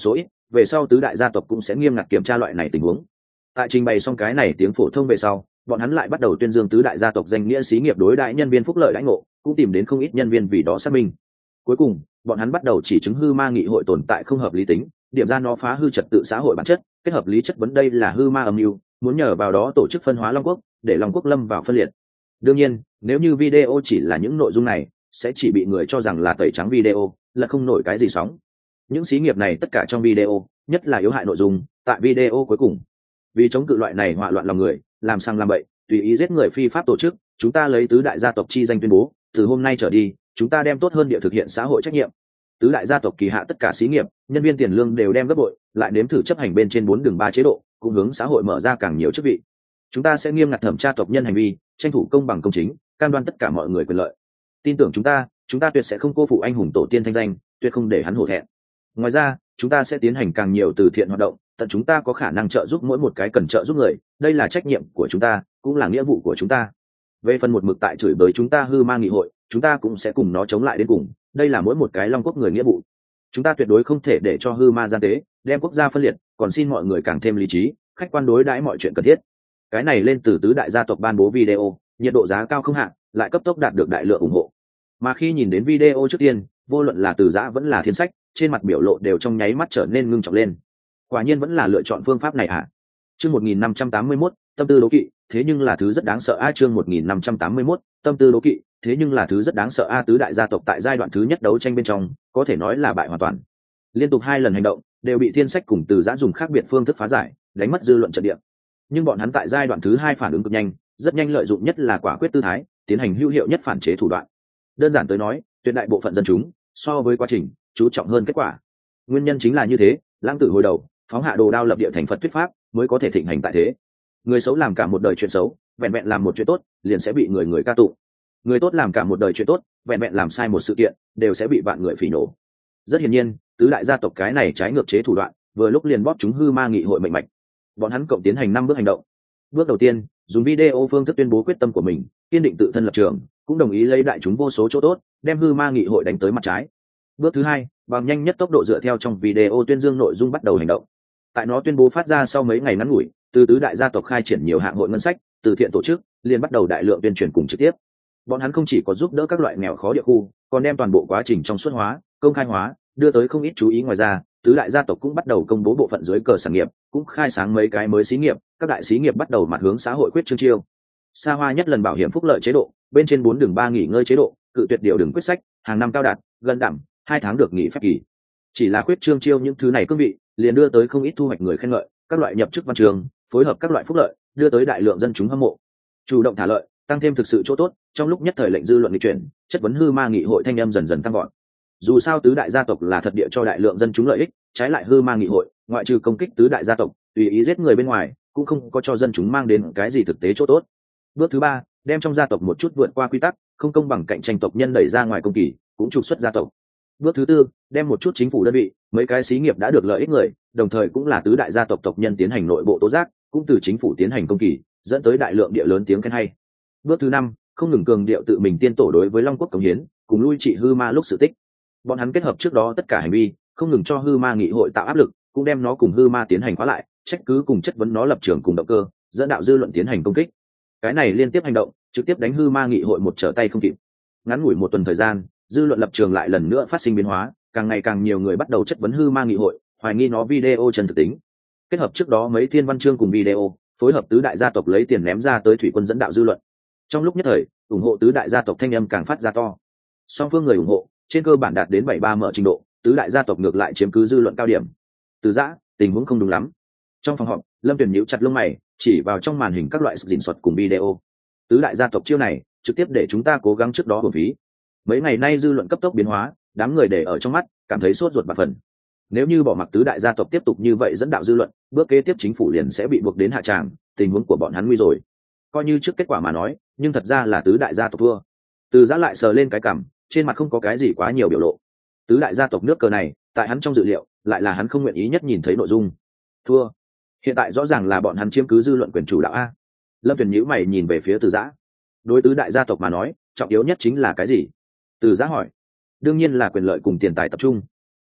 về sau tứ đại gia tộc cũng sẽ nghiêm ngặt kiểm tra loại này tình huống. Tại trình bày xong cái này tiếng phổ thông về sau, bọn hắn lại bắt đầu tuyên dương tứ đại gia tộc danh nghĩa xí nghiệp đối đãi nhân viên phúc lợi đãi ngộ, cũng tìm đến không ít nhân viên vì đó xác minh. Cuối cùng bọn hắn bắt đầu chỉ chứng hư ma nghị hội tồn tại không hợp lý tính, điểm ra nó phá hư trật tự xã hội bản chất, kết hợp lý chất vấn đây là hư ma âm mưu, muốn nhờ vào đó tổ chức phân hóa Long Quốc, để Long Quốc lâm vào phân liệt. Đương nhiên nếu như video chỉ là những nội dung này sẽ chỉ bị người cho rằng là tẩy trắng video, là không nổi cái gì sóng. Những xí nghiệp này tất cả trong video, nhất là yếu hại nội dung tại video cuối cùng, vì chống cự loại này hoạ loạn lòng người, làm sang làm bậy, tùy ý giết người phi pháp tổ chức, chúng ta lấy tứ đại gia tộc chi danh tuyên bố, từ hôm nay trở đi chúng ta đem tốt hơn địa thực hiện xã hội trách nhiệm. Tứ đại gia tộc kỳ hạ tất cả xí nghiệp, nhân viên tiền lương đều đem gấp bội, lại nếm thử chấp hành bên trên 4/3 chế độ, cũng hướng xã hội mở ra càng nhiều chức vị. Chúng ta sẽ nghiêm ngặt thẩm tra tộc nhân hành vi, tranh thủ công bằng công chính, cam đoan tất cả mọi người quyền lợi. Tin tưởng chúng ta tuyệt sẽ không cô phụ anh hùng tổ tiên thanh danh, tuyệt không để hắn hổ thẹn. Ngoài ra chúng ta sẽ tiến hành càng nhiều từ thiện hoạt động, tận chúng ta có khả năng trợ giúp mỗi một cái cần trợ giúp người, đây là trách nhiệm của chúng ta, cũng là nghĩa vụ của chúng ta. Về phần một mực tại chửi bới chúng ta hư ma nghị hội, chúng ta cũng sẽ cùng nó chống lại đến cùng, đây là mỗi một cái Long Quốc người nghĩa vụ. Chúng ta tuyệt đối không thể để cho hư ma gian tế đem quốc gia phân liệt, còn xin mọi người càng thêm lý trí, khách quan đối đãi mọi chuyện cần thiết. Cái này lên từ tứ đại gia tộc ban bố video, nhiệt độ giá cao không hạn, lại cấp tốc đạt được đại lượng ủng hộ. Mà khi nhìn đến video trước tiên, vô luận là Từ Giã vẫn là Thiên Sách, trên mặt biểu lộ đều trong nháy mắt trở nên ngưng trọng lên. Quả nhiên vẫn là lựa chọn phương pháp này à? Chương 1581, tâm tư đố kỵ, thế nhưng là thứ rất đáng sợ a. Chương 1581, tâm tư đố kỵ, thế nhưng là thứ rất đáng sợ a. Tứ đại gia tộc tại giai đoạn thứ nhất đấu tranh bên trong, có thể nói là bại hoàn toàn. Liên tục 2 lần hành động, đều bị Thiên Sách cùng Từ Giã dùng khác biệt phương thức phá giải, đánh mất dư luận trận địa. Nhưng bọn hắn tại giai đoạn thứ 2 phản ứng cực nhanh, rất nhanh lợi dụng nhất là quả quyết tư thái, tiến hành hữu hiệu nhất phản chế thủ đoạn. Đơn giản tới nói, tuyệt đại bộ phận dân chúng so với quá trình chú trọng hơn kết quả. Nguyên nhân chính là như thế, Lãng Tử hồi đầu phóng hạ đồ đao lập địa thành Phật thuyết pháp mới có thể thịnh hành tại thế. Người xấu làm cả một đời chuyện xấu, vẹn vẹn làm một chuyện tốt liền sẽ bị người người ca tụng. Người tốt làm cả một đời chuyện tốt, vẹn vẹn làm sai một sự kiện đều sẽ bị vạn người phỉ nổ. Rất hiển nhiên tứ đại gia tộc cái này trái ngược chế thủ đoạn, vừa lúc liền bóp chúng hư ma nghị hội mệnh mạch. Bọn hắn cộng tiến hành 5 bước hành động. Bước đầu tiên, dùng video phương thức tuyên bố quyết tâm của mình, kiên định tự thân lập trường, cũng đồng ý lấy đại chúng vô số chỗ tốt, đem hư ma nghị hội đánh tới mặt trái. Bước thứ 2, bằng nhanh nhất tốc độ dựa theo trong video tuyên dương nội dung bắt đầu hành động. Tại nó tuyên bố phát ra sau mấy ngày ngắn ngủi, từ tứ đại gia tộc khai triển nhiều hạng hội ngân sách, từ thiện tổ chức, liền bắt đầu đại lượng tuyên truyền cùng trực tiếp. Bọn hắn không chỉ có giúp đỡ các loại nghèo khó địa khu, còn đem toàn bộ quá trình trong suốt hóa, công khai hóa, đưa tới không ít chú ý. Ngoài ra, tứ đại gia tộc cũng bắt đầu công bố bộ phận dưới cờ sản nghiệp, cũng khai sáng mấy cái mới xí nghiệp, các đại xí nghiệp bắt đầu mặt hướng xã hội quyết trương chiêu. Xa hoa nhất lần bảo hiểm phúc lợi chế độ, bên trên 4/3 nghỉ ngơi chế độ, cự tuyệt điều đừng quyết sách, hàng năm cao đạt, gần đảm, 2 tháng được nghỉ phép kỳ. Chỉ là quyết trương chiêu những thứ này cương vị, liền đưa tới không ít thu hoạch người khen ngợi, các loại nhập chức văn trường, phối hợp các loại phúc lợi, đưa tới đại lượng dân chúng hâm mộ. Chủ động thả lợi, tăng thêm thực sự chỗ tốt, trong lúc nhất thời lệnh dư luận nghịch chuyển, chất vấn hư ma nghị hội thanh âm dần dần tăng gọn. Dù sao tứ đại gia tộc là thật địa cho đại lượng dân chúng lợi ích, trái lại hư ma nghị hội, ngoại trừ công kích tứ đại gia tộc, tùy ý giết người bên ngoài, cũng không có cho dân chúng mang đến cái gì thực tế chỗ tốt. Bước thứ 3, đem trong gia tộc một chút vượt qua quy tắc, không công bằng cạnh tranh tộc nhân đẩy ra ngoài công kỳ, cũng trục xuất gia tộc. Bước thứ 4, đem một chút chính phủ đơn vị, mấy cái xí nghiệp đã được lợi ích người, đồng thời cũng là tứ đại gia tộc tộc nhân tiến hành nội bộ tố giác, cũng từ chính phủ tiến hành công kỳ, dẫn tới đại lượng địa lớn tiếng khen hay. Bước thứ 5, không ngừng cường điệu tự mình tiên tổ đối với Long Quốc cống hiến, cùng lui trị hư ma lúc sự tích. Bọn hắn kết hợp trước đó tất cả hành vi, không ngừng cho hư ma nghị hội tạo áp lực, cũng đem nó cùng hư ma tiến hành khóa lại, trách cứ cùng chất vấn nó lập trường cùng động cơ, dẫn đạo dư luận tiến hành công kích. Cái này liên tiếp hành động, trực tiếp đánh hư ma nghị hội một trở tay không kịp. Ngắn ngủi 1 tuần thời gian, dư luận lập trường lại lần nữa phát sinh biến hóa, càng ngày càng nhiều người bắt đầu chất vấn hư ma nghị hội, hoài nghi nó video chân thực tính. Kết hợp trước đó mấy thiên văn chương cùng video, phối hợp tứ đại gia tộc lấy tiền ném ra tới thủy quân dẫn đạo dư luận. Trong lúc nhất thời, ủng hộ tứ đại gia tộc thanh âm càng phát ra to. Song phương người ủng hộ trên cơ bản đạt đến 73 mở trình độ, tứ đại gia tộc ngược lại chiếm cứ dư luận cao điểm. Từ Giã, tình huống không đúng lắm. Trong phòng họp, Lâm Tuyền nhíu chặt lông mày, chỉ vào trong màn hình các loại dình soạt cùng video. Tứ đại gia tộc chiêu này, trực tiếp để chúng ta cố gắng trước đó hưởng phí. Mấy ngày nay dư luận cấp tốc biến hóa, đám người để ở trong mắt, cảm thấy sốt ruột bạt phần. Nếu như bỏ mặc tứ đại gia tộc tiếp tục như vậy dẫn đạo dư luận, bước kế tiếp chính phủ liền sẽ bị buộc đến hạ tràng, tình huống của bọn hắn nguy rồi. Coi như trước kết quả mà nói, nhưng thật ra là tứ đại gia tộc thua. Từ Giã lại sờ lên cái cằm, trên mặt không có cái gì quá nhiều biểu lộ. Tứ đại gia tộc nước cờ này, tại hắn trong dự liệu, lại là hắn không nguyện ý nhất nhìn thấy nội dung. Thua. Hiện tại rõ ràng là bọn hắn chiếm cứ dư luận quyền chủ đạo a. Lâm Tuyền nhíu mày nhìn về phía Từ Giã. Đối tứ đại gia tộc mà nói, trọng yếu nhất chính là cái gì? Từ Giã hỏi. Đương nhiên là quyền lợi cùng tiền tài tập trung.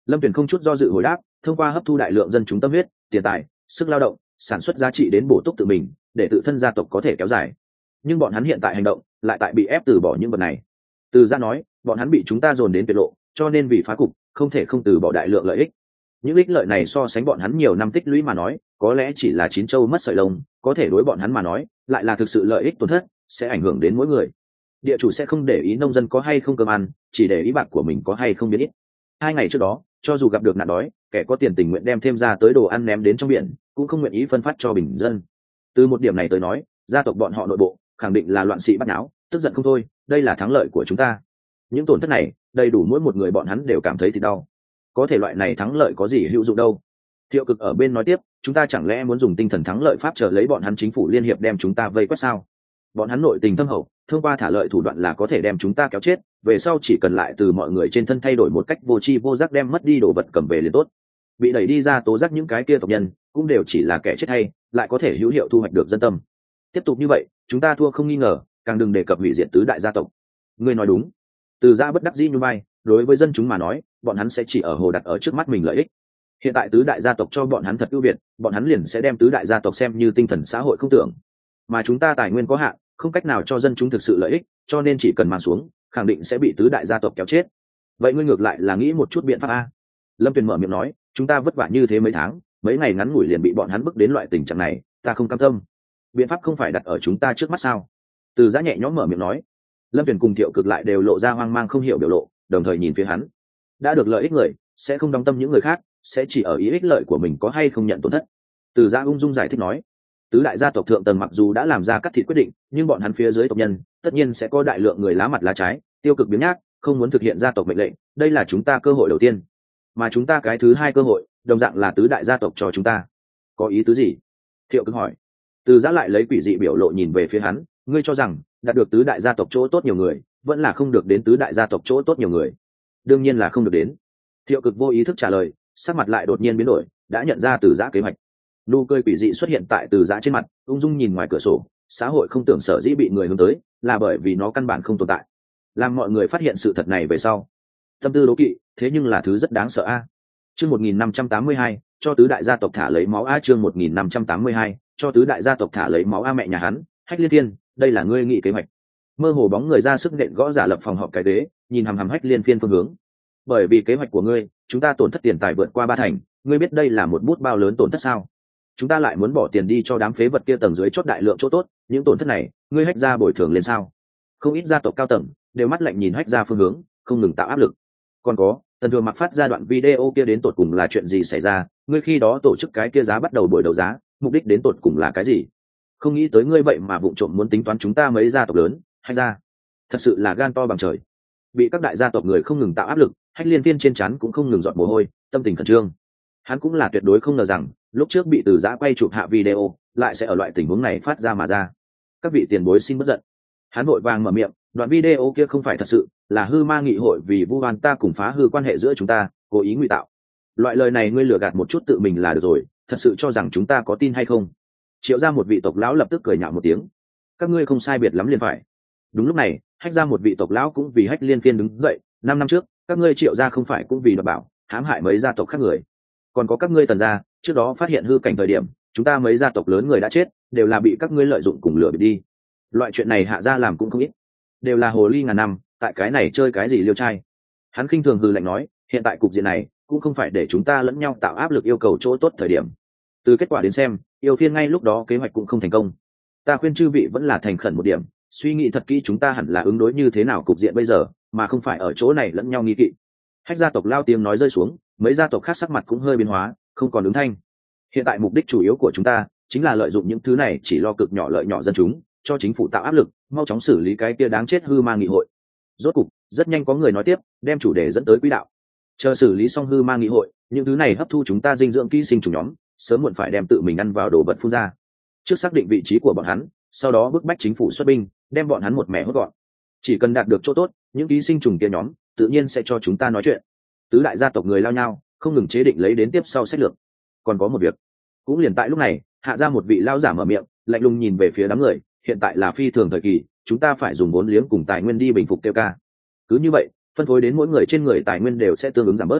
Lâm Tuyền không chút do dự hồi đáp, thông qua hấp thu đại lượng dân chúng tâm huyết, tiền tài, sức lao động, sản xuất giá trị đến bổ túc tự mình, để tự thân gia tộc có thể kéo dài. Nhưng bọn hắn hiện tại hành động lại tại bị ép từ bỏ những vật này. Từ Giã nói, bọn hắn bị chúng ta dồn đến tuyệt lộ, cho nên vì phá cục, không thể không từ bỏ đại lượng lợi ích. Những ích lợi này so sánh bọn hắn nhiều năm tích lũy mà nói, có lẽ chỉ là chín châu mất sợi lông, có thể đối bọn hắn mà nói, lại là thực sự lợi ích tổn thất, sẽ ảnh hưởng đến mỗi người. Địa chủ sẽ không để ý nông dân có hay không cơm ăn, chỉ để ý bạc của mình có hay không biến ít. 2 ngày trước đó, cho dù gặp được nạn đói, kẻ có tiền tình nguyện đem thêm ra tới đồ ăn ném đến trong biển, cũng không nguyện ý phân phát cho bình dân. Từ một điểm này tới nói, gia tộc bọn họ nội bộ khẳng định là loạn sĩ bắt náo, tức giận không thôi. Đây là thắng lợi của chúng ta. Những tổn thất này, đầy đủ mỗi một người bọn hắn đều cảm thấy thì đau. Có thể loại này thắng lợi có gì hữu dụng đâu? Thiệu Cực ở bên nói tiếp, chúng ta chẳng lẽ muốn dùng tinh thần thắng lợi pháp chờ lấy bọn hắn chính phủ liên hiệp đem chúng ta vây quét sao? Bọn hắn nội tình thâm hậu, thông qua thả lợi thủ đoạn là có thể đem chúng ta kéo chết, về sau chỉ cần lại từ mọi người trên thân thay đổi một cách vô tri vô giác đem mất đi đồ vật cầm về liền tốt. Bị đẩy đi ra tố giác những cái kia tộc nhân cũng đều chỉ là kẻ chết hay, lại có thể hữu hiệu thu hoạch được dân tâm. Tiếp tục như vậy, chúng ta thua không nghi ngờ, càng đừng đề cập hủy diệt tứ đại gia tộc. Ngươi nói đúng. Từ Giã bất đắc dĩ như bay, đối với dân chúng mà nói, bọn hắn sẽ chỉ ở hồ đặt ở trước mắt mình lợi ích. Hiện tại tứ đại gia tộc cho bọn hắn thật ưu việt, bọn hắn liền sẽ đem tứ đại gia tộc xem như tinh thần xã hội không tưởng. Mà chúng ta tài nguyên có hạn, không cách nào cho dân chúng thực sự lợi ích, cho nên chỉ cần mang xuống, khẳng định sẽ bị tứ đại gia tộc kéo chết. Vậy ngươi ngược lại là nghĩ một chút biện pháp a? Lâm Tuyền mở miệng nói, chúng ta vất vả như thế mấy tháng, mấy ngày ngắn ngủi liền bị bọn hắn bức đến loại tình trạng này, ta không cam tâm. Biện pháp không phải đặt ở chúng ta trước mắt sao? Từ Giã nhẹ nhõm mở miệng nói. Lâm Tuyền cùng Thiệu Cực lại đều lộ ra hoang mang không hiểu biểu lộ, đồng thời nhìn phía hắn. Đã được lợi ích người, sẽ không đóng tâm những người khác, sẽ chỉ ở ý ích lợi của mình có hay không nhận tổn thất. Từ Giã ung dung giải thích nói, tứ đại gia tộc thượng tầng mặc dù đã làm ra cắt thịt quyết định, nhưng bọn hắn phía dưới tộc nhân tất nhiên sẽ có đại lượng người lá mặt lá trái, tiêu cực biếng nhác, không muốn thực hiện gia tộc mệnh lệnh. Đây là chúng ta cơ hội đầu tiên, mà chúng ta cái thứ hai cơ hội đồng dạng là tứ đại gia tộc cho chúng ta. Có ý tứ gì? Thiệu Cực hỏi. Từ Giã lại lấy quỷ dị biểu lộ nhìn về phía hắn, ngươi cho rằng đạt được tứ đại gia tộc chỗ tốt nhiều người, vẫn là không được đến tứ đại gia tộc chỗ tốt nhiều người? Đương nhiên là không được đến. Thiệu Cực vô ý thức trả lời, sắc mặt lại đột nhiên biến đổi, đã nhận ra Từ Giã kế hoạch. Nụ cười quỷ dị xuất hiện tại Từ Giã trên mặt, ung dung nhìn ngoài cửa sổ. Xã hội không tưởng sở dĩ bị người hướng tới, là bởi vì nó căn bản không tồn tại. Làm mọi người phát hiện sự thật này về sau, tâm tư đố kỵ, thế nhưng là thứ rất đáng sợ a. Chương 1582, cho tứ đại gia tộc thả lấy máu a. Chương 1582, cho tứ đại gia tộc thả lấy máu a. Mẹ nhà hắn, Hách Liên Thiên, đây là ngươi nghĩ kế hoạch? Mơ hồ bóng người ra sức nện gõ giả lập phòng họp cái ghế, nhìn hằm hằm Hách Liên Phiên phương hướng. Bởi vì kế hoạch của ngươi, chúng ta tổn thất tiền tài vượt qua 3 thành, ngươi biết đây là một bút bao lớn tổn thất sao? Chúng ta lại muốn bỏ tiền đi cho đám phế vật kia tầng dưới chốt đại lượng chỗ tốt, những tổn thất này, ngươi Hách gia bồi thường lên sao? Không ít gia tộc cao tầng đều mắt lạnh nhìn Hách gia phương hướng, không ngừng tạo áp lực. Còn có, Tần Thường mặc phát ra đoạn video kia đến tột cùng là chuyện gì xảy ra? Ngươi khi đó tổ chức cái kia giá bắt đầu buổi đấu giá, mục đích đến tột cùng là cái gì? Không nghĩ tới ngươi vậy mà vụng trộm muốn tính toán chúng ta mấy gia tộc lớn, Hách gia, thật sự là gan to bằng trời. Bị các đại gia tộc người không ngừng tạo áp lực, Hách Liên Thiên trên trán cũng không ngừng giọt mồ hôi, tâm tình khẩn trương. Hắn cũng là tuyệt đối không ngờ rằng, lúc trước bị Từ Giã quay chụp hạ video, lại sẽ ở loại tình huống này phát ra mà ra. Các vị tiền bối xin bất giận. Hắn vội vàng mở miệng, đoạn video kia không phải thật sự, là hư ma nghị hội vì vu oan ta cùng phá hư quan hệ giữa chúng ta, cố ý ngụy tạo. Loại lời này ngươi lừa gạt một chút tự mình là được rồi, thật sự cho rằng chúng ta có tin hay không? Triệu ra một vị tộc lão lập tức cười nhạo một tiếng. Các ngươi không sai biệt lắm liền phải. Đúng lúc này, Hách ra một vị tộc lão cũng vì Hách Liên Phiên đứng dậy. 5 năm trước, các ngươi Triệu ra không phải cũng vì đoạt bảo, hãm hại mấy gia tộc khác người. Còn có các ngươi Tần gia, trước đó phát hiện hư cảnh thời điểm, chúng ta mấy gia tộc lớn người đã chết, đều là bị các ngươi lợi dụng cùng lừa bịp đi. Loại chuyện này Hạ gia làm cũng không ít, đều là hồ ly ngàn năm, tại cái này chơi cái gì liêu trai. Hắn khinh thường hừ lạnh nói, hiện tại cục diện này cũng không phải để chúng ta lẫn nhau tạo áp lực yêu cầu chỗ tốt thời điểm. Từ kết quả đến xem, yêu phiên ngay lúc đó kế hoạch cũng không thành công. Ta khuyên chư vị vẫn là thành khẩn một điểm, suy nghĩ thật kỹ chúng ta hẳn là ứng đối như thế nào cục diện bây giờ, mà không phải ở chỗ này lẫn nhau nghi kỵ. Hách gia tộc lao tiếng nói rơi xuống, mấy gia tộc khác sắc mặt cũng hơi biến hóa, không còn ứng thanh. Hiện tại mục đích chủ yếu của chúng ta chính là lợi dụng những thứ này chỉ lo cực nhỏ lợi nhỏ dân chúng, cho chính phủ tạo áp lực, mau chóng xử lý cái kia đáng chết hư ma nghị hội. Rốt cục, rất nhanh có người nói tiếp, đem chủ đề dẫn tới quỹ đạo. Chờ xử lý xong hư ma nghị hội, những thứ này hấp thu chúng ta dinh dưỡng ký sinh trùng nhóm, sớm muộn phải đem tự mình ăn vào đồ vật phun ra. Trước xác định vị trí của bọn hắn, sau đó bức bách chính phủ xuất binh, đem bọn hắn một mẻ hốt gọn. Chỉ cần đạt được chỗ tốt, những ký sinh trùng kia nhóm tự nhiên sẽ cho chúng ta nói chuyện. Tứ đại gia tộc người lao nhau, không ngừng chế định lấy đến tiếp sau sách lược. Còn có một việc, cũng liền tại lúc này, Hạ ra một vị lao giả mở miệng, lạnh lùng nhìn về phía đám người, hiện tại là phi thường thời kỳ, chúng ta phải dùng vốn liếng cùng tài nguyên đi bình phục tiêu ca. Cứ như vậy, phân phối đến mỗi người trên người tài nguyên đều sẽ tương ứng giảm bớt.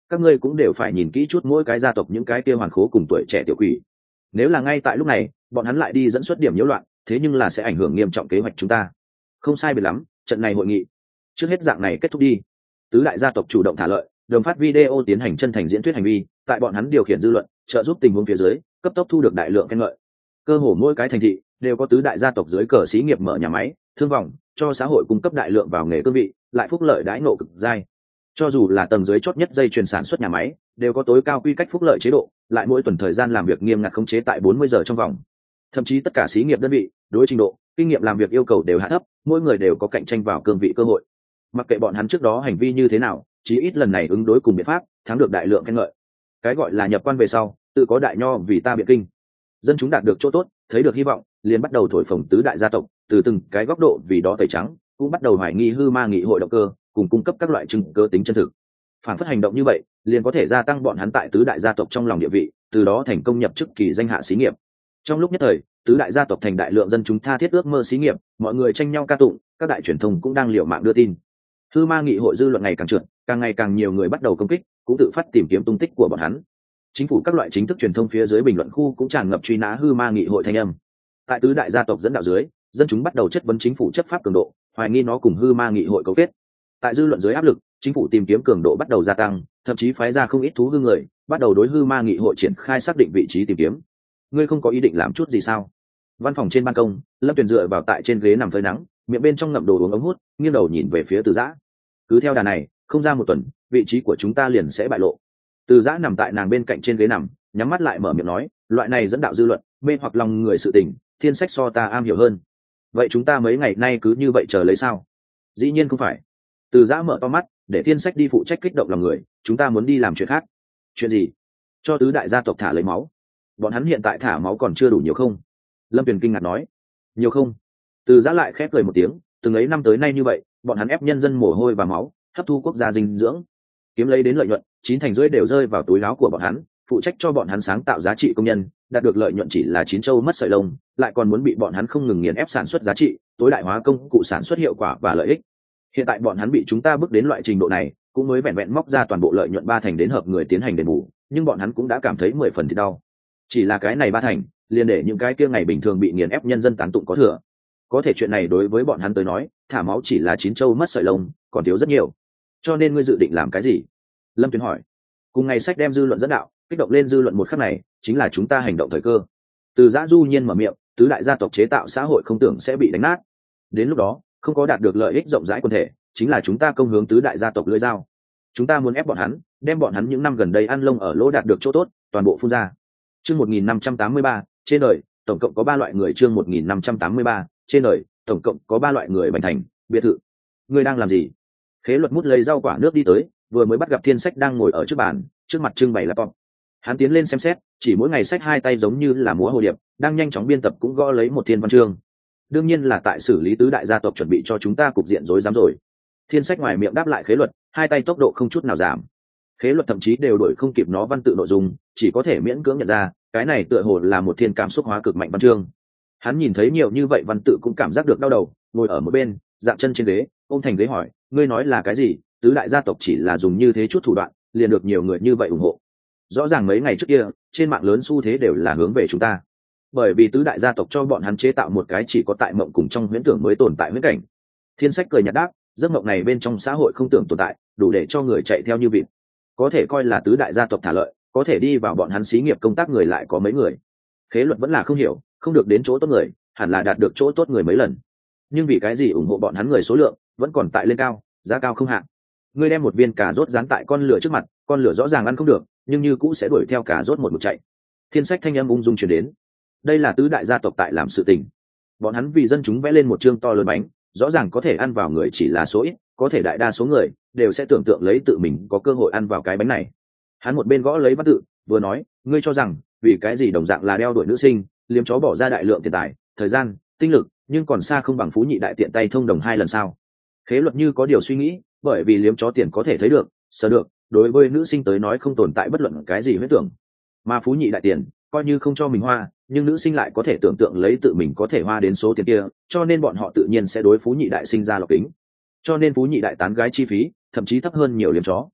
các ngươi cũng đều phải nhìn kỹ chút mỗi cái gia tộc những cái kia hoàn khố cùng tuổi trẻ tiểu quỷ. Nếu là ngay tại lúc này bọn hắn lại đi dẫn xuất điểm nhiễu loạn, thế nhưng là sẽ ảnh hưởng nghiêm trọng kế hoạch chúng ta. Không sai biệt lắm, trận này hội nghị trước hết dạng này kết thúc đi. Tứ đại gia tộc chủ động thả lợi, đồng phát video tiến hành chân thành diễn thuyết hành vi, tại bọn hắn điều khiển dư luận, trợ giúp tình huống phía dưới cấp tốc thu được đại lượng khen ngợi. Cơ hồ mỗi cái thành thị đều có tứ đại gia tộc dưới cờ xí nghiệp mở nhà máy, thương vòng, cho xã hội cung cấp đại lượng vào nghề cương vị, lại phúc lợi đãi ngộ cực dai. Cho dù là tầng dưới chót nhất dây chuyền sản xuất nhà máy, đều có tối cao quy cách phúc lợi chế độ, lại mỗi tuần thời gian làm việc nghiêm ngặt khống chế tại 40 giờ trong vòng. Thậm chí tất cả xí nghiệp đơn vị, đối trình độ, kinh nghiệm làm việc yêu cầu đều hạ thấp, mỗi người đều có cạnh tranh vào cương vị cơ hội. Mặc kệ bọn hắn trước đó hành vi như thế nào, chí ít lần này ứng đối cùng biện pháp, thắng được đại lượng khen ngợi. Cái gọi là nhập quan về sau, tự có đại nho vì ta biện kinh. Dân chúng đạt được chỗ tốt, thấy được hy vọng, liền bắt đầu thổi phồng tứ đại gia tộc, từ từng cái góc độ vì đó tẩy trắng, cũng bắt đầu hoài nghi hư ma nghị hội động cơ, cùng cung cấp các loại chứng cứ tính chân thực. Phản phất hành động như vậy, liền có thể gia tăng bọn hắn tại tứ đại gia tộc trong lòng địa vị, từ đó thành công nhập chức kỳ danh hạ xí nghiệp. Trong lúc nhất thời, tứ đại gia tộc thành đại lượng dân chúng tha thiết ước mơ xí nghiệp, mọi người tranh nhau ca tụng, các đại truyền thông cũng đang liều mạng đưa tin. Hư ma nghị hội dư luận ngày càng trượt, càng ngày càng nhiều người bắt đầu công kích, cũng tự phát tìm kiếm tung tích của bọn hắn. Chính phủ các loại chính thức truyền thông phía dưới bình luận khu cũng tràn ngập truy nã hư ma nghị hội thanh âm. Tại tứ đại gia tộc dẫn đạo dưới, dân chúng bắt đầu chất vấn chính phủ chấp pháp cường độ, hoài nghi nó cùng hư ma nghị hội cấu kết. Tại dư luận dưới áp lực, chính phủ tìm kiếm cường độ bắt đầu gia tăng, thậm chí phái ra không ít thú hư người, bắt đầu đối hư ma nghị hội triển khai xác định vị trí tìm kiếm. Ngươi không có ý định làm chút gì sao? Văn phòng trên ban công, Lâm Tuyền dựa vào tại trên ghế nằm phơi nắng, miệng bên trong ngậm đồ uống ống hút, nghiêng đầu nhìn về phía Từ Dã. Cứ theo đà này, không ra một tuần, vị trí của chúng ta liền sẽ bại lộ. Từ Dã nằm tại nàng bên cạnh trên ghế nằm, nhắm mắt lại mở miệng nói, loại này dẫn đạo dư luận, mê hoặc lòng người sự tình, thiên sách so ta am hiểu hơn. Vậy chúng ta mấy ngày nay cứ như vậy chờ lấy sao? Dĩ nhiên không phải. Từ Dã mở to mắt, để thiên sách đi phụ trách kích động lòng người, chúng ta muốn đi làm chuyện khác. Chuyện gì? Cho tứ đại gia tộc thả lấy máu. Bọn hắn hiện tại thả máu còn chưa đủ nhiều không? Lâm Tuyền kinh ngạc nói. Nhiều không? Từ Dã lại khép cười một tiếng, từng ấy năm tới nay như vậy, bọn hắn ép nhân dân mồ hôi và máu, hấp thu quốc gia dinh dưỡng, kiếm lấy đến lợi nhuận, 9/10 đều rơi vào túi áo của bọn hắn, phụ trách cho bọn hắn sáng tạo giá trị công nhân, đạt được lợi nhuận chỉ là 9 châu mất sợi lông, lại còn muốn bị bọn hắn không ngừng nghiền ép sản xuất giá trị, tối đại hóa công cụ sản xuất hiệu quả và lợi ích. Hiện tại bọn hắn bị chúng ta bước đến loại trình độ này, cũng mới vẹn vẹn móc ra toàn bộ lợi nhuận 3/10 đến hợp người tiến hành đền bù, nhưng bọn hắn cũng đã cảm thấy 10 phần thì đau. Chỉ là cái này 3/10, liền để những cái kia ngày bình thường bị nghiền ép nhân dân tán tụng có thừa. Có thể chuyện này đối với bọn hắn tới nói, thả máu chỉ là 9 châu mất sợi lông, còn thiếu rất nhiều. Cho nên ngươi dự định làm cái gì? Lâm Tuyền hỏi. Cùng ngày sách đem dư luận dẫn đạo, kích động lên dư luận một khắc này, chính là chúng ta hành động thời cơ. Từ Dã du nhiên mở miệng, tứ đại gia tộc chế tạo xã hội không tưởng sẽ bị đánh nát. Đến lúc đó, không có đạt được lợi ích rộng rãi quân thể, chính là chúng ta công hướng tứ đại gia tộc lưỡi dao. Chúng ta muốn ép bọn hắn, đem bọn hắn những năm gần đây ăn lông ở lỗ đạt được chỗ tốt, toàn bộ phun ra. Chương 1583, trên đời, tổng cộng có 3 loại người. Chương 1583, trên đời, tổng cộng có 3 loại người. Bành thành, biệt thự. Ngươi đang làm gì? Khế Luật mút lấy rau quả nước đi tới, vừa mới bắt gặp thiên sách đang ngồi ở trước bàn, trước mặt trưng bày laptop. Hắn tiến lên xem xét, chỉ mỗi ngày sách hai tay giống như là múa hồ điệp, đang nhanh chóng biên tập cũng gõ lấy một thiên văn chương. Đương nhiên là tại xử lý tứ đại gia tộc chuẩn bị cho chúng ta cục diện rối rắm rồi. Thiên sách ngoài miệng đáp lại Khế Luật, hai tay tốc độ không chút nào giảm. Khế Luật thậm chí đều đuổi không kịp nó văn tự nội dung, chỉ có thể miễn cưỡng nhận ra, cái này tựa hồ là một thiên cảm xúc hóa cực mạnh văn chương. Hắn nhìn thấy nhiều như vậy văn tự cũng cảm giác được đau đầu, ngồi ở một bên, dạng chân trên ghế, ôm thành ghế hỏi, ngươi nói là cái gì? Tứ đại gia tộc chỉ là dùng như thế chút thủ đoạn, liền được nhiều người như vậy ủng hộ. Rõ ràng mấy ngày trước kia, trên mạng lớn xu thế đều là hướng về chúng ta. Bởi vì tứ đại gia tộc cho bọn hắn chế tạo một cái chỉ có tại mộng cùng trong huyễn tưởng mới tồn tại huyễn cảnh. Thiên sách cười nhạt đáp, giấc mộng này bên trong xã hội không tưởng tồn tại, đủ để cho người chạy theo như vịt. Có thể coi là tứ đại gia tộc thả lợi, có thể đi vào bọn hắn xí nghiệp công tác người lại có mấy người. Khế Luật vẫn là không hiểu, không được đến chỗ tốt người, hẳn là đạt được chỗ tốt người mấy lần. Nhưng vì cái gì ủng hộ bọn hắn người số lượng vẫn còn tại lên cao, giá cao không hạn. Ngươi đem một viên cà rốt dán tại con lửa trước mặt, con lửa rõ ràng ăn không được, nhưng như cũ sẽ đuổi theo cà rốt một mực chạy. Thiên sách thanh âm ung dung truyền đến. Đây là tứ đại gia tộc tại làm sự tình. Bọn hắn vì dân chúng vẽ lên một chương to lớn bánh, rõ ràng có thể ăn vào người chỉ là số ít, có thể đại đa số người đều sẽ tưởng tượng lấy tự mình có cơ hội ăn vào cái bánh này. Hắn một bên gõ lấy văn tự, vừa nói, ngươi cho rằng vì cái gì đồng dạng là đeo đuổi nữ sinh, liếm chó bỏ ra đại lượng tiền tài, thời gian, tinh lực, nhưng còn xa không bằng phú nhị đại tiện tay thông đồng 2 lần sao? Khế Luật như có điều suy nghĩ, bởi vì liếm chó tiền có thể thấy được, sờ được, đối với nữ sinh tới nói không tồn tại bất luận cái gì huyễn tưởng. Mà phú nhị đại tiền, coi như không cho mình hoa, nhưng nữ sinh lại có thể tưởng tượng lấy tự mình có thể hoa đến số tiền kia, cho nên bọn họ tự nhiên sẽ đối phú nhị đại sinh ra lọc kính. Cho nên phú nhị đại tán gái chi phí, thậm chí thấp hơn nhiều liếm chó.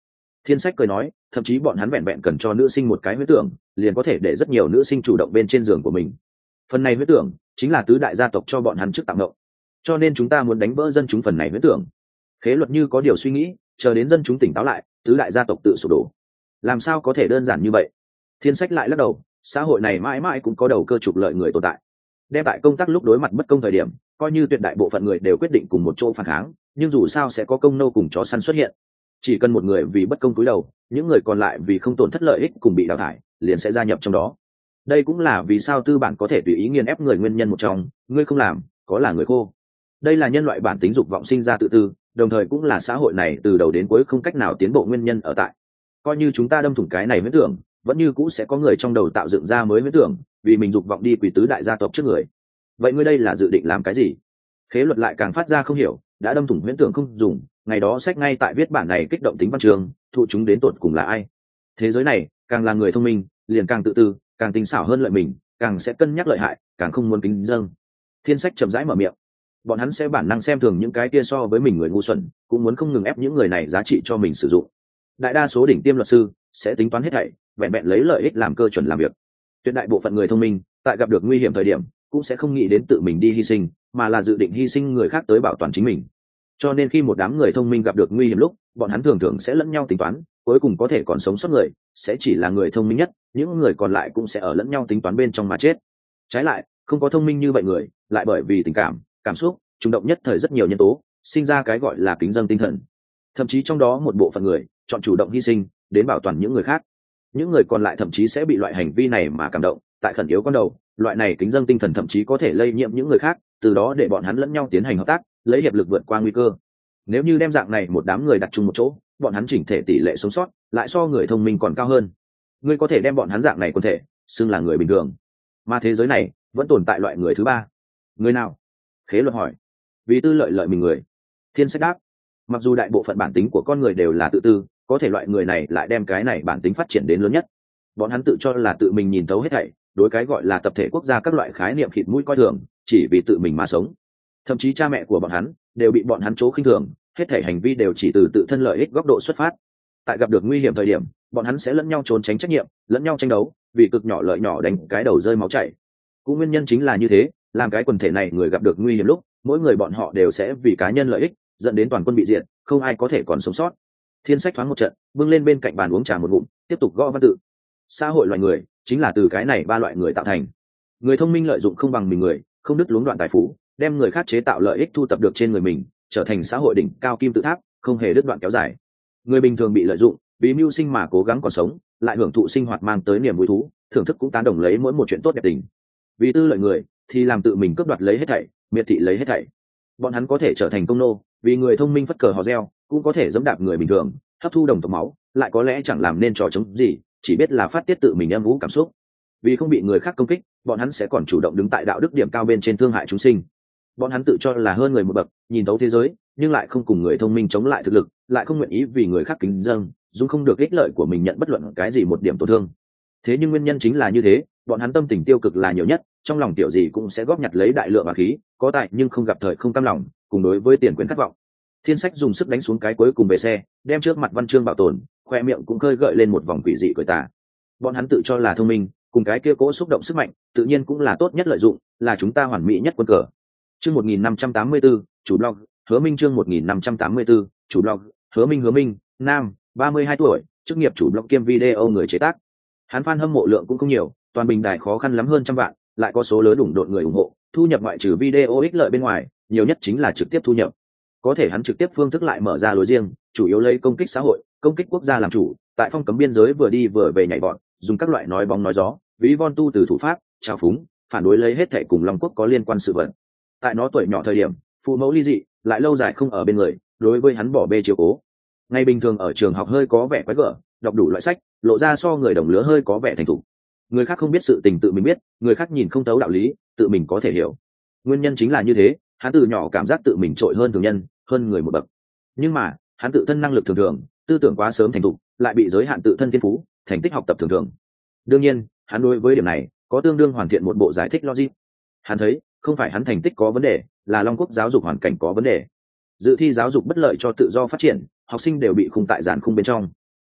Thiên Sách cười nói, thậm chí bọn hắn vẹn vẹn cần cho nữ sinh một cái huyết tưởng, liền có thể để rất nhiều nữ sinh chủ động bên trên giường của mình. Phần này huyết tưởng chính là tứ đại gia tộc cho bọn hắn trước tặng động, cho nên chúng ta muốn đánh vỡ dân chúng phần này huyết tưởng. Khế Luật như có điều suy nghĩ, chờ đến dân chúng tỉnh táo lại, tứ đại gia tộc tự sụp đổ. Làm sao có thể đơn giản như vậy? Thiên Sách lại lắc đầu, xã hội này mãi mãi cũng có đầu cơ trục lợi người tồn tại. Đem tại công tác lúc đối mặt bất công thời điểm, coi như tuyệt đại bộ phận người đều quyết định cùng một chỗ phản kháng, nhưng dù sao sẽ có công nô cùng chó săn xuất hiện. Chỉ cần một người vì bất công cúi đầu, những người còn lại vì không tổn thất lợi ích cùng bị đào thải, liền sẽ gia nhập trong đó. Đây cũng là vì sao tư bản có thể tùy ý nghiền ép người nguyên nhân một trong, ngươi không làm, có là người khô. Đây là nhân loại bản tính dục vọng sinh ra tự tư, đồng thời cũng là xã hội này từ đầu đến cuối không cách nào tiến bộ nguyên nhân ở tại. Coi như chúng ta đâm thủng cái này huyễn tưởng, vẫn như cũ sẽ có người trong đầu tạo dựng ra mới huyễn tưởng, vì mình dục vọng đi quỳ tứ đại gia tộc trước người. Vậy ngươi đây là dự định làm cái gì? Khế Luật lại càng phát ra không hiểu, đã đâm thủng huyễn tưởng không dùng, ngày đó sách ngay tại viết bản này kích động tính văn trường, thụ chúng đến tột cùng là ai? Thế giới này, càng là người thông minh, liền càng tự tư, càng tinh xảo hơn lợi mình, càng sẽ cân nhắc lợi hại, càng không muốn kính dâng. Thiên Sách chậm rãi mở miệng, bọn hắn sẽ bản năng xem thường những cái kia so với mình người ngu xuẩn, cũng muốn không ngừng ép những người này giá trị cho mình sử dụng. Đại đa số đỉnh tiêm luật sư sẽ tính toán hết thảy, vẹn vẹn lấy lợi ích làm cơ chuẩn làm việc. Tuyệt đại bộ phận người thông minh, tại gặp được nguy hiểm thời điểm, cũng sẽ không nghĩ đến tự mình đi hy sinh, mà là dự định hy sinh người khác tới bảo toàn chính mình. Cho nên khi một đám người thông minh gặp được nguy hiểm lúc, bọn hắn thường thường sẽ lẫn nhau tính toán, cuối cùng có thể còn sống sót người sẽ chỉ là người thông minh nhất, những người còn lại cũng sẽ ở lẫn nhau tính toán bên trong mà chết. Trái lại, không có thông minh như vậy người, lại bởi vì tình cảm, cảm xúc, chủ động nhất thời rất nhiều nhân tố, sinh ra cái gọi là kính dâng tinh thần. Thậm chí trong đó một bộ phận người chọn chủ động hy sinh đến bảo toàn những người khác, những người còn lại thậm chí sẽ bị loại hành vi này mà cảm động, tại khẩn yếu con đầu, loại này kính dâng tinh thần thậm chí có thể lây nhiễm những người khác, từ đó để bọn hắn lẫn nhau tiến hành hợp tác, lấy hiệp lực vượt qua nguy cơ. Nếu như đem dạng này một đám người đặt chung một chỗ, bọn hắn chỉnh thể tỷ lệ sống sót lại so người thông minh còn cao hơn. Ngươi có thể đem bọn hắn dạng này quân thể xưng là người bình thường, mà thế giới này vẫn tồn tại loại người thứ ba. Người nào? Khế Luật hỏi. Vì tư lợi lợi mình người. Thiên Sách đáp. Mặc dù đại bộ phận bản tính của con người đều là tự tư, có thể loại người này lại đem cái này bản tính phát triển đến lớn nhất. Bọn hắn tự cho là tự mình nhìn thấu hết thảy, đối cái gọi là tập thể quốc gia các loại khái niệm khịt mũi coi thường, chỉ vì tự mình mà sống. Thậm chí cha mẹ của bọn hắn đều bị bọn hắn chỗ khinh thường, hết thảy hành vi đều chỉ từ tự thân lợi ích góc độ xuất phát. Tại gặp được nguy hiểm thời điểm, bọn hắn sẽ lẫn nhau trốn tránh trách nhiệm, lẫn nhau tranh đấu, vì cực nhỏ lợi nhỏ đánh cái đầu rơi máu chảy. Cũng nguyên nhân chính là như thế, làm cái quần thể này người gặp được nguy hiểm lúc, mỗi người bọn họ đều sẽ vì cá nhân lợi ích dẫn đến toàn quân bị diệt, không ai có thể còn sống sót. Thiên Sách thoáng một trận, bưng lên bên cạnh bàn uống trà một ngụm, tiếp tục gõ văn tự. Xã hội loài người chính là từ cái này ba loại người tạo thành. Người thông minh lợi dụng không bằng mình người, không đứt luống đoạn tài phú, đem người khác chế tạo lợi ích thu tập được trên người mình, trở thành xã hội đỉnh cao kim tự tháp, không hề đứt đoạn kéo dài. Người bình thường bị lợi dụng, vì mưu sinh mà cố gắng còn sống, lại hưởng thụ sinh hoạt mang tới niềm vui thú, thưởng thức cũng tán đồng lấy mỗi một chuyện tốt đẹp tình. Vì tư lợi người thì làm tự mình cướp đoạt lấy hết thảy, miệt thị lấy hết thảy. Bọn hắn có thể trở thành công nô, vì người thông minh phất cờ hò reo, cũng có thể giẫm đạp người bình thường, hấp thu đồng tộc máu, lại có lẽ chẳng làm nên trò chống gì, chỉ biết là phát tiết tự mình âm vũ cảm xúc. Vì không bị người khác công kích, bọn hắn sẽ còn chủ động đứng tại đạo đức điểm cao bên trên thương hại chúng sinh. Bọn hắn tự cho là hơn người một bậc, nhìn thấu thế giới, nhưng lại không cùng người thông minh chống lại thực lực, lại không nguyện ý vì người khác kính dâng, dung không được ích lợi của mình nhận bất luận cái gì một điểm tổn thương. Thế nhưng nguyên nhân chính là như thế, bọn hắn tâm tình tiêu cực là nhiều nhất, trong lòng tiểu gì cũng sẽ góp nhặt lấy đại lượng bá khí, có tài nhưng không gặp thời không cam lòng, cùng đối với tiền quyền khát vọng. Thiên Sách dùng sức đánh xuống cái cuối cùng về xe, đem trước mặt văn chương bảo tồn, khoe miệng cũng khơi gợi lên một vòng quỷ dị cười tà. Bọn hắn tự cho là thông minh, cùng cái kia cố xúc động sức mạnh, tự nhiên cũng là tốt nhất lợi dụng, là chúng ta hoàn mỹ nhất quân cờ. Chương 1584, chủ blog, Hứa Minh chương 1584, chủ blog, Hứa Minh, nam, 32 tuổi, chức nghiệp chủ blog kiêm video người chế tác. Hắn fan hâm mộ lượng cũng không nhiều, toàn bình đài khó khăn lắm hơn 100 vạn, lại có số lớn đủng độn người ủng hộ, thu nhập ngoại trừ video ích lợi bên ngoài, nhiều nhất chính là trực tiếp thu nhập. Có thể hắn trực tiếp phương thức lại mở ra lối riêng, chủ yếu lấy công kích xã hội, công kích quốc gia làm chủ, tại phong cấm biên giới vừa đi vừa về nhảy bọn, dùng các loại nói bóng nói gió, ví von tu từ thủ pháp, trào phúng, phản đối lấy hết thảy cùng Long Quốc có liên quan sự vật. Tại nó tuổi nhỏ thời điểm, phụ mẫu ly dị, lại lâu dài không ở bên người, đối với hắn bỏ bê chiếu cố. Ngày bình thường ở trường học hơi có vẻ quái gở, đọc đủ loại sách, lộ ra so người đồng lứa hơi có vẻ thành thục. Người khác không biết sự tình tự mình biết, người khác nhìn không thấu đạo lý, tự mình có thể hiểu. Nguyên nhân chính là như thế, hắn từ nhỏ cảm giác tự mình trội hơn thường nhân, hơn người một bậc. Nhưng mà, hắn tự thân năng lực thường thường, tư tưởng quá sớm thành thục, lại bị giới hạn tự thân thiên phú, thành tích học tập thường thường. Đương nhiên, hắn đối với điểm này có tương đương hoàn thiện một bộ giải thích logic. Hắn thấy, không phải hắn thành tích có vấn đề, là Long Quốc giáo dục hoàn cảnh có vấn đề. Dự thi giáo dục bất lợi cho tự do phát triển, học sinh đều bị khung tại giàn khung bên trong.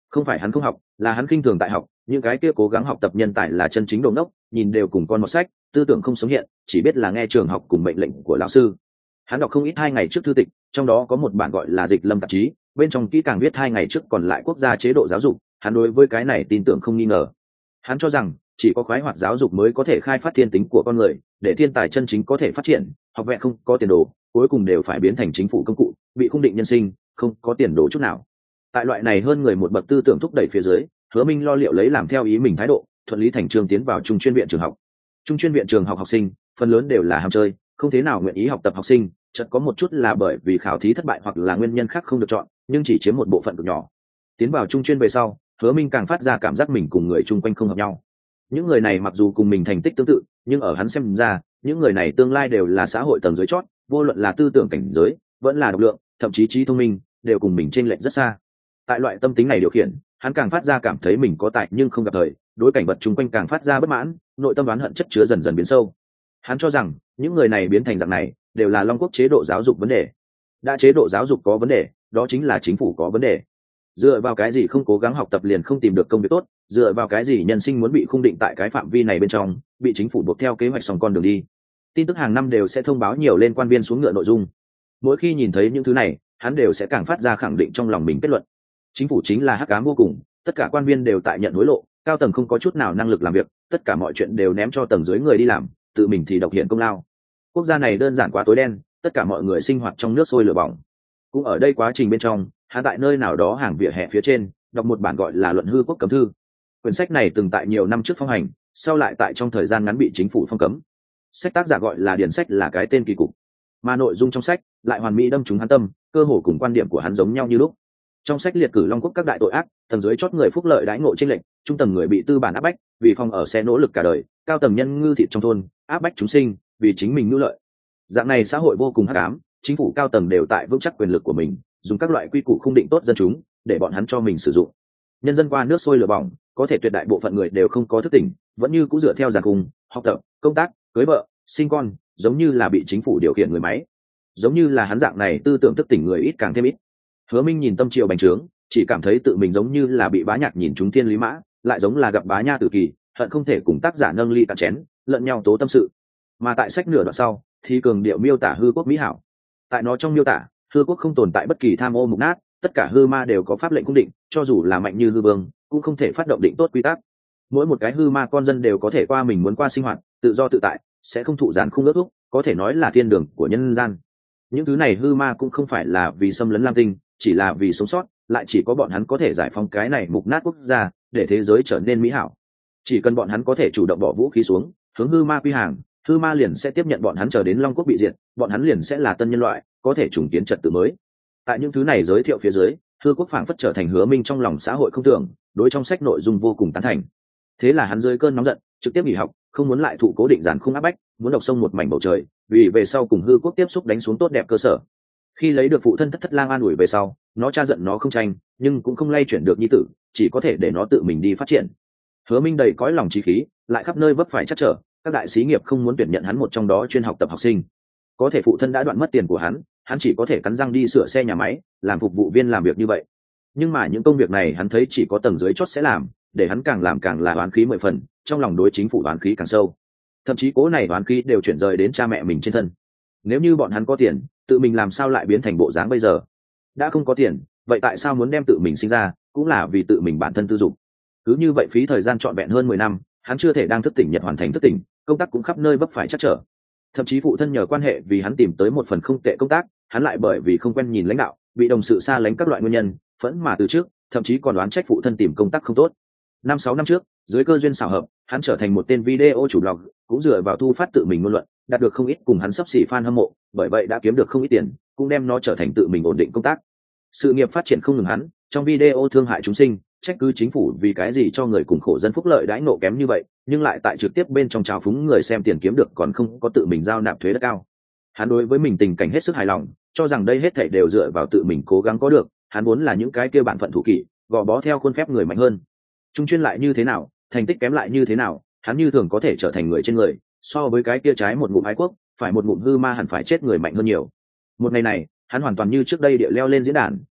Không phải hắn không học, là hắn khinh thường tại học, những cái kia cố gắng học tập nhân tài là chân chính đồ ngốc, nhìn đều cùng con một sách, tư tưởng không sống hiện, chỉ biết là nghe trường học cùng mệnh lệnh của lão sư. Hắn đọc không ít 2 ngày trước thư tịch, trong đó có một bản gọi là Dịch Lâm tạp chí, bên trong kỹ càng viết 2 ngày trước còn lại quốc gia chế độ giáo dục, hắn đối với cái này tin tưởng không nghi ngờ. Hắn cho rằng chỉ có khoái hoạt giáo dục mới có thể khai phát thiên tính của con người, để thiên tài chân chính có thể phát triển, học vẹn không có tiền đồ, cuối cùng đều phải biến thành chính phủ công cụ, bị khung định nhân sinh, không có tiền đồ chút nào. Tại loại này hơn người một bậc tư tưởng thúc đẩy phía dưới, Hứa Minh lo liệu lấy làm theo ý mình thái độ, thuận lý thành trương tiến vào trung chuyên viện trường học. Trung chuyên viện trường học học sinh, phần lớn đều là ham chơi, không thế nào nguyện ý học tập học sinh, chợt có một chút là bởi vì khảo thí thất bại hoặc là nguyên nhân khác không được chọn, nhưng chỉ chiếm một bộ phận cực nhỏ. Tiến vào trung chuyên về sau, Hứa Minh càng phát ra cảm giác mình cùng người chung quanh không hợp nhau. Những người này mặc dù cùng mình thành tích tương tự, nhưng ở hắn xem ra, những người này tương lai đều là xã hội tầng dưới chót, vô luận là tư tưởng cảnh giới, vẫn là độc lượng, thậm chí trí thông minh, đều cùng mình chênh lệch rất xa. Tại loại tâm tính này điều khiển, hắn càng phát ra cảm thấy mình có tài nhưng không gặp thời, đối cảnh vật chung quanh càng phát ra bất mãn, nội tâm đoán hận chất chứa dần dần biến sâu. Hắn cho rằng những người này biến thành dạng này đều là Long Quốc chế độ giáo dục vấn đề. Đã chế độ giáo dục có vấn đề, đó chính là chính phủ có vấn đề. Dựa vào cái gì không cố gắng học tập liền không tìm được công việc tốt, dựa vào cái gì nhân sinh muốn bị khung định tại cái phạm vi này bên trong, bị chính phủ buộc theo kế hoạch sòng con đường đi. Tin tức hàng năm đều sẽ thông báo nhiều lên quan viên xuống ngựa nội dung. Mỗi khi nhìn thấy những thứ này, hắn đều sẽ càng phát ra khẳng định trong lòng mình kết luận. Chính phủ chính là hắc ám vô cùng, tất cả quan viên đều tại nhận hối lộ, cao tầng không có chút nào năng lực làm việc, tất cả mọi chuyện đều ném cho tầng dưới người đi làm, tự mình thì độc hiện công lao. Quốc gia này đơn giản quá tối đen, tất cả mọi người sinh hoạt trong nước sôi lửa bỏng. Cũng ở đây quá trình bên trong, hắn tại nơi nào đó hàng vỉa hè phía trên đọc một bản gọi là Luận hư quốc cấm thư. Quyển sách này từng tại nhiều năm trước phong hành, sau lại tại trong thời gian ngắn bị chính phủ phong cấm. Sách tác giả gọi là Điển Sách, là cái tên kỳ cục, mà nội dung trong sách lại hoàn mỹ đâm trúng hắn tâm, cơ hồ cùng quan điểm của hắn giống nhau như lúc. Trong sách liệt cử Long Quốc các đại tội ác, tầng dưới chót người phúc lợi đãi ngộ chênh lệch, trung tầng người bị tư bản áp bách, vì phòng ở xe nỗ lực cả đời, cao tầng nhân ngư thịt trong thôn, áp bách chúng sinh, vì chính mình nhu lợi. Dạng này xã hội vô cùng hắc ám, chính phủ cao tầng đều tại vững chắc quyền lực của mình, dùng các loại quy củ khung định tốt dân chúng, để bọn hắn cho mình sử dụng. Nhân dân qua nước sôi lửa bỏng, có thể tuyệt đại bộ phận người đều không có thức tỉnh, vẫn như cũ dựa theo giàn khung, học tập, công tác, cưới vợ, sinh con, giống như là bị chính phủ điều khiển người máy. Giống như là hắn dạng này tư tưởng thức tỉnh người ít càng thêm ít. Hứa Minh nhìn tâm triều bành trướng, chỉ cảm thấy tự mình giống như là bị bá nhạc nhìn trúng thiên lý mã, lại giống là gặp bá nha tự kỳ, hận không thể cùng tác giả nâng ly cạn chén, lẫn nhau tố tâm sự. Mà tại sách nửa đoạn sau, thì cường điệu miêu tả hư quốc mỹ hảo. Tại nó trong miêu tả, hư quốc không tồn tại bất kỳ tham ô mục nát, tất cả hư ma đều có pháp lệnh cung định, cho dù là mạnh như hư vương, cũng không thể phát động định tốt quy tắc. Mỗi một cái hư ma con dân đều có thể qua mình muốn qua sinh hoạt, tự do tự tại, sẽ không thụ giàn khung ước thúc, có thể nói là thiên đường của nhân gian. Những thứ này hư ma cũng không phải là vì xâm lấn Lam Tinh, chỉ là vì sống sót, lại chỉ có bọn hắn có thể giải phóng cái này mục nát quốc gia, để thế giới trở nên mỹ hảo. Chỉ cần bọn hắn có thể chủ động bỏ vũ khí xuống, hướng hư ma quy hàng, hư ma liền sẽ tiếp nhận bọn hắn, chờ đến Long Quốc bị diệt, bọn hắn liền sẽ là tân nhân loại, có thể trùng kiến trật tự mới. Tại những thứ này giới thiệu phía dưới, hư quốc phảng phất trở thành Hứa Minh trong lòng xã hội không tưởng, đối trong sách nội dung vô cùng tán thành. Thế là hắn dưới cơn nóng giận, trực tiếp nghỉ học, không muốn lại thụ cố định giàn khung áp bách, muốn độc sông một mảnh bầu trời, vì về sau cùng hư quốc tiếp xúc đánh xuống tốt đẹp cơ sở. Khi lấy được phụ thân Thất Thất Lang an ủi về sau, nó tra giận nó không tranh, nhưng cũng không lay chuyển được nhi tử, chỉ có thể để nó tự mình đi phát triển. Hứa Minh đầy cõi lòng chí khí, lại khắp nơi vấp phải trắc trở, các đại xí nghiệp không muốn tuyển nhận hắn một trong đó chuyên học tập học sinh. Có thể phụ thân đã đoạn mất tiền của hắn chỉ có thể cắn răng đi sửa xe nhà máy, làm phục vụ viên làm việc như vậy. Nhưng mà những công việc này hắn thấy chỉ có tầng dưới chót sẽ làm, để hắn càng làm càng là oán khí 10 phần, trong lòng đối chính phủ oán khí càng sâu. Thậm chí cố này oán khí đều chuyển rời đến cha mẹ mình trên thân. Nếu như bọn hắn có tiền, tự mình làm sao lại biến thành bộ dáng bây giờ? Đã không có tiền, vậy tại sao muốn đem tự mình sinh ra, cũng là vì tự mình bản thân tư dục. Cứ như vậy phí thời gian trọn vẹn hơn 10 năm, hắn chưa thể đang thức tỉnh nhật hoàn thành thức tỉnh, công tác cũng khắp nơi vấp phải trắc trở. Thậm chí phụ thân nhờ quan hệ vì hắn tìm tới một phần không tệ công tác, hắn lại bởi vì không quen nhìn lãnh đạo, bị đồng sự xa lánh các loại nguyên nhân, phẫn mà từ trước, thậm chí còn đoán trách phụ thân tìm công tác không tốt. 5-6 năm trước, dưới cơ duyên xảo hợp, hắn trở thành một tên video chủ blog, cũng dựa vào thu phát tự mình ngôn luận, đạt được không ít cùng hắn sắp xỉ fan hâm mộ, bởi vậy đã kiếm được không ít tiền, cũng đem nó trở thành tự mình ổn định công tác. Sự nghiệp phát triển không ngừng hắn, trong video thương hại chúng sinh, trách cứ chính phủ vì cái gì cho người cùng khổ dân phúc lợi đãi ngộ kém như vậy, nhưng lại tại trực tiếp bên trong trào phúng người xem tiền kiếm được còn không có tự mình giao nạp thuế đất cao. Hắn đối với mình tình cảnh hết sức hài lòng, cho rằng đây hết thảy đều dựa vào tự mình cố gắng có được, hắn vốn là những cái kia bản phận thủ kỷ, gò bó theo khuôn phép người mạnh hơn. Trung chuyên lại như thế nào, thành tích kém lại như thế nào, hắn như thường có thể trở thành người trên người, so với cái kia trái một ngụm ái quốc, phải một ngụm hư ma hẳn phải chết người mạnh hơn nhiều. Một ngày này, hắn hoàn toàn như trước đây địa leo lên diễn đàn,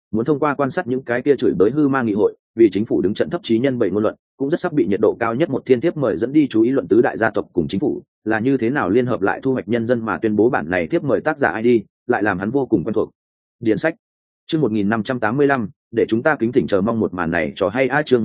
muốn thông qua quan sát những cái kia chửi bới hư ma nghị hội vì chính phủ đứng trận thấp chí nhân bảy ngôn luận cũng rất sắp bị nhiệt độ cao nhất một thiên tiếp mời dẫn đi chú ý luận tứ đại gia tộc cùng chính phủ là như thế nào liên hợp lại thu hoạch nhân dân mà tuyên bố bản này tiếp mời tác giả ID lại làm hắn vô cùng quen thuộc. Điển sách chương 1585 để chúng ta kính thỉnh chờ mong một màn này trò hay chương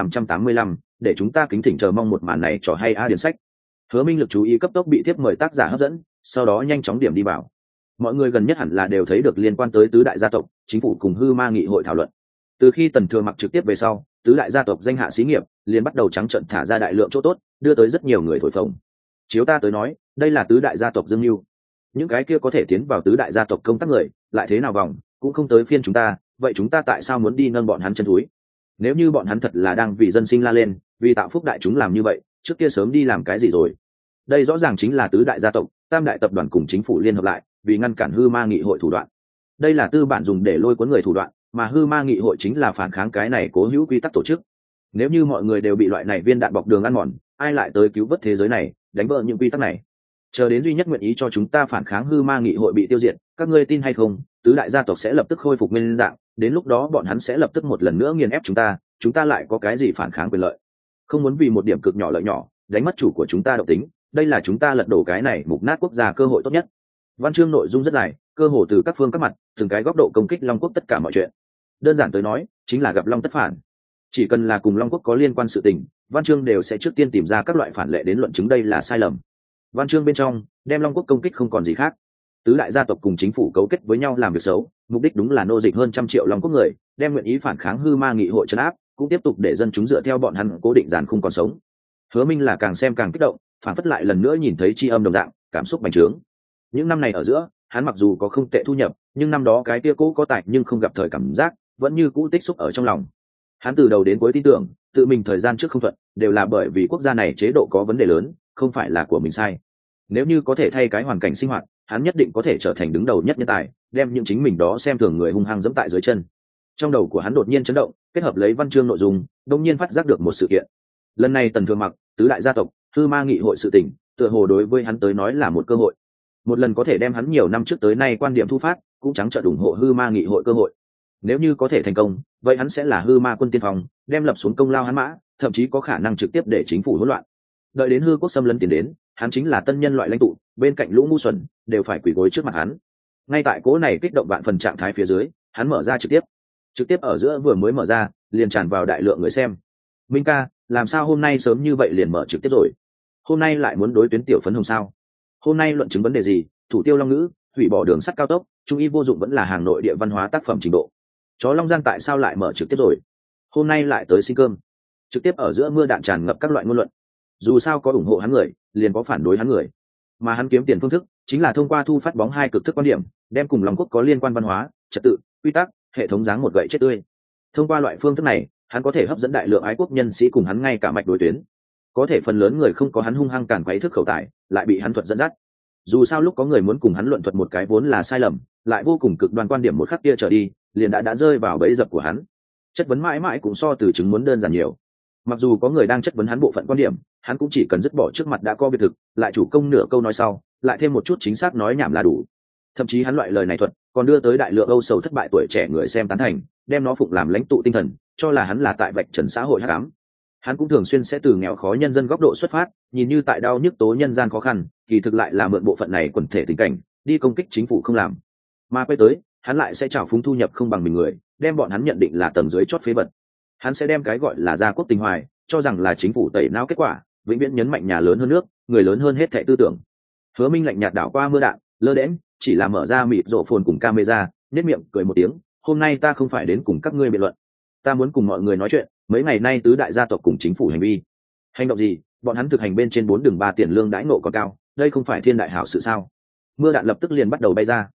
1585 để chúng ta kính thỉnh chờ mong một màn này trò hay điển sách. Hứa Minh lực chú ý cấp tốc bị tiếp mời tác giả hấp dẫn, sau đó nhanh chóng điểm đi vào. Mọi người gần nhất hẳn là đều thấy được liên quan tới tứ đại gia tộc, chính phủ cùng hư ma nghị hội thảo luận. Từ khi Tần Thừa Mặc trực tiếp về sau, tứ đại gia tộc danh hạ xí nghiệp liền bắt đầu trắng trợn thả ra đại lượng chỗ tốt, đưa tới rất nhiều người thổi phồng. Chiếu ta tới nói, đây là tứ đại gia tộc dương mưu. Những cái kia có thể tiến vào tứ đại gia tộc công tác người, lại thế nào vòng, cũng không tới phiên chúng ta, vậy chúng ta tại sao muốn đi nâng bọn hắn chân túi? Nếu như bọn hắn thật là đang vì dân sinh la lên, vì tạo phúc đại chúng làm như vậy, trước kia sớm đi làm cái gì rồi? Đây rõ ràng chính là tứ đại gia tộc, tam đại tập đoàn cùng chính phủ liên hợp lại, vì ngăn cản hư ma nghị hội thủ đoạn. Đây là tư bản dùng để lôi cuốn người thủ đoạn, mà hư ma nghị hội chính là phản kháng cái này cố hữu quy tắc tổ chức. Nếu như mọi người đều bị loại này viên đạn bọc đường ăn mòn, ai lại tới cứu vớt thế giới này, đánh vỡ những quy tắc này? Chờ đến duy nhất nguyện ý cho chúng ta phản kháng hư ma nghị hội bị tiêu diệt, các ngươi tin hay không, tứ đại gia tộc sẽ lập tức khôi phục nguyên dạng, đến lúc đó bọn hắn sẽ lập tức một lần nữa nghiền ép chúng ta lại có cái gì phản kháng quyền lợi? Không muốn vì một điểm cực nhỏ lợi nhỏ, đánh mất chủ của chúng ta độc tính, đây là chúng ta lật đổ cái này mục nát quốc gia cơ hội tốt nhất. Văn chương nội dung rất dài, cơ hồ từ các phương các mặt, từng cái góc độ công kích Long Quốc tất cả mọi chuyện. Đơn giản tới nói, chính là gặp Long tất phản. Chỉ cần là cùng Long Quốc có liên quan sự tình, văn chương đều sẽ trước tiên tìm ra các loại phản lệ đến luận chứng đây là sai lầm. Văn chương bên trong, đem Long Quốc công kích không còn gì khác. Tứ đại gia tộc cùng chính phủ cấu kết với nhau làm việc xấu, mục đích đúng là nô dịch hơn 100 triệu Long Quốc người, đem nguyện ý phản kháng hư ma nghị hội trấn áp, cũng tiếp tục để dân chúng dựa theo bọn hắn cố định dàn khung còn sống. Hứa Minh là càng xem càng kích động, phản phất lại lần nữa nhìn thấy tri âm đồng dạng, cảm xúc bành trướng. Những năm này ở giữa, hắn mặc dù có không tệ thu nhập, nhưng năm đó cái kia cũ có tài nhưng không gặp thời cảm giác, vẫn như cũ tích xúc ở trong lòng. Hắn từ đầu đến cuối tin tưởng, tự mình thời gian trước không thuận, đều là bởi vì quốc gia này chế độ có vấn đề lớn, không phải là của mình sai. Nếu như có thể thay cái hoàn cảnh sinh hoạt, hắn nhất định có thể trở thành đứng đầu nhất nhân tài, đem những chính mình đó xem thường người hung hăng giẫm tại dưới chân. Trong đầu của hắn đột nhiên chấn động, kết hợp lấy văn chương nội dung, đột nhiên phát giác được một sự kiện. Lần này Tần Thừa Mặc, tứ đại gia tộc, hư ma nghị hội sự tình, tựa hồ đối với hắn tới nói là một cơ hội. Một lần có thể đem hắn nhiều năm trước tới nay quan điểm thu phát, cũng trắng trợn ủng hộ hư ma nghị hội cơ hội. Nếu như có thể thành công, vậy hắn sẽ là hư ma quân tiên phong, đem lập xuống công lao hắn mã, thậm chí có khả năng trực tiếp để chính phủ hỗn loạn. Đợi đến hư quốc xâm lấn tiến đến, hắn chính là tân nhân loại lãnh tụ, bên cạnh lũ ngu xuẩn đều phải quỳ gối trước mặt hắn. Ngay tại cố này kích động vạn phần trạng thái phía dưới, hắn mở ra trực tiếp ở giữa vừa mới mở ra, liền tràn vào đại lượng người xem. Minh ca, làm sao hôm nay sớm như vậy liền mở trực tiếp rồi? Hôm nay lại muốn đối tuyến tiểu phấn hồng sao? Hôm nay luận chứng vấn đề gì? Thủ tiêu Long Ngữ, hủy bỏ đường sắt cao tốc, trung y vô dụng vẫn là hàng nội địa văn hóa tác phẩm trình độ. Chó Long Giang tại sao lại mở trực tiếp rồi? Hôm nay lại tới xin cơm. Trực tiếp ở giữa mưa đạn tràn ngập các loại ngôn luận. Dù sao có ủng hộ hắn người, liền có phản đối hắn người. Mà hắn kiếm tiền phương thức chính là thông qua thu phát bóng hai cực thức quan điểm, đem cùng Long Quốc có liên quan văn hóa, trật tự, quy tắc, hệ thống dáng một gậy chết tươi. Thông qua loại phương thức này, hắn có thể hấp dẫn đại lượng ái quốc nhân sĩ cùng hắn ngay cả mạch đối tuyến. Có thể phần lớn người không có hắn hung hăng càn quấy thức khẩu tài, lại bị hắn thuật dẫn dắt. Dù sao lúc có người muốn cùng hắn luận thuật một cái vốn là sai lầm, lại vô cùng cực đoan quan điểm một khắc kia trở đi, liền đã rơi vào bẫy dập của hắn. Chất vấn mãi mãi cũng so từ chứng muốn đơn giản nhiều. Mặc dù có người đang chất vấn hắn bộ phận quan điểm, hắn cũng chỉ cần dứt bỏ trước mặt đã có việc thực, lại chủ công nửa câu nói sau, lại thêm một chút chính xác nói nhảm là đủ. Thậm chí hắn loại lời này thuật, còn đưa tới đại lượng âu sầu thất bại tuổi trẻ người xem tán thành, đem nó phụng làm lãnh tụ tinh thần, cho là hắn là tại vạch trần xã hội hắc ám. Hắn cũng thường xuyên sẽ từ nghèo khó nhân dân góc độ xuất phát, nhìn như tại đau nhức tố nhân gian khó khăn, kỳ thực lại là mượn bộ phận này quần thể tình cảnh, đi công kích chính phủ không làm. Mà quay tới, hắn lại sẽ trào phúng thu nhập không bằng mình người, đem bọn hắn nhận định là tầng dưới chót phế vật. Hắn sẽ đem cái gọi là gia quốc tình hoài, cho rằng là chính phủ tẩy não kết quả, vĩnh viễn nhấn mạnh nhà lớn hơn nước, người lớn hơn hết thảy tư tưởng. Hứa Minh lạnh nhạt đảo qua mưa đạn, lơ đễnh, chỉ là mở ra mịt rộ phồn cùng camera, nhếch miệng cười một tiếng, hôm nay ta không phải đến cùng các ngươi biện luận, ta muốn cùng mọi người nói chuyện, mấy ngày nay tứ đại gia tộc cùng chính phủ hành vi. Hành động gì? Bọn hắn thực hành bên trên 4 đường 3 tiền lương đãi ngộ còn cao, đây không phải thiên đại hảo sự sao? Mưa đạn lập tức liền bắt đầu bay ra.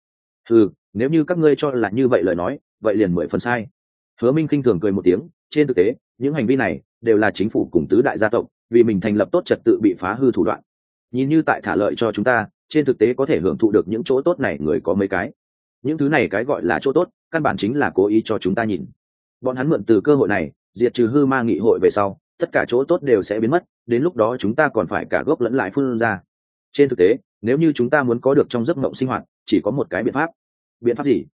Nếu như các ngươi cho là như vậy lời nói, vậy liền 10 phần sai. Hứa Minh khinh thường cười một tiếng, trên thực tế, những hành vi này đều là chính phủ cùng tứ đại gia tộc vì mình thành lập tốt trật tự bị phá hư thủ đoạn. Nhìn như tại thả lợi cho chúng ta, trên thực tế có thể hưởng thụ được những chỗ tốt này người có mấy cái. Những thứ này cái gọi là chỗ tốt, căn bản chính là cố ý cho chúng ta nhìn. Bọn hắn mượn từ cơ hội này, diệt trừ hư ma nghị hội về sau, tất cả chỗ tốt đều sẽ biến mất, đến lúc đó chúng ta còn phải cả gốc lẫn lại phun ra. Trên thực tế, nếu như chúng ta muốn có được trong giấc mộng sinh hoạt, chỉ có một cái biện pháp. Biện pháp gì?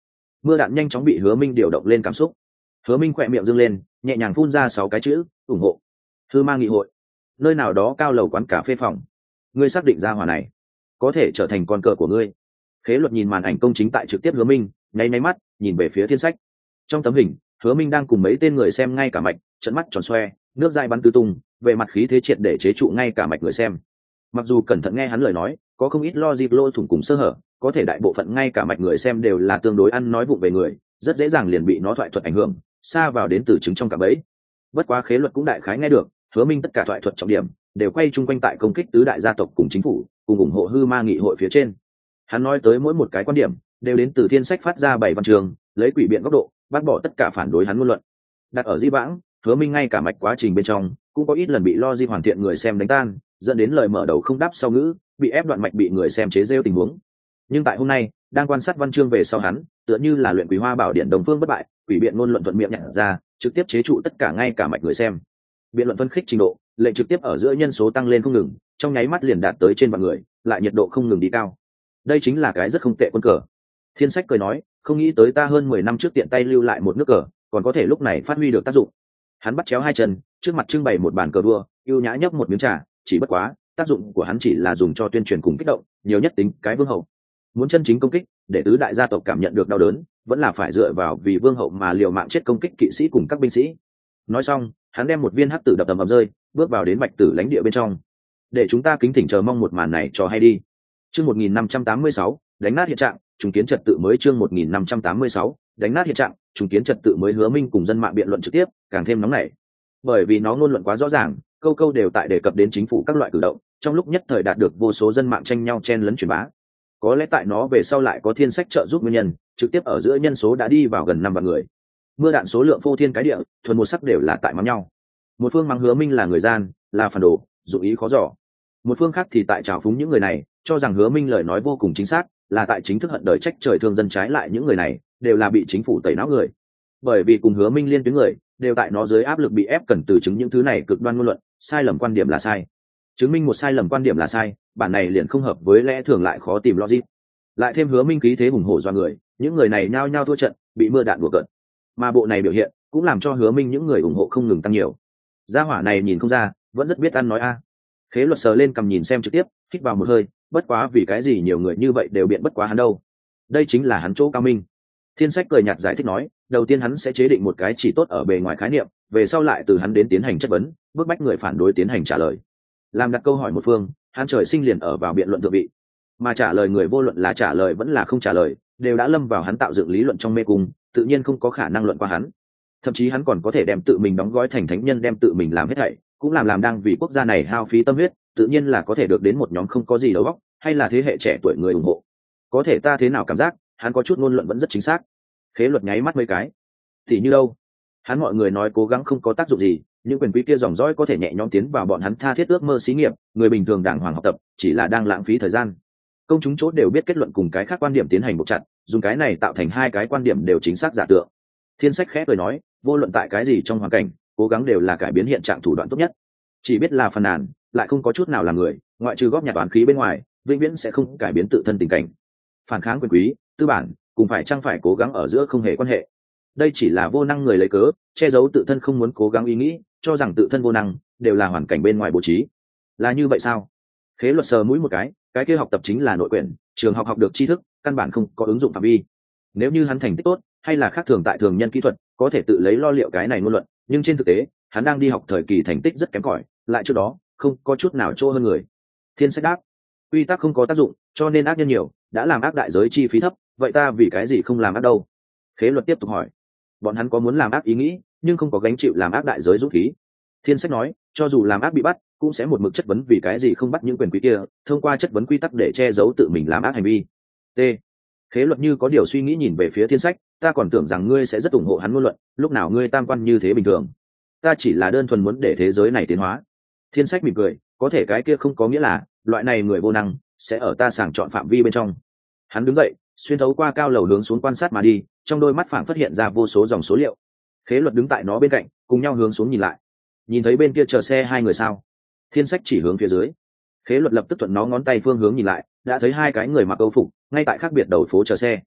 Mưa đạn nhanh chóng bị Hứa Minh điều động lên cảm xúc. Hứa Minh khỏe miệng dương lên, nhẹ nhàng phun ra 6 cái chữ: ủng hộ. Hư Ma nghị hội, nơi nào đó cao lầu quán cà phê phòng. Ngươi xác định ra hỏa này có thể trở thành con cờ của ngươi. Khế Luật nhìn màn ảnh công chính tại trực tiếp Hứa Minh, nháy nháy mắt nhìn về phía Thiên Sách. Trong tấm hình, Hứa Minh đang cùng mấy tên người xem ngay cả mạch, trận mắt tròn xoe, nước dai bắn tứ tung, về mặt khí thế triệt để chế trụ ngay cả mạch người xem. Mặc dù cẩn thận nghe hắn lời nói, có không ít logic lỗ thủng cùng sơ hở, có thể đại bộ phận ngay cả mạch người xem đều là tương đối ăn nói vụng về người, rất dễ dàng liền bị nó thoại thuật ảnh hưởng, xa vào đến từ chứng trong cả bẫy. Bất quá Khế Luật cũng đại khái nghe được, Hứa Minh tất cả thoại thuật trọng điểm đều quay chung quanh tại công kích tứ đại gia tộc cùng chính phủ, cùng ủng hộ Hư Ma nghị hội phía trên. Hắn nói tới mỗi một cái quan điểm đều đến từ Thiên Sách phát ra 7 văn trường, lấy quỷ biện góc độ bác bỏ tất cả phản đối hắn ngôn luận. Đặt ở di vãng, Hứa Minh ngay cả mạch quá trình bên trong cũng có ít lần bị logic hoàn thiện người xem đánh tan, dẫn đến lời mở đầu không đáp sau ngữ, bị ép đoạn mạch bị người xem chế giễu tình huống. Nhưng tại hôm nay, đang quan sát văn chương về sau hắn, tựa như là luyện Quý Hoa Bảo Điện Đồng Phương bất bại, quỷ biện ngôn luận thuận miệng nhận ra, trực tiếp chế trụ tất cả ngay cả mạch người xem. Biện luận phân khích trình độ, lệnh trực tiếp ở giữa nhân số tăng lên không ngừng, trong nháy mắt liền đạt tới trên vạn người, lại nhiệt độ không ngừng đi cao. Đây chính là cái rất không tệ quân cờ. Thiên Sách cười nói, không nghĩ tới ta hơn 10 năm trước tiện tay lưu lại một nước cờ, còn có thể lúc này phát huy được tác dụng. Hắn bắt chéo hai chân, trước mặt trưng bày một bàn cờ đua, ưu nhã nhấp một miếng trà, chỉ bất quá, tác dụng của hắn chỉ là dùng cho tuyên truyền cùng kích động, nhiều nhất tính cái vương hậu. Muốn chân chính công kích, để tứ đại gia tộc cảm nhận được đau đớn, vẫn là phải dựa vào vì vương hậu mà liều mạng chết công kích kỵ sĩ cùng các binh sĩ. Nói xong, hắn đem một viên hắc tử đập tầm ầm rơi, bước vào đến Bạch Tử lãnh địa bên trong. Để chúng ta kính thỉnh chờ mong một màn này cho hay đi. Chương 1586, đánh nát hiện trạng, trùng kiến trật tự mới. Chương 1586, đánh nát hiện trạng, trùng kiến trật tự mới. Hứa Minh cùng dân mạng biện luận trực tiếp, càng thêm nóng nảy. Bởi vì nó ngôn luận quá rõ ràng, câu câu đều tại đề cập đến chính phủ các loại cử động, trong lúc nhất thời đạt được vô số dân mạng tranh nhau chen lấn truyền bá. Có lẽ tại nó về sau lại có Thiên Sách trợ giúp nguyên nhân, trực tiếp ở giữa nhân số đã đi vào gần 5 vạn người. Mưa đạn số lượng phô thiên cái địa, thuần một sắc đều là tại mắng nhau. Một phương mắng Hứa Minh là người gian, là phản đồ, dụng ý khó dò. Một phương khác thì tại trào phúng những người này, cho rằng Hứa Minh lời nói vô cùng chính xác, là tại chính thức hận đời trách trời thương dân. Trái lại những người này đều là bị chính phủ tẩy não người, bởi vì cùng Hứa Minh liên tuyến người đều tại nó dưới áp lực bị ép cần từ chứng những thứ này cực đoan ngôn luận, sai lầm quan điểm là sai, chứng minh một sai lầm quan điểm là sai, bản này liền không hợp với lẽ thường, lại khó tìm logic. Lại thêm Hứa Minh khí thế hùng hổ do người, những người này nhao nhao thua trận, bị mưa đạn đùa cợt. Mà bộ này biểu hiện cũng làm cho Hứa Minh những người ủng hộ không ngừng tăng nhiều. Gia hỏa này nhìn không ra, vẫn rất biết ăn nói a. Khế Luật sờ lên cầm nhìn xem trực tiếp, hít vào một hơi, bất quá vì cái gì nhiều người như vậy đều biện bất quá hắn đâu. Đây chính là hắn chỗ cao minh. Thiên Sách cười nhạt giải thích nói, đầu tiên hắn sẽ chế định một cái chỉ tốt ở bề ngoài khái niệm, về sau lại từ hắn đến tiến hành chất vấn, bức bách người phản đối tiến hành trả lời. Làm đặt câu hỏi một phương, hắn trời sinh liền ở vào biện luận thượng vị, mà trả lời người vô luận là trả lời vẫn là không trả lời, đều đã lâm vào hắn tạo dựng lý luận trong mê cung, tự nhiên không có khả năng luận qua hắn. Thậm chí hắn còn có thể đem tự mình đóng gói thành thánh nhân, đem tự mình làm hết thảy, cũng làm đang vì quốc gia này hao phí tâm huyết, tự nhiên là có thể được đến một nhóm không có gì đầu óc, hay là thế hệ trẻ tuổi người ủng hộ. Có thể ta thế nào cảm giác, hắn có chút ngôn luận vẫn rất chính xác. Khế Luật nháy mắt mấy cái. Thì như đâu? Hắn mọi người nói cố gắng không có tác dụng gì, những quyền quý kia dòng dõi có thể nhẹ nhõm tiến vào bọn hắn tha thiết ước mơ xí nghiệp, người bình thường đàng hoàng học tập, chỉ là đang lãng phí thời gian. Công chúng chốt đều biết kết luận cùng cái khác quan điểm tiến hành buộc chặt, dùng cái này tạo thành hai cái quan điểm đều chính xác giả tượng. Thiên Sách khẽ cười nói, vô luận tại cái gì trong hoàn cảnh, cố gắng đều là cải biến hiện trạng thủ đoạn tốt nhất. Chỉ biết là phàn nàn, lại không có chút nào là người, ngoại trừ góp nhặt toán khí bên ngoài, vĩnh viễn sẽ không cải biến tự thân tình cảnh. Phản kháng quyền quý, tư bản, cùng phải chăng phải cố gắng ở giữa không hề quan hệ. Đây chỉ là vô năng người lấy cớ, che giấu tự thân không muốn cố gắng ý nghĩ, cho rằng tự thân vô năng, đều là hoàn cảnh bên ngoài bố trí. Là như vậy sao? Khế Luật sờ mũi một cái kia học tập chính là nội quyển, trường học học được tri thức, căn bản không có ứng dụng phạm vi. Nếu như hắn thành tích tốt, hay là khác thường tại thường nhân kỹ thuật, có thể tự lấy lo liệu cái này ngôn luận, nhưng trên thực tế, hắn đang đi học thời kỳ thành tích rất kém cỏi, lại trước đó không có chút nào chỗ hơn người. Thiên Sách đáp, quy tắc không có tác dụng, cho nên ác nhân nhiều, đã làm ác đại giới chi phí thấp, vậy ta vì cái gì không làm ác đâu? Khế Luật tiếp tục hỏi. Bọn hắn có muốn làm ác ý nghĩ, nhưng không có gánh chịu làm ác đại giới dũng khí. Thiên Sách nói, cho dù làm ác bị bắt, cũng sẽ một mực chất vấn vì cái gì không bắt những quyền quý kia, thông qua chất vấn quy tắc để che giấu tự mình làm ác hành vi. T. Khế Luật như có điều suy nghĩ nhìn về phía Thiên Sách, ta còn tưởng rằng ngươi sẽ rất ủng hộ hắn ngôn luận, lúc nào ngươi tam quan như thế bình thường. Ta chỉ là đơn thuần muốn để thế giới này tiến hóa. Thiên Sách mỉm cười, có thể cái kia không có nghĩa là loại này người vô năng sẽ ở ta sàng chọn phạm vi bên trong. Hắn đứng dậy, xuyên thấu qua cao lầu hướng xuống quan sát mà đi, trong đôi mắt phảng phát hiện ra vô số dòng số liệu. Khế Luật đứng tại nó bên cạnh, cùng nhau hướng xuống nhìn lại. Nhìn thấy bên kia chờ xe hai người sao? Thiên Sách chỉ hướng phía dưới. Khế Luật lập tức thuận nó ngón tay phương hướng nhìn lại, đã thấy hai cái người mặc âu phục, ngay tại khác biệt đầu phố chờ xe.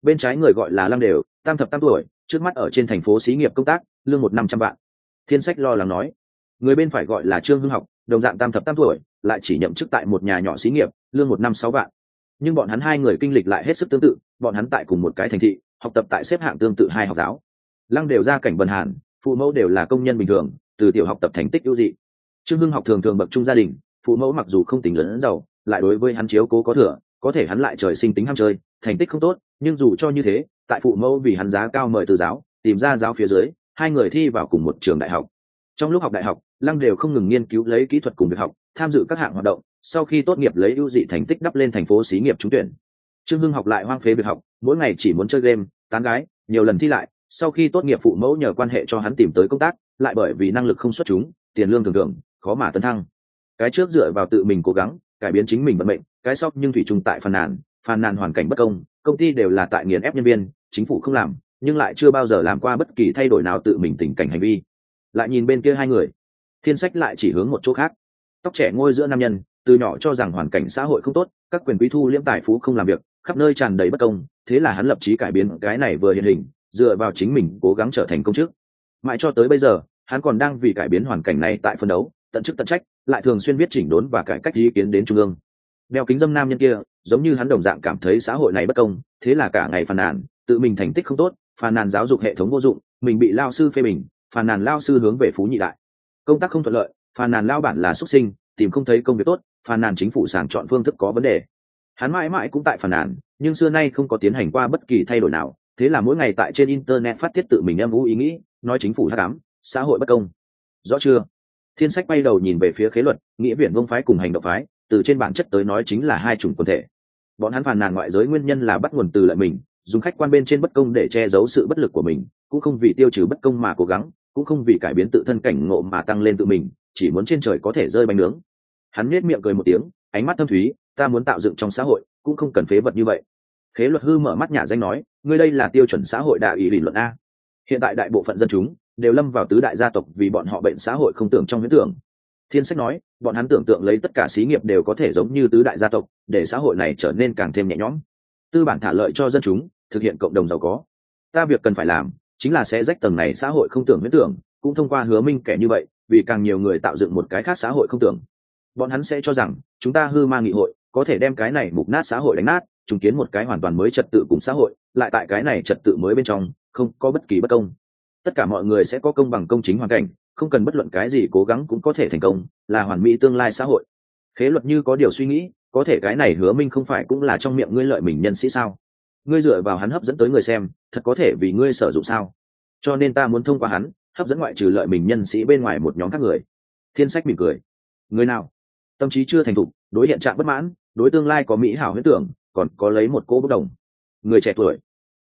bên trái người gọi là Lăng Đều, tam thập tam tuổi, trước mắt ở trên thành phố xí nghiệp công tác, lương 1 năm 100 vạn. Thiên Sách lo lắng nói. Người bên phải gọi là Trương Hưng Học, đồng dạng tam thập tam tuổi, lại chỉ nhậm chức tại một nhà nhỏ xí nghiệp, lương 1 năm 6 vạn. Nhưng bọn hắn hai người kinh lịch lại hết sức tương tự, bọn hắn tại cùng một cái thành thị, học tập tại xếp hạng tương tự hai học giáo. Lăng Đều gia cảnh bần hàn, phụ mẫu đều là công nhân bình thường, từ tiểu học tập thành tích ưu dị. Trương Hưng Học thường thường bậc trung gia đình, phụ mẫu mặc dù không tính lớn giàu, lại đối với hắn chiếu cố có thừa, có thể hắn lại trời sinh tính ham chơi, thành tích không tốt, nhưng dù cho như thế, tại phụ mẫu vì hắn giá cao mời từ giáo, tìm ra giáo phía dưới, hai người thi vào cùng một trường đại học. Trong lúc học đại học, Lăng Đều không ngừng nghiên cứu lấy kỹ thuật cùng việc học, tham dự các hạng hoạt động, sau khi tốt nghiệp lấy ưu dị thành tích đắp lên thành phố xí nghiệp trúng tuyển. Trương Hưng Học lại hoang phế việc học, mỗi ngày chỉ muốn chơi game, tán gái, nhiều lần thi lại, sau khi tốt nghiệp phụ mẫu nhờ quan hệ cho hắn tìm tới công tác, lại bởi vì năng lực không xuất chúng, tiền lương thường thường, khó mà tấn thăng. Cái trước dựa vào tự mình cố gắng, cải biến chính mình vận mệnh, cái sau nhưng thủy chung tại phàn nàn hoàn cảnh bất công, công ty đều là tại nghiền ép nhân viên, chính phủ không làm, nhưng lại chưa bao giờ làm qua bất kỳ thay đổi nào tự mình tình cảnh hành vi. Lại nhìn bên kia hai người, Thiên Sách lại chỉ hướng một chỗ khác. Tóc trẻ ngôi giữa nam nhân, từ nhỏ cho rằng hoàn cảnh xã hội không tốt, các quyền quý thu liễm tài phú không làm việc, khắp nơi tràn đầy bất công, thế là hắn lập chí cải biến cái này vừa hiện hình, dựa vào chính mình cố gắng trở thành công chức. Mãi cho tới bây giờ, hắn còn đang vì cải biến hoàn cảnh này tại phân đấu, tận chức tận trách, lại thường xuyên viết chỉnh đốn và cải cách ý kiến đến trung ương. Đeo kính dâm nam nhân kia, giống như hắn đồng dạng cảm thấy xã hội này bất công, thế là cả ngày phàn nàn, tự mình thành tích không tốt, phàn nàn giáo dục hệ thống vô dụng, mình bị lao sư phê bình, phàn nàn lao sư hướng về phú nhị đại, công tác không thuận lợi, phàn nàn lao bản là xuất sinh, tìm không thấy công việc tốt, phàn nàn chính phủ sàng chọn phương thức có vấn đề. Hắn mãi mãi cũng tại phàn nàn, nhưng xưa nay không có tiến hành qua bất kỳ thay đổi nào, thế là mỗi ngày tại trên internet phát tiết tự mình âm u ý nghĩ, nói chính phủ hắc ám, xã hội bất công. Rõ chưa? Thiên Sách bay đầu nhìn về phía Khế Luật, nghĩa viển vông phái cùng hành động phái, từ trên bản chất tới nói chính là hai chủng quần thể. Bọn hắn phàn nàn ngoại giới nguyên nhân là bắt nguồn từ lợi mình, dùng khách quan bên trên bất công để che giấu sự bất lực của mình, cũng không vì tiêu trừ bất công mà cố gắng, cũng không vì cải biến tự thân cảnh ngộ mà tăng lên tự mình, chỉ muốn trên trời có thể rơi bánh nướng. Hắn nhếch miệng cười một tiếng, ánh mắt thâm thúy, ta muốn tạo dựng trong xã hội, cũng không cần phế vật như vậy. Khế Luật hư mở mắt nhả danh nói, ngươi đây là tiêu chuẩn xã hội đạo ý lý luận a. Hiện tại đại bộ phận dân chúng đều lâm vào tứ đại gia tộc vì bọn họ bệnh xã hội không tưởng trong huyễn tưởng. Thiên Sách nói, bọn hắn tưởng tượng lấy tất cả xí nghiệp đều có thể giống như tứ đại gia tộc, để xã hội này trở nên càng thêm nhẹ nhõm. Tư bản thả lợi cho dân chúng, thực hiện cộng đồng giàu có. Ta việc cần phải làm chính là sẽ rách tầng này xã hội không tưởng huyễn tưởng, cũng thông qua Hứa Minh kẻ như vậy, vì càng nhiều người tạo dựng một cái khác xã hội không tưởng. Bọn hắn sẽ cho rằng chúng ta hư ma nghị hội có thể đem cái này mục nát xã hội đánh nát, chứng kiến một cái hoàn toàn mới trật tự cùng xã hội, lại tại cái này trật tự mới bên trong không có bất kỳ bất công. Tất cả mọi người sẽ có công bằng công chính hoàn cảnh, không cần bất luận cái gì cố gắng cũng có thể thành công, là hoàn mỹ tương lai xã hội. Khế Luật như có điều suy nghĩ, có thể cái này Hứa Minh không phải cũng là trong miệng ngươi lợi mình nhân sĩ sao? Ngươi dựa vào hắn hấp dẫn tới người xem, thật có thể vì ngươi sử dụng sao? Cho nên ta muốn thông qua hắn hấp dẫn ngoại trừ lợi mình nhân sĩ bên ngoài một nhóm các người. Thiên Sách mỉm cười. Người nào? Tâm trí chưa thành thục, đối hiện trạng bất mãn, đối tương lai có mỹ hảo huyễn tưởng, còn có lấy một cô bất đồng. Người trẻ tuổi.